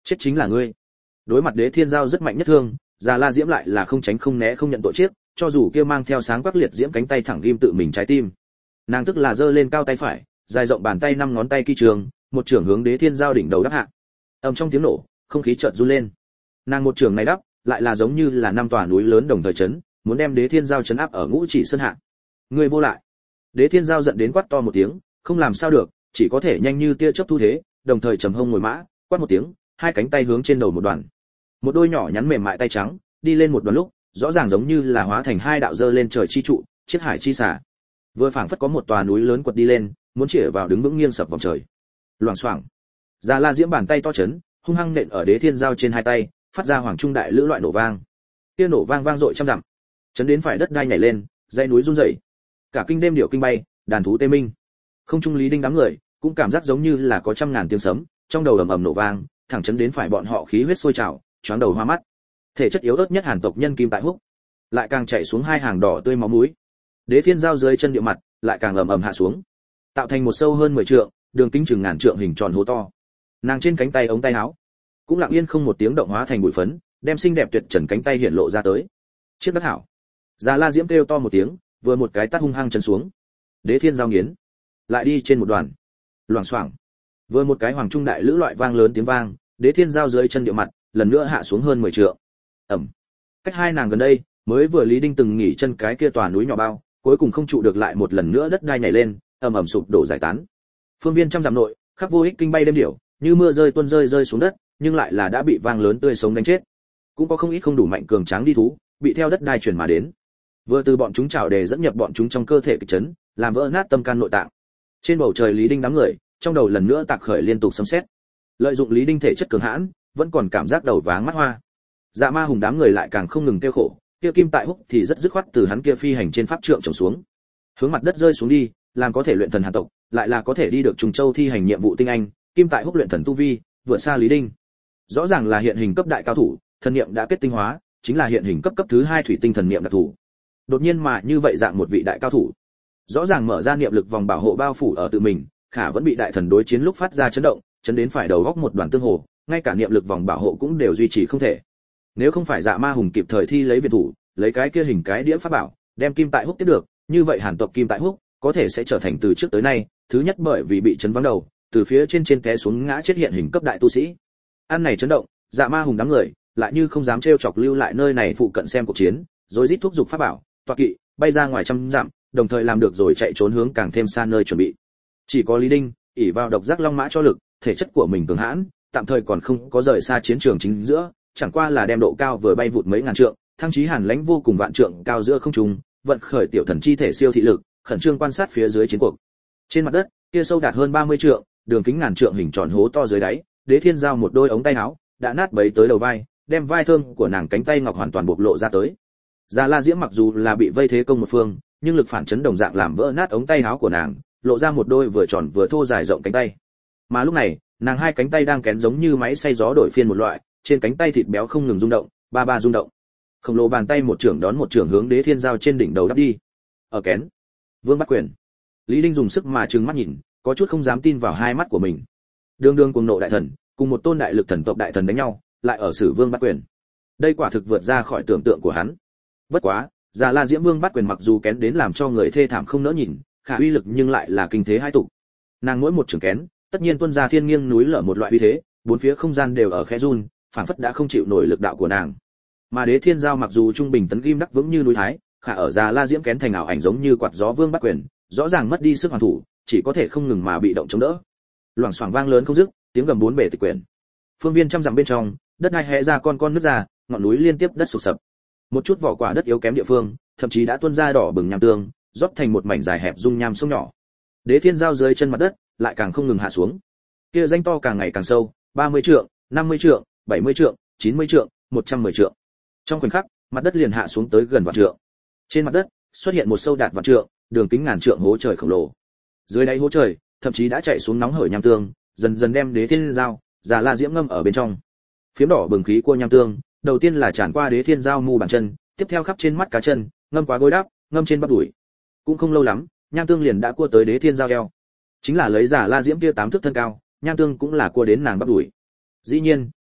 Chết chính là ngươi. Đối mặt Đế Thiên Giao rất mạnh nhất thương, Già La Diễm lại là không tránh không né không nhận tội chiếc, cho dù kia mang theo sáng quắc liệt diễm cánh tay thẳng ghim tự mình trái tim. Nàng tức là giơ lên cao tay phải, dài rộng bàn tay năm ngón tay kỳ trường, một trường hướng Đế Thiên Giao đỉnh đầu đắp hạ. Ầm trong tiếng nổ, không khí chợt run lên. Nàng một trường này đắp, lại là giống như là năm tòa núi lớn đồng thời chấn, muốn đem Đế Thiên Giao chấn áp ở Ngũ Chỉ Sơn hạ. Ngươi vô lại. Đế Thiên Giao giận đến quát to một tiếng, không làm sao được, chỉ có thể nhanh như tia chớp thu thế, đồng thời trầm hông ngồi mã, quát một tiếng, hai cánh tay hướng trên đầu một đoàn. Một đôi nhỏ nhắn mềm mại tay trắng, đi lên một đoàn lúc, rõ ràng giống như là hóa thành hai đạo dơ lên trời chi trụ, chiết hải chi xả. Vừa phảng phất có một tòa núi lớn quật đi lên, muốn chĩa vào đứng vững nghiêng sập vòng trời. Loảng xoảng. Già La Diễm bàn tay to chấn, hung hăng nện ở Đế Thiên Giao trên hai tay, phát ra hoàng trung đại lữ loại nổ vang. Kia nổ vang vang dội trăm dặm, chấn đến phải đất đai nhảy lên, dãy núi rung rẩy. Cả kinh đêm điệu kinh bay, đàn thú tê minh. Không trung Lý Đinh đám người cũng cảm giác giống như là có trăm ngàn tiếng sấm, trong đầu ầm ầm nổ vang, thẳng chấn đến phải bọn họ khí huyết sôi trào, choáng đầu hoa mắt. Thể chất yếu ớt nhất Hàn tộc nhân Kim Tại Húc, lại càng chạy xuống hai hàng đỏ tươi máu mũi. Đế Thiên Giao dưới chân địa mặt, lại càng ầm ầm hạ xuống, tạo thành một sâu hơn mười trượng, đường kính chừng ngàn trượng hình tròn hố to. Nàng trên cánh tay ống tay áo, cũng lặng yên không một tiếng động hóa thành bụi phấn, đem xinh đẹp tuyệt trần cánh tay hiện lộ ra tới. Chiếc đất hảo. Già La Diễm kêu to một tiếng, vừa một cái tát hung hăng chấn xuống. Đế Thiên Giao nghiến, lại đi trên một đoàn. Loảng xoảng. Vừa một cái hoàng trung đại lữ loại vang lớn tiếng vang, Đế Thiên Giao dưới chân địa mặt, lần nữa hạ xuống hơn mười trượng. Ầm. Cách hai nàng gần đây, mới vừa Lý Đinh từng nghỉ chân cái kia tòa núi nhỏ bao, cuối cùng không trụ được lại một lần nữa đất đai nhảy lên, ầm ầm sụp đổ giải tán. Phương viên trăm dặm nội, khắp vô ích kinh bay đêm điểu, như mưa rơi tuôn rơi rơi xuống đất, nhưng lại là đã bị vang lớn tươi sống đánh chết. Cũng có không ít không đủ mạnh cường tráng đi thú, bị theo đất đai chuyển mà đến. Vừa từ bọn chúng trảo đề dẫn nhập bọn chúng trong cơ thể kịch chấn, làm vỡ nát tâm can nội tạng. Trên bầu trời Lý Đinh đám người, trong đầu lần nữa tạc khởi liên tục sấm sét. Lợi dụng Lý Đinh thể chất cường hãn, vẫn còn cảm giác đầu váng mắt hoa. Dạ Ma Hùng đám người lại càng không ngừng kêu khổ, kia Kim Tại Húc thì rất dứt khoát từ hắn kia phi hành trên pháp trượng trồng xuống, hướng mặt đất rơi xuống đi, làm có thể luyện thần Hàn tộc, lại là có thể đi được Trùng Châu thi hành nhiệm vụ tinh anh, Kim Tại Húc luyện thần tu vi, vượt xa Lý Đinh. Rõ ràng là hiện hình cấp đại cao thủ, thần niệm đã kết tinh hóa, chính là hiện hình cấp cấp thứ hai thủy tinh thần niệm đặc thủ. Đột nhiên mà như vậy dạng một vị đại cao thủ, rõ ràng mở ra niệm lực vòng bảo hộ bao phủ ở tự mình, khả vẫn bị đại thần đối chiến lúc phát ra chấn động, chấn đến phải đầu góc một đoàn tương hồ, ngay cả niệm lực vòng bảo hộ cũng đều duy trì không thể. Nếu không phải Dạ Ma Hùng kịp thời thi lấy viện thủ, lấy cái kia hình cái đĩa pháp bảo, đem Kim Tại Húc tiếp được, như vậy Hàn tộc Kim Tại Húc có thể sẽ trở thành từ trước tới nay thứ nhất bởi vì bị chấn vắng đầu, từ phía trên trên té xuống ngã chết hiện hình cấp đại tu sĩ. Ăn này chấn động, Dạ Ma Hùng đám người lại như không dám trêu chọc lưu lại nơi này phụ cận xem cuộc chiến, rồi rít thúc giục pháp bảo, tọa kỵ bay ra ngoài trăm dặm, đồng thời làm được rồi chạy trốn hướng càng thêm xa nơi chuẩn bị. Chỉ có Lý Đinh ỷ vào độc giác long mã cho lực, thể chất của mình cường hãn, tạm thời còn không có rời xa chiến trường chính giữa, chẳng qua là đem độ cao vừa bay vụt mấy ngàn trượng, thăng chí Hàn lãnh vô cùng vạn trượng cao giữa không trung, vận khởi tiểu thần chi thể siêu thị lực, khẩn trương quan sát phía dưới chiến cuộc. Trên mặt đất, kia sâu đạt hơn ba mươi trượng, đường kính ngàn trượng hình tròn hố to dưới đáy, Đế Thiên Giao một đôi ống tay áo đã nát bấy tới đầu vai, đem vai thơm của nàng cánh tay ngọc hoàn toàn bộc lộ ra tới. Già La Diễm mặc dù là bị vây thế công một phương, nhưng lực phản chấn đồng dạng làm vỡ nát ống tay áo của nàng, lộ ra một đôi vừa tròn vừa thô dài rộng cánh tay. Mà lúc này, nàng hai cánh tay đang kén giống như máy xay gió đổi phiên một loại, trên cánh tay thịt béo không ngừng rung động, ba ba rung động. Khổng lồ bàn tay một trưởng đón một trưởng hướng Đế Thiên Giao trên đỉnh đầu đắp đi. Ở kén, Vương Bắt Quyền. Lý Đinh dùng sức mà trừng mắt nhìn, có chút không dám tin vào hai mắt của mình. Đường đường cuồng nộ đại thần, cùng một tôn đại lực thần tộc đại thần đánh nhau, lại ở sử Vương Bắt Quyền. Đây quả thực vượt ra khỏi tưởng tượng của hắn. Bất quá, Già La Diễm Vương Bắt Quyền mặc dù kén đến làm cho người thê thảm không nỡ nhìn, khả uy lực nhưng lại là kinh thế hai tụ. Nàng mỗi một trưởng kén, tất nhiên tuôn ra thiên nghiêng núi lở một loại uy thế, bốn phía không gian đều ở khẽ run, phảng phất đã không chịu nổi lực đạo của nàng. Mà Đế Thiên Giao mặc dù trung bình tấn kim đắc vững như núi thái, khả ở Già La Diễm kén thành ảo ảnh giống như quạt gió Vương Bắt Quyền, rõ ràng mất đi sức hoàn thủ, chỉ có thể không ngừng mà bị động chống đỡ. Loảng xoảng vang lớn không dứt, tiếng gầm bốn bể tịch quyển. Phương viên trăm dặm bên trong, đất đai hé ra con con nứt ra, ngọn núi liên tiếp đất sụp sập. Một chút vỏ quả đất yếu kém địa phương, thậm chí đã tuôn ra đỏ bừng nham tương, rót thành một mảnh dài hẹp dung nham sông nhỏ. Đế Thiên Giao dưới chân mặt đất, lại càng không ngừng hạ xuống. Kia danh to càng ngày càng sâu, ba mươi trượng, năm mươi trượng, bảy mươi trượng, chín mươi trượng, một trăm mười trượng. Trong khoảnh khắc, mặt đất liền hạ xuống tới gần vạn trượng. Trên mặt đất, xuất hiện một sâu đạt vạn trượng, đường kính ngàn trượng hố trời khổng lồ. Dưới đáy hố trời, thậm chí đã chạy xuống nóng hởi nham tương, dần dần đem Đế Thiên Giao, Già La Diễm ngâm ở bên trong. Phiếm đỏ bừng khí cua nham tương, đầu tiên là tràn qua Đế Thiên Giao mu bàn chân, tiếp theo khắp trên mắt cá chân, ngâm qua gối đáp, ngâm trên bắp đùi. Cũng không lâu lắm, nham tương liền đã cua tới Đế Thiên Giao eo. Chính là lấy Già La Diễm kia tám thước thân cao, nham tương cũng là cua đến nàng bắp đùi. Dĩ nhiên,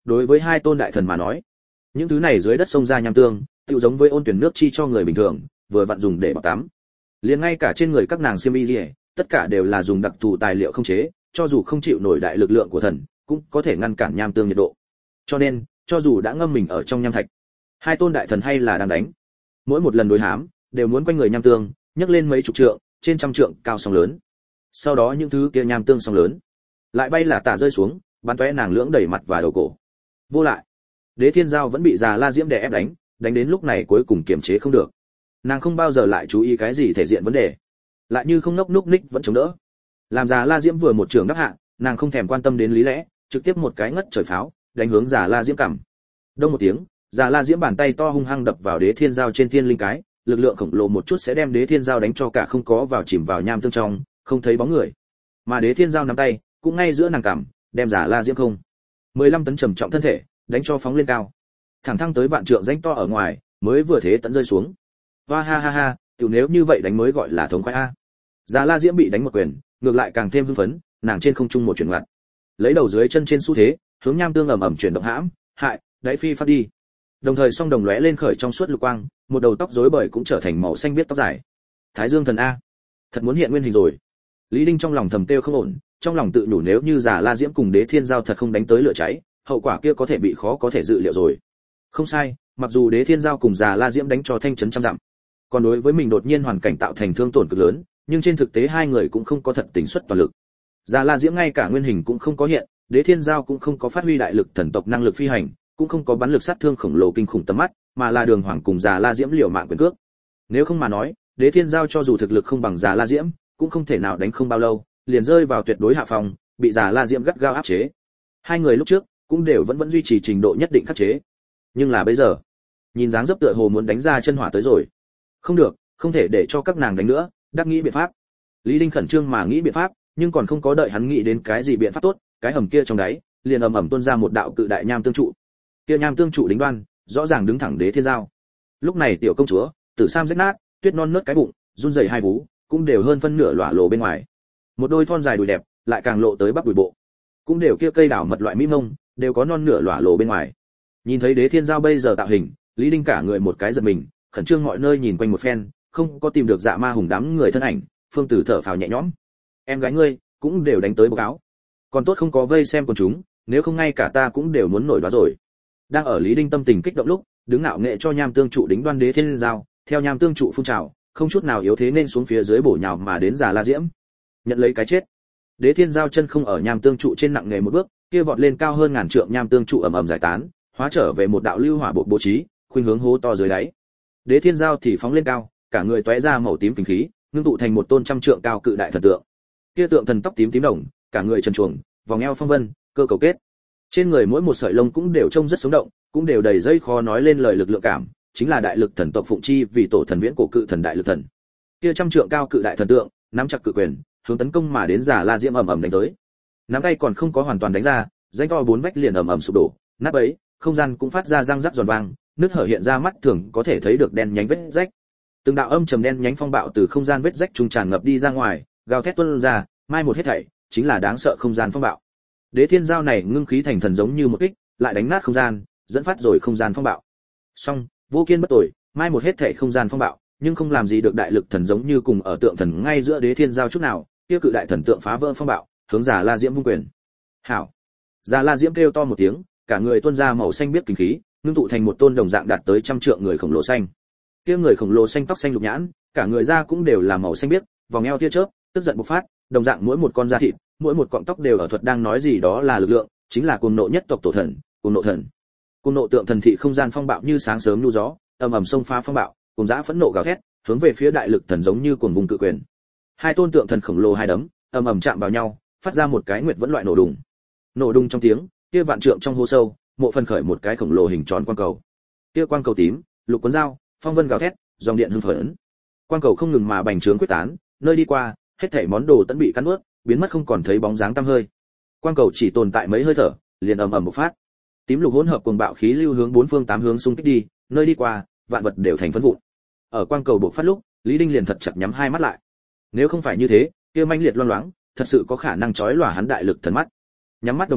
đối với hai tôn đại thần mà nói, những thứ này dưới đất sông ra nham tương tựu giống với ôn tuyển nước chi cho người bình thường, vừa vặn dùng để bảo tắm. Liền ngay cả trên người các nàng xiêm y liễu, tất cả đều là dùng đặc thù tài liệu không chế, cho dù không chịu nổi đại lực lượng của thần, cũng có thể ngăn cản nham tương nhiệt độ. Cho nên, cho dù đã ngâm mình ở trong nham thạch, hai tôn đại thần hay là đang đánh. Mỗi một lần đối hám, đều muốn quanh người nham tương, nhấc lên mấy chục trượng, trên trăm trượng cao sóng lớn. Sau đó những thứ kia nham tương sóng lớn, lại bay là tả rơi xuống, bắn tóe nàng lưỡng đầy mặt và đầu cổ. Vô lại, Đế Thiên Giao vẫn bị Già La Diễm đè ép đánh, đánh đến lúc này cuối cùng kiềm chế không được. Nàng không bao giờ lại chú ý cái gì thể diện vấn đề, lại như không nốc núc ních vẫn chống đỡ. Làm Già La Diễm vừa một trường đắc hạ, nàng không thèm quan tâm đến lý lẽ, trực tiếp một cái ngất trời pháo, đánh hướng Già La Diễm cằm. Đông một tiếng, Già La Diễm bàn tay to hung hăng đập vào Đế Thiên Giao trên thiên linh cái, lực lượng khổng lồ một chút sẽ đem Đế Thiên Giao đánh cho cả không có vào chìm vào nham tương trong, không thấy bóng người. Mà Đế Thiên Giao nắm tay, cũng ngay giữa nàng cằm, đem Già La Diễm không mười lăm tấn trầm trọng thân thể, đánh cho phóng lên cao. Thẳng thăng tới vạn trượng rãnh to ở ngoài, mới vừa thế tận rơi xuống. Hoa ha ha ha, tiểu nếu như vậy đánh mới gọi là thống khoái a. Già La Diễm bị đánh một quyền, ngược lại càng thêm hưng phấn, nàng trên không trung một chuyển ngoặt, lấy đầu dưới chân trên xu thế, hướng nham tương ầm ầm chuyển động hãm, hại, đáy phi phát đi. Đồng thời song đồng lóe lên khởi trong suốt lục quang, một đầu tóc rối bời cũng trở thành màu xanh biếc tóc dài. Thái Dương thần a, thật muốn hiện nguyên hình rồi. Lý Đinh trong lòng thầm kêu không ổn, trong lòng tự nhủ nếu như Già La Diễm cùng Đế Thiên Giao thật không đánh tới lửa cháy, hậu quả kia có thể bị khó có thể dự liệu rồi. Không sai, mặc dù Đế Thiên Giao cùng Già La Diễm đánh cho thanh chấn trăm dặm, còn đối với mình đột nhiên hoàn cảnh tạo thành thương tổn cực lớn, nhưng trên thực tế hai người cũng không có thật tính xuất toàn lực. Già La Diễm ngay cả nguyên hình cũng không có hiện, Đế Thiên Giao cũng không có phát huy đại lực thần tộc năng lực phi hành, cũng không có bắn lực sát thương khổng lồ kinh khủng tầm mắt, mà là Đường Hoàng cùng Già La Diễm liều mạng quyền cước. Nếu không mà nói, Đế Thiên Giao cho dù thực lực không bằng Già La Diễm, cũng không thể nào đánh không bao lâu, liền rơi vào tuyệt đối hạ phòng, bị Già La Diễm gắt gao áp chế. Hai người lúc trước cũng đều vẫn vẫn duy trì trình độ nhất định khắc chế, nhưng là bây giờ, nhìn dáng dấp tựa hồ muốn đánh ra chân hỏa tới rồi. Không được, không thể để cho các nàng đánh nữa, đắc nghĩ biện pháp. Lý Đinh khẩn trương mà nghĩ biện pháp, nhưng còn không có đợi hắn nghĩ đến cái gì biện pháp tốt, cái hầm kia trong đáy liền ầm ầm tuôn ra một đạo cự đại nham tương trụ. Kia nham tương trụ đính đoan, rõ ràng đứng thẳng Đế Thiên Giao. Lúc này tiểu công chúa, tử sam rách nát, tuyết non nớt cái bụng, run rẩy hai vú, cũng đều hơn phân nửa lỏa lộ bên ngoài. Một đôi thon dài đùi đẹp, lại càng lộ tới bắp đùi bộ. Cũng đều kia cây đảo mật loại mỹ mông, đều có non nửa lỏa lộ bên ngoài. Nhìn thấy Đế Thiên Giao bây giờ tạo hình, Lý Đinh cả người một cái giật mình, khẩn trương mọi nơi nhìn quanh một phen, không có tìm được Dạ Ma Hùng đám người thân ảnh, Phương Tử thở phào nhẹ nhõm. Em gái ngươi cũng đều đánh tới báo cáo, còn tốt không có vây xem quần chúng, nếu không ngay cả ta cũng đều muốn nổi đoá rồi. Đang ở Lý Đinh tâm tình kích động lúc, đứng ngạo nghệ cho nham tương trụ đính đoan Đế Thiên Giao, theo nham tương trụ phun trào, không chút nào yếu thế nên xuống phía dưới bổ nhào mà đến Già La Diễm, nhận lấy cái chết. Đế Thiên Giao chân không ở nham tương trụ trên nặng nề một bước, kia vọt lên cao hơn ngàn trượng nham tương trụ ầm ầm giải tán, hóa trở về một đạo lưu hỏa bộ bố trí, khuynh hướng hố to dưới đáy. Đế Thiên Giao thì phóng lên cao, cả người tóe ra màu tím kinh khí, ngưng tụ thành một tôn trăm trượng cao cự đại thần tượng. Kia tượng thần tóc tím tím đồng, cả người trần truồng, vòng eo phong vân, cơ cầu kết. Trên người mỗi một sợi lông cũng đều trông rất sống động, cũng đều đầy dây khó nói lên lời lực lượng cảm, chính là đại lực thần tộc phụng chi vì tổ thần viễn cổ cự thần đại lực thần. Kia trăm trượng cao cự đại thần tượng, nắm chặt cự quyền, hướng tấn công mà đến Già La Diễm ầm ầm đánh tới. Nắm tay còn không có hoàn toàn đánh ra, rãnh to bốn vách liền ầm ầm sụp đổ, nát bấy, không gian cũng phát ra răng rắc giòn vang, nứt hở hiện ra mắt thường có thể thấy được đen nhánh vết rách. Từng đạo âm trầm đen nhánh phong bạo từ không gian vết rách trung tràn ngập đi ra ngoài, gào thét tuôn ra, mai một hết thảy, chính là đáng sợ không gian phong bạo. Đế Thiên Giao này ngưng khí thành thần giống như một kích, lại đánh nát không gian, dẫn phát rồi không gian phong bạo. Song, vô kiên bất tội, mai một hết thảy không gian phong bạo, nhưng không làm gì được đại lực thần giống như cùng ở tượng thần ngay giữa Đế Thiên Giao chút nào, kia cự đại thần tượng phá vỡ phong bạo, hướng Già La Diễm vung quyền. Hảo! Già La Diễm kêu to một tiếng, cả người tuôn ra màu xanh biếc kinh khí, ngưng tụ thành một tôn đồng dạng đạt tới trăm trượng người khổng lồ xanh. Kia người khổng lồ xanh tóc xanh lục nhãn, cả người da cũng đều là màu xanh biếc, vòng eo tia chớp, tức giận bộc phát, đồng dạng mỗi một con da thịt, mỗi một cọng tóc đều ở thuật đang nói gì đó là lực lượng, chính là cuồng nộ nhất tộc tổ thần, cuồng nộ thần. Cuồng nộ tượng thần thị không gian phong bạo như sáng sớm nhu gió, ầm ầm xông phá phong bạo, cùng dã phẫn nộ gào thét, hướng về phía đại lực thần giống như cuồng vùng cự quyền. Hai tôn tượng thần khổng lồ hai đấm, ầm ầm chạm vào nhau, phát ra một cái nguyệt vẫn loại nổ đùng. Nổ đùng trong tiếng, kia vạn trượng trong hố sâu, mộ phần khởi một cái khổng lồ hình tròn quang cầu. Kia quang cầu tím, lục cuốn dao, phong vân gào thét, dòng điện hưng phấn. Quang cầu không ngừng mà bành trướng quyết tán, nơi đi qua, hết thảy món đồ tận bị cắn nuốt, biến mất không còn thấy bóng dáng tăm hơi. Quang cầu chỉ tồn tại mấy hơi thở, liền ầm ầm bộc phát. Tím lục hỗn hợp cuồng bạo khí lưu hướng bốn phương tám hướng xung kích đi, nơi đi qua, vạn vật đều thành phấn vụn. Ở quang cầu bộc phát lúc, Lý Đinh liền thật chặt nhắm hai mắt lại. Nếu không phải như thế, kia manh liệt loang loáng, thật sự có khả năng chói lòa hắn đại lực thần mắt. Nhắm mắt đồng thời,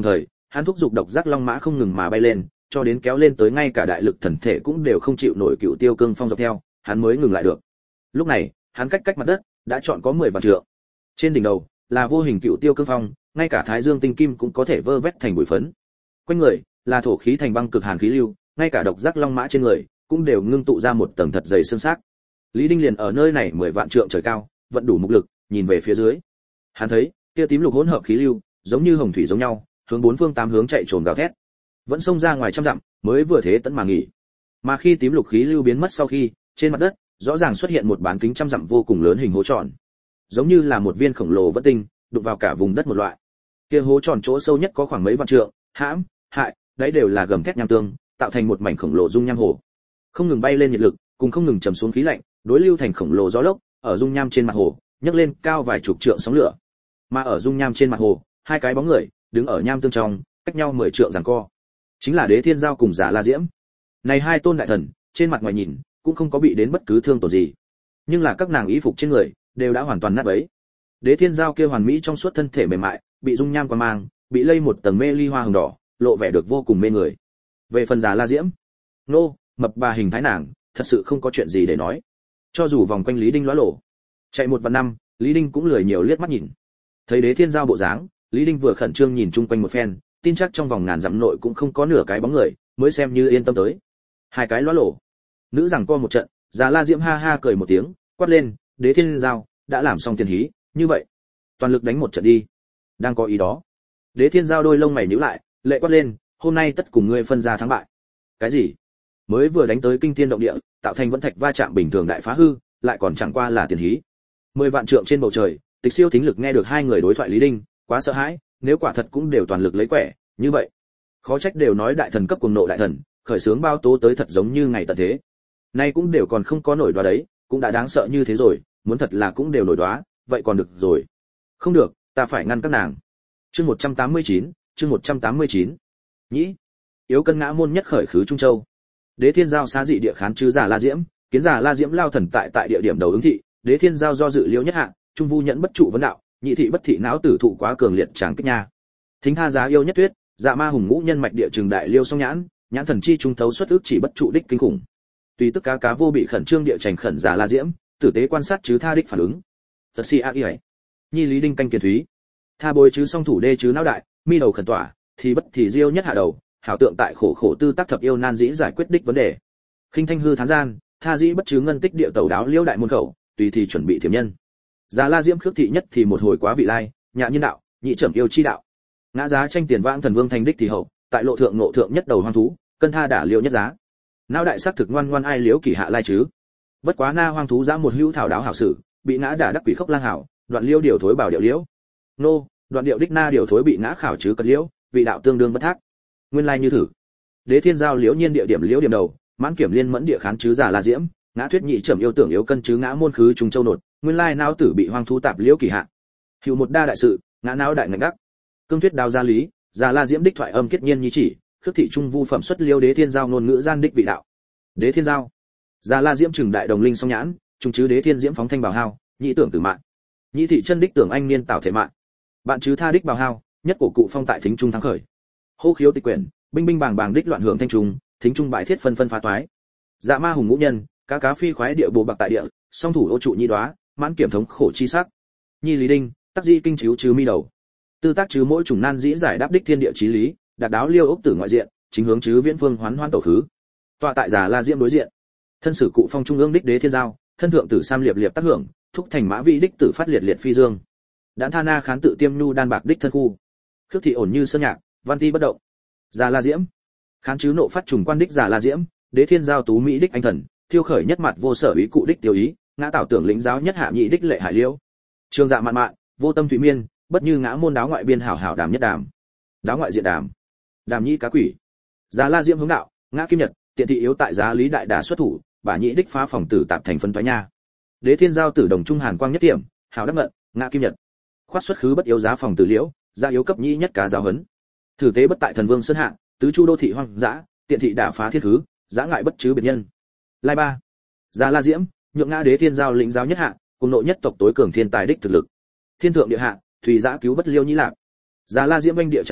hắn thúc giục độc giác long mã không ngừng mà bay lên, cho đến kéo lên tới ngay cả đại lực thần thể cũng đều không chịu nổi Cựu Tiêu Cương Phong dọc theo, hắn mới ngừng lại được. Lúc này, hắn cách cách mặt đất đã chọn có mười vạn trượng. Trên đỉnh đầu là vô hình Cựu Tiêu Cương Phong, ngay cả Thái Dương tinh kim cũng có thể vơ vét thành bụi phấn. Quanh người là thổ khí thành băng cực hàn khí lưu, ngay cả độc giác long mã trên người cũng đều ngưng tụ ra một tầng thật dày xương xác. Lý Đinh liền ở nơi này mười vạn trượng trời cao, vận đủ mục lực, nhìn về phía dưới. Hắn thấy, kia tím lục hỗn hợp khí lưu, giống như hồng thủy giống nhau, hướng bốn phương tám hướng chạy trồm gào thét. Vẫn xông ra ngoài trăm dặm, mới vừa thế tận mà nghỉ. Mà khi tím lục khí lưu biến mất sau khi, trên mặt đất rõ ràng xuất hiện một bán kính trăm dặm vô cùng lớn hình hố tròn, giống như là một viên khổng lồ vỡ tinh, đụng vào cả vùng đất một loại. Kia hố tròn chỗ sâu nhất có khoảng mấy vạn trượng, hãm, hại, đấy đều là gầm thét nham tương, tạo thành một mảnh khổng lồ dung nham hồ. Không ngừng bay lên nhiệt lực, cùng không ngừng trầm xuống khí lạnh, đối lưu thành khổng lồ gió lốc, ở dung nham trên mặt hồ, nhấc lên cao vài chục trượng sóng lửa. Mà ở dung nham trên mặt hồ, hai cái bóng người đứng ở nham tương trong, cách nhau mười trượng giằng co. Chính là Đế Thiên Giao cùng Giả La Diễm. Này hai tôn đại thần, trên mặt ngoài nhìn, cũng không có bị đến bất cứ thương tổn gì. Nhưng là các nàng y phục trên người đều đã hoàn toàn nát bấy. Đế Thiên Giao kia hoàn mỹ trong suốt thân thể mềm mại, bị dung nham quang mang, bị lây một tầng mê ly hoa hồng đỏ, lộ vẻ được vô cùng mê người. Về phần Giả La Diễm, nô, mập bà hình thái nàng, thật sự không có chuyện gì để nói. Cho dù vòng quanh Lý Đinh lóa lổ, chạy một vạn năm, Lý Đinh cũng lười nhiều liếc mắt nhìn. Thấy Đế Thiên Giao bộ dáng, Lý Đinh vừa khẩn trương nhìn chung quanh một phen, tin chắc trong vòng ngàn dặm nội cũng không có nửa cái bóng người, mới xem như yên tâm tới. Hai cái lóa lổ, nữ rằng co một trận, Giả La Diễm ha ha cười một tiếng, quát lên, Đế Thiên Giao đã làm xong tiền hí, như vậy, toàn lực đánh một trận đi. Đang có ý đó. Đế Thiên Giao đôi lông mày nhíu lại, lệ quát lên, hôm nay tất cùng ngươi phân ra thắng bại. Cái gì? Mới vừa đánh tới kinh thiên động địa, tạo thành vẫn thạch va chạm bình thường đại phá hư, lại còn chẳng qua là tiền hí. Mười vạn trượng trên bầu trời, Tịch Siêu thính lực nghe được hai người đối thoại Lý Đinh, quá sợ hãi, nếu quả thật cũng đều toàn lực lấy quẻ, như vậy, khó trách đều nói đại thần cấp cuồng nộ đại thần, khởi sướng bao tố tới thật giống như ngày tận thế. Nay cũng đều còn không có nổi đoá đấy, cũng đã đáng sợ như thế rồi, muốn thật là cũng đều nổi đoá, vậy còn được rồi. Không được, ta phải ngăn các nàng. Chương một trăm tám mươi chín, chương một trăm tám mươi chín. Nhĩ, yếu cân ngã môn nhất khởi khứ Trung Châu. Đế Thiên Giao xá dị địa khán chứ Giả La Diễm, kiến Giả La Diễm lao thần tại tại địa điểm đầu ứng thị, Đế Thiên Giao do dự liễu nhất hạ, trung vu nhẫn bất trụ vấn đạo, nhị thị bất thị não tử thụ quá cường liệt tráng kích nha. Thính tha giá yêu nhất tuyết, dạ ma hùng ngũ nhân mạch địa trường đại liêu song nhãn, nhãn thần chi trung thấu xuất ước chỉ bất trụ đích kinh khủng. Tùy tức cá cá vô bị khẩn trương địa trành khẩn Giả La Diễm, tử tế quan sát chứ tha đích phản ứng. Tật si ác ý ấy. Nhi lý đinh canh kiền thúy. Tha bồi chứ song thủ đê chứ não đại, mi đầu khẩn tỏa, thì bất thì diêu nhất hạ đầu, hảo tượng tại khổ khổ tư tác thập yêu nan dĩ giải quyết đích vấn đề. Khinh thanh hư thán gian, tha dĩ bất chứ ngân tích địa tẩu đáo liêu đại môn khẩu, tùy thì chuẩn bị thiểm nhân. Giả La Diễm khước thị nhất thì một hồi quá vị lai, nhạ nhân đạo, nhị trầm yêu chi đạo. Ngã giá tranh tiền vãng thần vương thanh đích thì hậu, tại lộ thượng nộ thượng nhất đầu hoang thú, cân tha đả liêu nhất giá. Não đại sắc thực ngoan ngoan ai liếu kỳ hạ lai chứ. Bất quá na hoang thú giã một hữu thảo đáo hảo sử, bị ngã đả đắc quỷ khốc lang hảo, đoạn liêu điều thối bảo điệu liễu. Nô, đoạn điệu đích na điều thối bị ngã khảo chứ cật liễu, vị đạo tương đương bất thác. Nguyên lai như thử. Đế Thiên Giao liễu nhiên địa điểm liễu điểm đầu, mãn kiểm liên mẫn địa khán chứ Giả La Diễm, ngã thuyết nhị trầm yêu tưởng yếu cân chứ ngã môn khứ Trung Châu nột, nguyên lai não tử bị hoang thú tạp liễu kỳ hạ. Hữu một đa đại sự, ngã não đại ngạnh đắc. Cương thuyết đào gia lý, Giả La Diễm đích thoại âm kết nhiên như chỉ, khước thị trung vu phẩm xuất liễu Đế Thiên Giao ngôn ngữ gian đích vị đạo. Đế Thiên Giao, Giả La Diễm trừng đại đồng linh song nhãn, trung chứ Đế Thiên Diễm phóng thanh bảo hao, nhị tưởng tử mạng. Nhị thị chân đích tưởng anh niên tạo thể mạng. Bạn chứ tha đích bảo hao, nhất cổ cụ phong tại thính trung thắng khởi. Hô khiếu tịch quyển, binh binh bàng bàng đích loạn hưởng thanh trung, thính trung bại thiết phân phân phá toái. Dạ ma hùng ngũ nhân, cá cá phi khoái địa bộ bạc tại địa, song thủ ô trụ nhi đoá, mãn kiểm thống khổ chi sắc. Nhi lý đinh, tác di kinh chiếu chứ mi đầu. Tư tác chứ mỗi chủng nan dĩ giải đáp đích thiên địa chí lý, đạt đáo liêu ốc tử ngoại diện, chính hướng chứ viễn phương hoán hoan tổ khứ. Tọa tại Giả La Diễm đối diện. Thân sử cụ phong trung ương đích Đế Thiên Giao, thân thượng tử sam liệp liệp tác hưởng, thúc thành mã vị đích tử phát liệt liệt phi dương. Đãn tha na khán tự tiêm nhu đan bạc đích thân khu. Khước thị ổn như sơn nhạc, văn ti bất động. Giả La Diễm, khán chứ nộ phát trùng quan đích Giả La Diễm, Đế Thiên Giao tú mỹ đích anh thần, thiêu khởi nhất mặt vô sở ý cụ đích tiêu ý, ngã tảo tưởng lĩnh giáo nhất hạ nhị đích lệ hải liễu. Trường dạ mạn mạn, vô tâm thủy miên, bất như ngã môn đáo ngoại biên hảo hảo đàm nhất đàm. Đáo ngoại diện đàm. Đàm nhị cá quỷ. Giả La Diễm hướng đạo, ngã kim nhật, tiện thị yếu tại giá lý đại đà xuất thủ, bả nhị đích phá phòng tử tạp thành phân toái nha. Đế Thiên Giao tử đồng trung hàn quang nhất điểm, hảo đắc ngận, ngã kim nhật. Khoát xuất khứ bất yếu giá phòng tử liễu, gia yếu cấp nhị nhất cá giáo hấn. Thử tế bất tại thần vương sơn hạ, tứ chu đô thị hoang dã, tiện thị đả phá thiên khứ, giã ngại bất chứ biệt nhân. Lai ba. Giả La Diễm, nhượng ngã Đế Thiên Giao lĩnh giáo nhất hạ, cùng nội nhất tộc tối cường thiên tài đích thực lực. Thiên thượng địa hạ, thủy giã cứu bất liêu nhĩ lạc. Giả La Diễm vinh địa chạm khởi,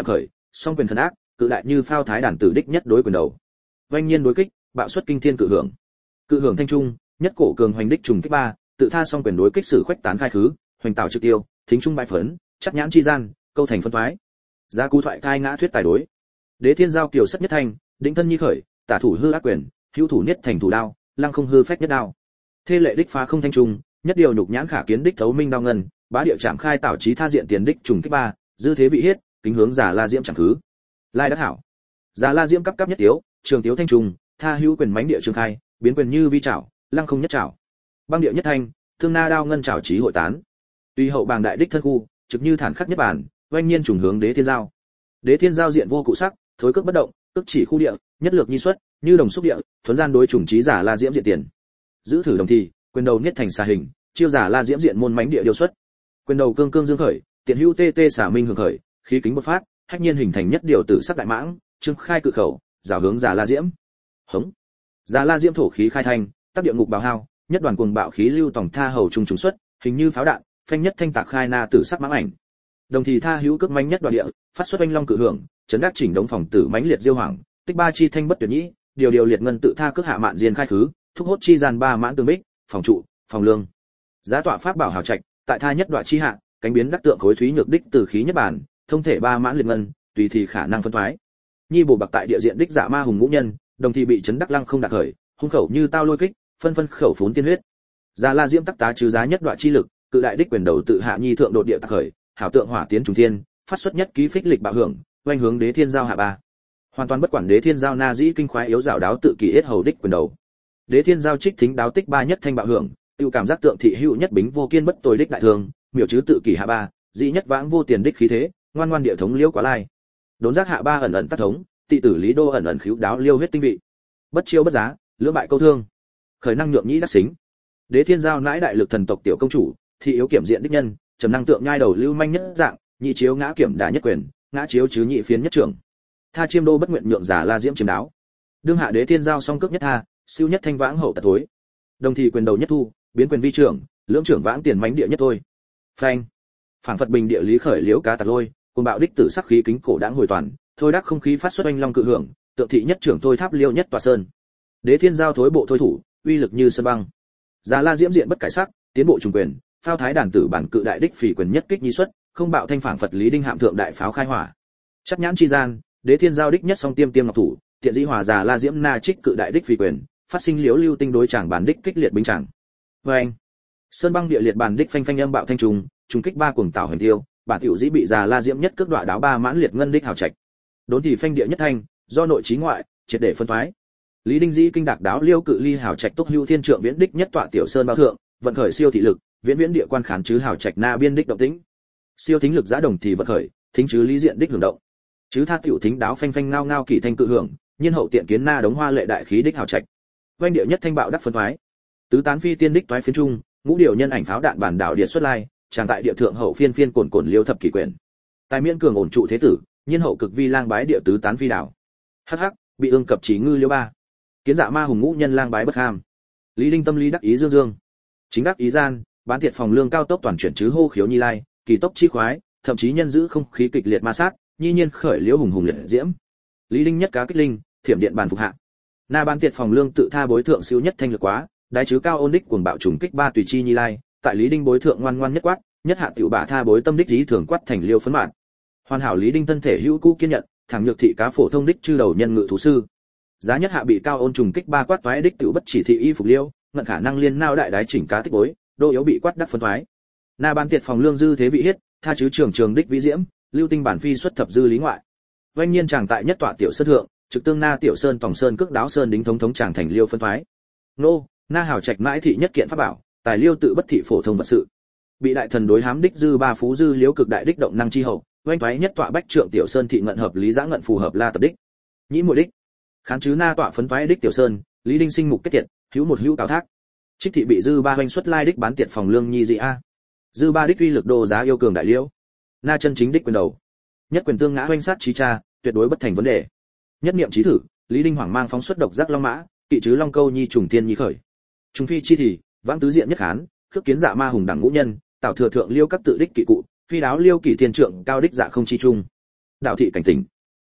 song quyền thần ác, cự đại như phao thái đàn tử đích nhất đối quyền đầu. Oanh nhiên đối kích, bạo xuất kinh thiên cự hưởng. Cự hưởng thanh trung, nhất cổ cường hoành đích trùng kích ba, tự tha song quyền đối kích sử khuếch tán khai khứ, hoành tạo trực tiêu, thính trung bại phấn, chắc nhãn chi gian, câu thành phân thoái. Giá cú thoại khai ngã thuyết tài đối. Đế thiên giao kiều sất nhất thanh, đỉnh thân nhi khởi, tả thủ hư ác quyền, hữu thủ nhất thành thủ đao, lăng không hư phách nhất đao. Thê lệ đích phá không thanh trung, nhất điều nhục nhãn khả kiến đích thấu minh đao ngân, bá địa trảm khai tạo chí tha diện tiền đích trùng kích ba, dư thế vị hiết, kính hướng giả la diễm chẳng khứ. Lai đắc hảo. Giả la diễm cấp cấp nhất tiếu, trường tiếu thanh trùng, tha hữu quyền mãnh địa trường khai, biến quyền như vi chảo, lăng không nhất chảo. Băng địa nhất thanh, thương na đao ngân chảo chí hội tán. Tuy hậu bàng đại đích thân khu, trực như thản khắc nhất bản, oanh nhiên trùng hướng đế thiên giao. Đế thiên giao diện vô cụ sắc, thối cước bất động, tức chỉ khu địa, nhất lược nhi xuất, như đồng xúc địa, thuần gian đối trùng chí giả la diễm diện tiền. Giữ thử đồng thì, quyền đầu niết thành xà hình, chiêu giả la diễm diện môn mãnh địa điều xuất. Quyền đầu cương cương dương khởi, tiện hữu tê tê xả minh hưởng khởi, khí kính bột phát, hách nhiên hình thành nhất điều tử sắc đại mãng, trương khai cự khẩu, rào hướng giả la diễm. Hống. Giả la diễm thổ khí khai thành, tác địa ngục bào hao, nhất đoàn cuồng bạo khí lưu tổng tha hầu trùng trùng xuất, hình như pháo đạn, phanh nhất thanh tạc khai na tử sắc mãng ảnh. Đồng thì tha hữu cước mãnh nhất đoạn địa, phát xuất oanh long cự hưởng, chấn đắc chỉnh đống phòng tử mãnh liệt diêu hoàng, tích ba chi thanh bất tuyệt nhĩ, điều điều liệt ngân tự tha cước hạ mạn diên khai khứ, thúc hốt chi gian ba mãn tương bích, phòng trụ, phòng lương. Giá tọa pháp bảo hào trạch, tại tha nhất đoạn chi hạ, cánh biến đắc tượng khối thúy nhược đích từ khí nhất bản, thông thể ba mãn liệt ngân, tùy thì khả năng phân thoái. Nhi bổ bạc tại địa diện đích dạ ma hùng ngũ nhân, đồng thì bị chấn đắc lăng không đạt khởi, hung khẩu như tao lôi kích, phân phân khẩu phún tiên huyết. Già La Diễm tắc tá trừ giá nhất đoạn chi lực, cự đại đích quyền đầu tự hạ nhi thượng đột địa tắc khởi, hảo tượng hỏa tiến trùng thiên, phát xuất nhất ký phích lịch bạo hưởng, oanh hướng đế thiên giao hạ ba. Hoàn toàn bất quản đế thiên giao na dĩ kinh khoái yếu dạo đáo tự kỳ yết hầu đích quyền đầu. Đế thiên giao trích thính đáo tích ba nhất thanh bạo hưởng, tiêu cảm giác tượng thị hữu nhất bính vô kiên bất tồi đích đại thường, miểu chứ tự kỳ hạ ba, dĩ nhất vãng vô tiền đích khí thế, ngoan ngoan địa thống liễu quá lai. Đốn giác hạ ba ẩn ẩn tác thống, tị tử lý đô ẩn ẩn khiếu đáo liêu huyết tinh vị. Bất chiêu bất giá, lưỡng bại câu thương. Khởi năng nhượng nhĩ đắc xính. Đế thiên giao nãi đại lực thần tộc tiểu công chủ, thị yếu kiểm diện đích nhân, trầm năng tượng nhai đầu lưu manh nhất dạng, nhị chiếu ngã kiểm đả nhất quyền, ngã chiếu chứ nhị phiến nhất trưởng. Tha chiêm đô bất nguyện nhượng giả La Diễm chiếm đáo. Đương hạ đế thiên giao song cước nhất tha, siêu nhất thanh vãng hậu tật thối. Đồng thì quyền đầu nhất thu, biến quyền vi trưởng, lưỡng trưởng vãng tiền mãnh địa nhất thôi. Phanh. Phản Phật bình địa lý khởi liễu cá tạt lôi, cùng bạo đích tử sắc khí kính cổ đãng hồi toàn, thôi đắc không khí phát xuất oanh long cự hưởng, tượng thị nhất trưởng thôi tháp liêu nhất tòa sơn. Đế thiên giao thối bộ thôi thủ, uy lực như sơn băng. Giả La Diễm diện bất cải sắc, tiến bộ trùng quyền, phao thái đàn tử bản cự đại đích phỉ quyền nhất kích nhi xuất, không bạo thanh phản Phật lý đinh hạm thượng đại pháo khai hỏa. Chắc nhãn chi gian, đế thiên giao đích nhất song tiêm tiêm ngọc thủ, tiện dĩ hòa Giả La Diễm na trích cự đại đích phỉ quyền, phát sinh liễu lưu tinh đối chàng bản đích kích liệt binh chàng. Vâng. Sơn băng địa liệt bản đích phanh phanh âm bạo thanh trùng, trùng kích ba cuồng tạo hành tiêu, bản tiểu dĩ bị Giả La Diễm nhất cước đọa đáo ba mãn liệt ngân đích hào trạch. Đốn thì phanh địa nhất thanh, do nội trí ngoại, triệt để phân thoái. Lý Đinh dĩ kinh đạc đáo liêu cự ly hào trạch túc hưu thiên trượng viễn đích nhất tọa tiểu sơn bao thượng, vận khởi siêu thị lực, viễn viễn địa quan khán chứ hào trạch na biên đích động tĩnh. Siêu thính lực giá đồng thì vận khởi, thính chứ lý diện đích hưởng động. Chứ tha tiểu thính đáo phanh phanh ngao ngao kỳ thanh cự hưởng, nhiên hậu tiện kiến na đống hoa lệ đại khí đích hào trạch. Vanh địa nhất thanh bạo đắc phân thoái. Tứ tán phi tiên đích toái phiến trung, ngũ điều nhân ảnh pháo đạn bản đảo địa xuất lai, tràng tại địa thượng hậu phiên phiên cồn cồn liêu thập kỷ quyển. Tài miễn cường ổn trụ thế tử, nhiên hậu cực vi lang bái địa tứ tán phi đảo. Hắc hắc, bị ương cập chí ngư liêu ba. Kiến dạ ma hùng ngũ nhân lang bái bất ham. Lý Đinh tâm lý đắc ý dương dương. Chính đắc ý gian, bán thiệt phòng lương cao tốc toàn chuyển chứ hô khiếu nhi lai, kỳ tốc chi khoái, thậm chí nhân giữ không khí kịch liệt ma sát, nhi nhiên khởi liễu hùng hùng liệt diễm. Lý Đinh nhất cá kích linh, thiểm điện bàn phục hạ. Na bán thiệt phòng lương tự tha bối thượng siêu nhất thanh lực quá, đái chứ cao ôn đích cuồng bạo trùng kích ba tùy chi nhi lai, tại Lý Đinh bối thượng ngoan ngoan nhất quát, nhất hạ tiểu bả tha bối tâm đích lý thường quát thành liêu phấn mạn. Hoàn hảo Lý Đinh thân thể hữu cũ kiên nhận, thẳng nhược thị cá phổ thông đích chư đầu nhân ngự thú sư. Giá nhất hạ bị cao ôn trùng kích ba quát toái đích tiểu bất chỉ thị y phục liêu, ngận khả năng liên nao đại đái chỉnh cá tích bối, đô yếu bị quát đắc phân thoái. Na ban tiệt phòng lương dư thế vị hiết, tha chứ trường trường đích vĩ diễm, lưu tinh bản phi xuất thập dư lý ngoại. Vanh nhiên chàng tại nhất tọa tiểu sơn thượng, trực tương na tiểu sơn tổng sơn cước đáo sơn đính thống thống chàng thành liêu phân thoái. Nô, na hảo trạch mãi thị nhất kiện pháp bảo, tài liêu tự bất thị phổ thông vật sự. Bị đại thần đối hám đích dư ba phú dư liếu cực đại đích động năng chi hậu, vanh thoái nhất tọa bách trượng tiểu sơn thị ngận hợp lý giã ngận phù hợp la tập đích. Nhĩ muội đích. Khán chứ na tọa phấn thoái đích tiểu sơn, Lý Đinh sinh mục kết tiệt, hữu một hữu cáo thác. Trích thị bị dư ba hoành xuất lai đích bán tiệt phòng lương nhi dị a. Dư ba đích uy lực đô giá yêu cường đại liễu. Na chân chính đích quyền đầu. Nhất quyền tương ngã hoành sát trí cha, tuyệt đối bất thành vấn đề. Nhất niệm trí thử, Lý Đinh hoảng mang phóng xuất độc giác long mã, kỵ chứ long câu nhi trùng thiên nhi khởi. Trùng phi chi thì, vãng tứ diện nhất hán, khước kiến dạ ma hùng đẳng ngũ nhân, tạo thừa thượng liêu các tự đích kỵ cụ, phi đáo liêu kỷ thiên trượng cao đích dạ không chi trung. Đạo thị cảnh tỉnh.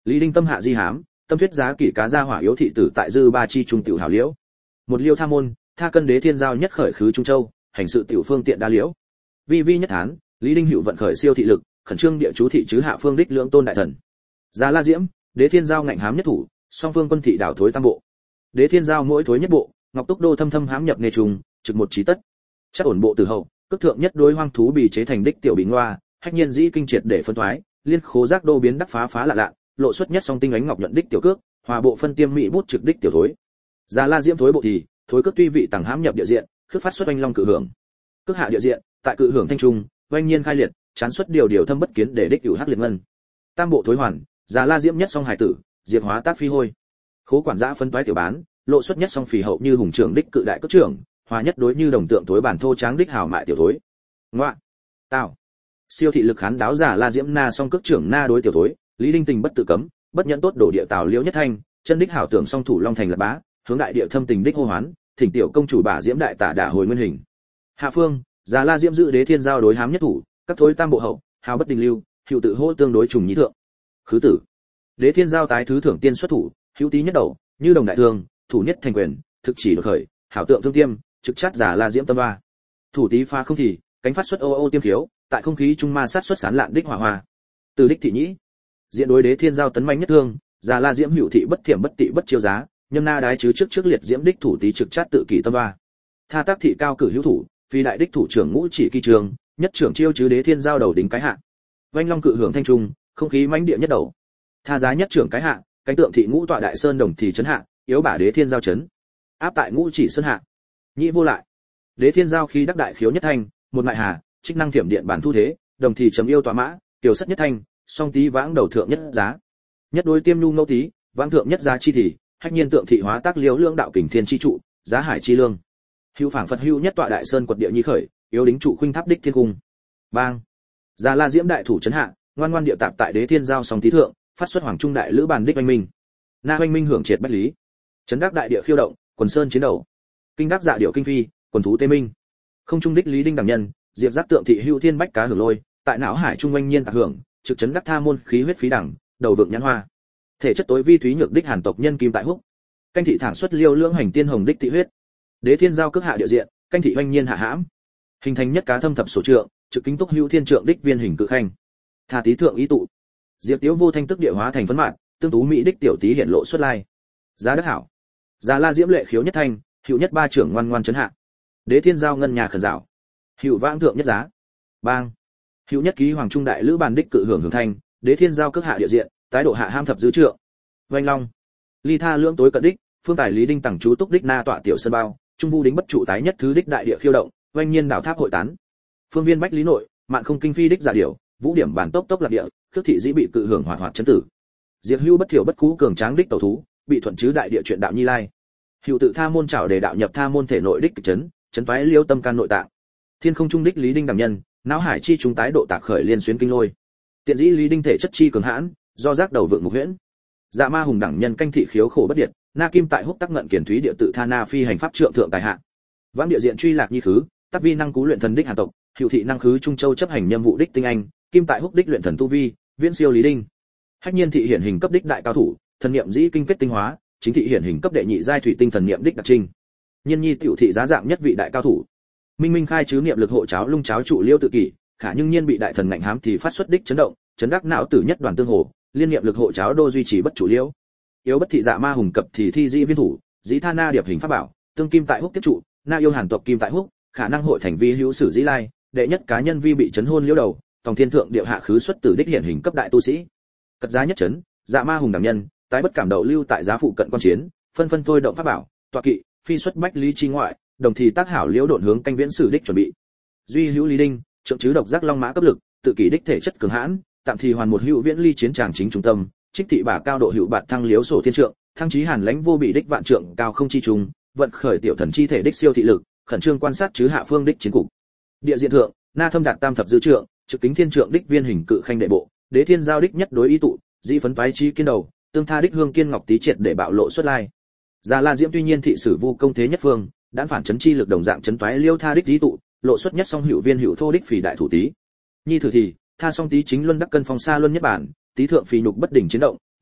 Lý Đinh tâm hạ di hám, tâm thuyết giá kỷ cá gia hỏa yếu thị tử tại dư ba chi trung tiểu hảo liễu. Một liêu tha môn, tha cân đế thiên giao nhất khởi khứ trung châu, hành sự tiểu phương tiện đa liễu. Vi vi nhất thán, Lý Đinh hữu vận khởi siêu thị lực, khẩn trương địa chú thị chứ hạ phương đích lưỡng tôn đại thần. Giá La Diễm, đế thiên giao ngạnh hám nhất thủ, song phương quân thị đảo thối tam bộ. Đế thiên giao mỗi thối nhất bộ, ngọc túc đô thâm thâm hám nhập nghề trùng, trực một chí tất. Chắc ổn bộ từ hậu, cước thượng nhất đối hoang thú bị chế thành đích tiểu bình loa, hách nhiên dĩ kinh triệt để phân thoái, liên khố giác đô biến đắc phá phá lạ lạ, lộ xuất nhất song tinh ánh ngọc nhuận đích tiểu cước, hòa bộ phân tiêm mỹ bút trực đích tiểu thối. Giá La Diễm thối bộ thì, thối cước tuy vị tầng hám nhập địa diện, cước phát xuất oanh long cự hưởng. Cước hạ địa diện, tại cự hưởng thanh trung, oanh nhiên khai liệt, chán xuất điều điều thâm bất kiến để đích hữu hắc liệt ngân. Tam bộ thối hoàn, Giá La Diễm nhất song hải tử, diệt hóa tác phi hôi. Khố quản giã phân toái tiểu bán, lộ xuất nhất song phì hậu như hùng trưởng đích cự đại cước trưởng, hòa nhất đối như đồng tượng thối bản thô tráng đích hào mại tiểu thối. Ngoạ, tào. Siêu thị lực khán đáo giả La Diễm na song cước trưởng na đối tiểu thối, Lý Đinh tình bất tự cấm, bất nhẫn tốt đổ địa tào liễu nhất thanh, chân đích hảo tưởng song thủ long thành lập bá, hướng đại địa thâm tình đích hô hoán, thỉnh tiểu công chủ bà Diễm đại tả đả hồi nguyên hình. Hạ phương, giả La Diễm dự đế thiên giao đối hám nhất thủ, các thối tam bộ hậu, hào bất đình lưu, hữu tự hô tương đối trùng nhí thượng. Khứ tử. Đế thiên giao tái thứ thưởng tiên xuất thủ, hữu tí nhất đầu, như đồng đại thương, thủ nhất thành quyền, thực chỉ đột khởi, hảo tượng thương tiêm, trực chát giả La Diễm tâm ba. Thủ tí pha không thì, cánh phát xuất ô ô tiêm khiếu, tại không khí trung ma sát xuất sán lạn đích hỏa hoa. Từ đích thị nhĩ. Diện đối đế thiên giao tấn manh nhất thương, giả La Diễm hữu thị bất thiểm bất tị bất chiêu giá, nhâm na đái chứ trước trước liệt diễm đích thủ tí trực chát tự kỷ tâm ba. Tha tác thị cao cử hữu thủ, phi đại đích thủ trưởng ngũ chỉ kỳ trường, nhất trưởng chiêu chứ đế thiên giao đầu đính cái hạ. Vanh long cự hưởng thanh trung, không khí mãnh địa nhất đầu. Tha giá nhất trưởng cái hạ, cánh tượng thị ngũ tọa đại sơn đồng thì chấn hạ, yếu bả đế thiên giao chấn. Áp tại ngũ chỉ sơn hạ. Nhĩ vô lại. Đế thiên giao khi đắc đại khiếu nhất thanh, một mại hà, chức năng thiểm điện bản thu thế, đồng thì chấm yêu tọa mã, tiểu sất nhất thanh, song tí vãng đầu thượng nhất giá. Nhất đối tiêm nhu ngẫu tí, vãng thượng nhất giá chi thì, hách nhiên tượng thị hóa tác liễu lương đạo kình thiên chi trụ, giá hải chi lương. Hữu phảng phật hữu nhất tọa đại sơn quật địa nhi khởi, yếu đính trụ khuynh tháp đích thiên cung. Bang. Già La Diễm đại thủ chấn hạ, ngoan ngoan địa tạp tại đế thiên giao song tí thượng, phát xuất hoàng trung đại lữ bàn đích oanh minh. Na oanh minh hưởng triệt bách lý. Chấn đắc đại địa khiêu động, quần sơn chiến đầu. Kinh đắc dạ điệu kinh phi, quần thú tê minh. Không trung đích Lý Đinh đảm nhân, diệp giác tượng thị hữu thiên bách cá hưởng lôi, tại não hải trung oanh nhiên tạc hưởng, trực chấn đắc tha môn khí huyết phí đẳng, đầu vượng nhãn hoa. Thể chất tối vi thúy nhược đích hàn tộc nhân kim tại húc. Canh thị thẳng xuất liêu lưỡng hành tiên hồng đích thị huyết. Đế thiên giao cước hạ địa diện, canh thị oanh nhiên hạ hãm. Hình thành nhất cá thâm thập sổ trượng, trực kính túc hữu thiên trượng đích viên hình cự khanh. Tha tí thượng ý tụ. Diệp Tiếu vô thanh tức địa hóa thành phấn mạn, tương tú mỹ đích tiểu tí hiện lộ xuất lai. Giá đất hảo. Giá La Diễm lệ khiếu nhất thanh, hữu nhất ba trưởng ngoan ngoan chấn hạ. Đế thiên giao ngân nhà khẩn dạo. Hữu vãng thượng nhất giá. Bang. Hữu nhất ký hoàng trung đại lữ bàn đích cự hưởng hưởng thanh, đế thiên giao cước hạ địa diện, tái độ hạ ham thập dư trượng. Vành long. Ly tha lưỡng tối cận đích, phương tài Lý Đinh tẳng chú túc đích na tọa tiểu sơn bao, trung vu đính bất trụ tái nhất thứ đích đại địa khiêu động, oanh nhiên đảo tháp hội tán. Phương viên bách lý nội, mạn không kinh phi đích giả điểu, vũ điểm bản tốc tốc lạc địa, khước thị dĩ bị cự hưởng hoạt hoạt chấn tử. Diệt hưu bất thiểu bất cú cường tráng đích tẩu thú, bị thuận chứ đại địa chuyện đạo nhi lai. Hữu tự tha môn trảo để đạo nhập tha môn thể nội đích cực chấn, chấn toái liêu tâm can nội tạng. Thiên không trung đích Lý Đinh đảm nhân, não hải chi chúng tái độ tạc khởi liên xuyến kinh lôi. Tiện dĩ Lý Đinh thể chất chi cường hãn, do giác đầu vượng mục huyễn. Dạ ma hùng đẳng nhân canh thị khiếu khổ bất điệt, na kim tại húc tắc ngận kiển thúy địa tự tha na phi hành pháp trượng thượng tài hạ. Vãng địa diện truy lạc nhi khứ, tắc vi năng cú luyện thần đích hàn tộc, hữu thị năng khứ trung châu chấp hành nhiệm vụ đích tinh anh, kim tại húc đích luyện thần tu vi, viễn siêu Lý Đinh. Hách nhiên thị hiển hình cấp đích đại cao thủ, thần niệm dĩ kinh kết tinh hóa, chính thị hiển hình cấp đệ nhị giai thủy tinh thần niệm đích đặc trinh. Nhiên nhi tiểu thị giá dạng nhất vị đại cao thủ. Minh minh khai chứ niệm lực hộ cháo lung cháo trụ liêu tự kỷ, khả nhưng nhiên bị đại thần ngạnh hám thì phát xuất đích chấn động, chấn đắc não tử nhất đoàn tương hồ, liên niệm lực hộ cháo đô duy trì bất chủ liêu. Yếu bất thị dạ ma hùng cập thì thi dĩ viên thủ, dĩ tha na điệp hình pháp bảo, tương kim tại húc tiếp trụ, na yêu hàn tộc kim tại húc, khả năng hội thành vi hữu sử dĩ lai, đệ nhất cá nhân vi bị chấn hôn liêu đầu, tòng thiên thượng điệu hạ khứ xuất tử đích hiển hình cấp đại tu sĩ. Cật giá nhất chấn, dạ ma hùng đảm nhân, tái bất cảm đậu lưu tại giá phụ cận quan chiến, phân phân thôi động pháp bảo, tọa kỵ, phi xuất bách lý chi ngoại, đồng thì tác hảo liễu độn hướng canh viễn sử đích chuẩn bị. Duy hữu Lý Đinh, trượng chứ độc giác long mã cấp lực, tự kỷ đích thể chất cường hãn, tạm thì hoàn một hữu viễn ly chiến tràng chính trung tâm, trích thị bả cao độ hữu bạt thăng liếu sổ thiên trượng, thăng chí hàn lãnh vô bị đích vạn trượng cao không chi trùng, vận khởi tiểu thần chi thể đích siêu thị lực, khẩn trương quan sát chứ hạ phương đích chiến cục. Địa diện thượng, na thâm đạt tam thập dư trượng, trực kính thiên trượng đích viên hình cự khanh đệ bộ, đế thiên giao đích nhất đối ý tụ, dĩ phấn toái chi kiên đầu, tương tha đích hương kiên ngọc tí triệt để bạo lộ xuất lai. Già La Diễm tuy nhiên thị sử vu công thế nhất phương, đãn phản chấn chi lực đồng dạng chấn toái liêu tha đích ý tụ, lộ xuất nhất song hữu viên hữu thô đích phỉ đại thủ tí. Nhi thử thì, tha song tí chính luân đắc cân phong xa luân nhất bản, tí thượng phì nhục bất đỉnh chiến động,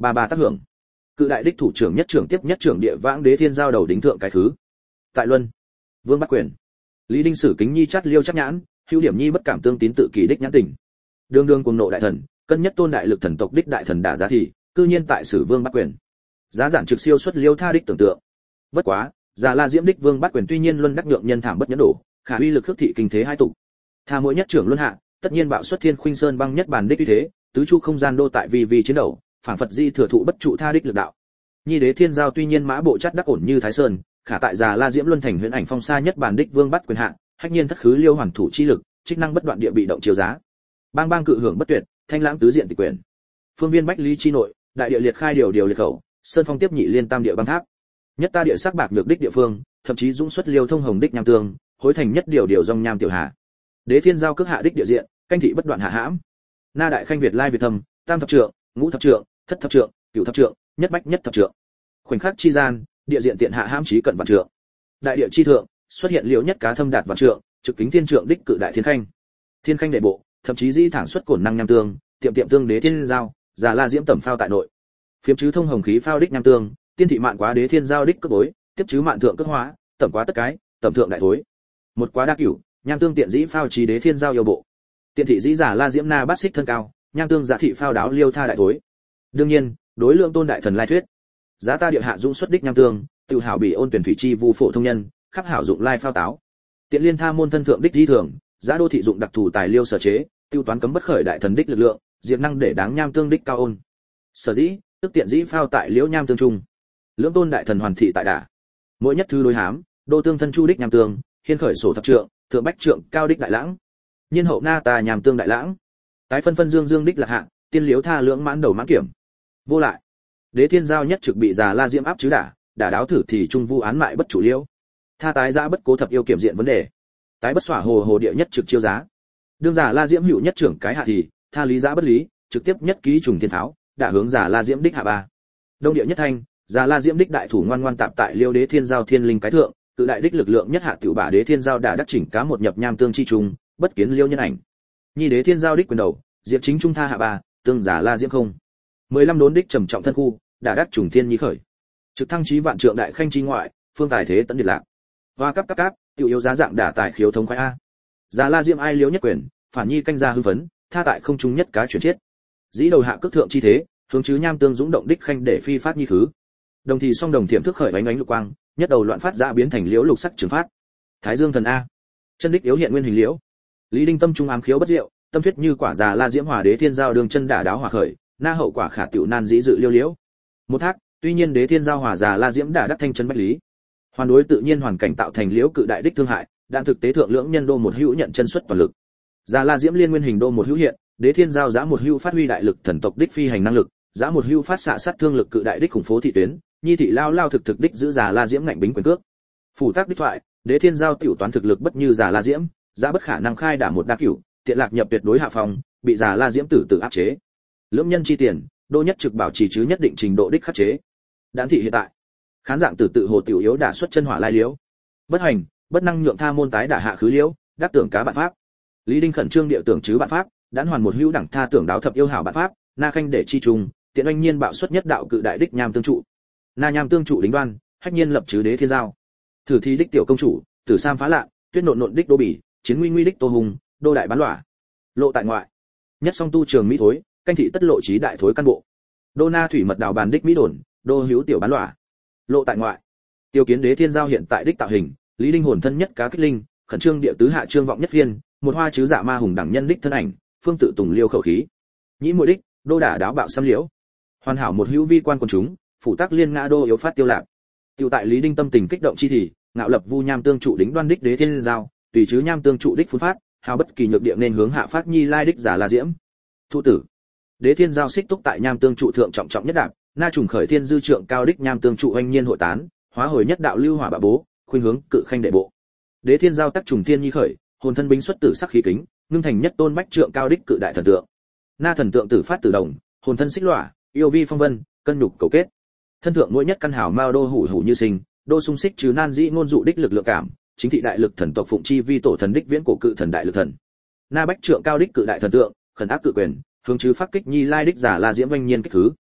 ba ba tác hưởng. Cự đại đích thủ trưởng nhất trưởng tiếp nhất trưởng địa vãng đế thiên giao đầu đính thượng cái thứ. Tại luân, Vương Bát Quyền. Lý Đinh Sử kính nhi chắt liêu chắc nhãn, hữu điểm nhi bất cảm tương tín tự kỳ đích nhãn tình. Đường đường cùng nộ đại thần, cân nhất tôn đại lực thần tộc đích đại thần đả giá thì, cư nhiên tại sử Vương Bát Quyền. Giá giản trực siêu xuất liêu tha đích tưởng tượng. Bất quá, Già La Diễm đích Vương Bát Quyền tuy nhiên luân đắc nhượng nhân thảm bất nhẫn đổ, khả uy lực khước thị kinh thế hai tụ. Tha mỗi nhất trưởng luân hạ, tất nhiên bạo xuất thiên khuynh sơn băng nhất bản đích uy thế, tứ chu không gian đô tại vì vì chiến đấu, phản phật di thừa thụ bất trụ tha đích lực đạo. Nhi đế thiên giao tuy nhiên mã bộ chất đắc ổn như Thái Sơn, khả tại Già La Diễm luân thành huyễn ảnh phong xa nhất bản đích Vương Bát Quyền hạ, hách nhiên thất khứ liêu hoàn thủ chi lực, chức năng bất đoạn địa bị động chiếu giá. Bang bang cự hưởng bất tuyệt, thanh lãng tứ diện tịch quyền. Phương viên bách lý chi nội, đại địa liệt khai điều điều liệt khẩu, sơn phong tiếp nhị liên tam địa băng tháp. Nhất ta địa sắc bạc nhược đích địa phương, thậm chí dũng xuất liêu thông hồng đích nham tương, hối thành nhất điều điều dòng nham tiểu hạ. Đế thiên giao cước hạ đích địa diện, canh thị bất đoạn hạ hãm. Na đại khanh việt lai việt thâm, tam thập trượng, ngũ thập trượng, thất thập trượng, cửu thập trượng, nhất bách nhất thập trượng. Khoảnh khắc chi gian, địa diện tiện hạ hãm chí cận vạn trượng. Đại địa chi thượng, xuất hiện liễu nhất cá thâm đạt vạn trượng, trực kính thiên trượng đích cự đại thiên khanh. Thiên khanh đệ bộ, thậm chí dĩ thẳng xuất cổn năng nham tương, tiệm tiệm tương đế thiên giao, Già La Diễm tẩm phao tại nội. Phiếm chứ thông hồng khí phao đích nham tương, tiên thị mạn quá đế thiên giao đích cước bối, tiếp chứ mạn thượng cước hóa, tẩm quá tất cái, tẩm thượng đại thối. Một quá đa cửu, nham tương tiện dĩ phao trí đế thiên giao yêu bộ. Tiện thị dĩ Già La Diễm na bát xích thân cao, nham tương giả thị phao đáo liêu tha đại thối. Đương nhiên, đối lượng tôn đại thần lai thuyết, giá ta địa hạ dũng xuất đích nham tương, tự hảo bị ôn tuyển thủy chi vu phổ thông nhân, khắp hảo dụng lai phao táo. Tiện liên tha môn thân thượng đích di thường, giá đô thị dụng đặc thù tài liêu sở chế, tiêu toán cấm bất khởi đại thần đích lực lượng, diệt năng để đáng nham tương đích cao ôn. Sở dĩ, tức tiện dĩ phao tại liễu nham tương trung. Lưỡng tôn đại thần hoàn thị tại đả. Mỗi nhất thư đối hám, đô tương thân chu đích nham tương, hiên khởi sổ thập trượng, thượng bách trượng cao đích đại lãng. Nhiên hậu na tà nham tương đại lãng. Tái phân phân dương dương đích là hạ, tiên liếu tha lưỡng mãn đầu mãn kiểm. Vô lại. Đế thiên giao nhất trực bị Già La Diễm áp chứ đả, đả đáo thử thì trung vu án mại bất chủ liễu. Tha tái giã bất cố thập yêu kiểm diện vấn đề. Tái bất xỏa hồ hồ địa nhất trực chiêu giá. Đương Già La Diễm hữu nhất trưởng cái hạ thì, tha lý giã bất lý, trực tiếp nhất ký trùng thiên tháo, đã hướng Già La Diễm đích hạ ba. Đông địa nhất thanh, Già La Diễm đích đại thủ ngoan ngoan tạm tại liêu đế thiên giao thiên linh cái thượng, cự đại đích lực lượng nhất hạ tiểu bả đế thiên giao đã đắc chỉnh cá một nhập nham tương chi trùng, bất kiến liêu nhân ảnh. Nhi đế thiên giao đích quyền đầu, diệp chính trung tha hạ ba, tương Già La Diễm không. mười lăm đốn đích trầm trọng thân khu, đã đắc trùng thiên nhi khởi. Trực thăng chí vạn trượng đại khanh chi ngoại, phương tài thế tấn điệt lạc. Hoa cấp cấp cấp, tiểu yếu giá dạng đả tài khiếu thống khoái a. Già La Diễm ai liếu nhất quyền, phản nhi canh ra hư phấn, tha tại không trung nhất cá chuyển chết. Dĩ đầu hạ cước thượng chi thế, hướng chứ nham tương dũng động đích khanh để phi phát nhi khứ. Đồng thì song đồng thiểm thức khởi ánh ánh lục quang, nhất đầu loạn phát ra biến thành liễu lục sắc trường phát. Thái Dương thần a. Chân đích yếu hiện nguyên hình liễu. Lý Đinh tâm trung ám khiếu bất diệu, tâm thuyết như quả Già La Diễm hòa đế thiên giao đường chân đả đáo hỏa khởi, na hậu quả khả tiểu nan dĩ dự liêu liễu. Một thác, tuy nhiên đế thiên giao hòa Già La Diễm đả đắc thanh chân bách lý. Hoàn đối tự nhiên hoàn cảnh tạo thành liễu cự đại đích thương hại, đạn thực tế thượng lưỡng nhân đô một hữu nhận chân xuất toàn lực. Già La Diễm liên nguyên hình đô một hữu hiện, đế thiên giao giã một hữu phát huy đại lực thần tộc đích phi hành năng lực, giã một hữu phát xạ sát thương lực cự đại đích khủng phố thị tuyến, nhi thị lao lao thực thực đích giữ Già La Diễm ngạnh bính quyền cước. Phủ tác đích thoại, đế thiên giao tiểu toán thực lực bất như Già La Diễm, giã bất khả năng khai đả một đa cửu, tiện lạc nhập tuyệt đối hạ phòng, bị Già La Diễm tử tử áp chế. Lưỡng nhân chi tiền, đô nhất trực bảo trì chứ nhất định trình độ đích khắc chế. Đán thị hiện tại, khán dạng tử tự hồ tiểu yếu đả xuất chân hỏa lai liễu. Bất hành, bất năng nhượng tha môn tái đả hạ khứ liễu, đắc tưởng cá bạn pháp. Lý Đinh khẩn trương điệu tưởng chứ bạn pháp, đán hoàn một hữu đẳng tha tưởng đáo thập yêu hảo bạn pháp, na khanh để chi trùng, tiện oanh nhiên bạo xuất nhất đạo cự đại đích nham tương trụ. Na nham tương trụ đính đoan, hách nhiên lập chứ đế thiên giao. Thử thi đích tiểu công chủ, tử sam phá lạ, tuyết nộn nộn đích đô bỉ, chiến nguy nguy đích tô hùng, đô đại bán lỏa. Lộ tại ngoại. Nhất song tu trường mỹ thối, canh thị tất lộ trí đại thối căn bộ. Đô na thủy mật đào bàn đích mỹ đồn, đô hữu tiểu bán lỏa. Lộ tại ngoại. Tiêu kiến đế thiên giao hiện tại đích tạo hình, Lý Đinh hồn thân nhất cá kích linh, khẩn trương địa tứ hạ trương vọng nhất phiên, một hoa chứ dạ ma hùng đẳng nhân đích thân ảnh, phương tự tùng liêu khẩu khí. Nhĩ muội đích, đô đả đáo bạo xâm liễu. Hoàn hảo một hữu vi quan quần chúng, phủ tác liên ngã đô yếu phát tiêu lạc. Tiêu tại Lý Đinh tâm tình kích động chi thì, ngạo lập vu nham tương trụ đính đoan đích đế thiên giao, tùy chứ nham tương trụ đích phun phát, hào bất kỳ nhược địa nên hướng hạ phát nhi lai đích Già La Diễm. Thu tử. Đế thiên giao xích túc tại nham tương trụ thượng trọng trọng nhất đạp, na trùng khởi thiên dư trượng cao đích nham tương trụ oanh nhiên hội tán, hóa hồi nhất đạo lưu hỏa bạ bố, khuynh hướng cự khanh đệ bộ. Đế thiên giao tác trùng thiên nhi khởi, hồn thân bính xuất tử sắc khí kính, ngưng thành nhất tôn bách trượng cao đích cự đại thần tượng. Na thần tượng tử phát tử đồng, hồn thân xích lỏa, yêu vi phong vân, cân nhục cầu kết. Thân thượng mỗi nhất căn hảo mao đô hủ hủ như sinh, đô sung xích chứ nan dĩ ngôn dụ đích lực lượng cảm, chính thị đại lực thần tộc phụng chi vi tổ thần đích viễn cổ cự thần đại lực thần. Na bách trượng cao đích cự đại thần tượng, khẩn áp cự quyền, hướng chứ phát kích nhi lai đích Già La Diễm oanh nhiên kích thứ.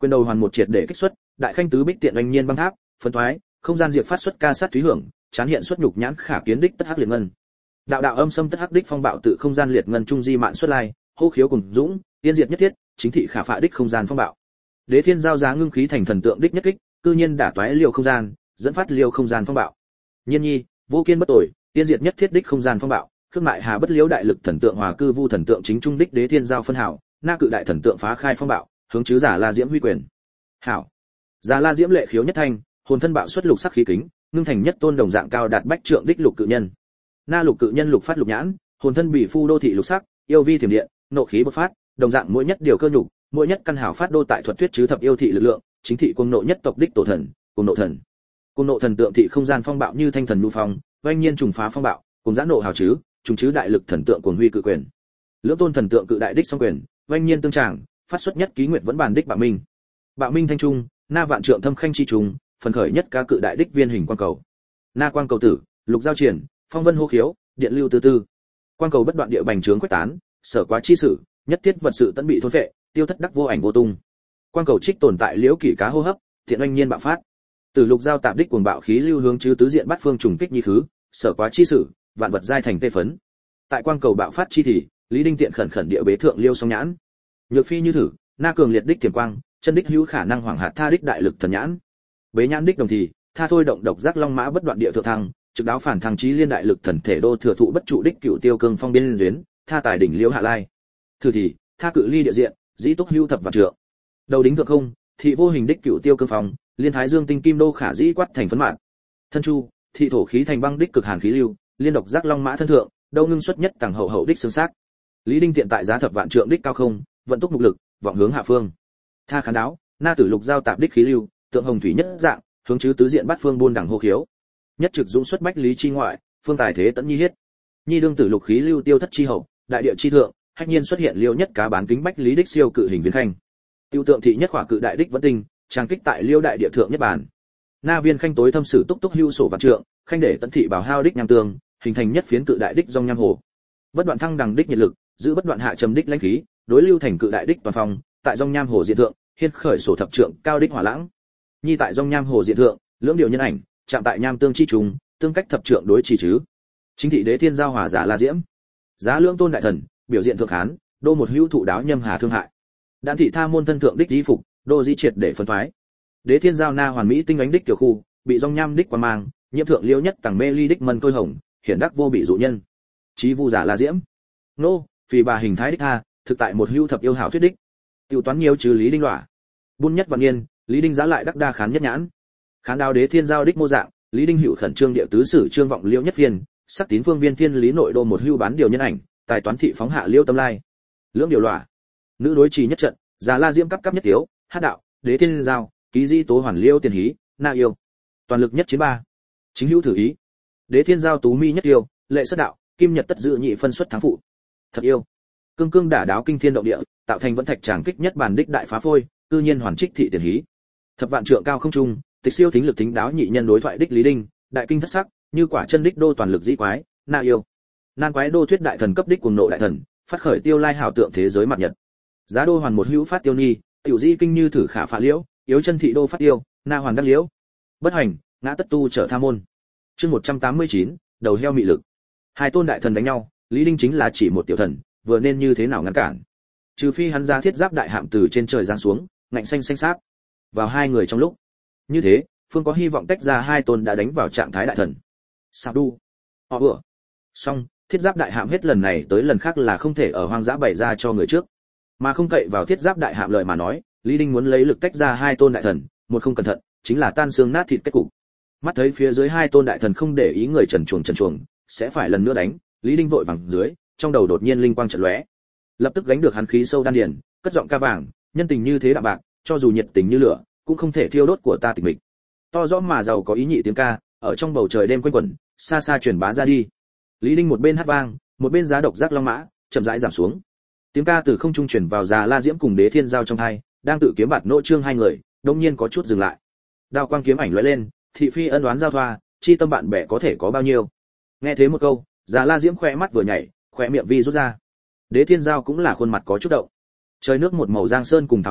Quyền đầu hoàn một triệt để kích xuất, đại khanh tứ bích tiện oanh nhiên băng tháp, phân thoái, không gian diệt phát xuất ca sát thúy hưởng, chán hiện xuất nhục nhãn khả kiến đích tất hắc liệt ngân. Đạo đạo âm xâm tất hắc đích phong bạo tự không gian liệt ngân trung di mạn xuất lai, hô khiếu cùng dũng, tiên diệt nhất thiết, chính thị khả phạ đích không gian phong bạo. Đế thiên giao giá ngưng khí thành thần tượng đích nhất kích, cư nhiên đả toái liều không gian, dẫn phát liều không gian phong bạo. Nhiên nhi, vô kiên bất tội, tiên diệt nhất thiết đích không gian phong bạo, khước mại hà bất liễu đại lực thần tượng hòa cư vu thần tượng chính trung đích đế thiên giao phân hảo, na cự đại thần tượng phá khai phong bạo, hướng chứ giả la diễm huy quyền. Hảo. Giả la diễm lệ khiếu nhất thanh, hồn thân bạo xuất lục sắc khí kính, ngưng thành nhất tôn đồng dạng cao đạt bách trượng đích lục cự nhân. Na lục cự nhân lục phát lục nhãn, hồn thân bị phu đô thị lục sắc, yêu vi thiểm điện, nộ khí bộc phát, đồng dạng mỗi nhất điều cơ nhục, mỗi nhất căn hảo phát đô tại thuật thuyết chứ thập yêu thị lực lượng, chính thị cuồng nộ nhất tộc đích tổ thần, cuồng nộ thần. Cuồng nộ thần tượng thị không gian phong bạo như thanh thần nhu phong, oanh nhiên trùng phá phong bạo, cùng giãn nộ hào chứ, trùng chứ đại lực thần tượng cuồng huy cự quyền. Lưỡng tôn thần tượng cự đại đích song quyền, oanh nhiên tương tràng, phát xuất nhất ký nguyệt vẫn bàn đích bạo minh. Bạo minh thanh trung, na vạn trượng thâm khanh chi trùng, phần khởi nhất cá cự đại đích viên hình quang cầu. Na quang cầu tử, lục giao triển, phong vân hô khiếu, điện lưu tư tư. Quang cầu bất đoạn địa bành trướng quét tán, sở quá chi sử, nhất thiết vật sự tận bị thôn phệ, tiêu thất đắc vô ảnh vô tung. Quang cầu trích tồn tại liễu kỷ cá hô hấp, thiện oanh nhiên bạo phát. Từ lục giao tạp đích cuồng bạo khí lưu hướng chứ tứ diện bát phương trùng kích nhi khứ, sở quá chi sử, vạn vật giai thành tê phấn. Tại quang cầu bạo phát chi thì, Lý Đinh tiện khẩn khẩn địa bế thượng liêu song nhãn. Nhược phi như thử, na cường liệt đích tiềm quang, chân đích hữu khả năng hoàng hạt tha đích đại lực thần nhãn. Bế nhãn đích đồng thì, tha thôi động độc giác long mã bất đoạn địa thượng thăng, trực đáo phản thăng chí liên đại lực thần thể đô thừa thụ bất trụ đích cựu tiêu cương phong biên duyến, tha tài đỉnh liễu hạ lai. Thử thì, tha cự ly địa diện, dĩ túc hữu thập vạn trượng. Đầu đính thượng không, thị vô hình đích cựu tiêu cương phong, liên thái dương tinh kim đô khả dĩ quát thành phấn mạn. Thân chu, thị thổ khí thành băng đích cực hàn khí lưu, liên độc giác long mã thân thượng, đâu ngưng xuất nhất tầng hậu hậu đích xương xác. Lý Đinh tiện tại giá thập vạn trượng đích cao không, vận túc mục lực, vọng hướng hạ phương. Tha khán đáo, na tử lục giao tạp đích khí lưu, tượng hồng thủy nhất dạng, hướng chứ tứ diện bát phương buôn đẳng hô khiếu. Nhất trực dũng xuất bách lý chi ngoại, phương tài thế tẫn nhi hiết. Nhi đương tử lục khí lưu tiêu thất chi hậu, đại địa chi thượng, hách nhiên xuất hiện liêu nhất cá bán kính bách lý đích siêu cự hình viên khanh. Tiêu tượng thị nhất khỏa cự đại đích vẫn tinh, trang kích tại liêu đại địa thượng nhất bản. Na viên khanh tối thâm sử túc túc hưu sổ vạn trượng, khanh để tận thị bảo hao đích nham tương, hình thành nhất phiến cự đại đích dòng nham hồ. Bất đoạn thăng đằng đích nhiệt lực, giữ bất đoạn hạ trầm đích lãnh khí, đối lưu thành cự đại đích toàn phong, tại dòng nham hồ diện thượng, hiên khởi sổ thập trượng cao đích hỏa lãng. Nhi tại dòng nham hồ diện thượng, lưỡng điều nhân ảnh, chạm tại nham tương chi trùng, tương cách thập trượng đối trì chứ. Chính thị đế thiên giao hòa giả la diễm. Giá lưỡng tôn đại thần, biểu diện thượng hán, đô một hữu thụ đáo nhâm hà thương hại. Đạn thị tha môn thân thượng đích di phục, đô di triệt để phân thoái. Đế thiên giao na hoàn mỹ tinh ánh đích tiểu khu, bị dòng nham đích quan mang, nhiễm thượng liêu nhất tầng mê ly đích mân côi hồng, hiển đắc vô bị dụ nhân. Chí vu giả la diễm. Nô, vì bà hình thái đích tha, thực tại một hữu thập yêu hảo thuyết đích. Tiêu toán nhiều trừ Lý Đinh lỏa. Buôn nhất vạn niên, Lý Đinh giá lại đắc đa khán nhất nhãn. Khán đao đế thiên giao đích mô dạng, Lý Đinh hữu khẩn trương địa tứ sử trương vọng liêu nhất phiên, sắc tín phương viên thiên lý nội đô một hữu bán điều nhân ảnh, tài toán thị phóng hạ liêu tâm lai. Lưỡng điều lỏa. Nữ đối trì nhất trận, giả la diễm cấp cấp nhất tiếu, hát đạo, đế thiên giao, ký di tố hoàn liêu tiền hí, na yêu. Toàn lực nhất chiến ba. Chính hữu thử ý. Đế thiên giao tú mi nhất tiêu, lệ xuất đạo, kim nhật tất dự nhị phân xuất thắng phụ. Thật yêu. Cương cương đả đáo kinh thiên động địa, tạo thành vẫn thạch tràng kích nhất bản đích đại phá phôi, cư nhiên hoàn trích thị tiền hí. Thập vạn trượng cao không trung, tịch siêu thính lực thính đáo nhị nhân đối thoại đích Lý Đinh, đại kinh thất sắc, như quả chân đích đô toàn lực dĩ quái, na yêu. Nan quái đô thuyết đại thần cấp đích cuồng nộ đại thần, phát khởi tiêu lai hảo tượng thế giới mặt nhật. Giá đô hoàn một hữu phát tiêu nhi, tiểu di kinh như thử khả phá liễu, yếu chân thị đô phát tiêu, na hoàn đắc liễu. Bất hành, ngã tất tu trở tha môn. Chương một trăm tám mươi chín, đầu heo mị lực. Hai tôn đại thần đánh nhau, Lý Đinh chính là chỉ một tiểu thần, vừa nên như thế nào ngăn cản. Trừ phi hắn ra thiết giáp đại hạm từ trên trời giáng xuống, ngạnh xanh xanh sáp vào hai người trong lúc. Như thế, phương có hy vọng tách ra hai tôn đã đánh vào trạng thái đại thần. Sao đu? Họ vừa. Xong, thiết giáp đại hạm hết lần này tới lần khác là không thể ở hoang dã bày ra cho người trước, mà không cậy vào thiết giáp đại hạm lời mà nói, Lý Đinh muốn lấy lực tách ra hai tôn đại thần, một không cẩn thận, chính là tan xương nát thịt kết cục. Mắt thấy phía dưới hai tôn đại thần không để ý người trần chuồng trần chuồng, sẽ phải lần nữa đánh, Lý Đinh vội vàng dưới, trong đầu đột nhiên linh quang chợt lóe. Lập tức gánh được hắn khí sâu đan điền, cất giọng ca vàng, nhân tình như thế đạm bạc, cho dù nhiệt tình như lửa, cũng không thể thiêu đốt của ta tịch mịch. To rõ mà giàu có ý nhị tiếng ca, ở trong bầu trời đêm quanh quẩn, xa xa truyền bá ra đi. Lý Đinh một bên hát vang, một bên giá độc giác long mã, chậm rãi giảm xuống. Tiếng ca từ không trung truyền vào già La Diễm cùng Đế Thiên Giao trong tai, đang tự kiếm bạt nỗ trương hai người, đột nhiên có chút dừng lại. Đao quang kiếm ảnh lóe lên, thị phi ân oán giao thoa, chi tâm bạn bè có thể có bao nhiêu. Nghe thế một câu, già La Diễm khỏe mắt vừa nhảy, khỏe miệng vi rút ra. Đế Thiên Giao cũng là khuôn mặt có chút động. Trời nước một màu giang sơn cùng thảo nguyên,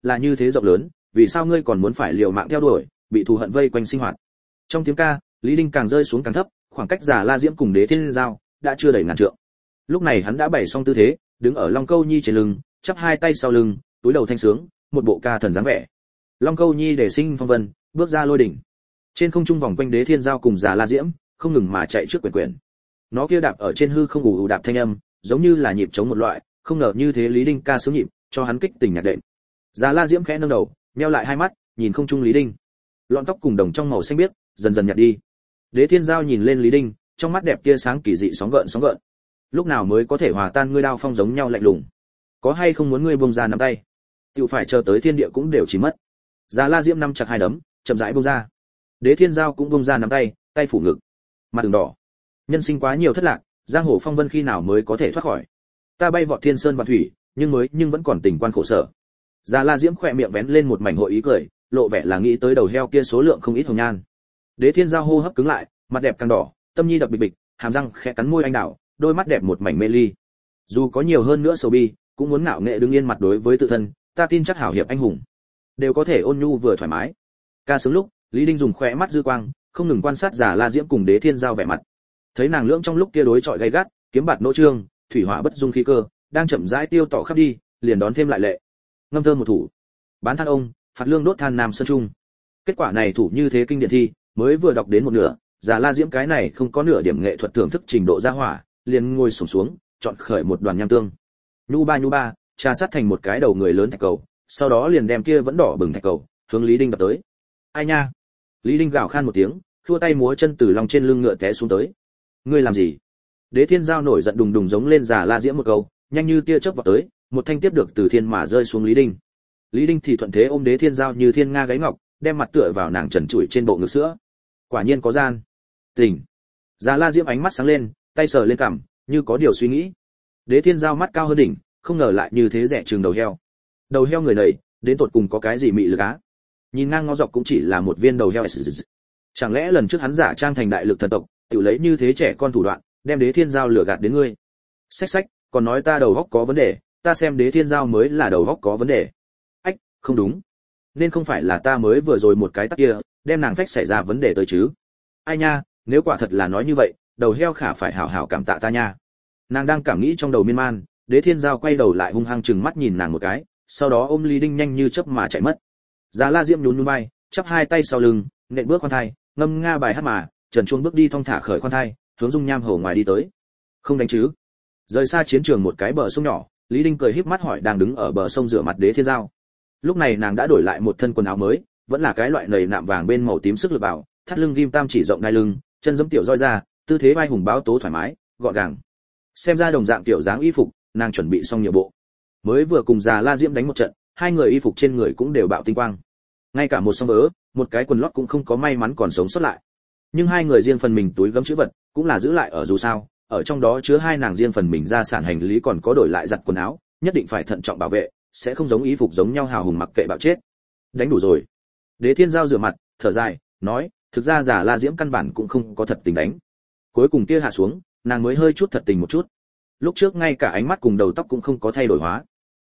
là như thế rộng lớn, vì sao ngươi còn muốn phải liều mạng theo đuổi, bị thù hận vây quanh sinh hoạt. Trong tiếng ca, Lý Đinh càng rơi xuống càng thấp, khoảng cách Già La Diễm cùng Đế Thiên Giao đã chưa đầy ngàn trượng. Lúc này hắn đã bày xong tư thế, đứng ở Long Câu Nhi trên lưng, chắp hai tay sau lưng, túi đầu thanh sướng, một bộ ca thần dáng vẻ. Long Câu Nhi để sinh phong vân, bước ra lôi đỉnh. Trên không trung vòng quanh Đế Thiên Giao cùng Già La Diễm, không ngừng mà chạy trước quyển quyển. Nó kia đạp ở trên hư không ù ù đạp thanh âm, giống như là nhịp trống một loại, không ngờ như thế Lý Đinh ca sướng nhịp, cho hắn kích tình nhạc đệm. Già La Diễm khẽ nâng đầu, nheo lại hai mắt, nhìn không trung Lý Đinh. Lọn tóc cùng đồng trong màu xanh biếc, dần dần nhạt đi. Đế Thiên Giao nhìn lên Lý Đinh, trong mắt đẹp tia sáng kỳ dị sóng gợn sóng gợn. Lúc nào mới có thể hòa tan ngươi đao phong giống nhau lạnh lùng? Có hay không muốn ngươi buông ra nắm tay? Tiểu phải chờ tới thiên địa cũng đều chỉ mất. Già La Diễm nắm chặt hai đấm, chậm rãi buông ra. Đế Thiên Giao cũng buông ra nắm tay, tay phủ ngực. Mặt đường đỏ. Nhân sinh quá nhiều thất lạc, giang hồ phong vân khi nào mới có thể thoát khỏi? Ta bay vọt thiên sơn và thủy, nhưng mới nhưng vẫn còn tình quan khổ sở. Già La Diễm khỏe miệng vén lên một mảnh hội ý cười, lộ vẻ là nghĩ tới đầu heo kia số lượng không ít hồng nhan. Đế Thiên Giao hô hấp cứng lại, mặt đẹp càng đỏ, tâm nhi đập bịch bịch, hàm răng khẽ cắn môi anh đào, đôi mắt đẹp một mảnh mê ly. Dù có nhiều hơn nữa sầu bi, cũng muốn ngạo nghệ đứng yên mặt đối với tự thân, ta tin chắc hảo hiệp anh hùng đều có thể ôn nhu vừa thoải mái. Ca sướng lúc, Lý Đinh dùng khóe mắt dư quang, không ngừng quan sát Già La Diễm cùng Đế Thiên Giao vẻ mặt. Thấy nàng lưỡng trong lúc kia đối chọi gay gắt, kiếm bạt nỗ trương, thủy hỏa bất dung khí cơ, đang chậm rãi tiêu tỏ khắp đi, liền đón thêm lại lệ. Ngâm thơ một thủ, bán than ông, phạt lương đốt than nam sơn trung. Kết quả này thủ như thế kinh điển thi, mới vừa đọc đến một nửa, Già La Diễm cái này không có nửa điểm nghệ thuật thưởng thức trình độ gia hỏa, liền ngồi xổm xuống, chọn khởi một đoàn nham tương. Nhu ba nhu ba, trà sát thành một cái đầu người lớn thạch cầu, sau đó liền đem kia vẫn đỏ bừng thạch cầu, hướng Lý Đinh đập tới. Ai nha? Lý Đinh gào khan một tiếng, khua tay múa chân từ lòng trên lưng ngựa té xuống tới. Ngươi làm gì? Đế Thiên Giao nổi giận đùng đùng giống lên Già La Diễm một câu, nhanh như tia chớp vọt tới, một thanh tiếp được từ thiên mà rơi xuống Lý Đinh. Lý Đinh thì thuận thế ôm Đế Thiên Giao như thiên nga gáy ngọc, đem mặt tựa vào nàng trần trụi trên bộ ngực sữa. Quả nhiên có gian. Tỉnh. Già La Diễm ánh mắt sáng lên, tay sờ lên cằm, như có điều suy nghĩ. Đế Thiên Giao mắt cao hơn đỉnh, không ngờ lại như thế rẻ chừng đầu heo. Đầu heo người này, đến tột cùng có cái gì mị lực á? Nhìn ngang ngó dọc cũng chỉ là một viên đầu heo. Chẳng lẽ lần trước hắn giả trang thành đại lực thần tộc, tự lấy như thế trẻ con thủ đoạn, đem Đế Thiên Giao lừa gạt đến ngươi? Xách xách, còn nói ta đầu óc có vấn đề, ta xem Đế Thiên Giao mới là đầu óc có vấn đề. Ách, không đúng. Nên không phải là ta mới vừa rồi một cái tát kia, đem nàng phách xảy ra vấn đề tới chứ? Ai nha, nếu quả thật là nói như vậy, đầu heo khả phải hảo hảo cảm tạ ta nha. Nàng đang cảm nghĩ trong đầu miên man, Đế Thiên Giao quay đầu lại hung hăng chừng mắt nhìn nàng một cái, sau đó ôm Lý Đinh nhanh như chớp mà chạy mất. Già La Diễm nhún nhún vai, chắp hai tay sau lưng, nện bước khoan thai, ngâm nga bài hát mà, trần chuông bước đi thong thả khởi khoan thai, hướng dung nham hầu ngoài đi tới. Không đánh chứ? Rời xa chiến trường một cái bờ sông nhỏ, Lý Đinh cười híp mắt hỏi đang đứng ở bờ sông rửa mặt Đế Thiên Giao. Lúc này nàng đã đổi lại một thân quần áo mới, vẫn là cái loại nầy nạm vàng bên màu tím sức lực bảo, thắt lưng ghim tam chỉ rộng đai lưng, chân giẫm tiểu roi ra, tư thế vai hùng báo tố thoải mái, gọn gàng. Xem ra đồng dạng tiểu dáng y phục, nàng chuẩn bị xong nhiều bộ. Mới vừa cùng Già La Diễm đánh một trận, hai người y phục trên người cũng đều bạo tinh quang. Ngay cả một song vớ, một cái quần lót cũng không có may mắn còn sống sót lại. Nhưng hai người riêng phần mình túi gấm chữ vật, cũng là giữ lại ở dù sao, ở trong đó chứa hai nàng riêng phần mình ra sản hành lý còn có đổi lại giặt quần áo, nhất định phải thận trọng bảo vệ, sẽ không giống y phục giống nhau hào hùng mặc kệ bạo chết. Đánh đủ rồi. Đế Thiên Giao rửa mặt, thở dài, nói, thực ra Già La Diễm căn bản cũng không có thật tình đánh. Cuối cùng kia hạ xuống, nàng mới hơi chút thật tình một chút. Lúc trước ngay cả ánh mắt cùng đầu tóc cũng không có thay đổi hóa.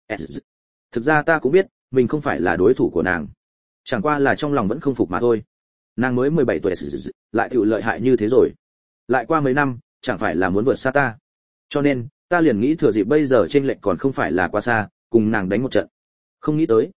Thực ra ta cũng biết, mình không phải là đối thủ của nàng. Chẳng qua là trong lòng vẫn không phục mà thôi. Nàng mới mười bảy tuổi, lại chịu lợi hại như thế rồi. Lại qua mấy năm, chẳng phải là muốn vượt xa ta. Cho nên, ta liền nghĩ thừa dịp bây giờ trên lệnh còn không phải là quá xa, cùng nàng đánh một trận. Không nghĩ tới.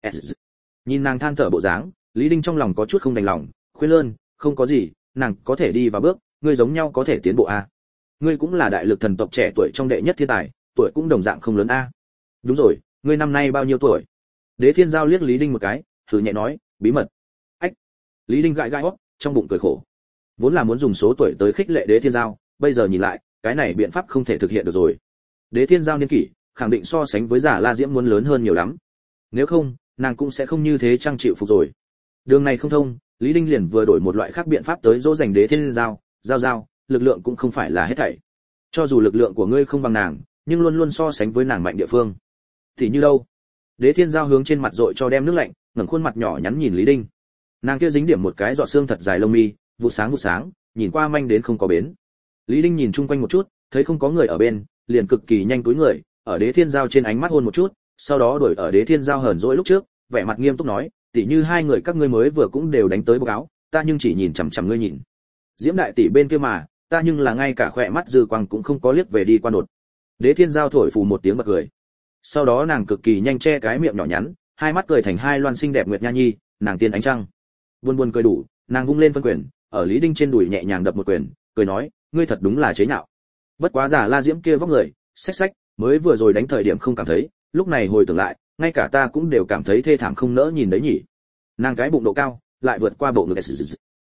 Nhìn nàng than thở bộ dáng, Lý Đinh trong lòng có chút không đành lòng, khuyên lơn, không có gì, nàng có thể đi và bước, ngươi giống nhau có thể tiến bộ a. Ngươi cũng là đại lực thần tộc trẻ tuổi trong đệ nhất thiên tài, tuổi cũng đồng dạng không lớn a. Đúng rồi, ngươi năm nay bao nhiêu tuổi? Đế Thiên Giao liếc Lý Đinh một cái, thử nhẹ nói, bí mật. Ách. Lý Đinh gãi gãi óc, trong bụng cười khổ. Vốn là muốn dùng số tuổi tới khích lệ Đế Thiên Giao, bây giờ nhìn lại, cái này biện pháp không thể thực hiện được rồi. Đế Thiên Giao niên kỷ, khẳng định so sánh với Già La Diễm muốn lớn hơn nhiều lắm. Nếu không, nàng cũng sẽ không như thế trang chịu phục rồi. Đường này không thông, Lý Đinh liền vừa đổi một loại khác biện pháp tới dỗ dành Đế Thiên Giao, giao giao, lực lượng cũng không phải là hết thảy. Cho dù lực lượng của ngươi không bằng nàng, nhưng luôn luôn so sánh với nàng mạnh địa phương. Thì như đâu? Đế Thiên Giao hướng trên mặt dội cho đem nước lạnh, ngẩng khuôn mặt nhỏ nhắn nhìn Lý Đinh. Nàng kia dính điểm một cái giọt xương thật dài lông mi, vụ sáng vụ sáng, nhìn qua manh đến không có bến. Lý Đinh nhìn chung quanh một chút, thấy không có người ở bên, liền cực kỳ nhanh túi người, ở Đế Thiên Giao trên ánh mắt hôn một chút, sau đó đuổi ở Đế Thiên Giao hờn dỗi lúc trước, vẻ mặt nghiêm túc nói, tỷ như hai người các ngươi mới vừa cũng đều đánh tới báo cáo, ta nhưng chỉ nhìn chằm chằm ngươi nhìn. Diễm đại tỷ bên kia mà, ta nhưng là ngay cả khỏe mắt dư quang cũng không có liếc về đi qua nột. Đế Thiên Giao thổi phù một tiếng bật cười. Sau đó nàng cực kỳ nhanh che cái miệng nhỏ nhắn, hai mắt cười thành hai loan xinh đẹp nguyệt nha nhi, nàng tiên ánh trăng. Buồn buồn cười đủ, nàng vung lên phân quyền, ở Lý Đinh trên đùi nhẹ nhàng đập một quyền, cười nói, ngươi thật đúng là chế nhạo. Bất quá giả La Diễm kia vóc người, xách xách, mới vừa rồi đánh thời điểm không cảm thấy, lúc này hồi tưởng lại, ngay cả ta cũng đều cảm thấy thê thảm không nỡ nhìn đấy nhỉ. Nàng cái bụng độ cao, lại vượt qua bộ ngực S,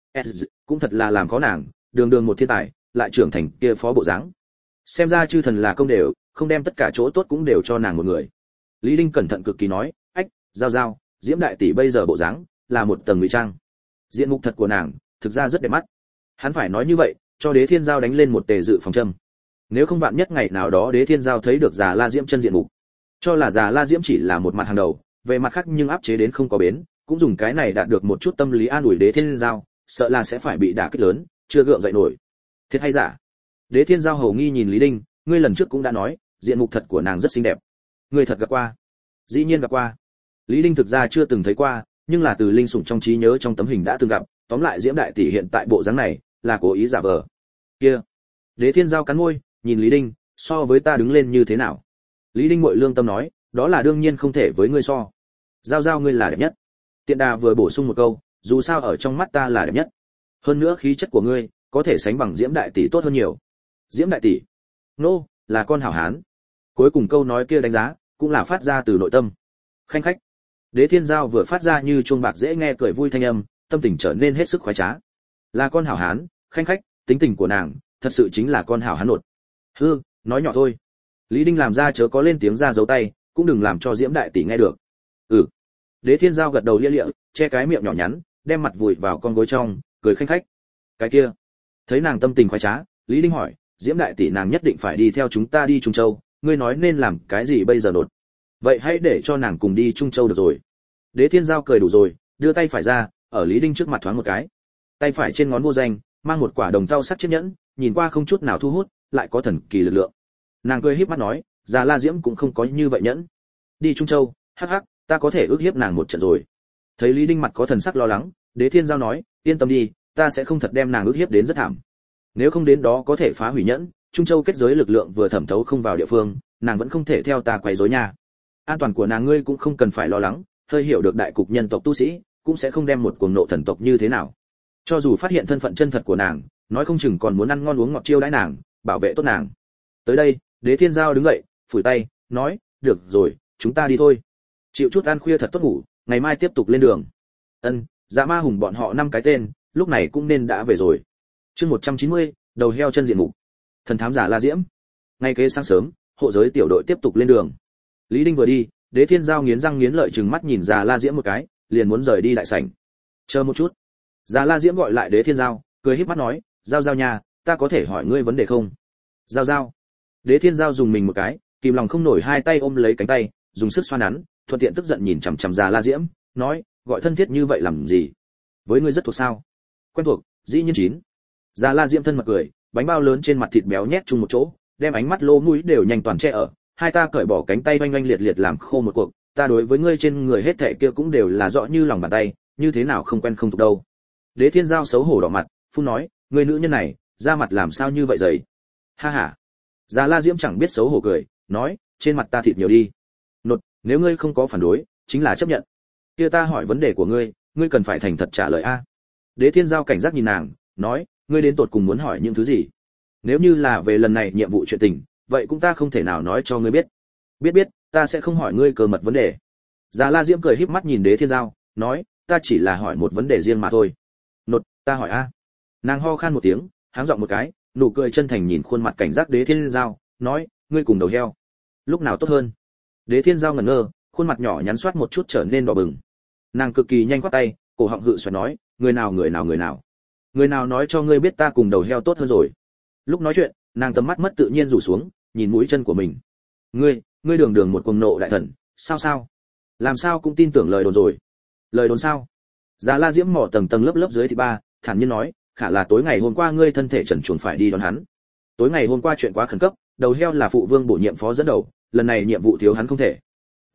cũng thật là làm khó nàng, đường đường một thiên tài, lại trưởng thành kia phó bộ dáng. Xem ra chư thần là công đều, không đem tất cả chỗ tốt cũng đều cho nàng một người. Lý Đinh cẩn thận cực kỳ nói, ách, Giao Giao, Diễm đại tỷ bây giờ bộ dáng là một tầng ngụy trang. Diện mục thật của nàng, thực ra rất đẹp mắt. Hắn phải nói như vậy, cho Đế Thiên Giao đánh lên một tề dự phòng châm. Nếu không vạn nhất ngày nào đó Đế Thiên Giao thấy được già La Diễm chân diện mục, cho là già La Diễm chỉ là một mặt hàng đầu, về mặt khác nhưng áp chế đến không có bến, cũng dùng cái này đạt được một chút tâm lý an ủi Đế Thiên Giao, sợ là sẽ phải bị đả kích lớn, chưa gượng dậy nổi. Thiệt hay giả? Đế Thiên Giao hầu nghi nhìn Lý Đinh, ngươi lần trước cũng đã nói, diện mục thật của nàng rất xinh đẹp. Ngươi thật gặp qua? Dĩ nhiên gặp qua. Lý Đinh thực ra chưa từng thấy qua, nhưng là từ linh sủng trong trí nhớ trong tấm hình đã từng gặp, tóm lại Diễm đại tỷ hiện tại bộ dáng này, là cố ý giả vờ. Kia. Đế Thiên Giao cắn môi, nhìn Lý Đinh, so với ta đứng lên như thế nào? Lý Đinh muội lương tâm nói, đó là đương nhiên không thể với ngươi so. Giao Giao ngươi là đẹp nhất. Tiện Đà vừa bổ sung một câu, dù sao ở trong mắt ta là đẹp nhất. Hơn nữa khí chất của ngươi, có thể sánh bằng Diễm đại tỷ tốt hơn nhiều. Diễm đại tỷ, nô, no, là con hảo hán. Cuối cùng câu nói kia đánh giá, cũng là phát ra từ nội tâm. Khanh khách. Đế Thiên Giao vừa phát ra như chuông bạc dễ nghe cười vui thanh âm, tâm tình trở nên hết sức khoái trá. Là con hảo hán, khanh khách, tính tình của nàng, thật sự chính là con hảo hán nột. Hư, nói nhỏ thôi. Lý Đinh làm ra chớ có lên tiếng ra giấu tay, cũng đừng làm cho Diễm đại tỷ nghe được. Ừ. Đế Thiên Giao gật đầu lia lịa, che cái miệng nhỏ nhắn, đem mặt vùi vào con gối trong, cười khanh khách. Cái kia. Thấy nàng tâm tình khoái trá, Lý Đinh hỏi, Diễm đại tỷ nàng nhất định phải đi theo chúng ta đi Trung Châu, ngươi nói nên làm cái gì bây giờ nột? Vậy hãy để cho nàng cùng đi Trung Châu được rồi. Đế Thiên Giao cười đủ rồi, đưa tay phải ra, ở Lý Đinh trước mặt thoáng một cái. Tay phải trên ngón vô danh, mang một quả đồng thau sắc chiếc nhẫn, nhìn qua không chút nào thu hút, lại có thần kỳ lực lượng. Nàng cười híp mắt nói, già La Diễm cũng không có như vậy nhẫn. Đi Trung Châu, hắc hắc, ta có thể ước hiếp nàng một trận rồi. Thấy Lý Đinh mặt có thần sắc lo lắng, Đế Thiên Giao nói, yên tâm đi, ta sẽ không thật đem nàng ước hiếp đến rất thảm. Nếu không đến đó có thể phá hủy nhẫn, Trung Châu kết giới lực lượng vừa thẩm thấu không vào địa phương, nàng vẫn không thể theo ta quấy rối nha. An toàn của nàng ngươi cũng không cần phải lo lắng, hơi hiểu được đại cục nhân tộc tu sĩ, cũng sẽ không đem một cuồng nộ thần tộc như thế nào. Cho dù phát hiện thân phận chân thật của nàng, nói không chừng còn muốn ăn ngon uống ngọt chiêu đãi nàng, bảo vệ tốt nàng. Tới đây, Đế Thiên Giao đứng dậy, phủi tay, nói, được rồi, chúng ta đi thôi. Chịu chút ăn khuya thật tốt ngủ, ngày mai tiếp tục lên đường. Ân, Dạ Ma Hùng bọn họ năm cái tên, lúc này cũng nên đã về rồi. Chương một trăm chín mươi, đầu heo chân diện mục. Thần thám giả La Diễm. Ngay kế sáng sớm, hộ giới tiểu đội tiếp tục lên đường. Lý Đinh vừa đi, Đế Thiên Giao nghiến răng nghiến lợi trừng mắt nhìn Già La Diễm một cái, liền muốn rời đi đại sảnh. Chờ một chút. Già La Diễm gọi lại Đế Thiên Giao, cười híp mắt nói, "Giao Giao nha, ta có thể hỏi ngươi vấn đề không?" "Giao Giao." Đế Thiên Giao dùng mình một cái, kìm lòng không nổi hai tay ôm lấy cánh tay, dùng sức xoa nắn, thuận tiện tức giận nhìn chằm chằm Già La Diễm, nói, "Gọi thân thiết như vậy làm gì? Với ngươi rất thuộc sao?" "Quen thuộc, dĩ nhiên chín." Già La Diễm thân mật cười, bánh bao lớn trên mặt thịt béo nhét chung một chỗ, đem ánh mắt lỗ mũi đều nhanh toàn che ở, hai ta cởi bỏ cánh tay oanh oanh liệt liệt làm khô một cuộc, ta đối với ngươi trên người hết thảy kia cũng đều là rõ như lòng bàn tay, như thế nào không quen không thuộc đâu. Đế Thiên Giao xấu hổ đỏ mặt, phun nói, ngươi nữ nhân này, da mặt làm sao như vậy dày? Ha ha. Già La Diễm chẳng biết xấu hổ cười, nói, trên mặt ta thịt nhiều đi. Nột, nếu ngươi không có phản đối, chính là chấp nhận. Kia ta hỏi vấn đề của ngươi, ngươi cần phải thành thật trả lời a. Đế Thiên Giao cảnh giác nhìn nàng, nói, ngươi đến tột cùng muốn hỏi những thứ gì? Nếu như là về lần này nhiệm vụ chuyện tình, vậy cũng ta không thể nào nói cho ngươi biết. Biết biết, ta sẽ không hỏi ngươi cơ mật vấn đề. Già La Diễm cười híp mắt nhìn Đế Thiên Giao, nói, ta chỉ là hỏi một vấn đề riêng mà thôi. Nột, ta hỏi a. Nàng ho khan một tiếng, háng giọng một cái, nụ cười chân thành nhìn khuôn mặt cảnh giác Đế Thiên Giao, nói, ngươi cùng đầu heo, lúc nào tốt hơn? Đế Thiên Giao ngẩn ngơ, khuôn mặt nhỏ nhắn xoát một chút trở nên đỏ bừng. Nàng cực kỳ nhanh quát tay, cổ họng hự xoẹt nói, người nào người nào người nào, người nào nói cho ngươi biết ta cùng đầu heo tốt hơn rồi? Lúc nói chuyện, nàng tầm mắt mất tự nhiên rủ xuống, nhìn mũi chân của mình. Ngươi, ngươi đường đường một cuồng nộ đại thần, sao sao? Làm sao cũng tin tưởng lời đồn rồi? Lời đồn sao? Già La Diễm mỏ tầng tầng lớp lớp dưới thì ba, thản nhiên nói, khả là tối ngày hôm qua ngươi thân thể trần truồng phải đi đón hắn. Tối ngày hôm qua chuyện quá khẩn cấp, đầu heo là phụ vương bổ nhiệm phó dẫn đầu, lần này nhiệm vụ thiếu hắn không thể.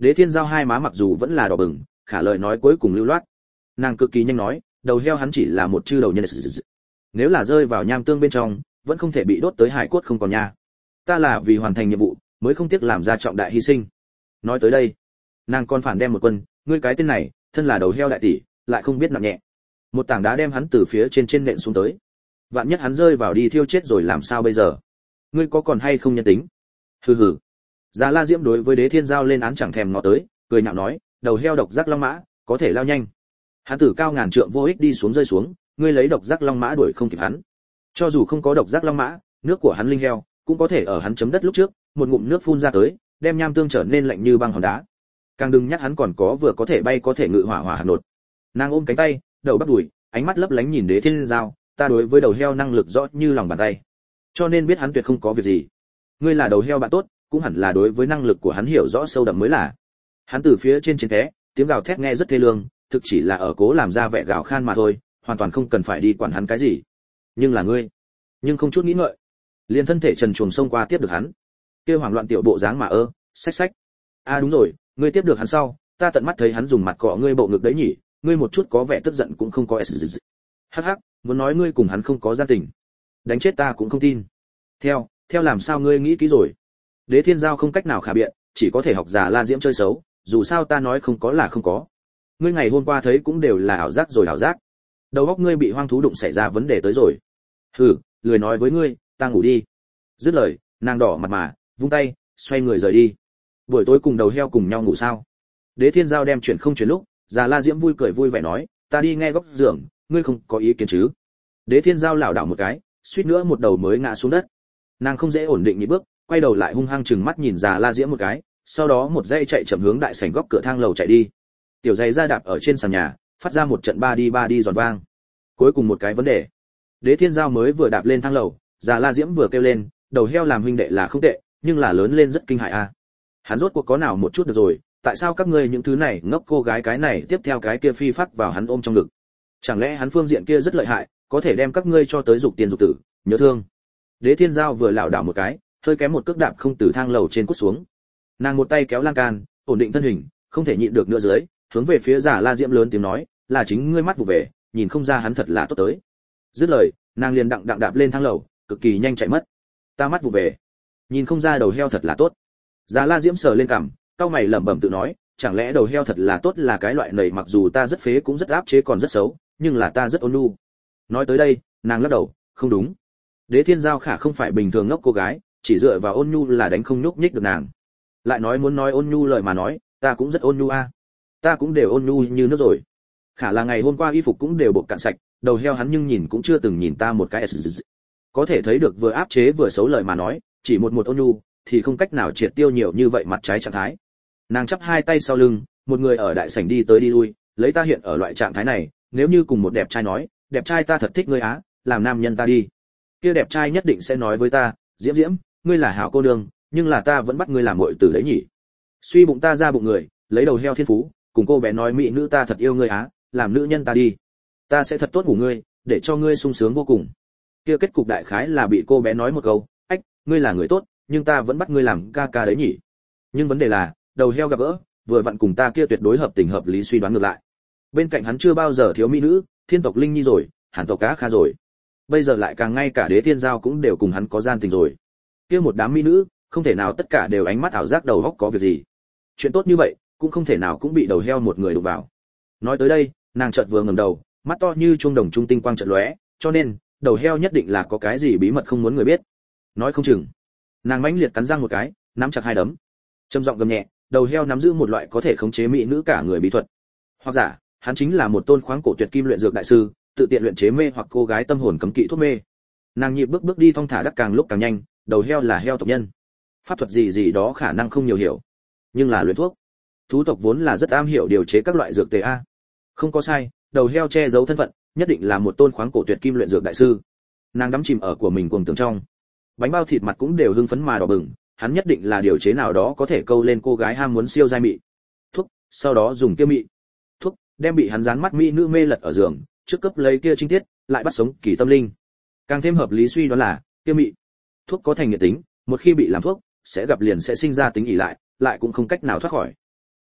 Đế Thiên Giao hai má mặc dù vẫn là đỏ bừng, khả lời nói cuối cùng lưu loát. Nàng cực kỳ nhanh nói, đầu heo hắn chỉ là một chư đầu nhân. Nếu là rơi vào nham tương bên trong, vẫn không thể bị đốt tới hải cốt không còn nha. Ta là vì hoàn thành nhiệm vụ, mới không tiếc làm ra trọng đại hy sinh. Nói tới đây, nàng còn phản đem một quân, ngươi cái tên này, thân là đầu heo đại tỷ, lại không biết nặng nhẹ. Một tảng đá đem hắn từ phía trên trên nện xuống tới. Vạn nhất hắn rơi vào đi thiêu chết rồi làm sao bây giờ? Ngươi có còn hay không nhân tính? Hừ hừ. Già La Diễm đối với Đế Thiên Giao lên án chẳng thèm ngó tới, cười nhạo nói, đầu heo độc giác long mã, có thể lao nhanh. Hắn tử cao ngàn trượng vô ích đi xuống rơi xuống, ngươi lấy độc giác long mã đuổi không kịp hắn. Cho dù không có độc giác long mã, nước của hắn linh heo cũng có thể ở hắn chấm đất lúc trước, một ngụm nước phun ra tới, đem nham tương trở nên lạnh như băng hòn đá. Càng đừng nhắc hắn còn có vừa có thể bay có thể ngự hỏa hỏa hạt nột. Nàng ôm cánh tay, đầu bắt đùi, ánh mắt lấp lánh nhìn Đế Thiên Giao, ta đối với đầu heo năng lực rõ như lòng bàn tay, cho nên biết hắn tuyệt không có việc gì. Ngươi là đầu heo bạn tốt, cũng hẳn là đối với năng lực của hắn hiểu rõ sâu đậm mới là. Hắn từ phía trên chiến té, tiếng gào thét nghe rất thê lương, thực chỉ là ở cố làm ra vẻ gào khan mà thôi, hoàn toàn không cần phải đi quản hắn cái gì. Nhưng là ngươi, nhưng không chút nghĩ ngợi, liền thân thể trần truồng xông qua tiếp được hắn. Kêu hoảng loạn tiểu bộ dáng mà ơ, xách xách. A à đúng rồi, ngươi tiếp được hắn sau, ta tận mắt thấy hắn dùng mặt cọ ngươi bộ ngực đấy nhỉ, ngươi một chút có vẻ tức giận cũng không có. Hắc hắc, muốn nói ngươi cùng hắn không có gian tình, đánh chết ta cũng không tin. Theo, theo làm sao ngươi nghĩ kỹ rồi? Đế Thiên Giao không cách nào khả biện, chỉ có thể học Già La Diễm chơi xấu, dù sao ta nói không có là không có. Ngươi ngày hôm qua thấy cũng đều là ảo giác rồi ảo giác. Đầu óc ngươi bị hoang thú đụng xảy ra vấn đề tới rồi. Hừ, lười nói với ngươi, ta ngủ đi. Dứt lời, nàng đỏ mặt mà, vung tay, xoay người rời đi. Buổi tối cùng đầu heo cùng nhau ngủ sao? Đế Thiên Giao đem chuyện không chuyển lúc, Già La Diễm vui cười vui vẻ nói, ta đi nghe góc giường, ngươi không có ý kiến chứ? Đế Thiên Giao lảo đảo một cái, suýt nữa một đầu mới ngã xuống đất. Nàng không dễ ổn định nhịp bước, quay đầu lại hung hăng chừng mắt nhìn Già La Diễm một cái, sau đó một dây chạy chậm hướng đại sảnh góc cửa thang lầu chạy đi. Tiểu giày ra đạp ở trên sàn nhà, phát ra một trận ba đi ba đi giòn vang. Cuối cùng một cái vấn đề. Đế Thiên Giao mới vừa đạp lên thang lầu, Già La Diễm vừa kêu lên, đầu heo làm huynh đệ là không tệ, nhưng là lớn lên rất kinh hại a. Hắn rốt cuộc có nào một chút được rồi, tại sao các ngươi những thứ này ngốc cô gái cái này tiếp theo cái kia phi phát vào hắn ôm trong ngực? Chẳng lẽ hắn phương diện kia rất lợi hại, có thể đem các ngươi cho tới dục tiền dục tử, nhớ thương. Đế Thiên Giao vừa lảo đảo một cái, hơi kém một cước đạp không từ thang lầu trên cút xuống. Nàng một tay kéo lan can, ổn định thân hình, không thể nhịn được nữa dưới, hướng về phía Già La Diễm lớn tiếng nói, là chính ngươi mắt vụ về, nhìn không ra hắn thật là tốt tới. Dứt lời, nàng liền đặng đặng đạp lên thang lầu, cực kỳ nhanh chạy mất. Ta mắt vụ về, nhìn không ra đầu heo thật là tốt. Già La Diễm sờ lên cằm, cau mày lẩm bẩm tự nói, chẳng lẽ đầu heo thật là tốt là cái loại nầy mặc dù ta rất phế cũng rất áp chế còn rất xấu, nhưng là ta rất ôn nhu. Nói tới đây, nàng lắc đầu, không đúng. Đế Thiên Giao khả không phải bình thường ngốc cô gái, chỉ dựa vào ôn nhu là đánh không nhúc nhích được nàng. Lại nói muốn nói ôn nhu lời mà nói, ta cũng rất ôn nhu a. Ta cũng đều ôn nhu như nước rồi. Khả là ngày hôm qua y phục cũng đều bộ cạn sạch, đầu heo hắn nhưng nhìn cũng chưa từng nhìn ta một cái. Có thể thấy được vừa áp chế vừa xấu lời mà nói, chỉ một một ôn nhu thì không cách nào triệt tiêu nhiều như vậy mặt trái trạng thái. Nàng chắp hai tay sau lưng, một người ở đại sảnh đi tới đi lui, lấy ta hiện ở loại trạng thái này, nếu như cùng một đẹp trai nói, đẹp trai ta thật thích ngươi á, làm nam nhân ta đi. Kia đẹp trai nhất định sẽ nói với ta, Diễm Diễm, ngươi là hảo cô nương, nhưng là ta vẫn bắt ngươi làm muội tử đấy nhỉ. Suy bụng ta ra bụng người, lấy đầu heo thiên phú, cùng cô bé nói mỹ nữ ta thật yêu ngươi á, làm nữ nhân ta đi. Ta sẽ thật tốt ngủ ngươi, để cho ngươi sung sướng vô cùng. Kia kết cục đại khái là bị cô bé nói một câu, ách, ngươi là người tốt, nhưng ta vẫn bắt ngươi làm ca ca đấy nhỉ. Nhưng vấn đề là, đầu heo gặp gỡ, vừa vặn cùng ta kia tuyệt đối hợp tình hợp lý suy đoán ngược lại. Bên cạnh hắn chưa bao giờ thiếu mỹ nữ, thiên tộc linh nhi rồi, hàn tộc cá kha rồi. Bây giờ lại càng ngay cả Đế Thiên Giao cũng đều cùng hắn có gian tình rồi. Kia một đám mỹ nữ, không thể nào tất cả đều ánh mắt ảo giác đầu óc có việc gì. Chuyện tốt như vậy, cũng không thể nào cũng bị đầu heo một người đụng vào. Nói tới đây, nàng chợt vừa ngẩng đầu, mắt to như chuông đồng trung tinh quang chợt lóe, cho nên, đầu heo nhất định là có cái gì bí mật không muốn người biết. Nói không chừng. Nàng mãnh liệt cắn răng một cái, nắm chặt hai đấm. Trầm giọng gầm nhẹ, đầu heo nắm giữ một loại có thể khống chế mỹ nữ cả người bí thuật. Hoặc giả, hắn chính là một tôn khoáng cổ tuyệt kim luyện dược đại sư, tự tiện luyện chế mê hoặc cô gái tâm hồn cấm kỵ thuốc mê. Nàng nhịp bước bước đi thong thả đắc càng lúc càng nhanh, đầu heo là heo tộc nhân. Pháp thuật gì gì đó khả năng không nhiều hiểu, nhưng là luyện thuốc. Thú tộc vốn là rất am hiểu điều chế các loại dược tề a. Không có sai, đầu heo che giấu thân phận, nhất định là một tôn khoáng cổ tuyệt kim luyện dược đại sư. Nàng đắm chìm ở của mình cuồng tưởng trong. Bánh bao thịt mặt cũng đều hưng phấn mà đỏ bừng, hắn nhất định là điều chế nào đó có thể câu lên cô gái ham muốn siêu giai mị. Thuốc, sau đó dùng kia mị. Thuốc, đem bị hắn dán mắt mỹ nữ mê lật ở giường, trước cấp lấy kia trinh tiết, lại bắt sống kỳ tâm linh. Càng thêm hợp lý suy đoán là, kia mị. Thuốc có thành nghiện tính, một khi bị làm thuốc, sẽ gặp liền sẽ sinh ra tính ỷ lại, lại cũng không cách nào thoát khỏi.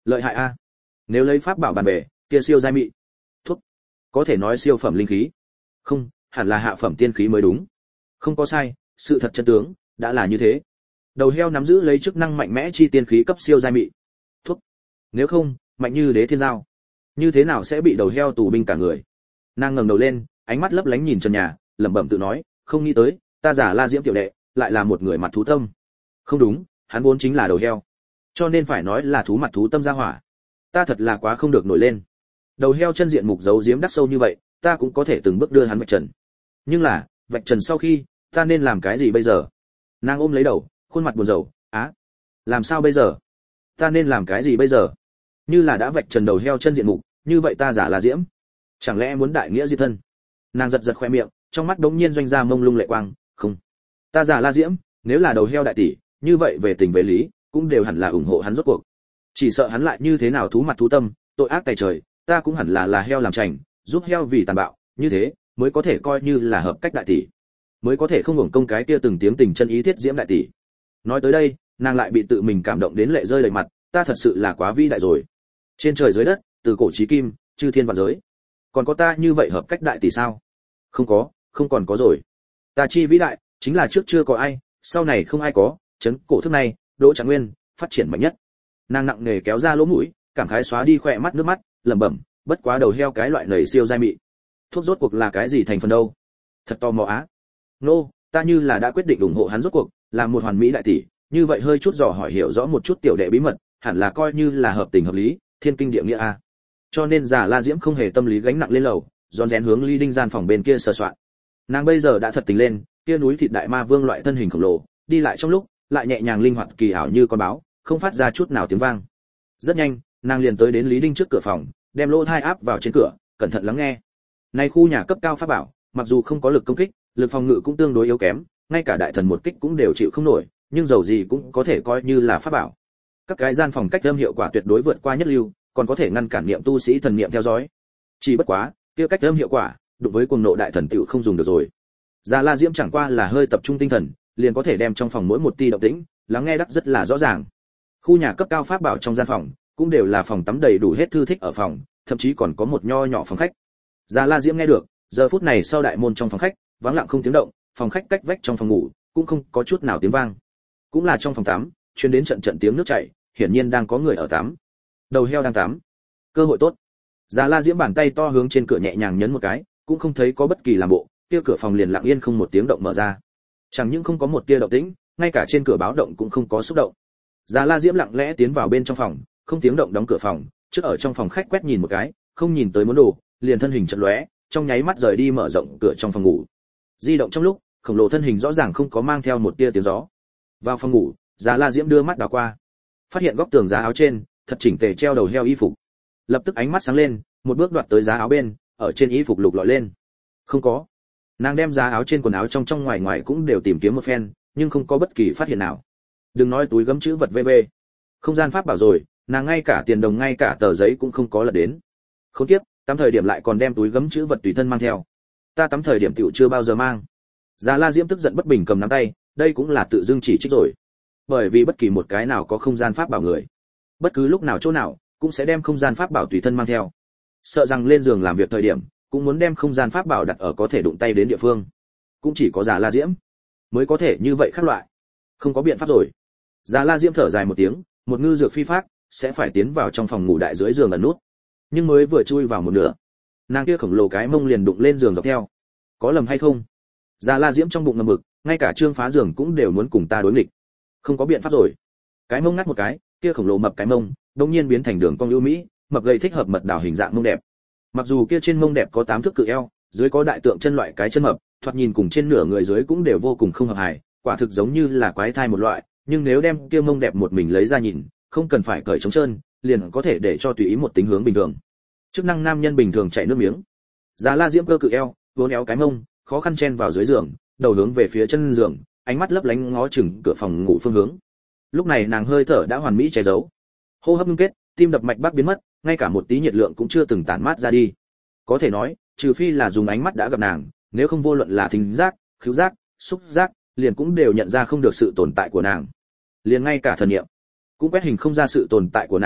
Lợi hại a. Nếu lấy pháp bảo bàn về, kia siêu giai mị. Thuốc. Có thể nói siêu phẩm linh khí. Không, hẳn là hạ phẩm tiên khí mới đúng. Không có sai, sự thật chân tướng đã là như thế. Đầu heo nắm giữ lấy chức năng mạnh mẽ chi tiên khí cấp siêu giai mị. Thuốc. Nếu không, mạnh như đế thiên giao, như thế nào sẽ bị đầu heo tù binh cả người? Nàng ngẩng đầu lên, ánh mắt lấp lánh nhìn trần nhà, lẩm bẩm tự nói, không nghĩ tới, ta giả La Diễm tiểu đệ, lại là một người mặt thú tâm. Không đúng, hắn vốn chính là đầu heo, cho nên phải nói là thú mặt thú tâm ra hỏa. Ta thật là quá không được nổi lên. Đầu heo chân diện mục giấu giếm đắc sâu như vậy, ta cũng có thể từng bước đưa hắn vạch trần. Nhưng là, vạch trần sau khi, ta nên làm cái gì bây giờ? Nàng ôm lấy đầu, khuôn mặt buồn rầu, á, làm sao bây giờ? Ta nên làm cái gì bây giờ? Như là đã vạch trần đầu heo chân diện mục, như vậy ta giả La Diễm, chẳng lẽ muốn đại nghĩa diệt thân? Nàng giật giật khoe miệng, trong mắt đống nhiên doanh ra mông lung lệ quang, không, ta giả La Diễm, nếu là đầu heo đại tỷ, như vậy về tình về lý, cũng đều hẳn là ủng hộ hắn rốt cuộc. Chỉ sợ hắn lại như thế nào thú mặt thú tâm, tội ác tày trời, ta cũng hẳn là là heo làm chành, giúp heo vì tàn bạo, như thế mới có thể coi như là hợp cách đại tỷ, mới có thể không hưởng công cái kia từng tiếng tình chân ý thiết diễm đại tỷ. Nói tới đây, nàng lại bị tự mình cảm động đến lệ rơi đầy mặt, ta thật sự là quá vĩ đại rồi. Trên trời dưới đất, từ cổ chí kim, chư thiên vạn giới, còn có ta như vậy hợp cách đại tỷ sao? Không có, không còn có rồi. Ta chi vĩ đại, chính là trước chưa có ai, sau này không ai có, chấn cổ thức này, Đỗ Trạng Nguyên, phát triển mạnh nhất. Nàng nặng nề kéo ra lỗ mũi, cảm khái xóa đi khỏe mắt nước mắt, lẩm bẩm, bất quá đầu heo cái loại nảy siêu giai mị. Thuốc rốt cuộc là cái gì thành phần đâu? Thật tò mò á. Nô, no, ta như là đã quyết định ủng hộ hắn rốt cuộc, làm một hoàn mỹ đại tỷ, như vậy hơi chút dò hỏi hiểu rõ một chút tiểu đệ bí mật, hẳn là coi như là hợp tình hợp lý, thiên kinh địa nghĩa a. Cho nên giả La Diễm không hề tâm lý gánh nặng lên lầu, rón rén hướng ly đinh gian phòng bên kia sờ soạn. Nàng bây giờ đã thật tình lên, kia núi thịt đại ma vương loại thân hình khổng lồ, đi lại trong lúc, lại nhẹ nhàng linh hoạt kỳ ảo như con báo, không phát ra chút nào tiếng vang. Rất nhanh, nàng liền tới đến Lý Đinh trước cửa phòng, đem lỗ tai áp vào trên cửa, cẩn thận lắng nghe. Này khu nhà cấp cao pháp bảo, mặc dù không có lực công kích, lực phòng ngự cũng tương đối yếu kém, ngay cả đại thần một kích cũng đều chịu không nổi, nhưng dầu gì cũng có thể coi như là pháp bảo. Các cái gian phòng cách âm hiệu quả tuyệt đối vượt qua nhất lưu, còn có thể ngăn cản niệm tu sĩ thần niệm theo dõi. Chỉ bất quá, kia cách âm hiệu quả, đụng với cuồng nộ đại thần tiểu không dùng được rồi. Già La Diễm chẳng qua là hơi tập trung tinh thần, liền có thể đem trong phòng mỗi một tia động tĩnh, lắng nghe đắc rất là rõ ràng. Khu nhà cấp cao pháp bảo trong gian phòng, cũng đều là phòng tắm đầy đủ hết thư thích ở phòng, thậm chí còn có một nho nhỏ phòng khách. Già La Diễm nghe được, giờ phút này sau đại môn trong phòng khách, vắng lặng không tiếng động, phòng khách cách vách trong phòng ngủ, cũng không có chút nào tiếng vang. Cũng là trong phòng tắm, truyền đến trận trận tiếng nước chảy, hiển nhiên đang có người ở tắm. Đầu heo đang tắm. Cơ hội tốt. Già La Diễm bàn tay to hướng trên cửa nhẹ nhàng nhấn một cái, cũng không thấy có bất kỳ làm bộ, kia cửa phòng liền lặng yên không một tiếng động mở ra. Chẳng những không có một tia động tĩnh, ngay cả trên cửa báo động cũng không có xúc động. Già La Diễm lặng lẽ tiến vào bên trong phòng, không tiếng động đóng cửa phòng, trước ở trong phòng khách quét nhìn một cái, không nhìn tới món đồ, liền thân hình chợt lóe, trong nháy mắt rời đi mở rộng cửa trong phòng ngủ. Di động trong lúc, khổng lồ thân hình rõ ràng không có mang theo một tia tiếng gió. Vào phòng ngủ, Già La Diễm đưa mắt đảo qua, phát hiện góc tường giá áo trên, thật chỉnh tề treo đầu heo y phục. Lập tức ánh mắt sáng lên, một bước đoạt tới giá áo bên, ở trên y phục lục lọi lên. Không có. Nàng đem giá áo trên quần áo trong trong ngoài ngoài cũng đều tìm kiếm một phen, nhưng không có bất kỳ phát hiện nào. Đừng nói túi gấm chữ vật vê vê. Không gian pháp bảo rồi, nàng ngay cả tiền đồng ngay cả tờ giấy cũng không có lật đến. Khốn kiếp, tắm thời điểm lại còn đem túi gấm chữ vật tùy thân mang theo. Ta tắm thời điểm tiểu chưa bao giờ mang. Già La Diễm tức giận bất bình cầm nắm tay, đây cũng là tự dưng chỉ trích rồi. Bởi vì bất kỳ một cái nào có không gian pháp bảo người, bất cứ lúc nào chỗ nào cũng sẽ đem không gian pháp bảo tùy thân mang theo. Sợ rằng lên giường làm việc thời điểm, cũng muốn đem không gian pháp bảo đặt ở có thể đụng tay đến địa phương. Cũng chỉ có Già La Diễm mới có thể như vậy khác loại. Không có biện pháp rồi. Già La Diễm thở dài một tiếng, một ngư dược phi phác, sẽ phải tiến vào trong phòng ngủ đại dưới giường ẩn nút. Nhưng mới vừa chui vào một nửa, nàng kia khổng lồ cái mông liền đụng lên giường dọc theo. Có lầm hay không? Già La Diễm trong bụng ngầm mực, ngay cả trương phá giường cũng đều muốn cùng ta đối nghịch. Không có biện pháp rồi. Cái mông ngắt một cái, kia khổng lồ mập cái mông, đột nhiên biến thành đường cong ưu mỹ, mập gầy thích hợp mật đảo hình dạng mông đẹp. Mặc dù kia trên mông đẹp có tám thước cự eo, dưới có đại tượng chân loại cái chân mập, thoạt nhìn cùng trên nửa người dưới cũng đều vô cùng không hợp hài, quả thực giống như là quái thai một loại, nhưng nếu đem kia mông đẹp một mình lấy ra nhìn, không cần phải cởi trống trơn, liền có thể để cho tùy ý một tính hướng bình thường. Chức năng nam nhân bình thường chảy nước miếng. Già La Diễm cơ cự eo, vốn éo cái mông, khó khăn chen vào dưới giường, đầu hướng về phía chân giường, ánh mắt lấp lánh ngó chừng cửa phòng ngủ phương hướng. Lúc này nàng hơi thở đã hoàn mỹ che giấu, hô hấp ngưng kết, tim đập mạch bắc biến mất, ngay cả một tí nhiệt lượng cũng chưa từng tản mát ra đi. Có thể nói, trừ phi là dùng ánh mắt đã gặp nàng, nếu không vô luận là thính giác, khứu giác, xúc giác, liền cũng đều nhận ra không được sự tồn tại của nàng. Liền ngay cả thần niệm cũng quét hình không ra sự tồn tại của nàng,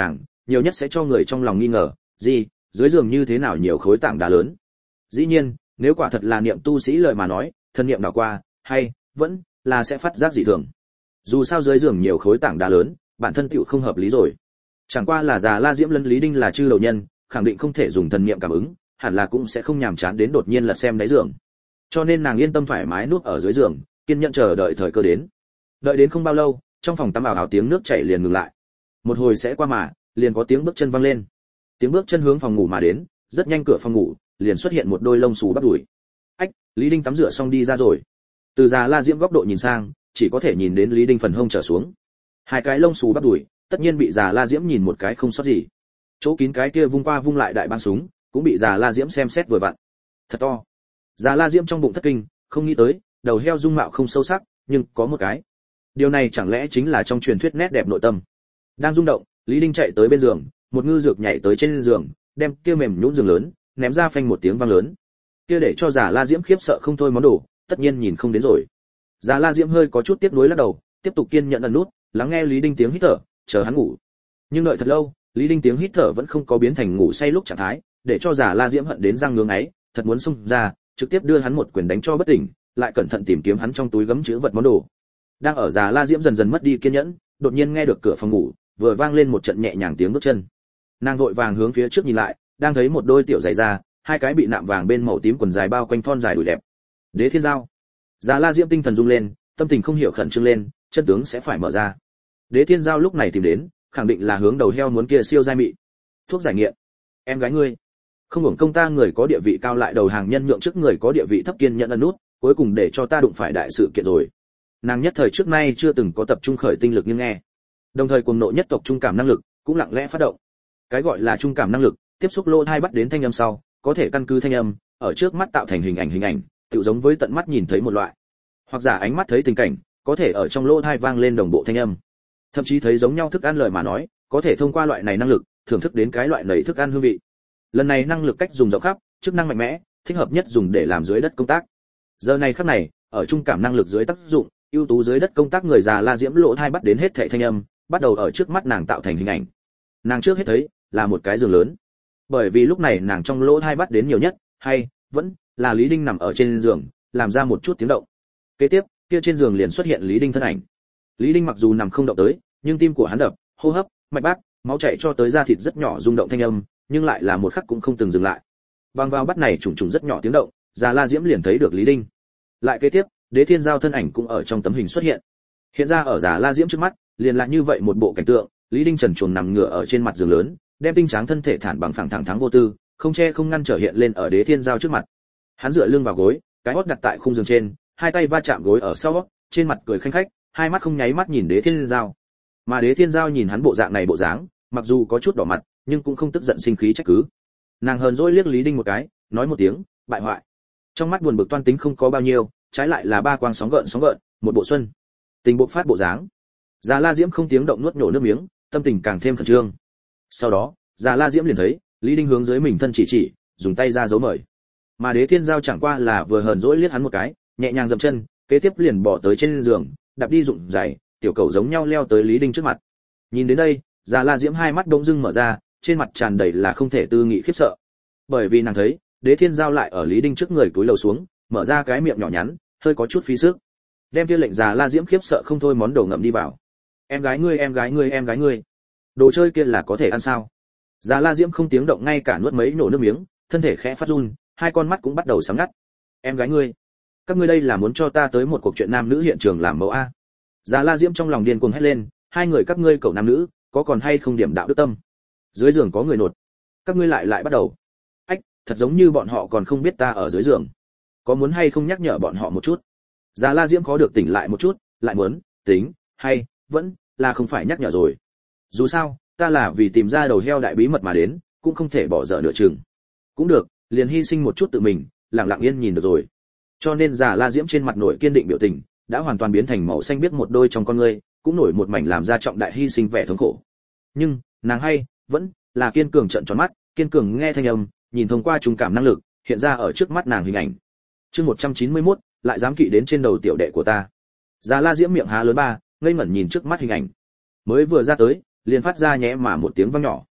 nhiều nhất sẽ cho người trong lòng nghi ngờ, gì, dưới giường như thế nào nhiều khối tảng đá lớn. Dĩ nhiên, nếu quả thật là niệm tu sĩ lời mà nói, thân niệm đảo qua, hay vẫn là sẽ phát giác dị thường. Dù sao dưới giường nhiều khối tảng đá lớn, bản thân tựu không hợp lý rồi. Chẳng qua là già La Diễm lấn Lý Đinh là chư đầu nhân, khẳng định không thể dùng thần niệm cảm ứng, hẳn là cũng sẽ không nhàm chán đến đột nhiên lật xem đáy giường. Cho nên nàng yên tâm thoải mái nuốt ở dưới giường, kiên nhẫn chờ đợi thời cơ đến. Đợi đến không bao lâu, trong phòng tắm ảo ảo tiếng nước chảy liền ngừng lại. Một hồi sẽ qua mà, liền có tiếng bước chân vang lên. Tiếng bước chân hướng phòng ngủ mà đến, rất nhanh cửa phòng ngủ liền xuất hiện một đôi lông xù bắp đùi. Ách, Lý Đinh tắm rửa xong đi ra rồi. Từ già La Diễm góc độ nhìn sang, chỉ có thể nhìn đến Lý Đinh phần hông trở xuống. Hai cái lông xù bắp đùi, tất nhiên bị già La Diễm nhìn một cái không sót gì. Chỗ kín cái kia vung qua vung lại đại băng súng, cũng bị già La Diễm xem xét vừa vặn. Thật to. Già La Diễm trong bụng thất kinh, không nghĩ tới, đầu heo dung mạo không sâu sắc, nhưng có một cái. Điều này chẳng lẽ chính là trong truyền thuyết nét đẹp nội tâm. Đang rung động, Lý Đinh chạy tới bên giường, một ngư dược nhảy tới trên giường, đem kia mềm nhũn giường lớn, ném ra phanh một tiếng vang lớn. Kia để cho Già La Diễm khiếp sợ không thôi món đồ, tất nhiên nhìn không đến rồi. Già La Diễm hơi có chút tiếc nuối lắc đầu, tiếp tục kiên nhẫn ẩn nút, lắng nghe Lý Đinh tiếng hít thở, chờ hắn ngủ. Nhưng đợi thật lâu, Lý Đinh tiếng hít thở vẫn không có biến thành ngủ say lúc trạng thái, để cho Già La Diễm hận đến răng ngứa ấy, thật muốn xông ra, trực tiếp đưa hắn một quyền đánh cho bất tỉnh, lại cẩn thận tìm kiếm hắn trong túi gấm chứa vật món đồ. Đang ở Già La Diễm dần dần mất đi kiên nhẫn, đột nhiên nghe được cửa phòng ngủ vừa vang lên một trận nhẹ nhàng tiếng bước chân. Nàng vội vàng hướng phía trước nhìn lại, đang thấy một đôi tiểu giày da, hai cái bị nạm vàng bên màu tím quần dài bao quanh thon dài đùi đẹp. Đế Thiên Giao. Già La Diễm tinh thần rung lên, tâm tình không hiểu khẩn trương lên, chân tướng sẽ phải mở ra. Đế Thiên Giao lúc này tìm đến, khẳng định là hướng đầu heo muốn kia siêu giai mị. Thuốc giải nghiện. Em gái ngươi. Không hưởng công ta người có địa vị cao lại đầu hàng nhân nhượng trước người có địa vị thấp kiên nhận ân nút, cuối cùng để cho ta đụng phải đại sự kiện rồi. Nàng nhất thời trước nay chưa từng có tập trung khởi tinh lực như nghe. Đồng thời cuồng nộ nhất tộc trung cảm năng lực cũng lặng lẽ phát động. Cái gọi là trung cảm năng lực, tiếp xúc lỗ tai bắt đến thanh âm sau, có thể căn cứ thanh âm ở trước mắt tạo thành hình ảnh hình ảnh, tự giống với tận mắt nhìn thấy một loại. Hoặc giả ánh mắt thấy tình cảnh, có thể ở trong lỗ tai vang lên đồng bộ thanh âm. Thậm chí thấy giống nhau thức ăn lời mà nói, có thể thông qua loại này năng lực, thưởng thức đến cái loại nấy thức ăn hương vị. Lần này năng lực cách dùng rộng khắp, chức năng mạnh mẽ, thích hợp nhất dùng để làm dưới đất công tác. Giờ này khắc này, ở trung cảm năng lực dưới tác dụng, ưu tú dưới đất công tác người già La Diễm lỗ tai bắt đến hết thảy thanh âm, bắt đầu ở trước mắt nàng tạo thành hình ảnh. Nàng trước hết thấy là một cái giường lớn. Bởi vì lúc này nàng trong lỗ tai bắt đến nhiều nhất, hay vẫn là Lý Đinh nằm ở trên giường, làm ra một chút tiếng động. Kế tiếp, kia trên giường liền xuất hiện Lý Đinh thân ảnh. Lý Đinh mặc dù nằm không động tới, nhưng tim của hắn đập, hô hấp, mạch bác, máu chảy cho tới da thịt rất nhỏ rung động thanh âm, nhưng lại là một khắc cũng không từng dừng lại. Bằng vào bắt này trùng trùng rất nhỏ tiếng động, Già La Diễm liền thấy được Lý Đinh. Lại kế tiếp, Đế Thiên Giao thân ảnh cũng ở trong tấm hình xuất hiện. Hiện ra ở Già La Diễm trước mắt, liền là như vậy một bộ cảnh tượng, Lý Đinh trần truồng nằm ngửa ở trên mặt giường lớn, đem tinh tráng thân thể thản bằng phẳng thẳng thắn vô tư, không che không ngăn trở hiện lên ở Đế Thiên Giao trước mặt. Hắn dựa lưng vào gối, cái hốt đặt tại khung giường trên, hai tay va chạm gối ở sau, trên mặt cười khanh khách, hai mắt không nháy mắt nhìn Đế Thiên Giao. Mà Đế Thiên Giao nhìn hắn bộ dạng này bộ dáng, mặc dù có chút đỏ mặt, nhưng cũng không tức giận sinh khí trách cứ. Nàng hờn dỗi liếc Lý Đinh một cái, nói một tiếng, bại hoại. Trong mắt buồn bực toan tính không có bao nhiêu, trái lại là ba quang sóng gợn sóng gợn, một bộ xuân. Tình bộ phát bộ dáng. Già La Diễm không tiếng động nuốt nhổ nước miếng, tâm tình càng thêm khẩn trương. Sau đó, Già La Diễm liền thấy, Lý Đinh hướng dưới mình thân chỉ chỉ, dùng tay ra dấu mời. Mà Đế Thiên Giao chẳng qua là vừa hờn dỗi liếc hắn một cái, nhẹ nhàng dậm chân, kế tiếp liền bỏ tới trên giường, đạp đi dụng giày, tiểu cầu giống nhau leo tới Lý Đinh trước mặt. Nhìn đến đây, Già La Diễm hai mắt đống dưng mở ra, trên mặt tràn đầy là không thể tư nghị khiếp sợ. Bởi vì nàng thấy, Đế Thiên Giao lại ở Lý Đinh trước người cúi đầu xuống, mở ra cái miệng nhỏ nhắn, hơi có chút phí sức. Đem kia lệnh Già La Diễm khiếp sợ không thôi món đồ ngậm đi vào. Em gái ngươi, em gái ngươi, em gái ngươi. Đồ chơi kia là có thể ăn sao? Già La Diễm không tiếng động ngay cả nuốt mấy nổ nước miếng, thân thể khẽ phát run, hai con mắt cũng bắt đầu sáng ngắt. Em gái ngươi, các ngươi đây là muốn cho ta tới một cuộc chuyện nam nữ hiện trường làm mẫu a? Già La Diễm trong lòng điên cuồng hét lên, hai người các ngươi cậu nam nữ, có còn hay không điểm đạo đức tâm? Dưới giường có người nột, các ngươi lại lại bắt đầu. Ách, thật giống như bọn họ còn không biết ta ở dưới giường. Có muốn hay không nhắc nhở bọn họ một chút? Già La Diễm khó được tỉnh lại một chút, lại muốn, tính, hay vẫn là không phải nhắc nhở rồi. Dù sao, ta là vì tìm ra đầu heo đại bí mật mà đến, cũng không thể bỏ dở nửa chừng. Cũng được, liền hy sinh một chút tự mình, lặng lặng yên nhìn được rồi. Cho nên Già La Diễm trên mặt nổi kiên định biểu tình, đã hoàn toàn biến thành màu xanh biếc một đôi trong con ngươi, cũng nổi một mảnh làm ra trọng đại hy sinh vẻ thống khổ. Nhưng, nàng hay vẫn là kiên cường trợn tròn mắt, kiên cường nghe thanh âm, nhìn thông qua trung cảm năng lực, hiện ra ở trước mắt nàng hình ảnh. Chương một trăm chín mươi mốt, lại dám kỵ đến trên đầu tiểu đệ của ta. Già La Diễm miệng há lớn ba, ngây ngẩn nhìn trước mắt hình ảnh. Mới vừa ra tới, liền phát ra nhẹ mà một tiếng vang nhỏ,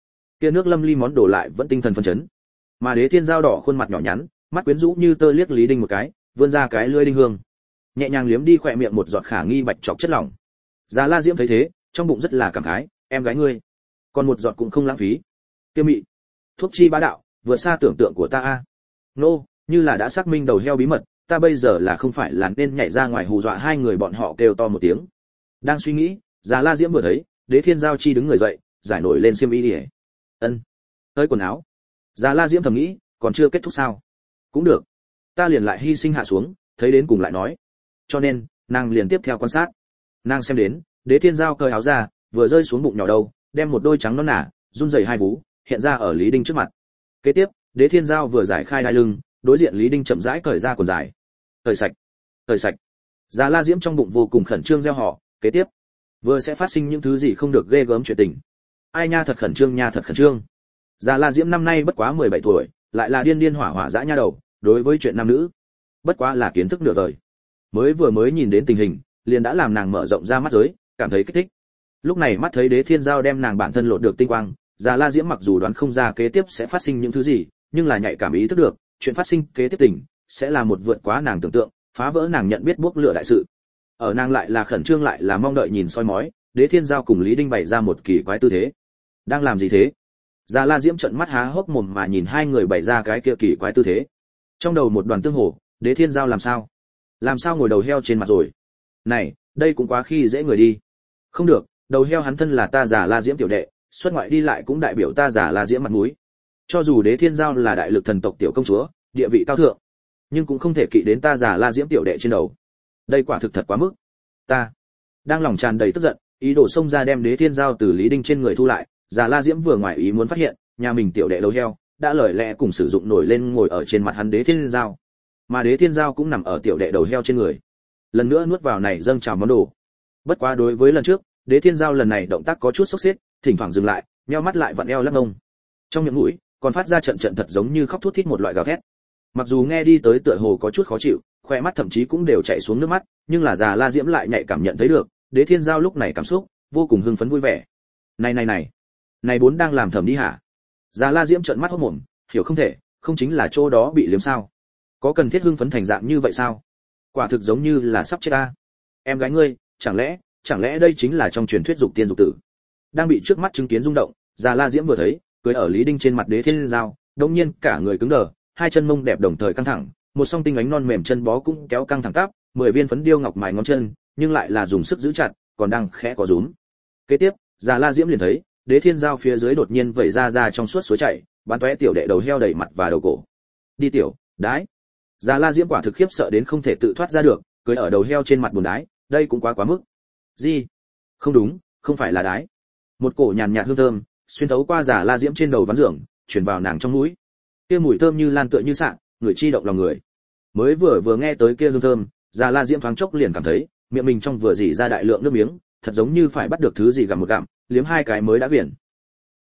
kia nước lâm ly món đồ lại vẫn tinh thần phấn chấn. Mà Đế Thiên Giao đỏ khuôn mặt nhỏ nhắn, mắt quyến rũ như tơ liếc Lý Đinh một cái, vươn ra cái lưỡi đinh hương, nhẹ nhàng liếm đi khỏe miệng một giọt khả nghi bạch trọc chất lỏng. Già La Diễm thấy thế, trong bụng rất là cảm khái, em gái ngươi, còn một giọt cũng không lãng phí. Kia mị, thuốc chi bá đạo, vượt xa tưởng tượng của ta a. Nô, no, như là đã xác minh đầu heo bí mật, ta bây giờ là không phải là nên nhảy ra ngoài hù dọa hai người bọn họ kêu to một tiếng. Đang suy nghĩ, Già La Diễm vừa thấy, Đế Thiên Giao chi đứng người dậy, giải nổi lên xiêm y đi. Ân, tới quần áo. Già La Diễm thầm nghĩ, còn chưa kết thúc sao? Cũng được, ta liền lại hy sinh hạ xuống, thấy đến cùng lại nói. Cho nên, nàng liền tiếp theo quan sát. Nàng xem đến, Đế Thiên Giao cởi áo ra, vừa rơi xuống bụng nhỏ đâu, đem một đôi trắng non nả, run rẩy hai vú, hiện ra ở Lý Đinh trước mặt. Kế tiếp, Đế Thiên Giao vừa giải khai đai lưng, đối diện Lý Đinh chậm rãi cởi ra quần dài. Cởi sạch, cởi sạch. Già La Diễm trong bụng vô cùng khẩn trương gieo họ, kế tiếp, vừa sẽ phát sinh những thứ gì không được ghê gớm chuyện tình. Ai nha thật khẩn trương nha thật khẩn trương. Già La Diễm năm nay bất quá mười bảy tuổi, lại là điên điên hỏa hỏa dã nha đầu, đối với chuyện nam nữ, bất quá là kiến thức nửa đời. Mới vừa mới nhìn đến tình hình, liền đã làm nàng mở rộng ra mắt giới, cảm thấy kích thích. Lúc này mắt thấy Đế Thiên Giao đem nàng bản thân lột được tinh quang, Già La Diễm mặc dù đoán không ra kế tiếp sẽ phát sinh những thứ gì, nhưng là nhạy cảm ý thức được, chuyện phát sinh kế tiếp tình sẽ là một vượt quá nàng tưởng tượng, phá vỡ nàng nhận biết bốc lửa đại sự. Ở nàng lại là khẩn trương lại là mong đợi nhìn soi mói, Đế Thiên Giao cùng Lý Đinh bày ra một kỳ quái tư thế. Đang làm gì thế? Già La Diễm trợn mắt há hốc mồm mà nhìn hai người bày ra cái kia kỳ quái tư thế. Trong đầu một đoàn tương hồ, Đế Thiên Giao làm sao? Làm sao ngồi đầu heo trên mặt rồi? Này, đây cũng quá khi dễ người đi. Không được, đầu heo hắn thân là ta Già La Diễm tiểu đệ, xuất ngoại đi lại cũng đại biểu ta Già La Diễm mặt mũi. Cho dù Đế Thiên Giao là đại lực thần tộc tiểu công chúa, địa vị cao thượng, nhưng cũng không thể kỵ đến ta Già La Diễm tiểu đệ trên đầu. Đây quả thực thật quá mức. Ta đang lòng tràn đầy tức giận, ý đồ xông ra đem Đế Thiên Giao từ Lý Đinh trên người thu lại. Già La Diễm vừa ngoài ý muốn phát hiện, nhà mình tiểu đệ đầu heo đã lời lẽ cùng sử dụng nổi lên ngồi ở trên mặt hắn Đế Thiên Giao, mà Đế Thiên Giao cũng nằm ở tiểu đệ đầu heo trên người, lần nữa nuốt vào này dâng trào món đồ. Bất quá đối với lần trước, Đế Thiên Giao lần này động tác có chút sốc xếp, thỉnh thoảng dừng lại, nheo mắt lại vặn eo lắc ngông, trong miệng mũi còn phát ra trận trận thật giống như khóc thút thít một loại gào thét. Mặc dù nghe đi tới tựa hồ có chút khó chịu, khoe mắt thậm chí cũng đều chảy xuống nước mắt, nhưng là Già La Diễm lại nhạy cảm nhận thấy được, Đế Thiên Giao lúc này cảm xúc vô cùng hưng phấn vui vẻ. Này này này, này bốn đang làm thầm đi hả? Già La Diễm trợn mắt hốt mồm, hiểu không thể, không chính là chỗ đó bị liếm sao? Có cần thiết hưng phấn thành dạng như vậy sao? Quả thực giống như là sắp chết ta. Em gái ngươi, chẳng lẽ, chẳng lẽ đây chính là trong truyền thuyết dục tiên dục tử? Đang bị trước mắt chứng kiến rung động, Già La Diễm vừa thấy, cưỡi ở Lý Đinh trên mặt Đế Thiên Giao, đột nhiên cả người cứng đờ, hai chân mông đẹp đồng thời căng thẳng, một song tinh ánh non mềm chân bó cũng kéo căng thẳng tắp, mười viên phấn điêu ngọc mài ngón chân, nhưng lại là dùng sức giữ chặt, còn đang khẽ có rúm. Kế tiếp, Già La Diễm liền thấy, Đế Thiên Giao phía dưới đột nhiên vẩy ra ra trong suốt suối chảy, bắn tóe tiểu đệ đầu heo đầy mặt và đầu cổ. Đi tiểu, đái. Già La Diễm quả thực khiếp sợ đến không thể tự thoát ra được, cưỡi ở đầu heo trên mặt bùn đái, đây cũng quá quá mức. Gì? Không đúng, không phải là đái. Một cổ nhàn nhạt hương thơm xuyên thấu qua Già La Diễm trên đầu ván giường, truyền vào nàng trong mũi. Kia mùi thơm như lan tựa như sạng, người chi động lòng người. Mới vừa vừa nghe tới kia hương thơm, Già La Diễm thoáng chốc liền cảm thấy, miệng mình trong vừa rỉ ra đại lượng nước miếng, thật giống như phải bắt được thứ gì gặm một gặm, liếm hai cái mới đã viền.